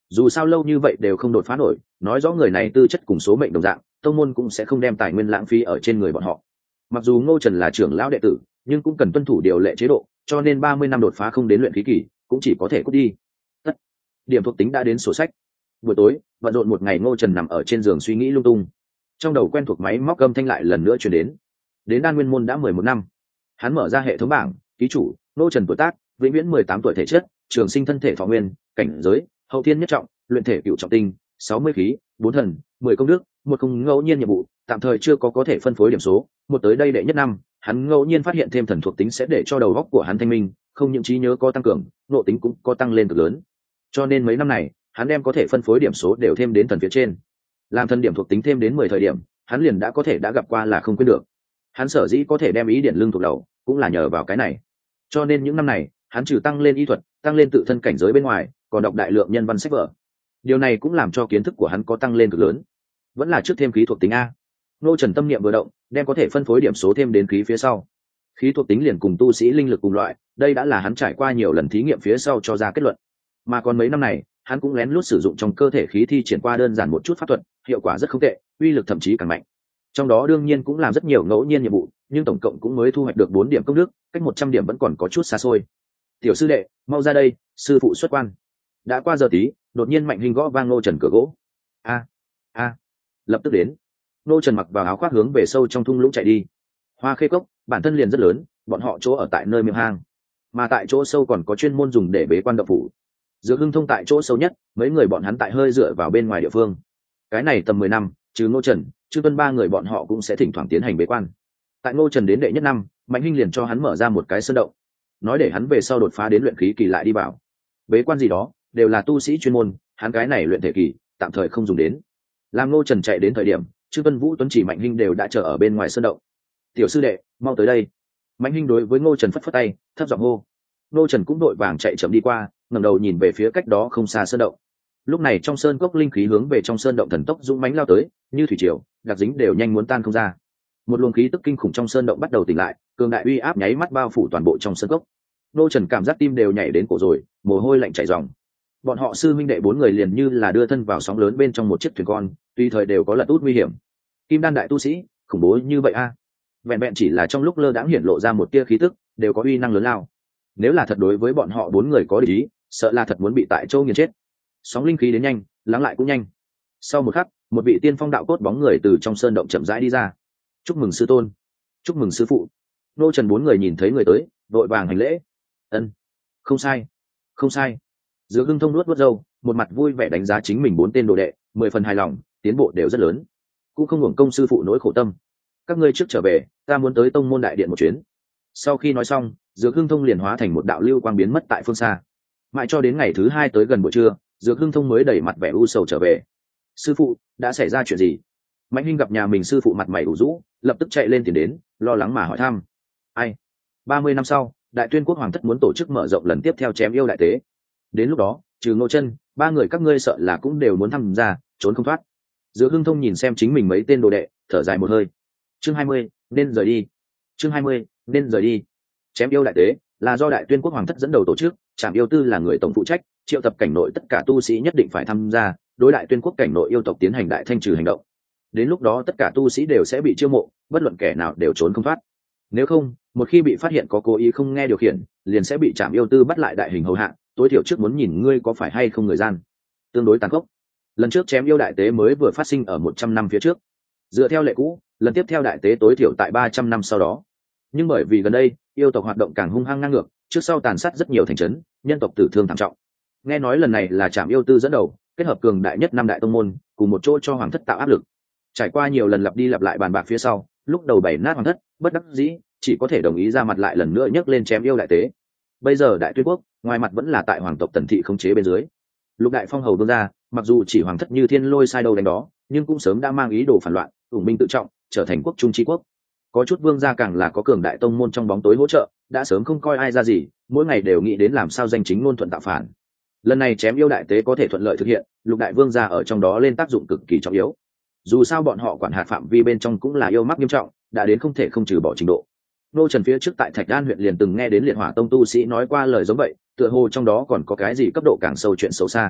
dù sao lâu như vậy đều không đột phá nổi, nói rõ người này tư chất cùng số mệnh đồng dạng, tông môn cũng sẽ không đem tài nguyên lãng phí ở trên người bọn họ. Mặc dù Ngô Trần là trưởng lão đệ tử, nhưng cũng cần tuân thủ điều lệ chế độ, cho nên ba mươi năm đột phá không đến luyện khí kỳ, cũng chỉ có thể cút đi. Tất. Điểm thuộc tính đã đến sổ sách. Buổi tối, bận rộn một ngày, Ngô Trần nằm ở trên giường suy nghĩ lung tung. Trong đầu quen thuộc máy móc âm thanh lại lần nữa truyền đến. Đến Đan Nguyên môn đã mười một năm. Hắn mở ra hệ thống bảng, ký chủ, Ngô Trần tuổi tác, vĩnh viễn mười tám tuổi, thể chất, trường sinh thân thể thọ nguyên, cảnh giới, hậu thiên nhất trọng, luyện thể cửu trọng tinh, sáu mươi khí, bốn thần, mười công đức, một không ngẫu nhiên nhiệm vụ, tạm thời chưa có có thể phân phối điểm số. Một tới đây đệ nhất năm, hắn ngẫu nhiên phát hiện thêm thần thuộc tính sẽ để cho đầu óc của hắn thanh minh, không những trí nhớ có tăng cường, nội tính cũng có tăng lên cực lớn. Cho nên mấy năm này, hắn đem có thể phân phối điểm số đều thêm đến thần phía trên. Làm thần điểm thuộc tính thêm đến mười thời điểm, hắn liền đã có thể đã gặp qua là không quên được. Hắn sở dĩ có thể đem ý điển lưng thuộc đầu, cũng là nhờ vào cái này. Cho nên những năm này, hắn trừ tăng lên y thuật, tăng lên tự thân cảnh giới bên ngoài, còn đọc đại lượng nhân văn sách vở. Điều này cũng làm cho kiến thức của hắn có tăng lên cực lớn. Vẫn là trước thêm khí thuộc tính a. Ngô Trần tâm niệm vừa động, đem có thể phân phối điểm số thêm đến khí phía sau. Khí thuộc tính liền cùng tu sĩ linh lực cùng loại, đây đã là hắn trải qua nhiều lần thí nghiệm phía sau cho ra kết luận. Mà còn mấy năm này, hắn cũng lén lút sử dụng trong cơ thể khí thi triển qua đơn giản một chút pháp thuật, hiệu quả rất không tệ, uy lực thậm chí càng mạnh. Trong đó đương nhiên cũng làm rất nhiều ngẫu nhiên nhiệm vụ, nhưng tổng cộng cũng mới thu hoạch được bốn điểm công đức, cách một trăm điểm vẫn còn có chút xa xôi. Tiểu sư đệ, mau ra đây, sư phụ xuất quan. Đã qua giờ tí, đột nhiên Mạnh Hinh gõ vang Ngô Trần cửa gỗ. A, a, lập tức đến. Ngô Trần mặc vào áo khoác hướng về sâu trong thung lũng chạy đi. Hoa Khê Cốc bản thân liền rất lớn, bọn họ chỗ ở tại nơi miệng hang, mà tại chỗ sâu còn có chuyên môn dùng để bế quan động phủ. Dược Hưng Thông tại chỗ sâu nhất, mấy người bọn hắn tại hơi dựa vào bên ngoài địa phương. Cái này tầm mười năm, trừ Ngô Trần, Trương Tuân ba người bọn họ cũng sẽ thỉnh thoảng tiến hành bế quan. Tại Ngô Trần đến đệ nhất năm, Mạnh Hinh liền cho hắn mở ra một cái sơn động, nói để hắn về sau đột phá đến luyện khí kỳ lại đi vào. Bế quan gì đó đều là tu sĩ chuyên môn, hắn cái này luyện thể kỳ tạm thời không dùng đến. Làm Ngô Trần chạy đến thời điểm, Trương Tuân, Vũ Tuấn Chỉ, Mạnh Hinh đều đã chờ ở bên ngoài sơn động. Tiểu sư đệ, mau tới đây. Mạnh Hinh đối với Ngô Trần phất phất tay, thấp giọng hô. Ngô Trần cũng đội vàng chạy chậm đi qua, ngẩng đầu nhìn về phía cách đó không xa sơn động. Lúc này trong sơn cốc linh khí hướng về trong sơn động thần tốc dũng mãnh lao tới, như thủy triều, đặc dính đều nhanh muốn tan không ra. Một luồng khí tức kinh khủng trong sơn động bắt đầu tỉnh lại, cường đại uy áp nháy mắt bao phủ toàn bộ trong sơn cốc. Ngô Trần cảm giác tim đều nhảy đến cổ rồi, mồ hôi lạnh chảy ròng. Bọn họ sư minh đệ bốn người liền như là đưa thân vào sóng lớn bên trong một chiếc thuyền con, tùy thời đều có lật út nguy hiểm. Kim đan đại tu sĩ, khủng bố như vậy a. À. Vẹn vẹn chỉ là trong lúc lơ đãng hiển lộ ra một tia khí tức, đều có uy năng lớn lao. Nếu là thật đối với bọn họ bốn người có địch ý, sợ là thật muốn bị tại chỗ nghiền chết. Sóng linh khí đến nhanh, lắng lại cũng nhanh. Sau một khắc, một vị tiên phong đạo cốt bóng người từ trong sơn động chậm rãi đi ra. Chúc mừng sư tôn, chúc mừng sư phụ. Ngô Trần bốn người nhìn thấy người tới, vội vàng hành lễ. Ân, không sai, không sai. Giữa Hưng Thông nuốt nuốt râu, một mặt vui vẻ đánh giá chính mình bốn tên đồ đệ, mười phần hài lòng, tiến bộ đều rất lớn, cũng không hưởng công sư phụ nỗi khổ tâm. Các ngươi trước trở về, ta muốn tới tông môn đại điện một chuyến. Sau khi nói xong, Dược Hưng Thông liền hóa thành một đạo lưu quang biến mất tại phương xa. Mãi cho đến ngày thứ hai tới gần buổi trưa, Dược Hưng Thông mới đẩy mặt vẻ u sầu trở về. Sư phụ, đã xảy ra chuyện gì? Mạnh Hinh gặp nhà mình sư phụ mặt mày ủ rũ, lập tức chạy lên tìm đến, lo lắng mà hỏi thăm. Ai? Ba mươi năm sau, Đại Tuyên Quốc hoàng thất muốn tổ chức mở rộng lần tiếp theo chém yêu đại tế. Đến lúc đó, trừ Ngô Chân, ba người các ngươi sợ là cũng đều muốn tham gia, trốn không thoát. Dược Hưng Thông nhìn xem chính mình mấy tên đồ đệ, thở dài một hơi. Chương hai mươi, nên rời đi. Chương hai mươi, nên rời đi. Chém yêu đại tế là do Đại Tuyên Quốc hoàng thất dẫn đầu tổ chức, Trảm Yêu Tư là người tổng phụ trách, triệu tập cảnh nội tất cả tu sĩ nhất định phải tham gia, đối Đại Tuyên Quốc cảnh nội yêu tộc tiến hành đại thanh trừ hành động. Đến lúc đó tất cả tu sĩ đều sẽ bị chiêu mộ, bất luận kẻ nào đều trốn không thoát. Nếu không, một khi bị phát hiện có cố ý không nghe điều khiển, liền sẽ bị Trảm Yêu Tư bắt lại đại hình hầu hạ, tối thiểu trước muốn nhìn ngươi có phải hay không người gian. Tương đối tàn khốc. Lần trước chém yêu đại tế mới vừa phát sinh ở một trăm năm phía trước. Dựa theo lệ cũ, lần tiếp theo đại tế tối thiểu tại ba trăm năm sau đó. Nhưng bởi vì gần đây, yêu tộc hoạt động càng hung hăng ngang ngược, trước sau tàn sát rất nhiều thành trấn, nhân tộc tử thương thảm trọng. Nghe nói lần này là Trảm Yêu Tư dẫn đầu, kết hợp cường đại nhất năm đại tông môn, cùng một chỗ cho hoàng thất tạo áp lực. Trải qua nhiều lần lặp đi lặp lại bàn bạc phía sau, lúc đầu bảy nát hoàng thất, bất đắc dĩ, chỉ có thể đồng ý ra mặt lại lần nữa nhấc lên chém yêu đại tế. Bây giờ Đại Tuyên Quốc, ngoài mặt vẫn là tại hoàng tộc Tần thị khống chế bên dưới. Lục đại phong hầu vương gia, mặc dù chỉ hoàng thất như thiên lôi sai đâu đánh đó, nhưng cũng sớm đã mang ý đồ phản loạn, ủng binh tự trọng, trở thành quốc trung chi quốc. Có chút vương gia càng là có cường đại tông môn trong bóng tối hỗ trợ, đã sớm không coi ai ra gì, mỗi ngày đều nghĩ đến làm sao danh chính ngôn thuận tạo phản. Lần này chém yêu đại tế có thể thuận lợi thực hiện, lục đại vương gia ở trong đó lên tác dụng cực kỳ trọng yếu. Dù sao bọn họ quản hạt phạm vi bên trong cũng là yêu mắc nghiêm trọng, đã đến không thể không trừ bỏ trình độ. Nô Trần phía trước tại Thạch Đan huyện liền từng nghe đến Liệt Hỏa Tông tu sĩ nói qua lời giống vậy, tựa hồ trong đó còn có cái gì cấp độ càng sâu chuyện xấu xa.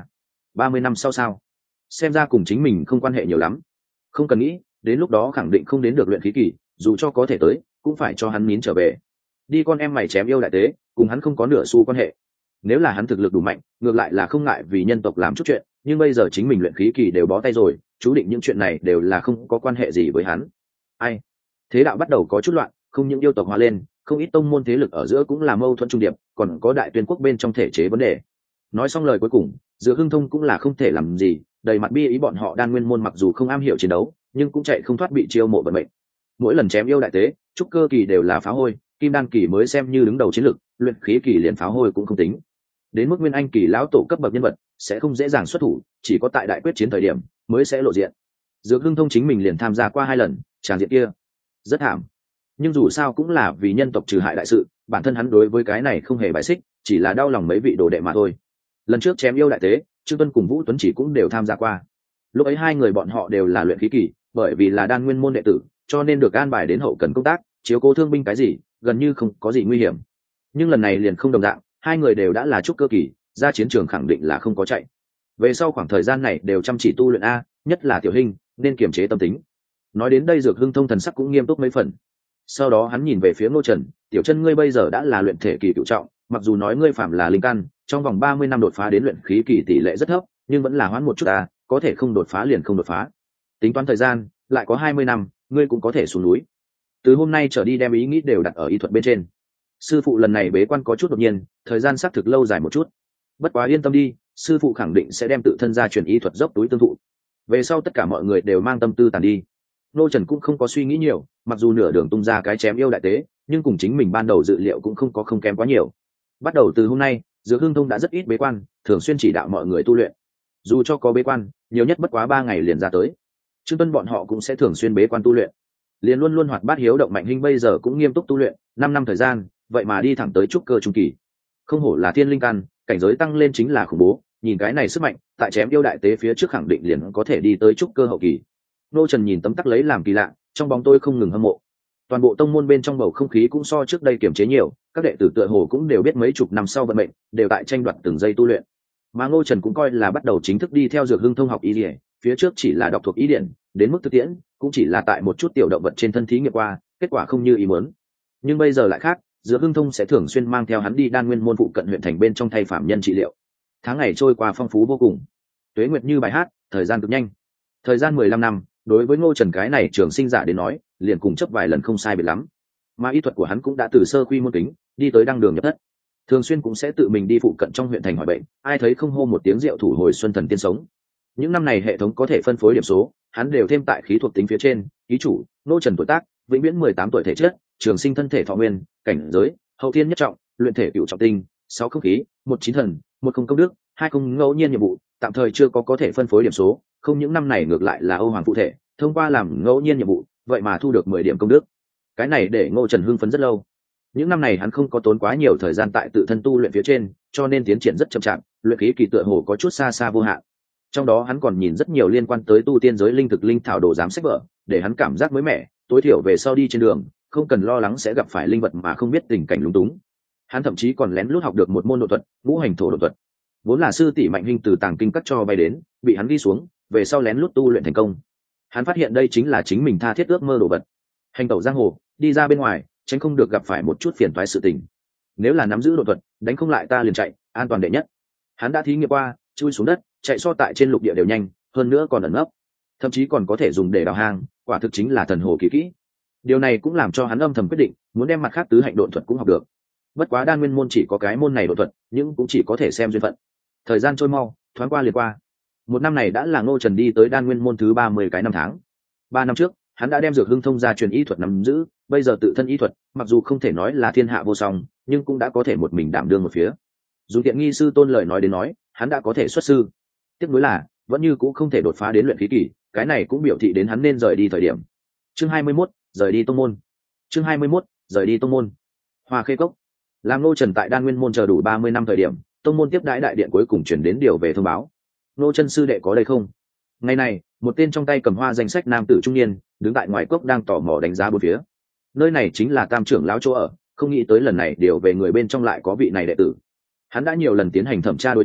ba mươi năm sau sao? Xem ra cùng chính mình không quan hệ nhiều lắm. Không cần nghĩ, đến lúc đó khẳng định không đến được luyện khí kỳ, dù cho có thể tới cũng phải cho hắn nín trở về. Đi con em mày chém yêu đại tế, cùng hắn không có nửa xu quan hệ. Nếu là hắn thực lực đủ mạnh, ngược lại là không ngại vì nhân tộc làm chút chuyện, nhưng bây giờ chính mình luyện khí kỳ đều bó tay rồi, chú định những chuyện này đều là không có quan hệ gì với hắn. Ai? Thế đạo bắt đầu có chút loạn, không những yêu tộc hóa lên, không ít tông môn thế lực ở giữa cũng là mâu thuẫn trung điệp, còn có đại tuyên quốc bên trong thể chế vấn đề. Nói xong lời cuối cùng, Dựa Hưng Thông cũng là không thể làm gì, đầy mặt bi ý bọn họ đan nguyên môn mặc dù không am hiểu chiến đấu, nhưng cũng chạy không thoát bị chiêu mộ vận mệnh. Mỗi lần chém yêu đại tế, trúc cơ kỳ đều là phá hôi, kim đan kỳ mới xem như đứng đầu chiến lực, luyện khí kỳ liền phá hôi cũng không tính. Đến mức nguyên anh kỳ lão tổ cấp bậc nhân vật sẽ không dễ dàng xuất thủ, chỉ có tại đại quyết chiến thời điểm mới sẽ lộ diện. Dược Hưng Thông chính mình liền tham gia qua hai lần, tràng diện kia rất thảm, nhưng dù sao cũng là vì nhân tộc trừ hại đại sự, bản thân hắn đối với cái này không hề bài xích, chỉ là đau lòng mấy vị đồ đệ mà thôi. Lần trước chém yêu đại tế, Trương Tuân cùng Vũ Tuấn chỉ cũng đều tham gia qua. Lúc ấy hai người bọn họ đều là luyện khí kỳ, bởi vì là đan nguyên môn đệ tử, cho nên được an bài đến hậu cần công tác, chiếu cố thương binh cái gì, gần như không có gì nguy hiểm. Nhưng lần này liền không đồng dạng, hai người đều đã là trúc cơ kỳ, ra chiến trường khẳng định là không có chạy. Về sau khoảng thời gian này đều chăm chỉ tu luyện a, nhất là Tiểu Hinh, nên kiềm chế tâm tính. Nói đến đây Dược Hưng Thông thần sắc cũng nghiêm túc mấy phần. Sau đó hắn nhìn về phía Ngô Trần, "Tiểu Chân ngươi bây giờ đã là luyện thể kỳ cửu trọng, mặc dù nói ngươi phạm là linh căn, trong vòng ba mươi năm đột phá đến luyện khí kỳ tỷ lệ rất thấp, nhưng vẫn là hoãn một chút à, có thể không đột phá liền không đột phá. Tính toán thời gian, lại có hai mươi năm, ngươi cũng có thể xuống núi. Từ hôm nay trở đi đem ý nghĩ đều đặt ở y thuật bên trên." Sư phụ lần này bế quan có chút đột nhiên, thời gian xác thực lâu dài một chút. Bất quá yên tâm đi, sư phụ khẳng định sẽ đem tự thân ra truyền y thuật dốc túi tương thụ. Về sau tất cả mọi người đều mang tâm tư tàn đi. Nô Trần cũng không có suy nghĩ nhiều, mặc dù nửa đường tung ra cái chém yêu đại tế, nhưng cùng chính mình ban đầu dự liệu cũng không có không kém quá nhiều. Bắt đầu từ hôm nay, Dược Hưng Thông đã rất ít bế quan, thường xuyên chỉ đạo mọi người tu luyện. Dù cho có bế quan, nhiều nhất bất quá ba ngày liền ra tới. Trương Tuân bọn họ cũng sẽ thường xuyên bế quan tu luyện. Liền luôn luôn hoạt bát hiếu động Mạnh Hinh bây giờ cũng nghiêm túc tu luyện, năm năm thời gian, vậy mà đi thẳng tới trúc cơ trung kỳ. Không hổ là thiên linh căn, cảnh giới tăng lên chính là khủng bố, nhìn cái này sức mạnh, tại chém yêu đại tế phía trước khẳng định liền có thể đi tới trúc cơ hậu kỳ. Nô Trần nhìn tấm tắc lấy làm kỳ lạ, trong bóng tôi không ngừng hâm mộ. Toàn bộ tông môn bên trong bầu không khí cũng so trước đây kiềm chế nhiều, các đệ tử tựa hồ cũng đều biết mấy chục năm sau vận mệnh, đều tại tranh đoạt từng giây tu luyện. Mà Ngô Trần cũng coi là bắt đầu chính thức đi theo Dược Hưng Thông học y điển, phía trước chỉ là đọc thuộc ý điển, đến mức thực tiễn cũng chỉ là tại một chút tiểu động vật trên thân thí nghiệm qua, kết quả không như ý muốn. Nhưng bây giờ lại khác, Dược Hưng Thông sẽ thường xuyên mang theo hắn đi đan nguyên môn phụ cận huyện thành bên trong thay phạm nhân trị liệu. Tháng ngày trôi qua phong phú vô cùng, tuế nguyệt như bài hát, thời gian cực nhanh. Thời gian mười lăm năm, đối với Ngô Trần cái này trường sinh giả đến nói, liền cùng chấp vài lần không sai biệt lắm. Mà y thuật của hắn cũng đã từ sơ quy môn kính, đi tới đăng đường nhập thất. Thường xuyên cũng sẽ tự mình đi phụ cận trong huyện thành hỏi bệnh, ai thấy không hô một tiếng rượu thủ hồi xuân thần tiên sống. Những năm này hệ thống có thể phân phối điểm số, hắn đều thêm tại khí thuộc tính phía trên, ký chủ, Ngô Trần tuổi tác, vĩnh viễn mười tám tuổi thể chất, trường sinh thân thể thọ nguyên, cảnh giới, hậu thiên nhất trọng, luyện thể cửu trọng tinh, sáu không khí, một chín thần, một không công đức, hai không ngẫu nhiên nhiệm vụ, tạm thời chưa có có thể phân phối điểm số, không những năm này ngược lại là Âu Hoàng phụ thể, thông qua làm ngẫu nhiên nhiệm vụ, vậy mà thu được mười điểm công đức. Cái này để Ngô Trần hưng phấn rất lâu. Những năm này hắn không có tốn quá nhiều thời gian tại tự thân tu luyện phía trên, cho nên tiến triển rất chậm chạp, luyện khí kỳ tựa hồ có chút xa xa vô hạn. Trong đó hắn còn nhìn rất nhiều liên quan tới tu tiên giới linh thực linh thảo đồ giám sách vở, để hắn cảm giác mới mẻ, tối thiểu về sau đi trên đường, không cần lo lắng sẽ gặp phải linh vật mà không biết tình cảnh lúng túng. Hắn thậm chí còn lén lút học được một môn độ thuật, ngũ hành thổ độ thuật. Vốn là sư tỷ Mạnh Hinh từ tàng kinh cắt cho bay đến, bị hắn ghi xuống, về sau lén lút tu luyện thành công. Hắn phát hiện đây chính là chính mình tha thiết ước mơ đồ vật. Hành tẩu giang hồ, đi ra bên ngoài, tránh không được gặp phải một chút phiền toái sự tình. Nếu là nắm giữ độ thuật, đánh không lại ta liền chạy, an toàn đệ nhất. Hắn đã thí nghiệm qua, chui xuống đất, chạy so tại trên lục địa đều nhanh, hơn nữa còn ẩn nấp, thậm chí còn có thể dùng để đào hang, quả thực chính là thần hồ kỳ kỹ. Điều này cũng làm cho hắn âm thầm quyết định, muốn đem mặt khác tứ hạnh độ thuật cũng học được. Bất quá đan nguyên môn chỉ có cái môn này độ thuật, nhưng cũng chỉ có thể xem duyên phận. Thời gian trôi mau, thoáng qua liền qua. Một năm này đã là Ngô Trần đi tới đan nguyên môn thứ ba mươi cái năm tháng. Ba năm trước, hắn đã đem Dược Hưng Thông ra truyền y thuật nắm giữ, bây giờ tự thân y thuật, mặc dù không thể nói là thiên hạ vô song, nhưng cũng đã có thể một mình đảm đương một phía. Dùng tiện nghi sư tôn lời nói đến nói, hắn đã có thể xuất sư. Tiếc nuối là, vẫn như cũng không thể đột phá đến luyện khí kỳ, cái này cũng biểu thị đến hắn nên rời đi thời điểm. Chương hai mươi mốt, rời đi tông môn. Chương hai mươi mốt, rời đi tông môn. Hoa Khê Cốc. Làm Ngô Trần tại đan nguyên môn chờ đủ ba mươi năm thời điểm, tông môn tiếp đãi đại điện cuối cùng chuyển đến điều về thông báo. Ngô Chân sư đệ có đây không? Ngày này, một tên trong tay cầm hoa danh sách nam tử trung niên, đứng tại ngoài cốc đang tò mò đánh giá bốn phía. Nơi này chính là Tam trưởng lão chỗ ở, không nghĩ tới lần này điều về người bên trong lại có vị này đệ tử. Hắn đã nhiều lần tiến hành thẩm tra đối chiếu,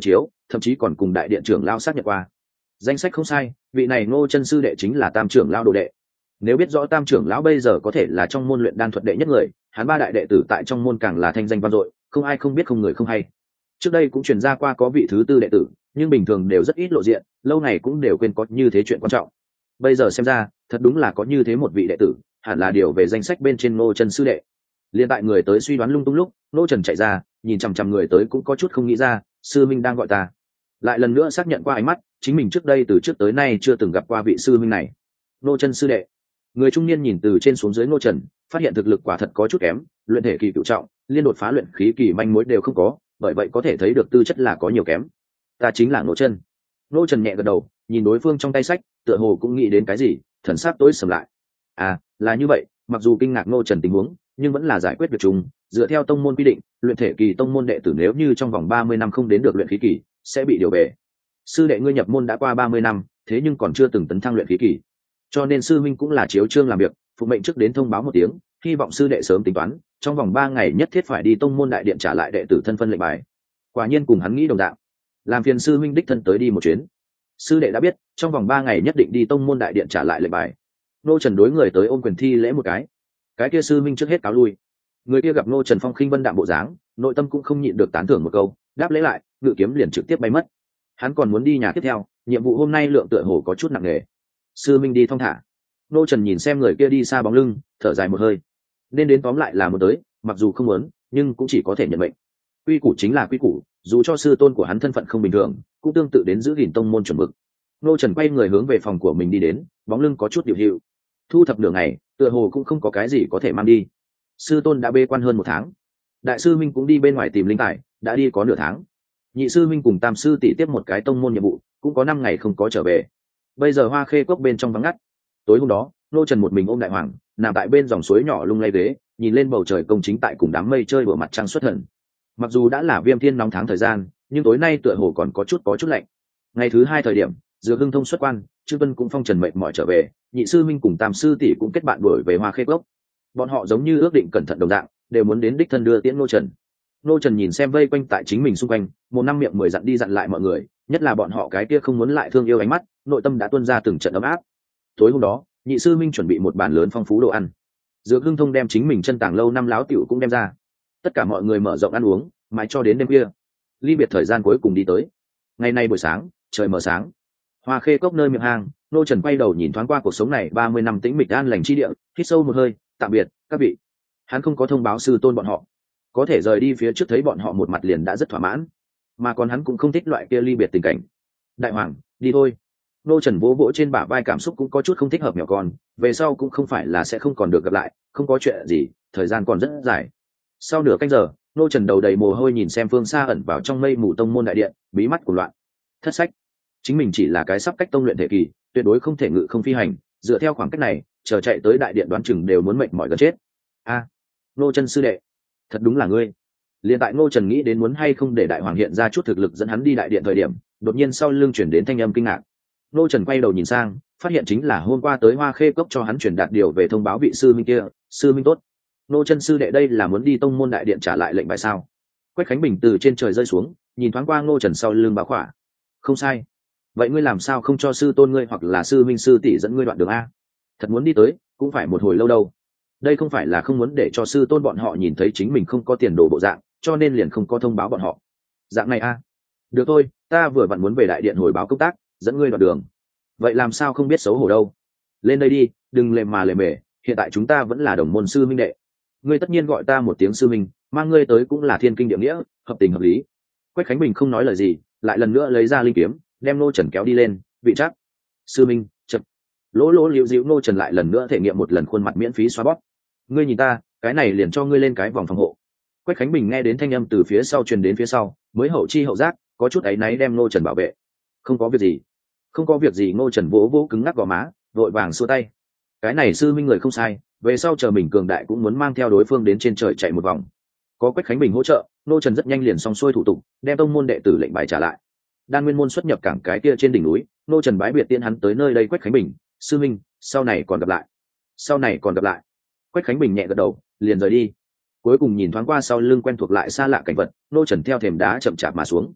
thậm chí còn cùng đại điện trưởng lao xác nhận qua. Danh sách không sai, vị này Ngô chân sư đệ chính là tam trưởng lao đồ đệ. Nếu biết rõ tam trưởng lão bây giờ có thể là trong môn luyện đan thuật đệ nhất người, hắn ba đại đệ tử tại trong môn càng là thanh danh vang dội, không ai không biết không người không hay. Trước đây cũng truyền ra qua có vị thứ tư đệ tử, nhưng bình thường đều rất ít lộ diện, lâu ngày cũng đều quên có như thế chuyện quan trọng. Bây giờ xem ra, thật đúng là có như thế một vị đệ tử, hẳn là điều về danh sách bên trên Ngô Trần sư đệ. Liên tại người tới suy đoán lung tung lúc, Ngô Trần chạy ra, nhìn chằm chằm người tới cũng có chút không nghĩ ra, sư minh đang gọi ta. Lại lần nữa xác nhận qua ánh mắt, chính mình trước đây từ trước tới nay chưa từng gặp qua vị sư minh này. Ngô Trần sư đệ. Người trung niên nhìn từ trên xuống dưới Ngô Trần, phát hiện thực lực quả thật có chút kém, luyện thể kỳ cửu trọng, liên đột phá luyện khí kỳ manh mối đều không có, bởi vậy có thể thấy được tư chất là có nhiều kém. Ta chính là Ngô Trần. Ngô Trần nhẹ gật đầu, nhìn đối phương trong tay sách, tựa hồ cũng nghĩ đến cái gì, thần sắc tối sầm lại. À, là như vậy, mặc dù kinh ngạc Ngô Trần tình huống, nhưng vẫn là giải quyết việc chung. Dựa theo tông môn quy định, luyện thể kỳ tông môn đệ tử nếu như trong vòng ba mươi năm không đến được luyện khí kỳ, sẽ bị điều về. Sư đệ ngươi nhập môn đã qua ba mươi năm, thế nhưng còn chưa từng tấn thăng luyện khí kỳ, cho nên sư minh cũng là chiếu chương làm việc, phụ mệnh trước đến thông báo một tiếng, hy vọng sư đệ sớm tính toán, trong vòng ba ngày nhất thiết phải đi tông môn đại điện trả lại đệ tử thân phân lệnh bài. Quả nhiên cùng hắn nghĩ đồng đạo, làm phiền sư minh đích thân tới đi một chuyến. Sư đệ đã biết, trong vòng ba ngày nhất định đi tông môn đại điện trả lại lệnh bài. Nô Trần đối người tới ôm quyền thi lễ một cái. Cái kia sư minh trước hết cáo lui. Người kia gặp Nô Trần phong khinh vân đạm bộ dáng, nội tâm cũng không nhịn được tán thưởng một câu, đáp lễ lại, ngự kiếm liền trực tiếp bay mất. Hắn còn muốn đi nhà tiếp theo, nhiệm vụ hôm nay lượng tựa hồ có chút nặng nề. Sư minh đi thong thả. Nô Trần nhìn xem người kia đi xa bóng lưng, thở dài một hơi. Nên đến tóm lại là muốn tới, mặc dù không muốn, nhưng cũng chỉ có thể nhận mệnh. Quy củ chính là quy củ, dù cho sư tôn của hắn thân phận không bình thường, cũng tương tự đến giữ gìn tông môn chuẩn mực. Nô Trần quay người hướng về phòng của mình đi đến, bóng lưng có chút điều hữu. Thu thập nửa ngày, tựa hồ cũng không có cái gì có thể mang đi. Sư tôn đã bê quan hơn một tháng, đại sư minh cũng đi bên ngoài tìm linh tài, đã đi có nửa tháng. Nhị sư minh cùng tam sư tỷ tiếp một cái tông môn nhiệm vụ, cũng có năm ngày không có trở về. Bây giờ Hoa Khê Cốc bên trong vắng ngắt. Tối hôm đó, Nô Trần một mình ôm đại hoàng, nằm tại bên dòng suối nhỏ lung lay ghế, nhìn lên bầu trời công chính tại cùng đám mây chơi bữa mặt trăng xuất thần. Mặc dù đã là viêm thiên nóng tháng thời gian, nhưng tối nay tựa hồ còn có chút có chút lạnh. Ngày thứ hai thời điểm, Dược Hưng Thông xuất quan, Trương Vân cũng phong trần mệt mỏi trở về, nhị sư minh cùng tam sư tỷ cũng kết bạn đuổi về Hoa Khê Cốc. Bọn họ giống như ước định cẩn thận đồng dạng, đều muốn đến đích thân đưa tiễn Nô Trần. Nô Trần nhìn xem vây quanh tại chính mình xung quanh, một năm miệng mười dặn đi dặn lại mọi người, nhất là bọn họ cái kia không muốn lại thương yêu ánh mắt, nội tâm đã tuôn ra từng trận ấm áp. Tối hôm đó, nhị sư minh chuẩn bị một bàn lớn phong phú đồ ăn. Dược Hưng Thông đem chính mình chân tàng lâu năm láo tiểu cũng đem ra. Tất cả mọi người mở rộng ăn uống, mãi cho đến đêm khuya. Ly biệt thời gian cuối cùng đi tới. Ngày nay buổi sáng, trời mở sáng. Hoa Khê Cốc nơi miệng hang, Nô Trần quay đầu nhìn thoáng qua cuộc sống này ba mươi năm tĩnh mịch an lành chi địa, hít sâu một hơi, tạm biệt các vị. Hắn không có thông báo sư tôn bọn họ, có thể rời đi phía trước thấy bọn họ một mặt liền đã rất thỏa mãn, mà còn hắn cũng không thích loại kia ly biệt tình cảnh. Đại hoàng, đi thôi. Nô Trần vỗ vỗ trên bả vai, cảm xúc cũng có chút không thích hợp nhỏ con, về sau cũng không phải là sẽ không còn được gặp lại, không có chuyện gì, thời gian còn rất dài. Sau nửa canh giờ, Nô Trần đầu đầy mồ hôi nhìn xem phương xa ẩn vào trong mây mù tông môn đại điện, bí mắt của loạn. Thất sách, chính mình chỉ là cái sắp cách tông luyện thể kỳ, tuyệt đối không thể ngự không phi hành, dựa theo khoảng cách này, chờ chạy tới đại điện đoán chừng đều muốn mệt mỏi gần chết. A, à, Nô Trần sư đệ, thật đúng là ngươi. Liên tại Nô Trần nghĩ đến muốn hay không để đại hoàng hiện ra chút thực lực dẫn hắn đi đại điện thời điểm, đột nhiên sau lưng chuyển đến thanh âm kinh ngạc. Nô Trần quay đầu nhìn sang, phát hiện chính là hôm qua tới Hoa Khê Cốc cho hắn truyền đạt điều về thông báo vị sư minh kia. Sư minh tốt. Nô Trần sư đệ đây là muốn đi tông môn đại điện trả lại lệnh bài sao? Quách Khánh Bình từ trên trời rơi xuống, nhìn thoáng qua Nô Trần sau lưng bảo khỏa. Không sai. Vậy ngươi làm sao không cho sư tôn ngươi hoặc là sư minh sư tỷ dẫn ngươi đoạn đường a? Thật muốn đi tới, cũng phải một hồi lâu đâu. Đây không phải là không muốn để cho sư tôn bọn họ nhìn thấy chính mình không có tiền đồ bộ dạng, cho nên liền không có thông báo bọn họ. Dạng này a? Được thôi, ta vừa vặn muốn về đại điện hồi báo công tác, dẫn ngươi đoạn đường. Vậy làm sao không biết xấu hổ đâu? Lên đây đi, đừng lề mà lề mề, hiện tại chúng ta vẫn là đồng môn sư minh đệ. Ngươi tất nhiên gọi ta một tiếng sư minh, mang ngươi tới cũng là thiên kinh địa nghĩa, hợp tình hợp lý. Quách Khánh Bình không nói lời gì, lại lần nữa lấy ra linh kiếm, đem Nô Trần kéo đi lên, vị chắc. Sư minh, chậm. Lỗ lỗ liễu dĩu Nô Trần lại lần nữa thể nghiệm một lần khuôn mặt miễn phí xoa bóp. Ngươi nhìn ta, cái này liền cho ngươi lên cái vòng phòng hộ. Quách Khánh Bình nghe đến thanh âm từ phía sau truyền đến phía sau, mới hậu chi hậu giác, có chút áy náy đem Nô Trần bảo vệ. Không có việc gì, không có việc gì. Nô Trần vỗ vỗ cứng ngắc gò má, vội vàng xua tay. Cái này sư minh người không sai, về sau chờ mình cường đại cũng muốn mang theo đối phương đến trên trời chạy một vòng. Có Quách Khánh Bình hỗ trợ, Nô Trần rất nhanh liền xong xuôi thủ tục, đem tông môn đệ tử lệnh bài trả lại. Đan Nguyên môn xuất nhập cảng cái kia trên đỉnh núi, Nô Trần bái biệt tiễn hắn tới nơi đây. Quách Khánh Bình, sư minh, sau này còn gặp lại. Sau này còn gặp lại. Quách Khánh Bình nhẹ gật đầu, liền rời đi. Cuối cùng nhìn thoáng qua sau lưng quen thuộc lại xa lạ cảnh vật, Nô Trần theo thềm đá chậm chạp mà xuống.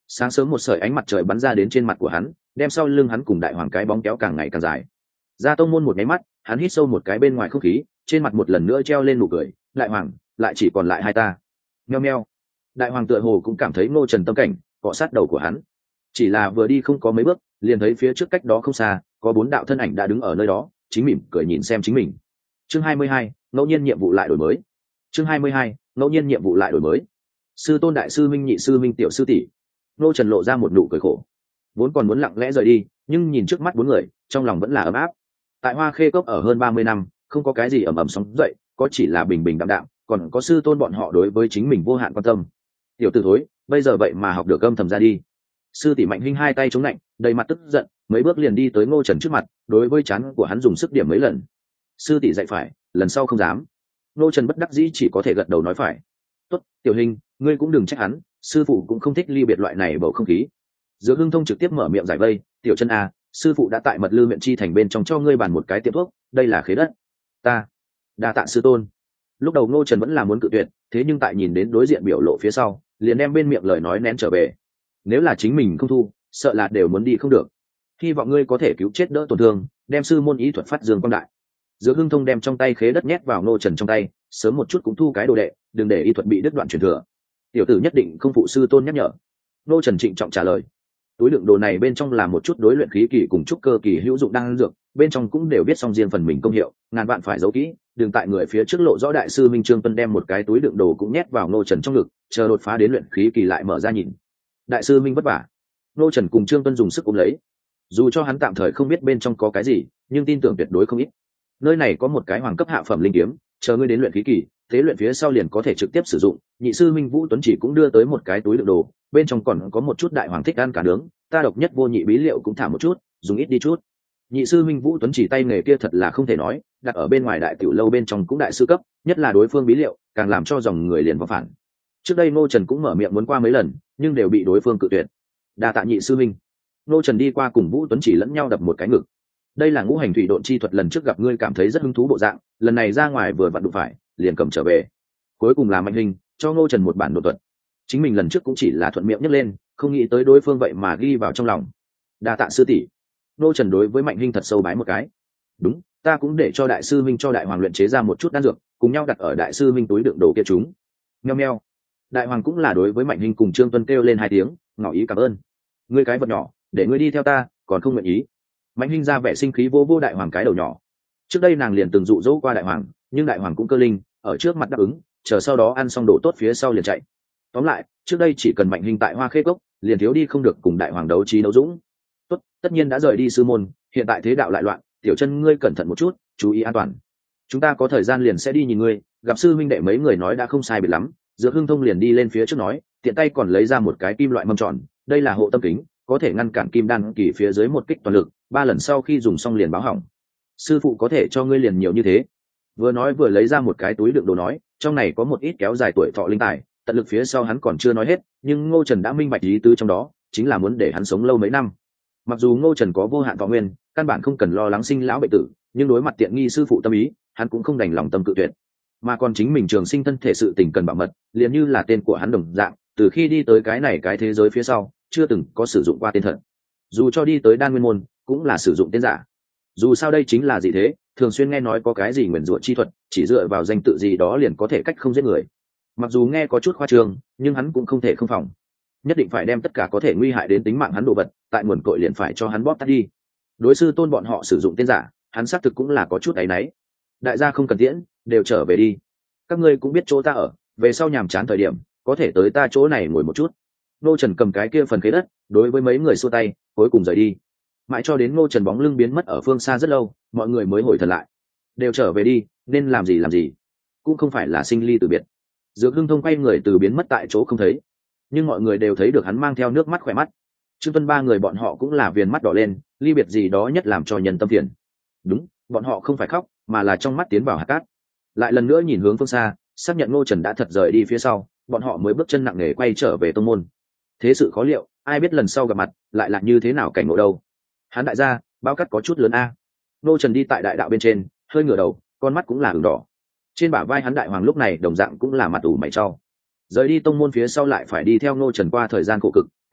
Sáng sớm một sợi ánh mặt trời bắn ra đến trên mặt của hắn, đem sau lưng hắn cùng đại hoàng cái bóng kéo càng ngày càng dài. Ra tông môn một nháy mắt, hắn hít sâu một cái bên ngoài không khí, trên mặt một lần nữa treo lên nụ cười. Đại hoàng, lại chỉ còn lại hai ta. Meo meo. Đại hoàng tựa hồ cũng cảm thấy Ngô Trần tâm cảnh, cọ sát đầu của hắn. Chỉ là vừa đi không có mấy bước, liền thấy phía trước cách đó không xa, có bốn đạo thân ảnh đã đứng ở nơi đó, chính mỉm cười nhìn xem chính mình. Chương hai mươi hai, ngẫu nhiên nhiệm vụ lại đổi mới. Chương hai mươi hai, ngẫu nhiên nhiệm vụ lại đổi mới. Sư tôn đại sư minh, nhị sư minh, tiểu sư tỷ. Ngô Trần lộ ra một nụ cười khổ, vốn còn muốn lặng lẽ rời đi, nhưng nhìn trước mắt bốn người, trong lòng vẫn là ấm áp. Tại Hoa Khê Cốc ở hơn ba mươi năm, không có cái gì ầm ầm sóng dậy, có chỉ là bình bình đạm đạm, còn có sư tôn bọn họ đối với chính mình vô hạn quan tâm. Tiểu tử thối, bây giờ vậy mà học được âm thầm ra đi. Sư tỷ Mạnh Hinh hai tay chống lạnh, đầy mặt tức giận, mấy bước liền đi tới Ngô Trần trước mặt, đối với trán của hắn dùng sức điểm mấy lần. Sư tỷ dạy phải, lần sau không dám. Ngô Trần bất đắc dĩ chỉ có thể gật đầu nói phải. Tốt, Tiểu Hinh, ngươi cũng đừng trách hắn, sư phụ cũng không thích ly biệt loại này bầu không khí. Giữa Hưng Thông trực tiếp mở miệng giải vây. Tiểu Chân a, sư phụ đã tại Mật Lư huyện chi thành bên trong cho ngươi bàn một cái tiệm thuốc, đây là khế đất. Ta, đa tạ sư tôn. Lúc đầu Ngô Trần vẫn là muốn cự tuyệt, thế nhưng tại nhìn đến đối diện biểu lộ phía sau, liền đem bên miệng lời nói nén trở về. Nếu là chính mình không thu, sợ là đều muốn đi không được. Hy vọng ngươi có thể cứu chết đỡ tổn thương, đem sư môn ý thuật phát dương quang đại. Giữa Hưng Thông đem trong tay khế đất nhét vào Ngô Trần trong tay, sớm một chút cũng thu cái đồ đệ, đừng để y thuật bị đứt đoạn truyền thừa. Tiểu tử nhất định không phụ sư tôn nhắc nhở. Ngô Trần trịnh trọng trả lời. Túi đựng đồ này bên trong là một chút đối luyện khí kỳ cùng trúc cơ kỳ hữu dụng đan dược, bên trong cũng đều biết xong riêng phần mình công hiệu, ngàn vạn phải giấu kỹ, đừng tại người phía trước lộ rõ. Đại sư Minh Trương Tuân đem một cái túi đựng đồ cũng nhét vào Ngô Trần trong ngực, chờ đột phá đến luyện khí kỳ lại mở ra nhìn. Đại sư Minh vất vả. Ngô Trần cùng Trương Tuân dùng sức ôm lấy. Dù cho hắn tạm thời không biết bên trong có cái gì, nhưng tin tưởng tuyệt đối không ít. Nơi này có một cái hoàng cấp hạ phẩm linh kiếm, chờ ngươi đến luyện khí kỳ, thế luyện phía sau liền có thể trực tiếp sử dụng. Nhị sư Minh Vũ Tuấn chỉ cũng đưa tới một cái túi đựng đồ, bên trong còn có một chút đại hoàng thích ăn cả nướng, ta độc nhất vô nhị bí liệu cũng thả một chút, dùng ít đi chút. Nhị sư Minh Vũ Tuấn chỉ tay nghề kia thật là không thể nói, đặt ở bên ngoài đại tiểu lâu bên trong cũng đại sư cấp, nhất là đối phương bí liệu, càng làm cho dòng người liền vào phản. Trước đây Ngô Trần cũng mở miệng muốn qua mấy lần, nhưng đều bị đối phương cự tuyệt. Đa tạ nhị sư Minh. Ngô Trần đi qua cùng Vũ Tuấn chỉ lẫn nhau đập một cái ngực. Đây là ngũ hành thủy độn chi thuật, lần trước gặp ngươi cảm thấy rất hứng thú bộ dạng, lần này ra ngoài vừa vặn đụng phải, liền cầm trở về. Cuối cùng là Mạnh Hình cho Ngô Trần một bản độn thuật. Chính mình lần trước cũng chỉ là thuận miệng nhấc lên, không nghĩ tới đối phương vậy mà ghi vào trong lòng. Đa tạ sư tỷ. Ngô Trần đối với Mạnh Hình thật sâu bái một cái. Đúng, ta cũng để cho đại sư Minh cho đại hoàng luyện chế ra một chút đan dược, cùng nhau đặt ở đại sư Minh túi đựng đồ kia chúng. Meo meo. Đại hoàng cũng là đối với Mạnh Hình cùng Trương Tuân kêu lên hai tiếng, ngỏ ý cảm ơn. Ngươi cái vật nhỏ, để ngươi đi theo ta, còn không nguyện ý. Mạnh Hình ra vẻ sinh khí vô vô đại hoàng cái đầu nhỏ. Trước đây nàng liền từng dụ dỗ qua đại hoàng, nhưng đại hoàng cũng cơ linh, ở trước mặt đáp ứng, chờ sau đó ăn xong đồ tốt phía sau liền chạy. Tóm lại, trước đây chỉ cần Mạnh Hình tại Hoa Khê Cốc, liền thiếu đi không được cùng đại hoàng đấu trí đấu dũng. Tốt, tất nhiên đã rời đi sư môn, hiện tại thế đạo lại loạn, Tiểu Chân ngươi cẩn thận một chút, chú ý an toàn. Chúng ta có thời gian liền sẽ đi nhìn ngươi. Gặp sư huynh đệ mấy người nói đã không sai biệt lắm, Dược Hưng Thông liền đi lên phía trước nói, tiện tay còn lấy ra một cái kim loại mâm tròn, đây là hộ tâm kính, có thể ngăn cản kim đan kỳ phía dưới một kích toàn lực, ba lần sau khi dùng xong liền báo hỏng. Sư phụ có thể cho ngươi liền nhiều như thế. Vừa nói vừa lấy ra một cái túi đựng đồ nói, trong này có một ít kéo dài tuổi thọ linh tài, tận lực phía sau hắn còn chưa nói hết, nhưng Ngô Trần đã minh bạch ý tứ trong đó, chính là muốn để hắn sống lâu mấy năm. Mặc dù Ngô Trần có vô hạn thọ nguyên, căn bản không cần lo lắng sinh lão bệnh tử, nhưng đối mặt tiện nghi sư phụ tâm ý, hắn cũng không đành lòng tâm cự tuyệt. Mà còn chính mình trường sinh thân thể sự tình cần bảo mật, liền như là tên của hắn đồng dạng, từ khi đi tới cái này cái thế giới phía sau, chưa từng có sử dụng qua tên thật. Dù cho đi tới đan nguyên môn, cũng là sử dụng tên giả. Dù sao đây chính là gì thế, thường xuyên nghe nói có cái gì nguyền rủa chi thuật, chỉ dựa vào danh tự gì đó liền có thể cách không giết người. Mặc dù nghe có chút khoa trương, nhưng hắn cũng không thể không phòng. Nhất định phải đem tất cả có thể nguy hại đến tính mạng hắn đồ vật, tại nguồn cội liền phải cho hắn bóp tắt đi. Đối sư tôn bọn họ sử dụng tên giả, hắn xác thực cũng là có chút áy náy. Đại gia không cần tiễn, đều trở về đi. Các ngươi cũng biết chỗ ta ở, về sau nhàm chán thời điểm, có thể tới ta chỗ này ngồi một chút. Ngô Trần cầm cái kia phần khế đất, đối với mấy người xua tay, cuối cùng rời đi. Mãi cho đến Ngô Trần bóng lưng biến mất ở phương xa rất lâu, mọi người mới hồi thần lại. Đều trở về đi, nên làm gì làm gì, cũng không phải là sinh ly từ biệt. Dược Hưng Thông quay người từ biến mất tại chỗ không thấy, nhưng mọi người đều thấy được hắn mang theo nước mắt khỏe mắt. Trương Tuân ba người bọn họ cũng là viền mắt đỏ lên, ly biệt gì đó nhất làm cho nhân tâm phiền. Đúng, bọn họ không phải khóc, mà là trong mắt tiến vào hạt cát. Lại lần nữa nhìn hướng phương xa, xác nhận Ngô Trần đã thật rời đi phía sau, bọn họ mới bước chân nặng nề quay trở về tông môn. Thế sự khó liệu, ai biết lần sau gặp mặt lại là như thế nào cảnh ngộ đâu. Hắn đại gia, bao cắt có chút lớn a. Ngô Trần đi tại đại đạo bên trên, hơi ngửa đầu, con mắt cũng là ửng đỏ. Trên bả vai hắn đại hoàng lúc này đồng dạng cũng là mặt ủ mày trao. Rời đi tông môn phía sau lại phải đi theo Ngô Trần qua thời gian khổ cực,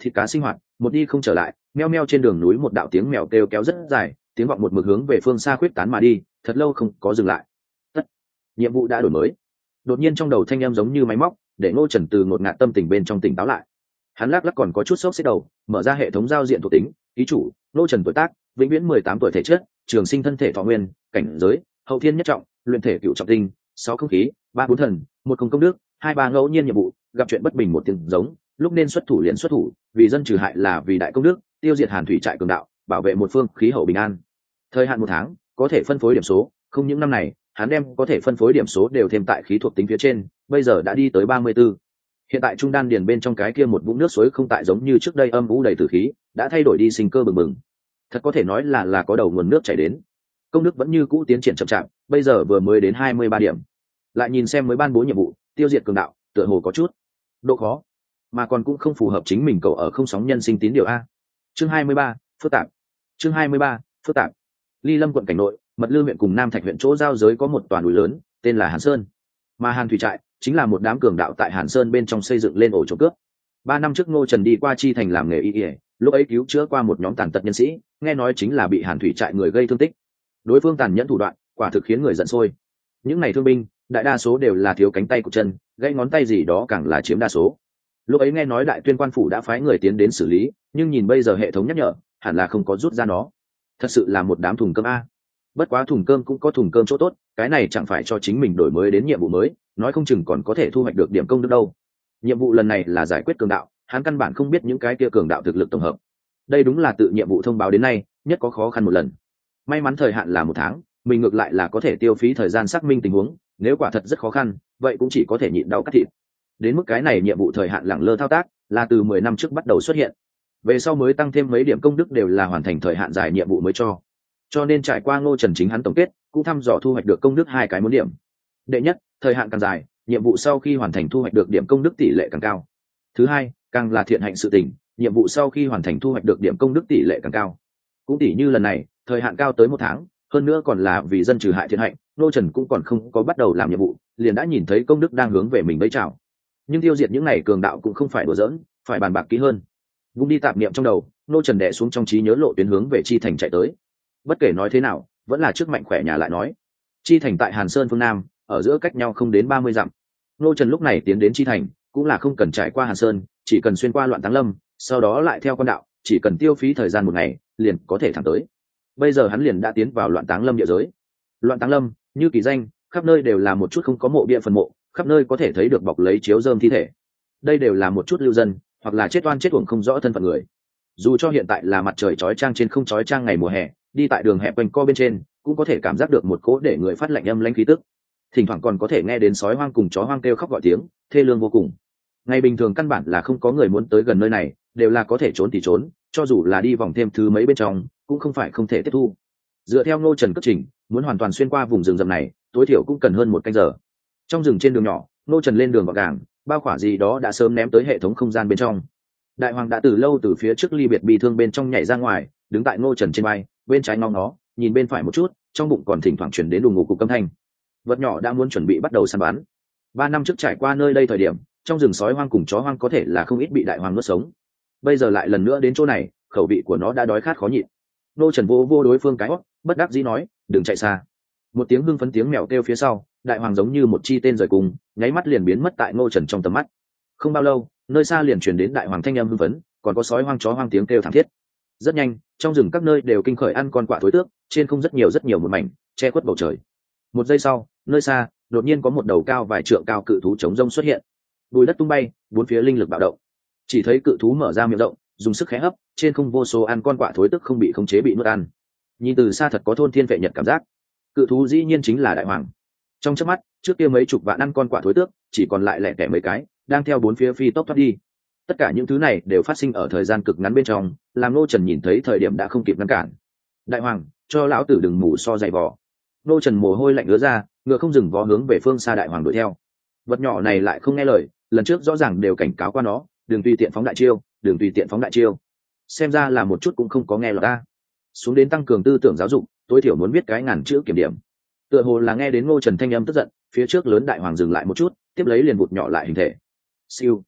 thịt cá sinh hoạt một đi không trở lại, meo meo trên đường núi một đạo tiếng mèo kêu kéo rất dài, tiếng vọng một mực hướng về phương xa khuyết tán mà đi, thật lâu không có dừng lại. Tất nhiệm vụ đã đổi mới. Đột nhiên trong đầu thanh em giống như máy móc, để Ngô Trần từ ngột ngạt tâm tình bên trong tỉnh táo lại. Hắn lắc lắc còn có chút sốc xếp đầu, mở ra hệ thống giao diện thuộc tính, ký chủ Ngô Trần tuổi tác vĩnh viễn mười tám tuổi, thể chất trường sinh, thân thể thọ nguyên, cảnh giới hậu thiên nhất trọng, luyện thể cựu trọng tinh, sáu không khí, ba bốn thần, một không công đức, hai ba ngẫu nhiên nhiệm vụ, gặp chuyện bất bình một tiếng giống, lúc nên xuất thủ liền xuất thủ, vì dân trừ hại là vì đại công đức, tiêu diệt Hàn Thủy trại cường đạo, bảo vệ một phương khí hậu bình an. Thời hạn một tháng, có thể phân phối điểm số, không những năm này, hắn đem có thể phân phối điểm số đều thêm tại khí thuộc tính phía trên, bây giờ đã đi tới ba mươi 34. Hiện tại trung đan điền bên trong cái kia một vũng nước suối không tại giống như trước đây âm u đầy tử khí, đã thay đổi đi sinh cơ bừng bừng. Thật có thể nói là là có đầu nguồn nước chảy đến. Công đức vẫn như cũ tiến triển chậm chạp, bây giờ vừa mới đến hai mươi ba điểm. Lại nhìn xem mới ban bố nhiệm vụ, tiêu diệt cường đạo, tựa hồ có chút độ khó, mà còn cũng không phù hợp chính mình cầu ở không sóng nhân sinh tín điều a. Chương hai mươi ba, phức tạp. Chương hai mươi ba, phức tạp. Ly Lâm quận cảnh nội, Mật Lư huyện cùng Nam Thạch huyện chỗ giao giới có một tòa núi lớn, tên là Hàn Sơn. Mà Hàn Thủy trại chính là một đám cường đạo tại Hàn Sơn bên trong xây dựng lên ổ trộm cướp. Ba năm trước Ngô Trần đi qua Chi Thành làm nghề y y, lúc ấy cứu chữa qua một nhóm tàn tật nhân sĩ, nghe nói chính là bị Hàn Thủy trại người gây thương tích. Đối phương tàn nhẫn thủ đoạn, quả thực khiến người giận sôi. Những này thương binh, đại đa số đều là thiếu cánh tay của chân, gãy ngón tay gì đó càng là chiếm đa số. Lúc ấy nghe nói Đại Tuyên quan phủ đã phái người tiến đến xử lý, nhưng nhìn bây giờ hệ thống nhắc nhở, hẳn là không có rút ra nó. Thật sự là một đám thùng cơm a. Bất quá thùng cơm cũng có thùng cơm chỗ tốt, cái này chẳng phải cho chính mình đổi mới đến nhiệm vụ mới, nói không chừng còn có thể thu hoạch được điểm công đức đâu. Nhiệm vụ lần này là giải quyết cường đạo, hắn căn bản không biết những cái kia cường đạo thực lực tổng hợp. Đây đúng là tự nhiệm vụ thông báo đến nay nhất có khó khăn một lần. May mắn thời hạn là một tháng, mình ngược lại là có thể tiêu phí thời gian xác minh tình huống, nếu quả thật rất khó khăn, vậy cũng chỉ có thể nhịn đau cắt thịt. Đến mức cái này nhiệm vụ thời hạn lẳng lơ thao tác, là từ mười năm trước bắt đầu xuất hiện. Về sau mới tăng thêm mấy điểm công đức đều là hoàn thành thời hạn dài nhiệm vụ mới cho. Cho nên trải qua Ngô Trần chính hắn tổng kết, cũng thăm dò thu hoạch được công đức hai cái muốn điểm. Đệ nhất, thời hạn càng dài, nhiệm vụ sau khi hoàn thành thu hoạch được điểm công đức tỷ lệ càng cao. Thứ hai, càng là thiện hạnh sự tình, nhiệm vụ sau khi hoàn thành thu hoạch được điểm công đức tỷ lệ càng cao. Cũng tỷ như lần này, thời hạn cao tới một tháng, hơn nữa còn là vì dân trừ hại thiện hạnh, Ngô Trần cũng còn không có bắt đầu làm nhiệm vụ, liền đã nhìn thấy công đức đang hướng về mình bấy chào. Nhưng tiêu diệt những này cường đạo cũng không phải đùa giỡn, phải bàn bạc kỹ hơn. Vung đi tạp niệm trong đầu, Ngô Trần đè xuống trong trí nhớ lộ tuyến hướng về Chi Thành chạy tới. Bất kể nói thế nào, vẫn là trước mạnh khỏe nhà lại nói. Chi Thành tại Hàn Sơn phương Nam, ở giữa cách nhau không đến ba mươi dặm. Ngô Trần lúc này tiến đến Chi Thành, cũng là không cần trải qua Hàn Sơn, chỉ cần xuyên qua Loạn Táng Lâm, sau đó lại theo con đạo, chỉ cần tiêu phí thời gian một ngày, liền có thể thẳng tới. Bây giờ hắn liền đã tiến vào Loạn Táng Lâm địa giới. Loạn Táng Lâm, như kỳ danh, khắp nơi đều là một chút không có mộ bia phần mộ, khắp nơi có thể thấy được bọc lấy chiếu rơm thi thể. Đây đều là một chút lưu dân, hoặc là chết oan chết uổng không rõ thân phận người. Dù cho hiện tại là mặt trời chói chang trên không chói chang ngày mùa hè, đi tại đường hẹp quanh co bên trên, cũng có thể cảm giác được một cỗ để người phát lạnh âm lãnh khí tức. Thỉnh thoảng còn có thể nghe đến sói hoang cùng chó hoang kêu khóc gọi tiếng, thê lương vô cùng. Ngày bình thường căn bản là không có người muốn tới gần nơi này, đều là có thể trốn thì trốn, cho dù là đi vòng thêm thứ mấy bên trong, cũng không phải không thể tiếp thu. Dựa theo Ngô Trần cất trình, muốn hoàn toàn xuyên qua vùng rừng rậm này, tối thiểu cũng cần hơn một canh giờ. Trong rừng trên đường nhỏ, Ngô Trần lên đường gọn gàng, bao khỏa gì đó đã sớm ném tới hệ thống không gian bên trong. Đại hoàng đã từ lâu từ phía trước ly biệt bị thương bên trong nhảy ra ngoài, đứng tại Ngô Trần trên vai, bên trái ngó nó, nhìn bên phải một chút, trong bụng còn thỉnh thoảng chuyển đến đùng ngủ cục âm thanh. Vật nhỏ đã muốn chuẩn bị bắt đầu săn bắn. Ba năm trước trải qua nơi đây thời điểm, trong rừng sói hoang cùng chó hoang có thể là không ít bị đại hoàng nuốt sống. Bây giờ lại lần nữa đến chỗ này, khẩu vị của nó đã đói khát khó nhịn. Ngô Trần vô vô đối phương cái hót, bất đắc dĩ nói, đừng chạy xa. Một tiếng hưng phấn tiếng mèo kêu phía sau, đại hoàng giống như một chi tên rời cùng, nháy mắt liền biến mất tại Ngô Trần trong tầm mắt. Không bao lâu, nơi xa liền truyền đến đại hoàng thanh âm hưng phấn, còn có sói hoang chó hoang tiếng kêu thảm thiết. Rất nhanh, trong rừng các nơi đều kinh khởi ăn con quạ thối tước, trên không rất nhiều rất nhiều một mảnh, che khuất bầu trời. Một giây sau, nơi xa, đột nhiên có một đầu cao vài trượng cao cự thú chống rông xuất hiện. Bùi đất tung bay, bốn phía linh lực bạo động. Chỉ thấy cự thú mở ra miệng rộng, dùng sức khẽ hấp, trên không vô số ăn con quạ thối tước không bị khống chế bị nuốt ăn. Nhìn từ xa thật có thôn thiên vệ nhật cảm giác. Cự thú dĩ nhiên chính là đại hoàng. Trong chớp mắt, trước kia mấy chục vạn ăn con quạ thối tước, chỉ còn lại lẻ tẻ mấy cái, đang theo bốn phía phi tốc thoát đi. Tất cả những thứ này đều phát sinh ở thời gian cực ngắn bên trong, làm Ngô Trần nhìn thấy thời điểm đã không kịp ngăn cản. Đại hoàng, cho lão tử đừng mù so dày vò. Ngô Trần mồ hôi lạnh ứa ra, ngựa không dừng vó hướng về phương xa đại hoàng đuổi theo. Vật nhỏ này lại không nghe lời, lần trước rõ ràng đều cảnh cáo qua nó, đừng tùy tiện phóng đại chiêu, đừng tùy tiện phóng đại chiêu. Xem ra là một chút cũng không có nghe lọt ta. Xuống đến tăng cường tư tưởng giáo dục, tối thiểu muốn viết cái ngàn chữ kiểm điểm. Tựa hồ là nghe đến Ngô Trần thanh âm tức giận, phía trước lớn đại hoàng dừng lại một chút, tiếp lấy liền vụt nhỏ lại hình thể. Siêu.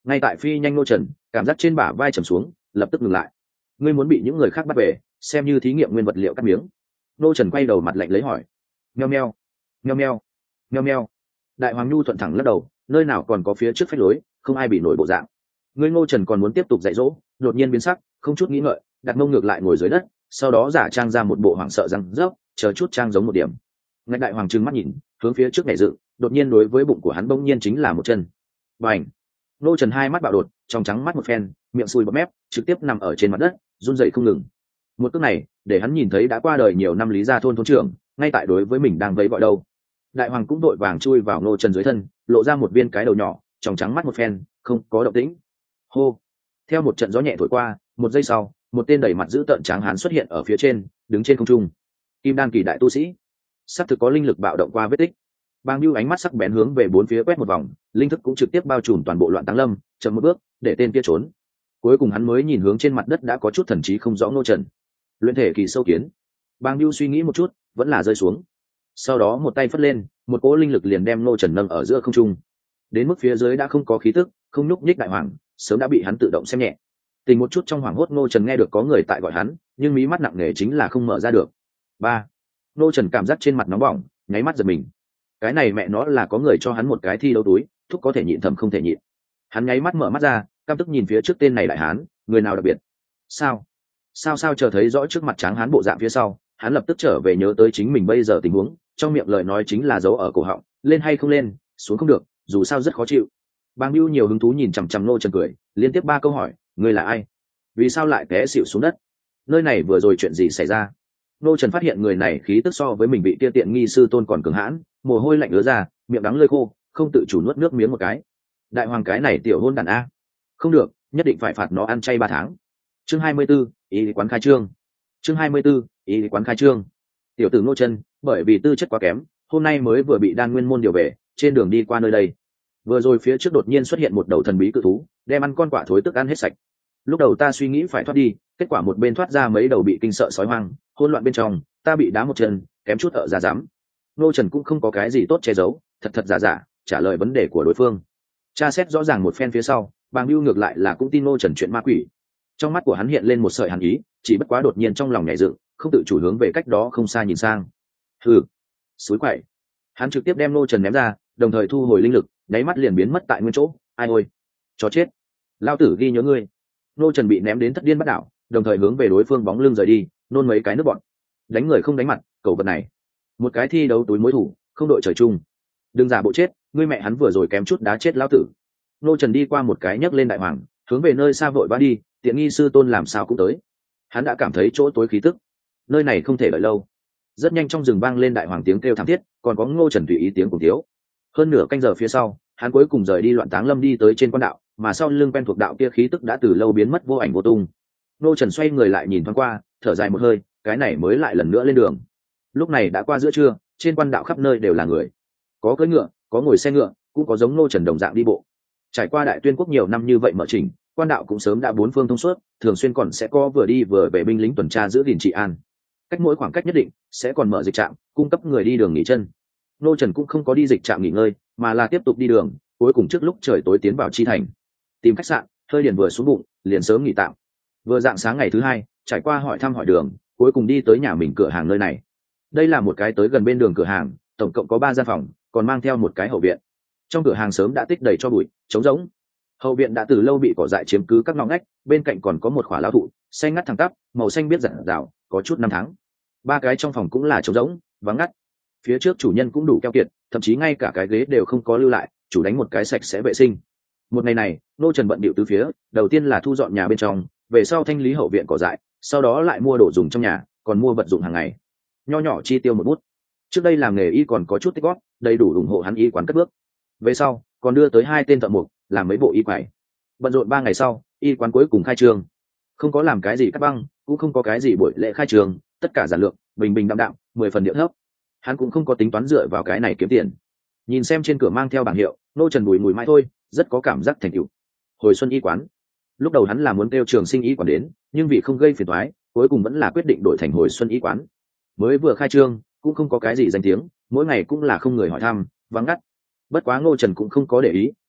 ngay tại phi nhanh ngô trần cảm giác trên bả vai trầm xuống, lập tức ngừng lại. Ngươi muốn bị những người khác bắt về xem như thí nghiệm nguyên vật liệu cắt miếng? Ngô Trần quay đầu mặt lạnh lấy hỏi. Meo meo meo meo meo meo. Đại Hoàng Nhu thuận thẳng lắc đầu, nơi nào còn có phía trước phách lối, không ai bị nổi bộ dạng. Ngươi Ngô Trần còn muốn tiếp tục dạy dỗ, đột nhiên biến sắc, không chút nghĩ ngợi đặt mông ngược lại ngồi dưới đất, sau đó giả trang ra một bộ hoảng sợ răng rớp, chờ chút trang giống một điểm. Ngạch Đại Hoàng trừng mắt nhìn hướng phía trước nhảy dựng, đột nhiên đối với bụng của hắn bỗng nhiên chính là một chân. Bành! Ngô Trần hai mắt bạo đột, trong trắng mắt một phen, miệng sùi bọt mép, trực tiếp nằm ở trên mặt đất, run rẩy không ngừng. Một cước này để hắn nhìn thấy đã qua đời nhiều năm Lý Gia thôn thôn trưởng ngay tại đối với mình đang vẫy gọi đâu. Đại Hoàng cũng đội vàng chui vào Ngô Trần dưới thân, lộ ra một viên cái đầu nhỏ, trong trắng mắt một phen, không có động tĩnh. Hô! Theo một trận gió nhẹ thổi qua, một giây sau, một tên đẩy mặt giữ tợn tráng hán xuất hiện ở phía trên, đứng trên không trung. Kim đan kỳ đại tu sĩ, sắp thực có linh lực bạo động qua vết tích. Bang Bưu ánh mắt sắc bén hướng về bốn phía quét một vòng, linh thức cũng trực tiếp bao trùm toàn bộ Loạn Táng Lâm, chậm một bước, để tên kia trốn. Cuối cùng hắn mới nhìn hướng trên mặt đất đã có chút thần trí không rõ Ngô Trần. Luyện thể kỳ sâu kiến. Bang Bưu suy nghĩ một chút, vẫn là rơi xuống. Sau đó một tay phất lên, một cỗ linh lực liền đem Ngô Trần nâng ở giữa không trung. Đến mức phía dưới đã không có khí tức, không nhúc nhích Đại Hoàng, sớm đã bị hắn tự động xem nhẹ. Tình một chút trong hoảng hốt, Ngô Trần nghe được có người tại gọi hắn, nhưng mí mắt nặng nề chính là không mở ra được. Ba. Ngô Trần cảm giác trên mặt nóng bỏng, nháy mắt giật mình. Cái này mẹ nó là có người cho hắn một cái thi đấu túi, thúc có thể nhịn thầm không thể nhịn. Hắn nháy mắt mở mắt ra, căm tức nhìn phía trước tên này đại hán, người nào đặc biệt? Sao? Sao sao chờ thấy rõ trước mặt tráng hán bộ dạng phía sau, hắn lập tức trở về nhớ tới chính mình bây giờ tình huống, trong miệng lời nói chính là giấu ở cổ họng, lên hay không lên, xuống không được, dù sao rất khó chịu. Bang Bưu nhiều hứng thú nhìn chằm chằm Ngô Trần cười, liên tiếp ba câu hỏi, ngươi là ai? Vì sao lại té xỉu xuống đất? Nơi này vừa rồi chuyện gì xảy ra? Ngô Trần phát hiện người này khí tức so với mình bị kia tiện nghi sư tôn còn cường hãn, mồ hôi lạnh ứa ra, miệng đắng lưỡi khô, không tự chủ nuốt nước miếng một cái. Đại Hoàng cái này tiểu hôn đàn a, không được, nhất định phải phạt nó ăn chay ba tháng. Chương hai mươi 24, ý quán khai trương. Chương hai mươi 24, ý quán khai trương. Tiểu tử Ngô Trần, bởi vì tư chất quá kém, hôm nay mới vừa bị đan nguyên môn điều về, trên đường đi qua nơi đây. Vừa rồi phía trước đột nhiên xuất hiện một đầu thần bí cự thú, đem ăn con quả thối tức ăn hết sạch. Lúc đầu ta suy nghĩ phải thoát đi, kết quả một bên thoát ra mấy đầu bị kinh sợ sói hoang, hỗn loạn bên trong, ta bị đá một chân, kém chút ở ra dám. Ngô Trần cũng không có cái gì tốt che giấu, thật thật giả giả trả lời vấn đề của đối phương. Tra xét rõ ràng một phen phía sau, Bàng Bưu ngược lại là cũng tin Ngô Trần chuyện ma quỷ. Trong mắt của hắn hiện lên một sợi hàn ý, chỉ bất quá đột nhiên trong lòng nhảy dựng, không tự chủ hướng về cách đó không xa nhìn sang. Hừ, suối quậy. Hắn trực tiếp đem Ngô Trần ném ra, đồng thời thu hồi linh lực, nháy mắt liền biến mất tại nguyên chỗ. Ai ôi, chó chết, lao tử ghi nhớ ngươi. Ngô Trần bị ném đến thất điên bắt đảo, đồng thời hướng về đối phương bóng lưng rời đi, nôn mấy cái nước bọn. Đánh người không đánh mặt, cầu vật này. Một cái thi đấu túi mối thủ, không đội trời chung. Đừng giả bộ chết, ngươi mẹ hắn vừa rồi kém chút đá chết lão tử. Ngô Trần đi qua một cái nhấc lên Đại Hoàng, hướng về nơi xa vội vã đi, tiện nghi sư tôn làm sao cũng tới. Hắn đã cảm thấy chỗ tối khí tức, nơi này không thể đợi lâu. Rất nhanh trong rừng vang lên Đại Hoàng tiếng kêu thảm thiết, còn có Ngô Trần tùy ý tiếng cùng thiếu. Hơn nửa canh giờ phía sau, hắn cuối cùng rời đi Loạn Táng Lâm đi tới trên quan đạo, mà sau lưng quen thuộc đạo kia khí tức đã từ lâu biến mất vô ảnh vô tung. Ngô Trần xoay người lại nhìn thoáng qua, thở dài một hơi, cái này mới lại lần nữa lên đường. Lúc này đã qua giữa trưa, trên quan đạo khắp nơi đều là người, có cưỡi ngựa, có ngồi xe ngựa, cũng có giống Ngô Trần đồng dạng đi bộ. Trải qua Đại Tuyên quốc nhiều năm như vậy mở trình, quan đạo cũng sớm đã bốn phương thông suốt, thường xuyên còn sẽ có vừa đi vừa về binh lính tuần tra giữ gìn trị an. Cách mỗi khoảng cách nhất định sẽ còn mở dịch trạm, cung cấp người đi đường nghỉ chân. Ngô Trần cũng không có đi dịch trạm nghỉ ngơi, mà là tiếp tục đi đường, cuối cùng trước lúc trời tối tiến vào chi thành. Tìm khách sạn, hơi điền vừa xuống bụng, liền sớm nghỉ tạm. Vừa dạng sáng ngày thứ hai, trải qua hỏi thăm hỏi đường, cuối cùng đi tới nhà mình cửa hàng nơi này. Đây là một cái tới gần bên đường cửa hàng, tổng cộng có ba gian phòng, còn mang theo một cái hậu viện. Trong cửa hàng sớm đã tích đầy cho bụi, trống rỗng. Hậu viện đã từ lâu bị cỏ dại chiếm cứ các ngõ ngách, bên cạnh còn có một khỏa lão thụ, xanh ngắt thẳng tắp, màu xanh biết rạng rào, có chút năm tháng. Ba cái trong phòng cũng là trống rỗng, vắng ngắt. Phía trước chủ nhân cũng đủ keo kiệt, thậm chí ngay cả cái ghế đều không có lưu lại, chủ đánh một cái sạch sẽ vệ sinh. Một ngày này, Ngô Trần bận bịu từ phía, đầu tiên là thu dọn nhà bên trong, về sau thanh lý hậu viện cỏ dại, sau đó lại mua đồ dùng trong nhà, còn mua vật dụng hàng ngày. Nho nhỏ chi tiêu một bút. Trước đây làm nghề y còn có chút tích góp, đầy đủ ủng hộ hắn y quán cất bước. Về sau, còn đưa tới hai tên thợ mộc, làm mấy bộ y quải. Bận rộn ba ngày sau, y quán cuối cùng khai trương. Không có làm cái gì cắt băng, cũng không có cái gì buổi lễ khai trương, tất cả giản lược, bình bình đạm đạm, mười phần điệu thấp. Hắn cũng không có tính toán dựa vào cái này kiếm tiền. Nhìn xem trên cửa mang theo bảng hiệu, Ngô Trần bùi mùi mãi thôi, rất có cảm giác thành tựu. Hồi xuân y quán. Lúc đầu hắn là muốn kêu Trường Sinh y quán đến, nhưng vì không gây phiền toái, cuối cùng vẫn là quyết định đổi thành Hồi xuân y quán. Mới vừa khai trương, cũng không có cái gì danh tiếng, mỗi ngày cũng là không người hỏi thăm, vắng ngắt. Bất quá Ngô Trần cũng không có để ý,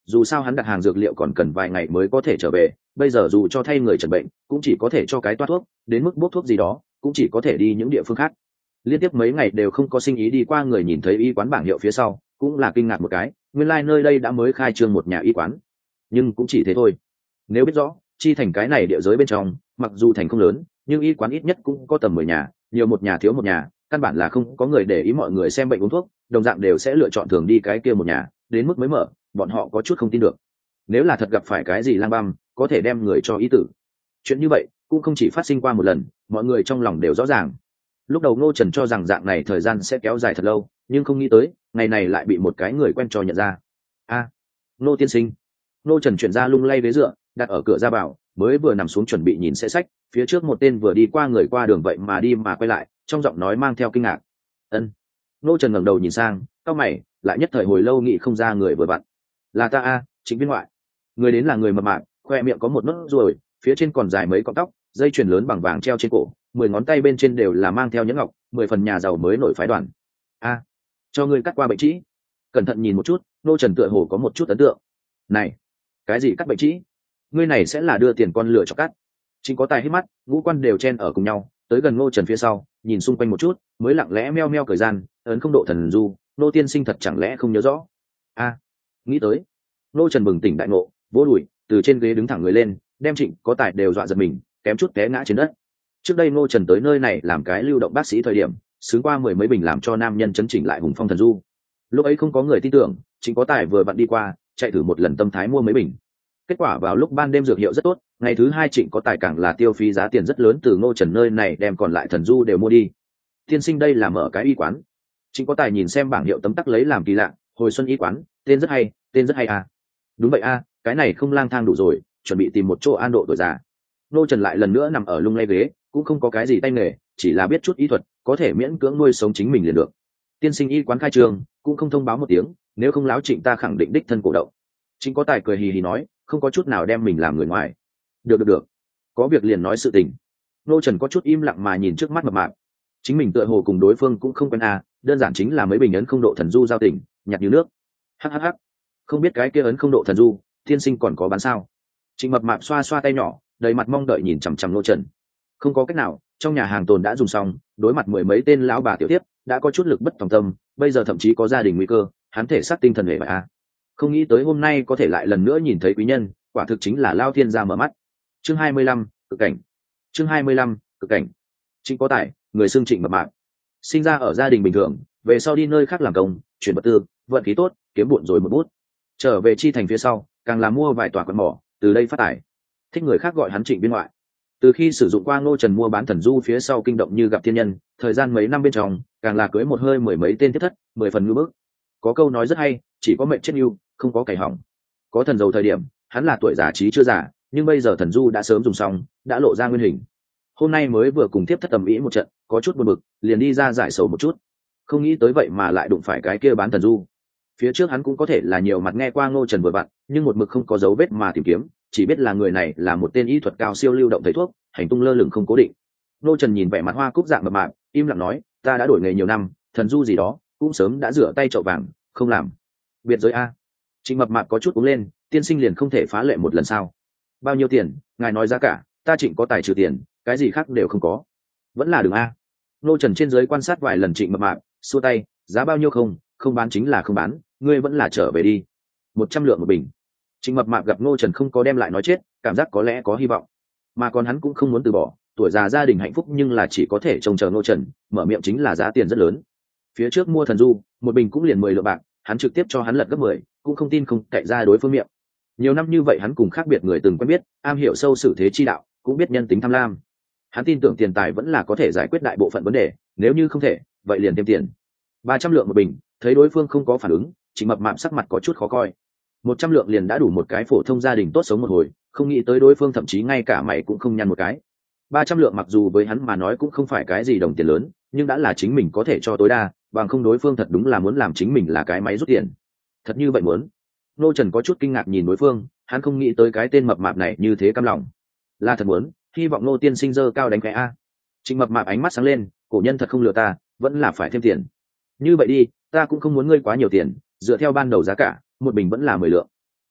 dù sao hắn đặt hàng dược liệu còn cần vài ngày mới có thể trở về, bây giờ dù cho thay người chẩn bệnh cũng chỉ có thể cho cái toát thuốc, đến mức bốc thuốc gì đó cũng chỉ có thể đi những địa phương khác. Liên tiếp mấy ngày đều không có sinh ý đi qua, người nhìn thấy y quán bảng hiệu phía sau cũng là kinh ngạc một cái, nguyên lai nơi đây đã mới khai trương một nhà y quán. Nhưng cũng chỉ thế thôi, nếu biết rõ chi thành cái này địa giới bên trong mặc dù thành không lớn nhưng y quán ít nhất cũng có tầm mười nhà, nhiều một nhà thiếu một nhà căn bản là không có người để ý mọi người xem bệnh uống thuốc, đồng dạng đều sẽ lựa chọn thường đi cái kia một nhà, đến mức mới mở bọn họ có chút không tin được. Nếu là thật gặp phải cái gì lang băm có thể đem người cho ý tử. Chuyện như vậy cũng không chỉ phát sinh qua một lần, mọi người trong lòng đều rõ ràng. Lúc đầu Ngô Trần cho rằng dạng này thời gian sẽ kéo dài thật lâu, nhưng không nghĩ tới ngày này lại bị một cái người quen cho nhận ra. A, à, Ngô tiên sinh. Ngô Trần chuyển ra lung lay ghế dựa đặt ở cửa ra vào, mới vừa nằm xuống chuẩn bị nhìn xe sách, phía trước một tên vừa đi qua người qua đường vậy mà đi mà quay lại, trong giọng nói mang theo kinh ngạc. Ân. Ngô Trần ngẩng đầu nhìn sang, cau mày, lại nhất thời hồi lâu nghĩ không ra người vừa vặn. Là ta a, Trịnh Viên Ngoại. Người đến là người mập mạp, khoe miệng có một nốt ruồi, phía trên còn dài mấy cọng tóc, dây chuyền lớn bằng vàng treo trên cổ, mười ngón tay bên trên đều là mang theo nhẫn ngọc, mười phần nhà giàu mới nổi phái đoàn. A, cho ngươi cắt qua bệnh trĩ. Cẩn thận nhìn một chút, Ngô Trần tựa hồ có một chút ấn tượng. Này, cái gì cắt bệnh trĩ? Ngươi này sẽ là đưa tiền con lửa cho cắt. Chính có tài hít mắt, ngũ quan đều chen ở cùng nhau, tới gần Ngô Trần phía sau, nhìn xung quanh một chút, mới lặng lẽ meo meo cười gian, ấn không độ thần du, Ngô tiên sinh thật chẳng lẽ không nhớ rõ? A, nghĩ tới. Ngô Trần bừng tỉnh đại ngộ, vỗ đùi, từ trên ghế đứng thẳng người lên, đem Trịnh có tài đều dọa giật mình, kém chút té ngã trên đất. Trước đây Ngô Trần tới nơi này làm cái lưu động bác sĩ thời điểm, xứng qua mười mấy bình làm cho nam nhân chấn chỉnh lại hùng phong thần du. Lúc ấy không có người tin tưởng, Trịnh có tài vừa vặn đi qua, chạy thử một lần tâm thái mua mấy bình. Kết quả vào lúc ban đêm dược hiệu rất tốt, ngày thứ hai Trịnh có tài càng là tiêu phí giá tiền rất lớn từ Ngô Trần nơi này đem còn lại thần du đều mua đi. Tiên sinh đây là mở cái y quán. Trịnh có tài nhìn xem bảng hiệu tấm tắc lấy làm kỳ lạ, hồi xuân y quán, tên rất hay, tên rất hay à. Đúng vậy a, à, cái này không lang thang đủ rồi, chuẩn bị tìm một chỗ an độ tuổi già. Ngô Trần lại lần nữa nằm ở lung lay ghế, cũng không có cái gì tay nghề, chỉ là biết chút y thuật, có thể miễn cưỡng nuôi sống chính mình liền được. Tiên sinh y quán khai trường, cũng không thông báo một tiếng, nếu không láo Trịnh ta khẳng định đích thân cổ động. Trịnh có tài cười hì hì nói, không có chút nào đem mình làm người ngoài. Được được được, có việc liền nói sự tình. Ngô Trần có chút im lặng mà nhìn trước mắt mập mạp, chính mình tựa hồ cùng đối phương cũng không quen à, đơn giản chính là mấy bình ấn không độ thần du giao tình, nhạt như nước. Hắc hắc hắc, không biết cái kia ấn không độ thần du, tiên sinh còn có bán sao? Trịnh mập mạp xoa xoa tay nhỏ, đầy mặt mong đợi nhìn chằm chằm Ngô Trần. Không có cách nào, trong nhà hàng tồn đã dùng xong, đối mặt mười mấy tên lão bà tiểu tiếp, đã có chút lực bất tòng tâm, bây giờ thậm chí có gia đình nguy cơ, hắn thể xác tinh thần hệ bại à. Không nghĩ tới hôm nay có thể lại lần nữa nhìn thấy quý nhân, quả thực chính là lao thiên gia mở mắt. Chương hai mươi lăm, cực cảnh. Chương hai mươi lăm, cực cảnh. Trịnh có tài, người xưng Trịnh mập mạp, sinh ra ở gia đình bình thường, về sau đi nơi khác làm công, chuyển vật tư, vận khí tốt, kiếm bộn rồi một bút. Trở về chi thành phía sau, càng là mua vài tòa quán mỏ, từ đây phát tài. Thích người khác gọi hắn Trịnh Viên Ngoại. Từ khi sử dụng qua Ngô Trần mua bán thần du phía sau kinh động như gặp thiên nhân, thời gian mấy năm bên trong, càng là cưới một hơi mười mấy tên thiết thất, mười phần ngư bức. Có câu nói rất hay, chỉ có mệnh chết yêu, không có cày hỏng. Có thần dầu thời điểm, hắn là tuổi già trí chưa già, nhưng bây giờ thần du đã sớm dùng xong, đã lộ ra nguyên hình. Hôm nay mới vừa cùng tiếp thất tầm ý một trận, có chút buồn bực, liền đi ra giải sầu một chút. Không nghĩ tới vậy mà lại đụng phải cái kia bán thần du. Phía trước hắn cũng có thể là nhiều mặt nghe qua Ngô Trần vừa vặn, nhưng một mực không có dấu vết mà tìm kiếm, chỉ biết là người này là một tên y thuật cao siêu lưu động thầy thuốc, hành tung lơ lửng không cố định. Ngô Trần nhìn vẻ mặt hoa cúc dạng mập mạp, im lặng nói, ta đã đổi nghề nhiều năm, thần du gì đó cũng sớm đã rửa tay chậu vàng, không làm. Biệt giới a. Trịnh mập mạp có chút uống lên, tiên sinh liền không thể phá lệ một lần sao? Bao nhiêu tiền, ngài nói giá cả, ta Trịnh có tài trừ tiền, cái gì khác đều không có. Vẫn là đường a. Ngô Trần trên dưới quan sát vài lần Trịnh mập mạp, xua tay, giá bao nhiêu không, không bán chính là không bán, ngươi vẫn là trở về đi. Một trăm lượng một bình. Trịnh mập mạp gặp Ngô Trần không có đem lại nói chết, cảm giác có lẽ có hy vọng, mà còn hắn cũng không muốn từ bỏ, tuổi già gia đình hạnh phúc nhưng là chỉ có thể trông chờ Ngô Trần, mở miệng chính là giá tiền rất lớn. Phía trước mua thần du, một bình cũng liền mười lượng bạc, hắn trực tiếp cho hắn lật gấp mười, cũng không tin không cậy ra đối phương miệng. Nhiều năm như vậy hắn cùng khác biệt người từng quen biết, am hiểu sâu xử thế chi đạo, cũng biết nhân tính tham lam. Hắn tin tưởng tiền tài vẫn là có thể giải quyết đại bộ phận vấn đề, nếu như không thể, vậy liền thêm tiền. Ba trăm lượng một bình, thấy đối phương không có phản ứng, Trịnh mập mạp sắc mặt có chút khó coi. Một trăm lượng liền đã đủ một cái phổ thông gia đình tốt sống một hồi, không nghĩ tới đối phương thậm chí ngay cả mày cũng không nhăn một cái. Ba trăm lượng mặc dù với hắn mà nói cũng không phải cái gì đồng tiền lớn, nhưng đã là chính mình có thể cho tối đa, bằng không đối phương thật đúng là muốn làm chính mình là cái máy rút tiền. Thật như vậy muốn? Ngô Trần có chút kinh ngạc nhìn đối phương, hắn không nghĩ tới cái tên mập mạp này như thế căm lòng. Là thật muốn, hy vọng Ngô tiên sinh dơ cao đánh cái a. Trịnh mập mạp ánh mắt sáng lên, cổ nhân thật không lừa ta, vẫn là phải thêm tiền. Như vậy đi, ta cũng không muốn ngươi quá nhiều tiền, dựa theo ban đầu giá cả, một bình vẫn là mười lượng.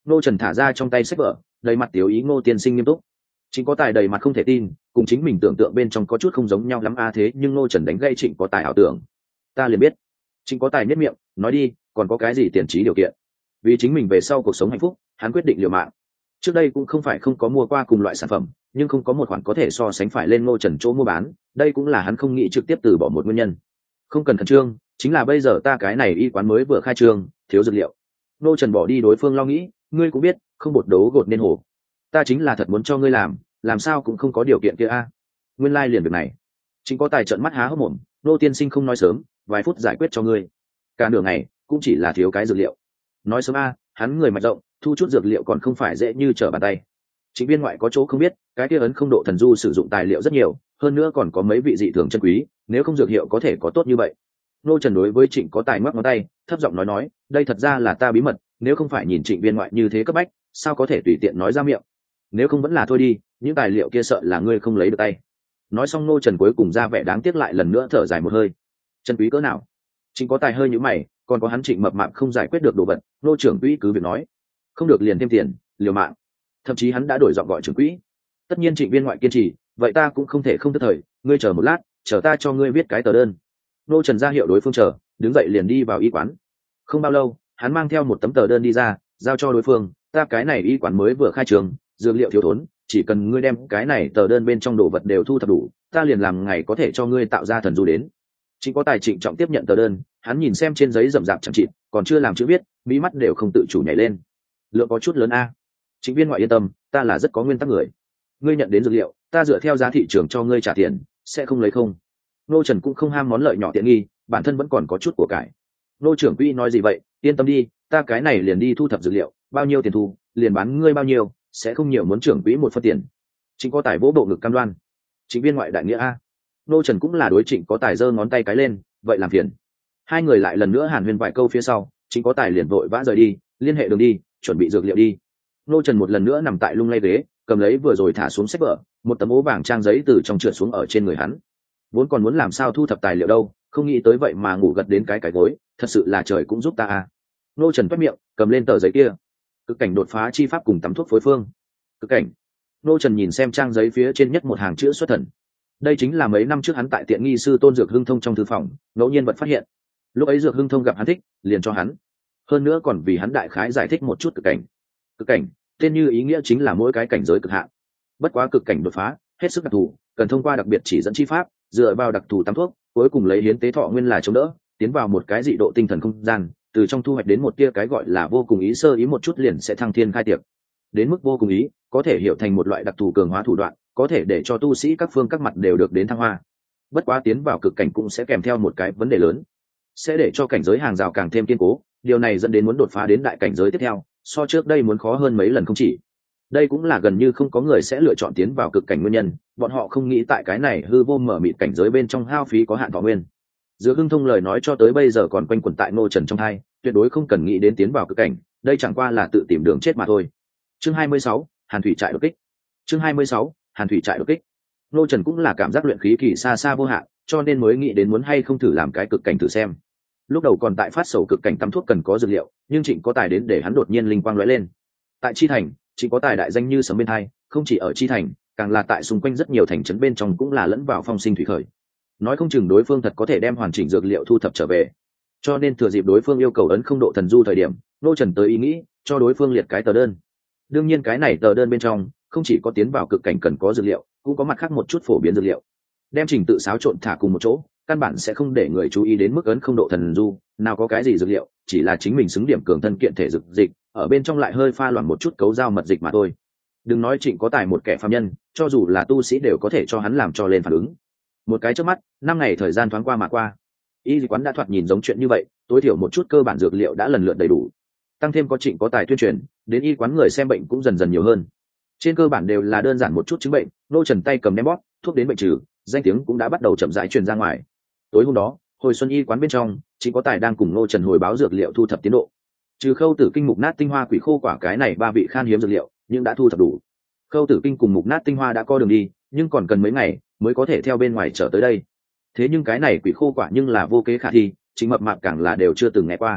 Ngô Trần thả ra trong tay sách vở, đầy mặt tiểu ý Ngô tiên sinh nghiêm túc. Trịnh Có Tài đầy mặt không thể tin, cùng chính mình tưởng tượng bên trong có chút không giống nhau lắm a thế nhưng Ngô Trần đánh gây Trịnh Có Tài ảo tưởng. Ta liền biết. Trịnh Có Tài nhếch miệng, nói đi, còn có cái gì tiền trí điều kiện? Vì chính mình về sau cuộc sống hạnh phúc, hắn quyết định liều mạng. Trước đây cũng không phải không có mua qua cùng loại sản phẩm, nhưng không có một khoản có thể so sánh phải lên Ngô Trần chỗ mua bán, đây cũng là hắn không nghĩ trực tiếp từ bỏ một nguyên nhân. Không cần khẩn trương, chính là bây giờ ta cái này y quán mới vừa khai trương, thiếu dược liệu. Ngô Trần bỏ đi đối phương lo nghĩ, ngươi cũng biết, không bột đấu gột nên hồ. Ta chính là thật muốn cho ngươi làm, làm sao cũng không có điều kiện kia a. Nguyên lai like liền việc này. Trịnh Có Tài trợn mắt há hốc mồm, Ngô tiên sinh không nói sớm, vài phút giải quyết cho ngươi. Cả nửa ngày, cũng chỉ là thiếu cái dược liệu. Nói sớm a, hắn người mạch rộng, thu chút dược liệu còn không phải dễ như trở bàn tay. Trịnh Viên Ngoại có chỗ không biết, cái kia ấn không độ thần du sử dụng tài liệu rất nhiều, hơn nữa còn có mấy vị dị thường chân quý, nếu không dược hiệu có thể có tốt như vậy. Ngô Trần đối với Trịnh Có Tài ngoắc ngón tay, thấp giọng nói nói, đây thật ra là ta bí mật, nếu không phải nhìn Trịnh Viên Ngoại như thế cấp bách, sao có thể tùy tiện nói ra miệng. Nếu không vẫn là thôi đi, những tài liệu kia sợ là ngươi không lấy được tay. Nói xong Ngô Trần cuối cùng ra vẻ đáng tiếc lại lần nữa thở dài một hơi. Chân quý cỡ nào? Trịnh Có Tài hơi nhíu mày, còn có hắn Trịnh Mập Mạp không giải quyết được đồ vật, Ngô trưởng quỹ cứ việc nói, không được liền thêm tiền, liều mạng. Thậm chí hắn đã đổi giọng gọi trưởng quỹ. Tất nhiên Trịnh Viên Ngoại kiên trì, vậy ta cũng không thể không thất thời, ngươi chờ một lát, chờ ta cho ngươi viết cái tờ đơn. Ngô Trần ra hiệu đối phương chờ, đứng dậy liền đi vào y quán. Không bao lâu, hắn mang theo một tấm tờ đơn đi ra, giao cho đối phương, ta cái này y quán mới vừa khai trường, dược liệu thiếu thốn, chỉ cần ngươi đem cái này tờ đơn bên trong đồ vật đều thu thập đủ, ta liền làm ngày có thể cho ngươi tạo ra thần du đến. Trịnh Có Tài trịnh trọng tiếp nhận tờ đơn, hắn nhìn xem trên giấy rậm rạp chẳng chịt, còn chưa làm chữ viết, mí mắt đều không tự chủ nhảy lên. Lượng có chút lớn a. Trịnh Viên Ngoại yên tâm, ta là rất có nguyên tắc người. Ngươi nhận đến dược liệu, ta dựa theo giá thị trường cho ngươi trả tiền, sẽ không lấy không. Ngô Trần cũng không ham món lợi nhỏ tiện nghi, bản thân vẫn còn có chút của cải. Ngô trưởng quỹ nói gì vậy, yên tâm đi, ta cái này liền đi thu thập dược liệu, bao nhiêu tiền thu, liền bán ngươi bao nhiêu, sẽ không nhiều muốn trưởng quỹ một phân tiền. Trịnh Có Tài vỗ bộ ngực cam đoan. Trịnh Viên Ngoại đại nghĩa a. Ngô Trần cũng là đối Trịnh Có Tài giơ ngón tay cái lên, vậy làm phiền. Hai người lại lần nữa hàn huyên vài câu phía sau, Trịnh Có Tài liền vội vã rời đi, liên hệ đường đi, chuẩn bị dược liệu đi. Ngô Trần một lần nữa nằm tại lung lay ghế, cầm lấy vừa rồi thả xuống sách vở, một tấm ố vàng trang giấy từ trong trượt xuống ở trên người hắn. Vốn còn muốn làm sao thu thập tài liệu đâu, không nghĩ tới vậy mà ngủ gật đến cái cái gối, thật sự là trời cũng giúp ta à. Ngô Trần toét miệng, cầm lên tờ giấy kia. Cực cảnh đột phá chi pháp cùng tắm thuốc phối phương. Cực cảnh. Ngô Trần nhìn xem trang giấy phía trên nhất một hàng chữ xuất thần. Đây chính là mấy năm trước hắn tại tiện nghi sư Tôn Dược Hưng Thông trong thư phòng, ngẫu nhiên vật phát hiện. Lúc ấy Dược Hưng Thông gặp hắn thích, liền cho hắn. Hơn nữa còn vì hắn đại khái giải thích một chút cực cảnh. Cực cảnh, tên như ý nghĩa chính là mỗi cái cảnh giới cực hạn. Bất quá cực cảnh đột phá, hết sức đặc thù, cần thông qua đặc biệt chỉ dẫn chi pháp, dựa vào đặc thù tắm thuốc, cuối cùng lấy hiến tế thọ nguyên là chống đỡ, tiến vào một cái dị độ tinh thần không gian, từ trong thu hoạch đến một tia cái gọi là vô cùng ý sơ ý một chút liền sẽ thăng thiên khai tiệc. Đến mức vô cùng ý, có thể hiểu thành một loại đặc thù cường hóa thủ đoạn, có thể để cho tu sĩ các phương các mặt đều được đến thăng hoa. Bất quá tiến vào cực cảnh cũng sẽ kèm theo một cái vấn đề lớn, sẽ để cho cảnh giới hàng rào càng thêm kiên cố, điều này dẫn đến muốn đột phá đến đại cảnh giới tiếp theo, so trước đây muốn khó hơn mấy lần không chỉ. Đây cũng là gần như không có người sẽ lựa chọn tiến vào cực cảnh nguyên nhân, bọn họ không nghĩ tại cái này hư vô mở mịt cảnh giới bên trong hao phí có hạn thọ nguyên. Giữa Hưng Thông lời nói cho tới bây giờ còn quanh quẩn tại Ngô Trần trong hai, tuyệt đối không cần nghĩ đến tiến vào cực cảnh, đây chẳng qua là tự tìm đường chết mà thôi. Chương hai mươi sáu, Hàn Thủy trại đột kích. Chương hai mươi sáu, Hàn Thủy trại đột kích. Ngô Trần cũng là cảm giác luyện khí kỳ xa xa vô hạn, cho nên mới nghĩ đến muốn hay không thử làm cái cực cảnh thử xem. Lúc đầu còn tại phát sầu cực cảnh tắm thuốc cần có dược liệu, nhưng Trịnh Có Tài đến để hắn đột nhiên linh quang lóe lên. Tại Chi Thành, Trịnh Có Tài đại danh như sấm bên hai, không chỉ ở Chi Thành, càng là tại xung quanh rất nhiều thành trấn bên trong cũng là lẫn vào phong sinh thủy khởi. Nói không chừng đối phương thật có thể đem hoàn chỉnh dược liệu thu thập trở về. Cho nên thừa dịp đối phương yêu cầu ấn không độ thần du thời điểm, Ngô Trần tới ý nghĩ cho đối phương liệt cái tờ đơn. Đương nhiên cái này tờ đơn bên trong không chỉ có tiến vào cực cảnh cần có dược liệu, cũng có mặt khác một chút phổ biến dược liệu. Đem trình tự xáo trộn thả cùng một chỗ, căn bản sẽ không để người chú ý đến mức ấn không độ thần du, nào có cái gì dược liệu, chỉ là chính mình xứng điểm cường thân kiện thể dược dịch, ở bên trong lại hơi pha loãng một chút cấu dao mật dịch mà thôi. Đừng nói Trịnh Có Tài một kẻ phàm nhân, cho dù là tu sĩ đều có thể cho hắn làm cho lên phản ứng. Một cái chớp mắt, năm ngày thời gian thoáng qua mà qua. Y quán đã thoạt nhìn giống chuyện như vậy, tối thiểu một chút cơ bản dược liệu đã lần lượt đầy đủ. Tăng thêm có Trịnh Có Tài tuyên truyền, đến y quán người xem bệnh cũng dần dần nhiều hơn. Trên cơ bản đều là đơn giản một chút chứng bệnh, Ngô Trần tay cầm ném bóp, thuốc đến bệnh trừ, danh tiếng cũng đã bắt đầu chậm rãi truyền ra ngoài. Tối hôm đó, hồi xuân y quán bên trong, Trịnh Có Tài đang cùng Ngô Trần hồi báo dược liệu thu thập tiến độ. Trừ Khâu Tử Kinh, Mục Nát Tinh Hoa, Quỷ Khô Quả cái này ba vị khan hiếm dược liệu, nhưng đã thu thập đủ. Khâu Tử Kinh cùng Mục Nát Tinh Hoa đã có đường đi, nhưng còn cần mấy ngày mới có thể theo bên ngoài trở tới đây. Thế nhưng cái này Quỷ Khô Quả nhưng là vô kế khả thi, Trịnh Mập Mạp càng là đều chưa từng nghe qua.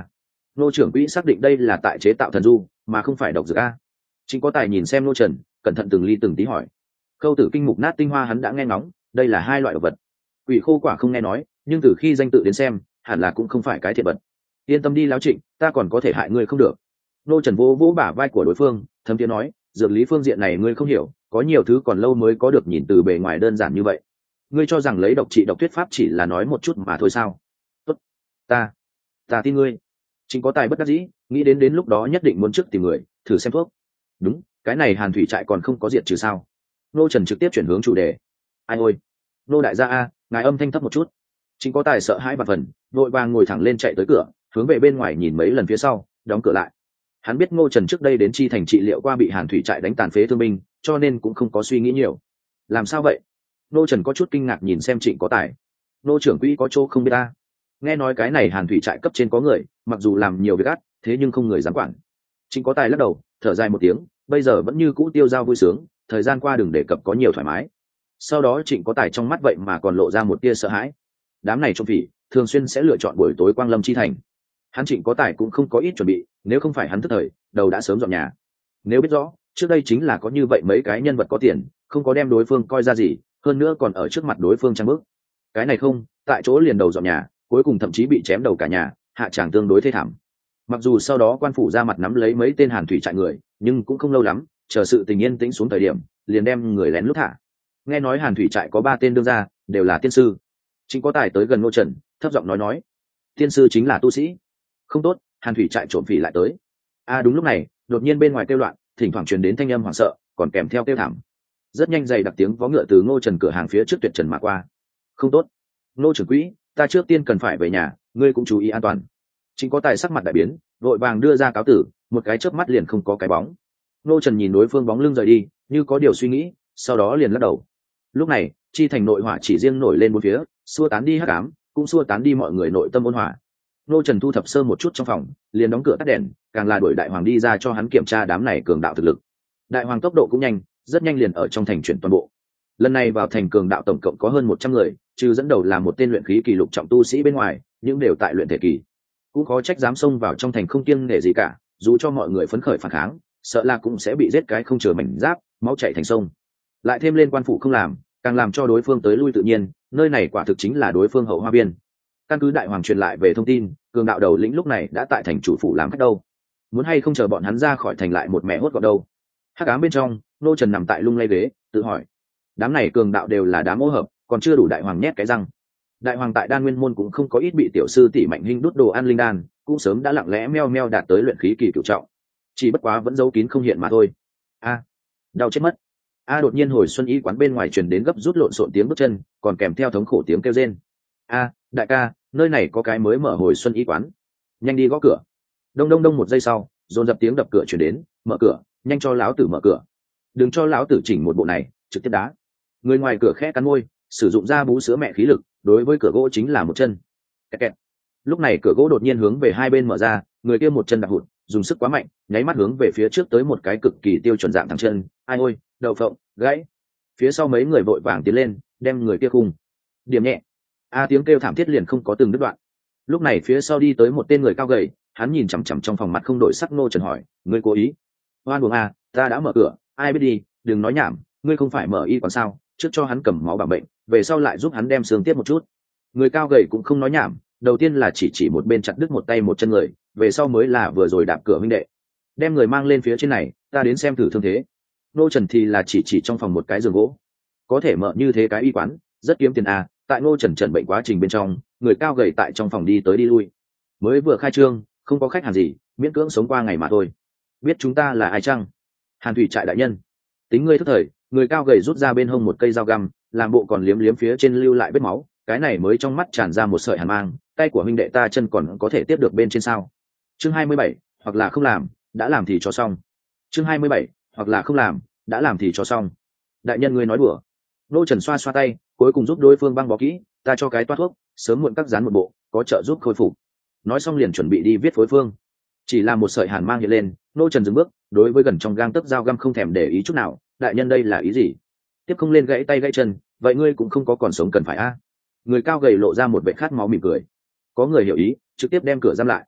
Nô trưởng quỹ xác định đây là tại chế tạo thần du mà không phải độc dược a. Trịnh Có Tài nhìn xem Nô Trần, cẩn thận từng ly từng tí hỏi. Khâu tử kinh mục nát tinh hoa hắn đã nghe ngóng, đây là hai loại độc vật. Quỷ khô quả không nghe nói, nhưng từ khi danh tự đến xem hẳn là cũng không phải cái thiệt vật. Yên tâm đi lão Trịnh, ta còn có thể hại ngươi không được. Nô Trần vỗ vỗ bả vai của đối phương, thấm tiếng nói, dược lý phương diện này ngươi không hiểu, có nhiều thứ còn lâu mới có được nhìn từ bề ngoài đơn giản như vậy. Ngươi cho rằng lấy độc trị độc thuyết pháp chỉ là nói một chút mà thôi sao? Tốt, ta, ta tin ngươi. Trịnh Có Tài bất đắc dĩ, nghĩ đến đến lúc đó nhất định muốn trước tìm người thử xem thuốc. Đúng, cái này Hàn Thủy trại còn không có diệt trừ sao? Nô Trần trực tiếp chuyển hướng chủ đề. Ai ôi, nô đại gia a, ngài âm thanh thấp một chút. Trịnh Có Tài sợ hãi và phần, vội vàng ngồi thẳng lên chạy tới cửa, hướng về bên ngoài nhìn mấy lần phía sau, đóng cửa lại. Hắn biết Ngô Trần trước đây đến Chi Thành trị liệu qua bị Hàn Thủy trại đánh tàn phế thương binh, cho nên cũng không có suy nghĩ nhiều. Làm sao vậy? Ngô Trần có chút kinh ngạc nhìn xem Trịnh Có Tài. Nô trưởng quỹ có chỗ không biết ta. Nghe nói cái này Hàn Thủy trại cấp trên có người, mặc dù làm nhiều việc ác, thế nhưng không người dám quản. Trịnh Có Tài lắc đầu, thở dài một tiếng, bây giờ vẫn như cũ tiêu dao vui sướng, thời gian qua đừng đề cập có nhiều thoải mái. Sau đó Trịnh Có Tài trong mắt vậy mà còn lộ ra một tia sợ hãi. Đám này trong phỉ thường xuyên sẽ lựa chọn buổi tối quang lâm Chi Thành. Hắn Trịnh Có Tài cũng không có ít chuẩn bị, nếu không phải hắn tức thời đầu đã sớm dọn nhà. Nếu biết rõ trước đây chính là có như vậy mấy cái nhân vật có tiền, không có đem đối phương coi ra gì, hơn nữa còn ở trước mặt đối phương trang bước. Cái này không, tại chỗ liền đầu dọn nhà, cuối cùng thậm chí bị chém đầu cả nhà, hạ tràng tương đối thê thảm. Mặc dù sau đó quan phủ ra mặt nắm lấy mấy tên Hàn Thủy trại người, nhưng cũng không lâu lắm, chờ sự tình yên tĩnh xuống thời điểm, liền đem người lén lút thả. Nghe nói Hàn Thủy trại có ba tên đương gia, đều là tiên sư. Trịnh Có Tài tới gần Ngô Trần, thấp giọng nói nói, tiên sư chính là tu sĩ. Không tốt, Hàn Thủy trại trộm phỉ lại tới. A đúng lúc này, đột nhiên bên ngoài kêu loạn, thỉnh thoảng truyền đến thanh âm hoảng sợ, còn kèm theo kêu thảm. Rất nhanh dày đặc tiếng vó ngựa từ Ngô Trần cửa hàng phía trước tuyệt trần mà qua. Không tốt, Ngô trưởng quỹ, ta trước tiên cần phải về nhà, ngươi cũng chú ý an toàn. Trịnh Có Tài sắc mặt đại biến, vội vàng đưa ra cáo tử, một cái chớp mắt liền không có cái bóng. Ngô Trần nhìn đối phương bóng lưng rời đi, như có điều suy nghĩ, sau đó liền lắc đầu. Lúc này, Chi Thành nội hỏa chỉ riêng nổi lên bốn phía, xua tán đi hắc ám, cũng xua tán đi mọi người nội tâm ôn hòa. Ngô Trần thu thập sơ một chút trong phòng, liền đóng cửa tắt đèn, càng là đuổi đại hoàng đi ra cho hắn kiểm tra đám này cường đạo thực lực. Đại hoàng tốc độ cũng nhanh, rất nhanh liền ở trong thành chuyển toàn bộ. Lần này vào thành cường đạo tổng cộng có hơn một trăm người, trừ dẫn đầu là một tên luyện khí kỳ lục trọng tu sĩ bên ngoài, những đều tại luyện thể kỳ. Cũng khó trách dám xông vào trong thành không kiêng nể gì cả, dù cho mọi người phấn khởi phản kháng, sợ là cũng sẽ bị giết cái không chừa mảnh giáp, máu chảy thành sông. Lại thêm lên quan phủ không làm, càng làm cho đối phương tới lui tự nhiên, nơi này quả thực chính là đối phương hậu hoa biên. Căn cứ đại hoàng truyền lại về thông tin, cường đạo đầu lĩnh lúc này đã tại thành chủ phủ làm khách đâu, muốn hay không chờ bọn hắn ra khỏi thành lại một mẹ hốt gọn đâu. Hắc ám bên trong, Ngô Trần nằm tại lung lay ghế, tự hỏi, đám này cường đạo đều là đám ô hợp, còn chưa đủ đại hoàng nhét cái răng. Đại hoàng tại Đan Nguyên môn cũng không có ít bị tiểu sư tỷ Mạnh Hinh đút đồ ăn linh đan, cũng sớm đã lặng lẽ meo meo đạt tới luyện khí kỳ cửu trọng, chỉ bất quá vẫn giấu kín không hiện mà thôi. A, đau chết mất. A đột nhiên hồi xuân y quán bên ngoài truyền đến gấp rút lộn xộn tiếng bước chân, còn kèm theo thống khổ tiếng kêu rên. A, đại ca, nơi này có cái mới mở hồi xuân y quán, nhanh đi gõ cửa. Đông đông đông một giây sau, dồn dập tiếng đập cửa truyền đến, mở cửa, nhanh cho lão tử mở cửa, đừng cho lão tử chỉnh một bộ này, trực tiếp đá. Người ngoài cửa khẽ cắn môi, sử dụng ra bú sữa mẹ khí lực, đối với cửa gỗ chính là một chân. Kẹt kẹt. Lúc này cửa gỗ đột nhiên hướng về hai bên mở ra, người kia một chân đạp hụt, dùng sức quá mạnh, nháy mắt hướng về phía trước tới một cái cực kỳ tiêu chuẩn dạng thẳng chân. Ai ôi, đậu phộng, gãy. Phía sau mấy người vội vàng tiến lên, đem người kia khung điểm nhẹ. A tiếng kêu thảm thiết liền không có từng đứt đoạn. Lúc này phía sau đi tới một tên người cao gầy, hắn nhìn chằm chằm trong phòng mặt không đổi sắc Ngô Trần hỏi, ngươi cố ý? Hoan buồng a, ta đã mở cửa, ai biết đi, đừng nói nhảm, ngươi không phải mở y quán sao? Trước cho hắn cầm máu bảo bệnh, về sau lại giúp hắn đem xương tiếp một chút. Người cao gầy cũng không nói nhảm, đầu tiên là chỉ chỉ một bên chặt đứt một tay một chân người, về sau mới là vừa rồi đạp cửa huynh đệ, đem người mang lên phía trên này, ta đến xem thử thương thế. Ngô Trần thì là chỉ chỉ trong phòng một cái giường gỗ, có thể mở như thế cái y quán, rất kiếm tiền à. Tại Ngô Trần trần bệnh quá trình bên trong, người cao gầy tại trong phòng đi tới đi lui, mới vừa khai trương, không có khách hàng gì, miễn cưỡng sống qua ngày mà thôi. Biết chúng ta là ai chăng? Hàn Thủy trại đại nhân. Tính ngươi thất thời. Người cao gầy rút ra bên hông một cây dao găm, làm bộ còn liếm liếm phía trên lưu lại vết máu, cái này mới trong mắt tràn ra một sợi hàn mang, tay của huynh đệ ta chân còn có thể tiếp được bên trên sao? Chương hai mươi bảy, hoặc là không làm, đã làm thì cho xong. Chương hai mươi bảy, hoặc là không làm, đã làm thì cho xong. Đại nhân ngươi nói đùa. Ngô Trần xoa xoa tay, cuối cùng giúp đối phương băng bó kỹ, ta cho cái toát thuốc, sớm muộn các dán một bộ, có trợ giúp khôi phục. Nói xong liền chuẩn bị đi viết phối phương. Chỉ là một sợi hàn mang hiện lên, Ngô Trần dừng bước, đối với gần trong gang tấc dao găm không thèm để ý chút nào. Đại nhân đây là ý gì? Tiếp không lên gãy tay gãy chân, vậy ngươi cũng không có còn sống cần phải a? Người cao gầy lộ ra một vẻ khát máu mỉm cười. Có người hiểu ý, trực tiếp đem cửa giam lại.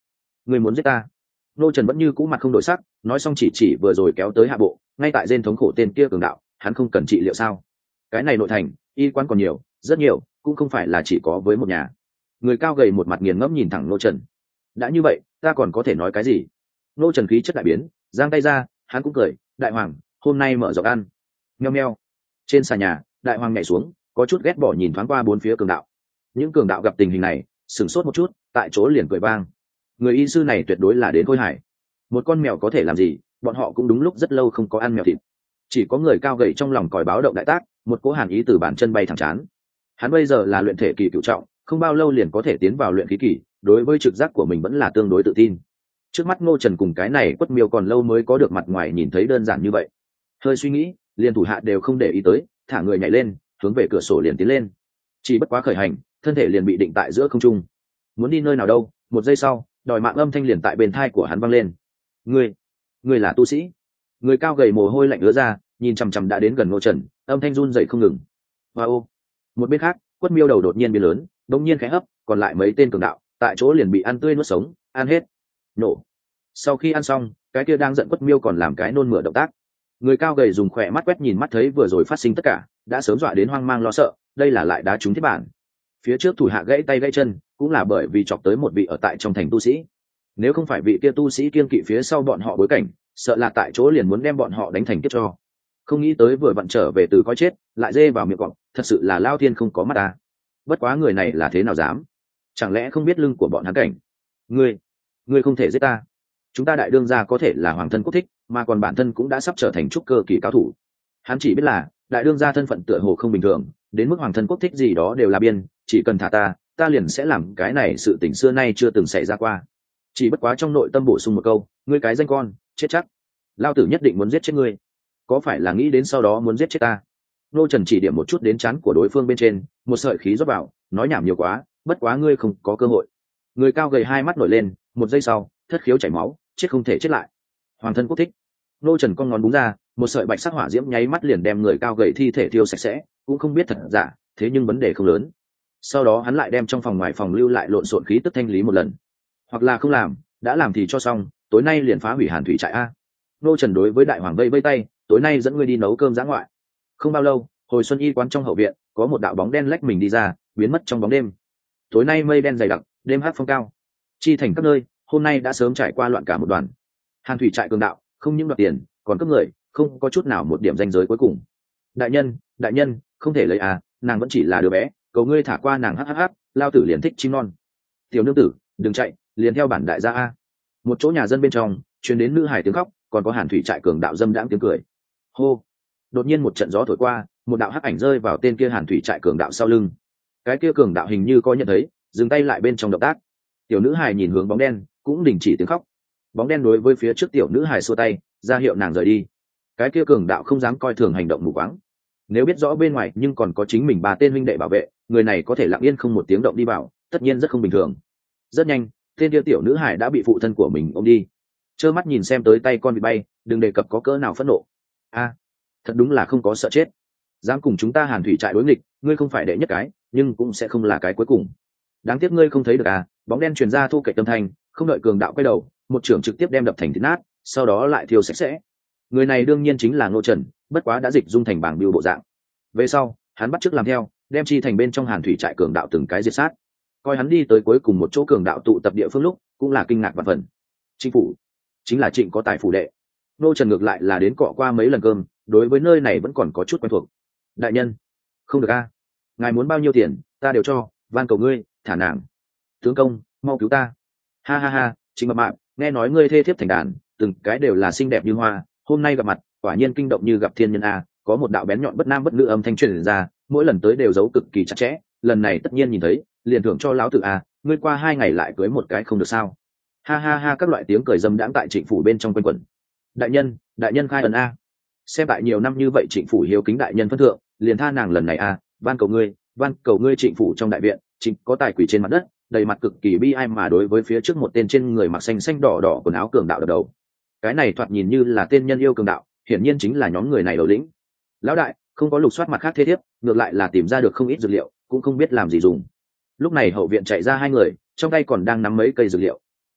Người muốn giết ta? Nô Trần vẫn như cũ mặt không đổi sắc, nói xong chỉ chỉ vừa rồi kéo tới hạ bộ, ngay tại trên thống khổ tên kia cường đạo, hắn không cần trị liệu sao? Cái này nội thành y quán còn nhiều, rất nhiều, cũng không phải là chỉ có với một nhà. Người cao gầy một mặt nghiền ngẫm nhìn thẳng Nô Trần. Đã như vậy, ta còn có thể nói cái gì? Nô Trần khí chất đại biến, giang tay ra, hắn cũng cười, đại hoàng, hôm nay mở rộng ăn. Meo meo. Trên xà nhà, đại hoàng nhảy xuống, có chút ghét bỏ nhìn thoáng qua bốn phía cường đạo. Những cường đạo gặp tình hình này, sửng sốt một chút, tại chỗ liền cười vang. Người y sư này tuyệt đối là đến khôi hài. Một con mèo có thể làm gì, bọn họ cũng đúng lúc rất lâu không có ăn mèo thịt. Chỉ có người cao gầy trong lòng còi báo động đại tác, một cỗ hàn ý từ bàn chân bay thẳng chán. Hắn bây giờ là luyện thể kỳ cửu trọng, không bao lâu liền có thể tiến vào luyện khí kỳ, đối với trực giác của mình vẫn là tương đối tự tin. Trước mắt Ngô Trần cùng cái này quất miêu còn lâu mới có được mặt ngoài nhìn thấy đơn giản như vậy. Hơi suy nghĩ, liền thủ hạ đều không để ý tới, thả người nhảy lên, hướng về cửa sổ liền tiến lên. Chỉ bất quá khởi hành, thân thể liền bị định tại giữa không trung. Muốn đi nơi nào đâu? Một giây sau, đòi mạng âm thanh liền tại bên thai của hắn vang lên. Ngươi, ngươi là tu sĩ? Người cao gầy mồ hôi lạnh ứa ra, nhìn chằm chằm đã đến gần Ngô Trần, âm thanh run rẩy không ngừng. Wow. Một bên khác, quất miêu đầu đột nhiên biến lớn, đột nhiên khẽ hấp, còn lại mấy tên cường đạo, tại chỗ liền bị ăn tươi nuốt sống, ăn hết. Nổ. Sau khi ăn xong, cái kia đang giận quất miêu còn làm cái nôn mửa động tác. Người cao gầy dùng khỏe mắt quét nhìn mắt thấy vừa rồi phát sinh tất cả, đã sớm dọa đến hoang mang lo sợ, đây là lại đá trúng thiết bản. Phía trước thủ hạ gãy tay gãy chân, cũng là bởi vì chọc tới một vị ở tại trong thành tu sĩ. Nếu không phải vị kia tu sĩ kiên kỵ phía sau bọn họ bối cảnh, sợ là tại chỗ liền muốn đem bọn họ đánh thành kiếp cho. Không nghĩ tới vừa vặn trở về từ coi chết, lại dê vào miệng cọp, thật sự là lao thiên không có mắt ta. Bất quá người này là thế nào dám? Chẳng lẽ không biết lưng của bọn hắn cảnh? Ngươi, ngươi không thể giết ta. Chúng ta đại đương gia có thể là hoàng thân quốc thích, mà còn bản thân cũng đã sắp trở thành trúc cơ kỳ cao thủ. Hắn chỉ biết là đại đương gia thân phận tựa hồ không bình thường, đến mức hoàng thân quốc thích gì đó đều là biên, chỉ cần thả ta, ta liền sẽ làm cái này sự tình xưa nay chưa từng xảy ra qua. Chỉ bất quá trong nội tâm bổ sung một câu, ngươi cái danh con, chết chắc. Lao tử nhất định muốn giết chết ngươi. Có phải là nghĩ đến sau đó muốn giết chết ta? Nô Trần chỉ điểm một chút đến trán của đối phương bên trên, một sợi khí rót vào, nói nhảm nhiều quá, bất quá ngươi không có cơ hội. Người cao gầy hai mắt nổi lên, một giây sau, thất khiếu chảy máu, chết không thể chết lại. Hoàng thân quốc thích. Nô Trần con ngón búng ra, một sợi bạch sắc hỏa diễm nháy mắt liền đem người cao gầy thi thể thiêu sạch sẽ, cũng không biết thật giả, thế nhưng vấn đề không lớn. Sau đó hắn lại đem trong phòng ngoài phòng lưu lại lộn xộn khí tức thanh lý một lần. Hoặc là không làm, đã làm thì cho xong, tối nay liền phá hủy Hàn Thủy trại a. Nô Trần đối với đại hoàng vây vây tay, tối nay dẫn ngươi đi nấu cơm dã ngoại. Không bao lâu, hồi xuân y quán trong hậu viện, có một đạo bóng đen lách mình đi ra, biến mất trong bóng đêm. Tối nay mây đen dày đặc, đêm hát phong cao. Chi thành các nơi, hôm nay đã sớm trải qua loạn cả một đoàn. Hàn Thủy trại cường đạo, không những đoạt tiền, còn cướp người, không có chút nào một điểm ranh giới cuối cùng. Đại nhân, đại nhân, không thể lấy à, nàng vẫn chỉ là đứa bé, cầu ngươi thả qua nàng hhh, lao tử liền thích chim non. Tiểu nương tử, đừng chạy, liền theo bản đại gia a. Một chỗ nhà dân bên trong, truyền đến nữ hài tiếng khóc, còn có Hàn Thủy trại cường đạo dâm đãng tiếng cười. Hô. Đột nhiên một trận gió thổi qua, một đạo hắc ảnh rơi vào tên kia Hàn Thủy trại cường đạo sau lưng. Cái kia cường đạo hình như có nhận thấy, dừng tay lại bên trong động tác. Tiểu nữ hài nhìn hướng bóng đen, cũng đình chỉ tiếng khóc. Bóng đen đối với phía trước tiểu nữ hài xua tay, ra hiệu nàng rời đi. Cái kia cường đạo không dám coi thường hành động mù quáng. Nếu biết rõ bên ngoài nhưng còn có chính mình ba tên huynh đệ bảo vệ, người này có thể lặng yên không một tiếng động đi vào, tất nhiên rất không bình thường. Rất nhanh, tên kia tiểu nữ hài đã bị phụ thân của mình ôm đi. Trơ mắt nhìn xem tới tay con bị bay, đừng đề cập có cỡ nào phẫn nộ. A, thật đúng là không có sợ chết. Dám cùng chúng ta Hàn Thủy trại đối nghịch, ngươi không phải đệ nhất cái, nhưng cũng sẽ không là cái cuối cùng. Đáng tiếc ngươi không thấy được à? Bóng đen truyền ra thu kệ tâm thanh, không đợi cường đạo quay đầu, một trưởng trực tiếp đem đập thành thịt nát, sau đó lại thiêu sạch sẽ. Người này đương nhiên chính là Ngô Trần, bất quá đã dịch dung thành bảng biêu bộ dạng. Về sau, hắn bắt chước làm theo, đem chi thành bên trong Hàn Thủy trại cường đạo từng cái diệt sát. Coi hắn đi tới cuối cùng một chỗ cường đạo tụ tập địa phương lúc, cũng là kinh ngạc vạn phần. Chính phủ, chính là Trịnh có tài phủ đệ. Ngô Trần ngược lại là đến cọ qua mấy lần cơm, đối với nơi này vẫn còn có chút quen thuộc. Đại nhân, không được a, ngài muốn bao nhiêu tiền, ta đều cho, van cầu ngươi, thả nàng. Tướng công, mau cứu ta. Ha ha ha, Trịnh mập mạp, nghe nói ngươi thê thiếp thành đàn, từng cái đều là xinh đẹp như hoa, hôm nay gặp mặt, quả nhiên kinh động như gặp thiên nhân a. Có một đạo bén nhọn bất nam bất nữ âm thanh truyền ra, mỗi lần tới đều giấu cực kỳ chặt chẽ, lần này tất nhiên nhìn thấy, liền thưởng cho lão tử a, ngươi qua hai ngày lại cưới một cái không được sao? Ha ha ha, các loại tiếng cười dâm đãng tại Trịnh phủ bên trong quanh quẩn. Đại nhân, đại nhân khai ẩn a. Xem tại nhiều năm như vậy Trịnh phủ hiếu kính đại nhân phân thượng, liền tha nàng lần này a, van cầu ngươi, van cầu ngươi. Trịnh phủ trong đại viện, Trịnh có tài quỷ trên mặt đất, đầy mặt cực kỳ bi ai mà đối với phía trước một tên trên người mặc xanh xanh đỏ đỏ quần áo cường đạo đập đầu. Cái này thoạt nhìn như là tên nhân yêu cường đạo, hiển nhiên chính là nhóm người này đầu lĩnh. Lão đại, không có lục soát mặt khác thế thiếp, ngược lại là tìm ra được không ít dược liệu, cũng không biết làm gì dùng. Lúc này hậu viện chạy ra hai người, trong tay còn đang nắm mấy cây dược liệu.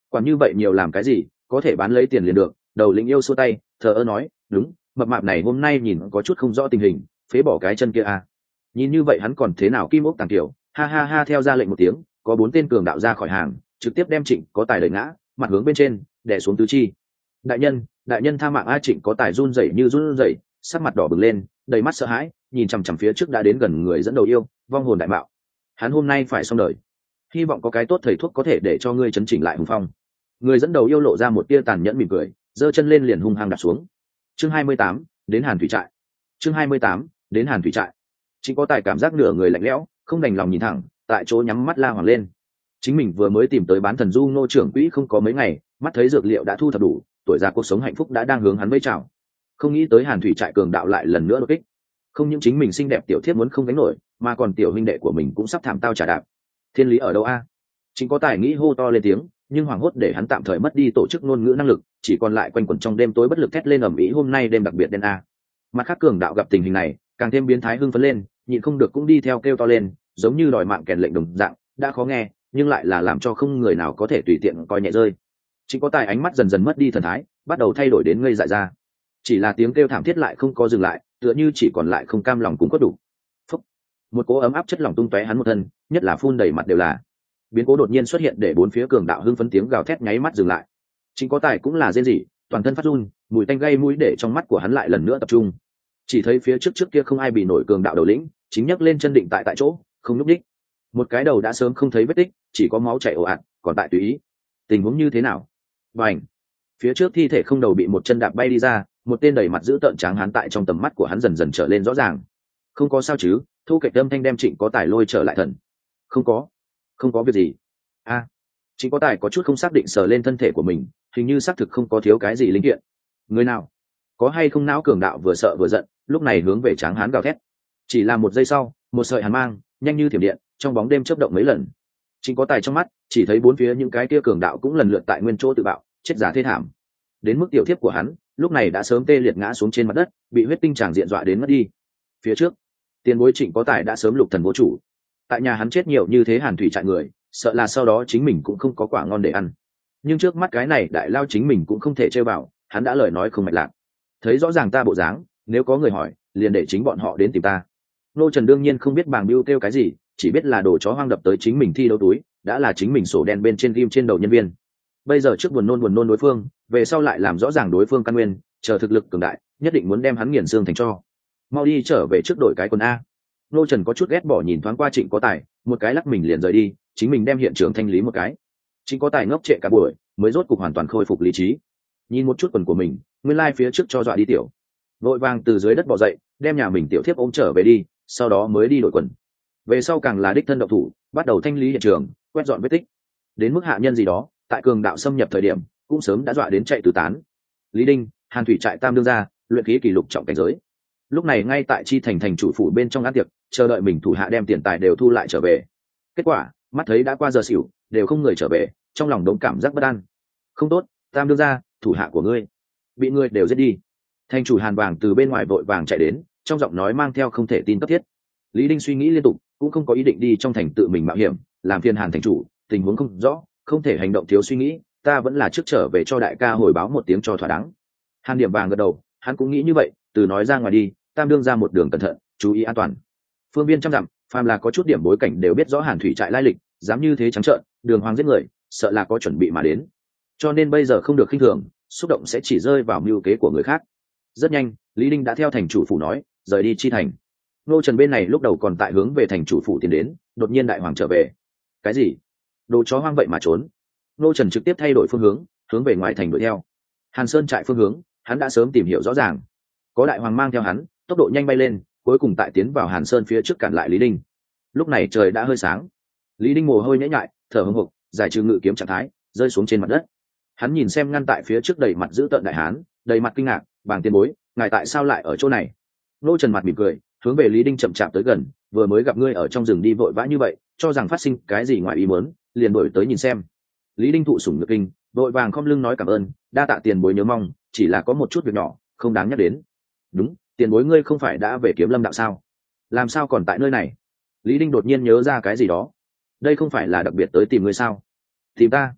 Quản như vậy nhiều làm cái gì, có thể bán lấy tiền liền được. Đầu lĩnh yêu xua tay thờ ơ nói, đúng, mập mạp này hôm nay nhìn có chút không rõ tình hình, phế bỏ cái chân kia à. Nhìn như vậy hắn còn thế nào kim ốc tàng tiểu, ha ha ha. Theo ra lệnh một tiếng, có bốn tên cường đạo ra khỏi hàng, trực tiếp đem Trịnh Có Tài đẩy ngã, mặt hướng bên trên đè xuống tứ chi. Đại nhân, đại nhân tha mạng. A Trịnh Có Tài run rẩy như run rẩy, sắc mặt đỏ bừng lên, đầy mắt sợ hãi, nhìn chằm chằm phía trước đã đến gần người dẫn đầu yêu, vong hồn đại mạo. Hắn hôm nay phải xong đời, hy vọng có cái tốt thầy thuốc có thể để cho ngươi chấn chỉnh lại hùng phong. Người dẫn đầu yêu lộ ra một tia tàn nhẫn mỉm cười, giơ chân lên liền hung hăng đặt xuống. Chương hai mươi tám, đến Hàn Thủy trại. Chương hai mươi tám, đến Hàn Thủy trại. Trịnh Có Tài cảm giác nửa người lạnh lẽo, không đành lòng nhìn thẳng, tại chỗ nhắm mắt la hoàng lên. Chính mình vừa mới tìm tới bán thần du Ngô trưởng quỹ không có mấy ngày, mắt thấy dược liệu đã thu thập đủ, tuổi già cuộc sống hạnh phúc đã đang hướng hắn vẫy chào. Không nghĩ tới Hàn Thủy trại cường đạo lại lần nữa đột kích. Không những chính mình xinh đẹp tiểu thiếp muốn không gánh nổi, mà còn tiểu huynh đệ của mình cũng sắp thảm tao trả đạp. Thiên lý ở đâu a? Trịnh Có Tài nghĩ hô to lên tiếng, nhưng hoảng hốt để hắn tạm thời mất đi tổ chức ngôn ngữ năng lực, chỉ còn lại quanh quẩn trong đêm tối bất lực thét lên ầm ĩ, hôm nay đêm đặc biệt đen a. Mặt khác cường đạo gặp tình hình này, càng thêm biến thái hưng phấn lên, nhịn không được cũng đi theo kêu to lên, giống như đòi mạng kèn lệnh đồng dạng, đã khó nghe, nhưng lại là làm cho không người nào có thể tùy tiện coi nhẹ rơi. Trịnh Có Tài ánh mắt dần dần mất đi thần thái, bắt đầu thay đổi đến ngây dại ra. Chỉ là tiếng kêu thảm thiết lại không có dừng lại, tựa như chỉ còn lại không cam lòng cũng có đủ. Phúc. Một cỗ ấm áp chất lỏng tung tóe hắn một thân, nhất là phun đầy mặt đều là. Biến cố đột nhiên xuất hiện để bốn phía cường đạo hưng phấn tiếng gào thét nháy mắt dừng lại. Trịnh Có Tài cũng là rên rỉ, toàn thân phát run, mùi tanh gây mũi để trong mắt của hắn lại lần nữa tập trung. Chỉ thấy phía trước trước kia không ai bị nổi cường đạo đầu lĩnh, chính nhấc lên chân định tại tại chỗ, không nhúc đích. Một cái đầu đã sớm không thấy vết tích, chỉ có máu chảy ồ ạt, còn tại tùy ý. Tình huống như thế nào? Bành! Phía trước thi thể không đầu bị một chân đạp bay đi ra, một tên đầy mặt dữ tợn tráng hán tại trong tầm mắt của hắn dần dần trở lên rõ ràng. Không có sao chứ? Thu Kịch âm thanh đem Trịnh Có Tài lôi trở lại thần. Không có, không có việc gì. A, à, Trịnh Có Tài có chút không xác định sờ lên thân thể của mình, hình như xác thực không có thiếu cái gì linh kiện. Người nào? Có hay không não cường đạo vừa sợ vừa giận, lúc này hướng về tráng hán gào thét. Chỉ là một giây sau, một sợi hàn mang nhanh như thiểm điện trong bóng đêm chớp động mấy lần. Trịnh Có Tài trong mắt chỉ thấy bốn phía những cái kia cường đạo cũng lần lượt tại nguyên chỗ tự bạo, chết giả thê thảm. Đến mức tiểu thiếp của hắn lúc này đã sớm tê liệt ngã xuống trên mặt đất, bị huyết tinh tràng diện dọa đến mất đi. Phía trước, tiền bối Trịnh Có Tài đã sớm lục thần vô chủ. Tại nhà hắn chết nhiều như thế Hàn Thủy trại người, sợ là sau đó chính mình cũng không có quả ngon để ăn. Nhưng trước mắt cái này đại lao chính mình cũng không thể chơi vào, hắn đã lời nói không mạch lạc. Thấy rõ ràng ta bộ dáng, nếu có người hỏi, liền để chính bọn họ đến tìm ta. Nô Trần đương nhiên không biết Bàng Bưu kêu cái gì, chỉ biết là đồ chó hoang đập tới chính mình thi đấu túi, đã là chính mình sổ đen bên trên ghim trên đầu nhân viên. Bây giờ trước buồn nôn buồn nôn đối phương, về sau lại làm rõ ràng đối phương căn nguyên, chờ thực lực cường đại, nhất định muốn đem hắn nghiền xương thành tro. Mau đi trở về trước đội cái quần a. Nô Trần có chút ghét bỏ nhìn thoáng qua Trịnh Có Tài, một cái lắc mình liền rời đi, chính mình đem hiện trường thanh lý một cái. Trịnh Có Tài ngốc trệ cả buổi, mới rốt cục hoàn toàn khôi phục lý trí. Nhìn một chút quần của mình, nguyên lai like phía trước cho dọa đi tiểu. Vội vàng từ dưới đất bò dậy, đem nhà mình tiểu thiếp ôm trở về đi, sau đó mới đi đổi quần. Về sau càng là đích thân động thủ, bắt đầu thanh lý hiện trường, quét dọn vết tích. Đến mức hạ nhân gì đó, tại cường đạo xâm nhập thời điểm, cũng sớm đã dọa đến chạy tứ tán. Lý Đinh, Hàn Thủy trại tam đương gia, luyện khí kỷ lục trọng cảnh giới. Lúc này ngay tại Chi Thành thành chủ phủ bên trong ăn tiệc, chờ đợi mình thủ hạ đem tiền tài đều thu lại trở về. Kết quả, mắt thấy đã qua giờ xỉu, đều không người trở về, trong lòng đống cảm giác bất an. Không tốt, tam đương gia, thủ hạ của ngươi bị ngươi đều giết đi. Thành chủ Hàn Vàng từ bên ngoài vội vàng chạy đến, trong giọng nói mang theo không thể tin cấp thiết. Lý Đinh suy nghĩ liên tục, cũng không có ý định đi trong thành tự mình mạo hiểm, làm phiền Hàn thành chủ, tình huống không rõ, không thể hành động thiếu suy nghĩ, ta vẫn là trước trở về cho đại ca hồi báo một tiếng cho thỏa đáng. Hàn Điểm Vàng gật đầu, hắn cũng nghĩ như vậy, từ nói ra ngoài đi, tam đương ra một đường cẩn thận, chú ý an toàn. Phương viên trăm dặm, phàm là có chút điểm bối cảnh đều biết rõ Hàn Thủy trại lai lịch, dám như thế trắng trợn, đường hoàng giết người, sợ là có chuẩn bị mà đến. Cho nên bây giờ không được khinh thường, xúc động sẽ chỉ rơi vào mưu kế của người khác. Rất nhanh, Lý Đinh đã theo thành chủ phủ nói, rời đi Chi Thành. Nô Trần bên này lúc đầu còn tại hướng về thành chủ phủ tiến đến, đột nhiên đại hoàng trở về. Cái gì? Đồ chó hoang vậy mà trốn? Nô Trần trực tiếp thay đổi phương hướng, hướng về ngoài thành đuổi theo. Hàn Sơn trại phương hướng, hắn đã sớm tìm hiểu rõ ràng. Có đại hoàng mang theo hắn, tốc độ nhanh bay lên, cuối cùng tại tiến vào Hàn Sơn phía trước cản lại Lý Đinh. Lúc này trời đã hơi sáng. Lý Đinh mồ hôi nhễ nhại, thở hổn hộc, giải trừ ngự kiếm trạng thái, rơi xuống trên mặt đất. Hắn nhìn xem ngăn tại phía trước đầy mặt giữ tợn đại hán, đầy mặt kinh ngạc, Bàng tiền bối, ngài tại sao lại ở chỗ này? Nô Trần mặt mỉm cười, hướng về Lý Đinh chậm chạp tới gần, vừa mới gặp ngươi ở trong rừng đi vội vã như vậy, cho rằng phát sinh cái gì ngoài ý muốn, liền đổi tới nhìn xem. Lý Đinh thụ sủng nhược kinh, vội vàng khom lưng nói cảm ơn, đa tạ tiền bối nhớ mong, chỉ là có một chút việc nhỏ, không đáng nhắc đến. Đúng, tiền bối ngươi không phải đã về Kiếm Lâm đạo sao? Làm sao còn tại nơi này? Lý Đinh đột nhiên nhớ ra cái gì đó. Đây không phải là đặc biệt tới tìm ngươi sao? Tìm ta?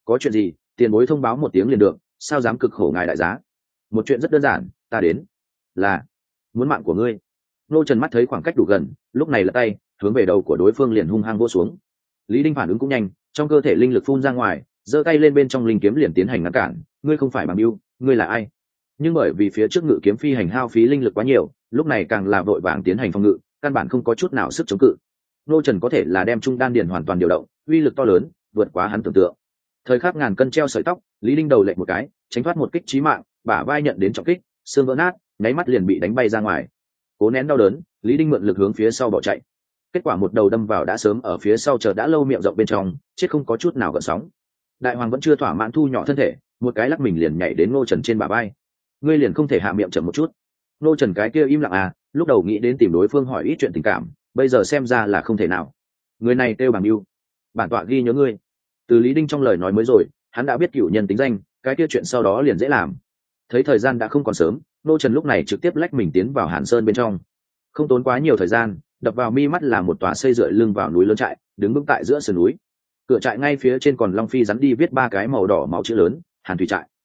có chuyện gì tiền bối thông báo một tiếng liền được, sao dám cực khổ ngài đại giá. Một chuyện rất đơn giản, ta đến là muốn mạng của ngươi. Ngô Trần mắt thấy khoảng cách đủ gần, lúc này là tay hướng về đầu của đối phương liền hung hăng vỗ xuống. Lý Đinh phản ứng cũng nhanh, trong cơ thể linh lực phun ra ngoài, giơ tay lên bên trong linh kiếm liền tiến hành ngăn cản. Ngươi không phải bằng yêu, ngươi là ai? Nhưng bởi vì phía trước ngự kiếm phi hành hao phí linh lực quá nhiều, lúc này càng là vội vàng tiến hành phòng ngự, căn bản không có chút nào sức chống cự. Ngô Trần có thể là đem trung đan điền hoàn toàn điều động, uy lực to lớn, vượt quá hắn tưởng tượng. Thời khắc ngàn cân treo sợi tóc, Lý Đinh đầu lệch một cái, tránh thoát một kích chí mạng, bả vai nhận đến trọng kích, xương vỡ nát, nháy mắt liền bị đánh bay ra ngoài. Cố nén đau đớn, Lý Đinh mượn lực hướng phía sau bỏ chạy. Kết quả một đầu đâm vào đã sớm ở phía sau chờ đã lâu miệng rộng bên trong, chết không có chút nào gợn sóng. Đại hoàng vẫn chưa thỏa mãn thu nhỏ thân thể, một cái lắc mình liền nhảy đến Ngô Trần trên bả vai. Ngươi liền không thể hạ miệng chậm một chút? Ngô Trần cái kia im lặng à, lúc đầu nghĩ đến tìm đối phương hỏi ít chuyện tình cảm, bây giờ xem ra là không thể nào. Người này kêu Bằng Bưu, bản tọa ghi nhớ ngươi. Từ Lý Đinh trong lời nói mới rồi, hắn đã biết cửu nhân tính danh, cái kia chuyện sau đó liền dễ làm. Thấy thời gian đã không còn sớm, Ngô Trần lúc này trực tiếp lách mình tiến vào Hàn Sơn bên trong. Không tốn quá nhiều thời gian, đập vào mi mắt là một tòa xây dựa lưng vào núi lớn trại, đứng vững tại giữa sườn núi. Cửa trại ngay phía trên còn long phi rắn đi viết ba cái màu đỏ máu chữ lớn, Hàn Thủy trại.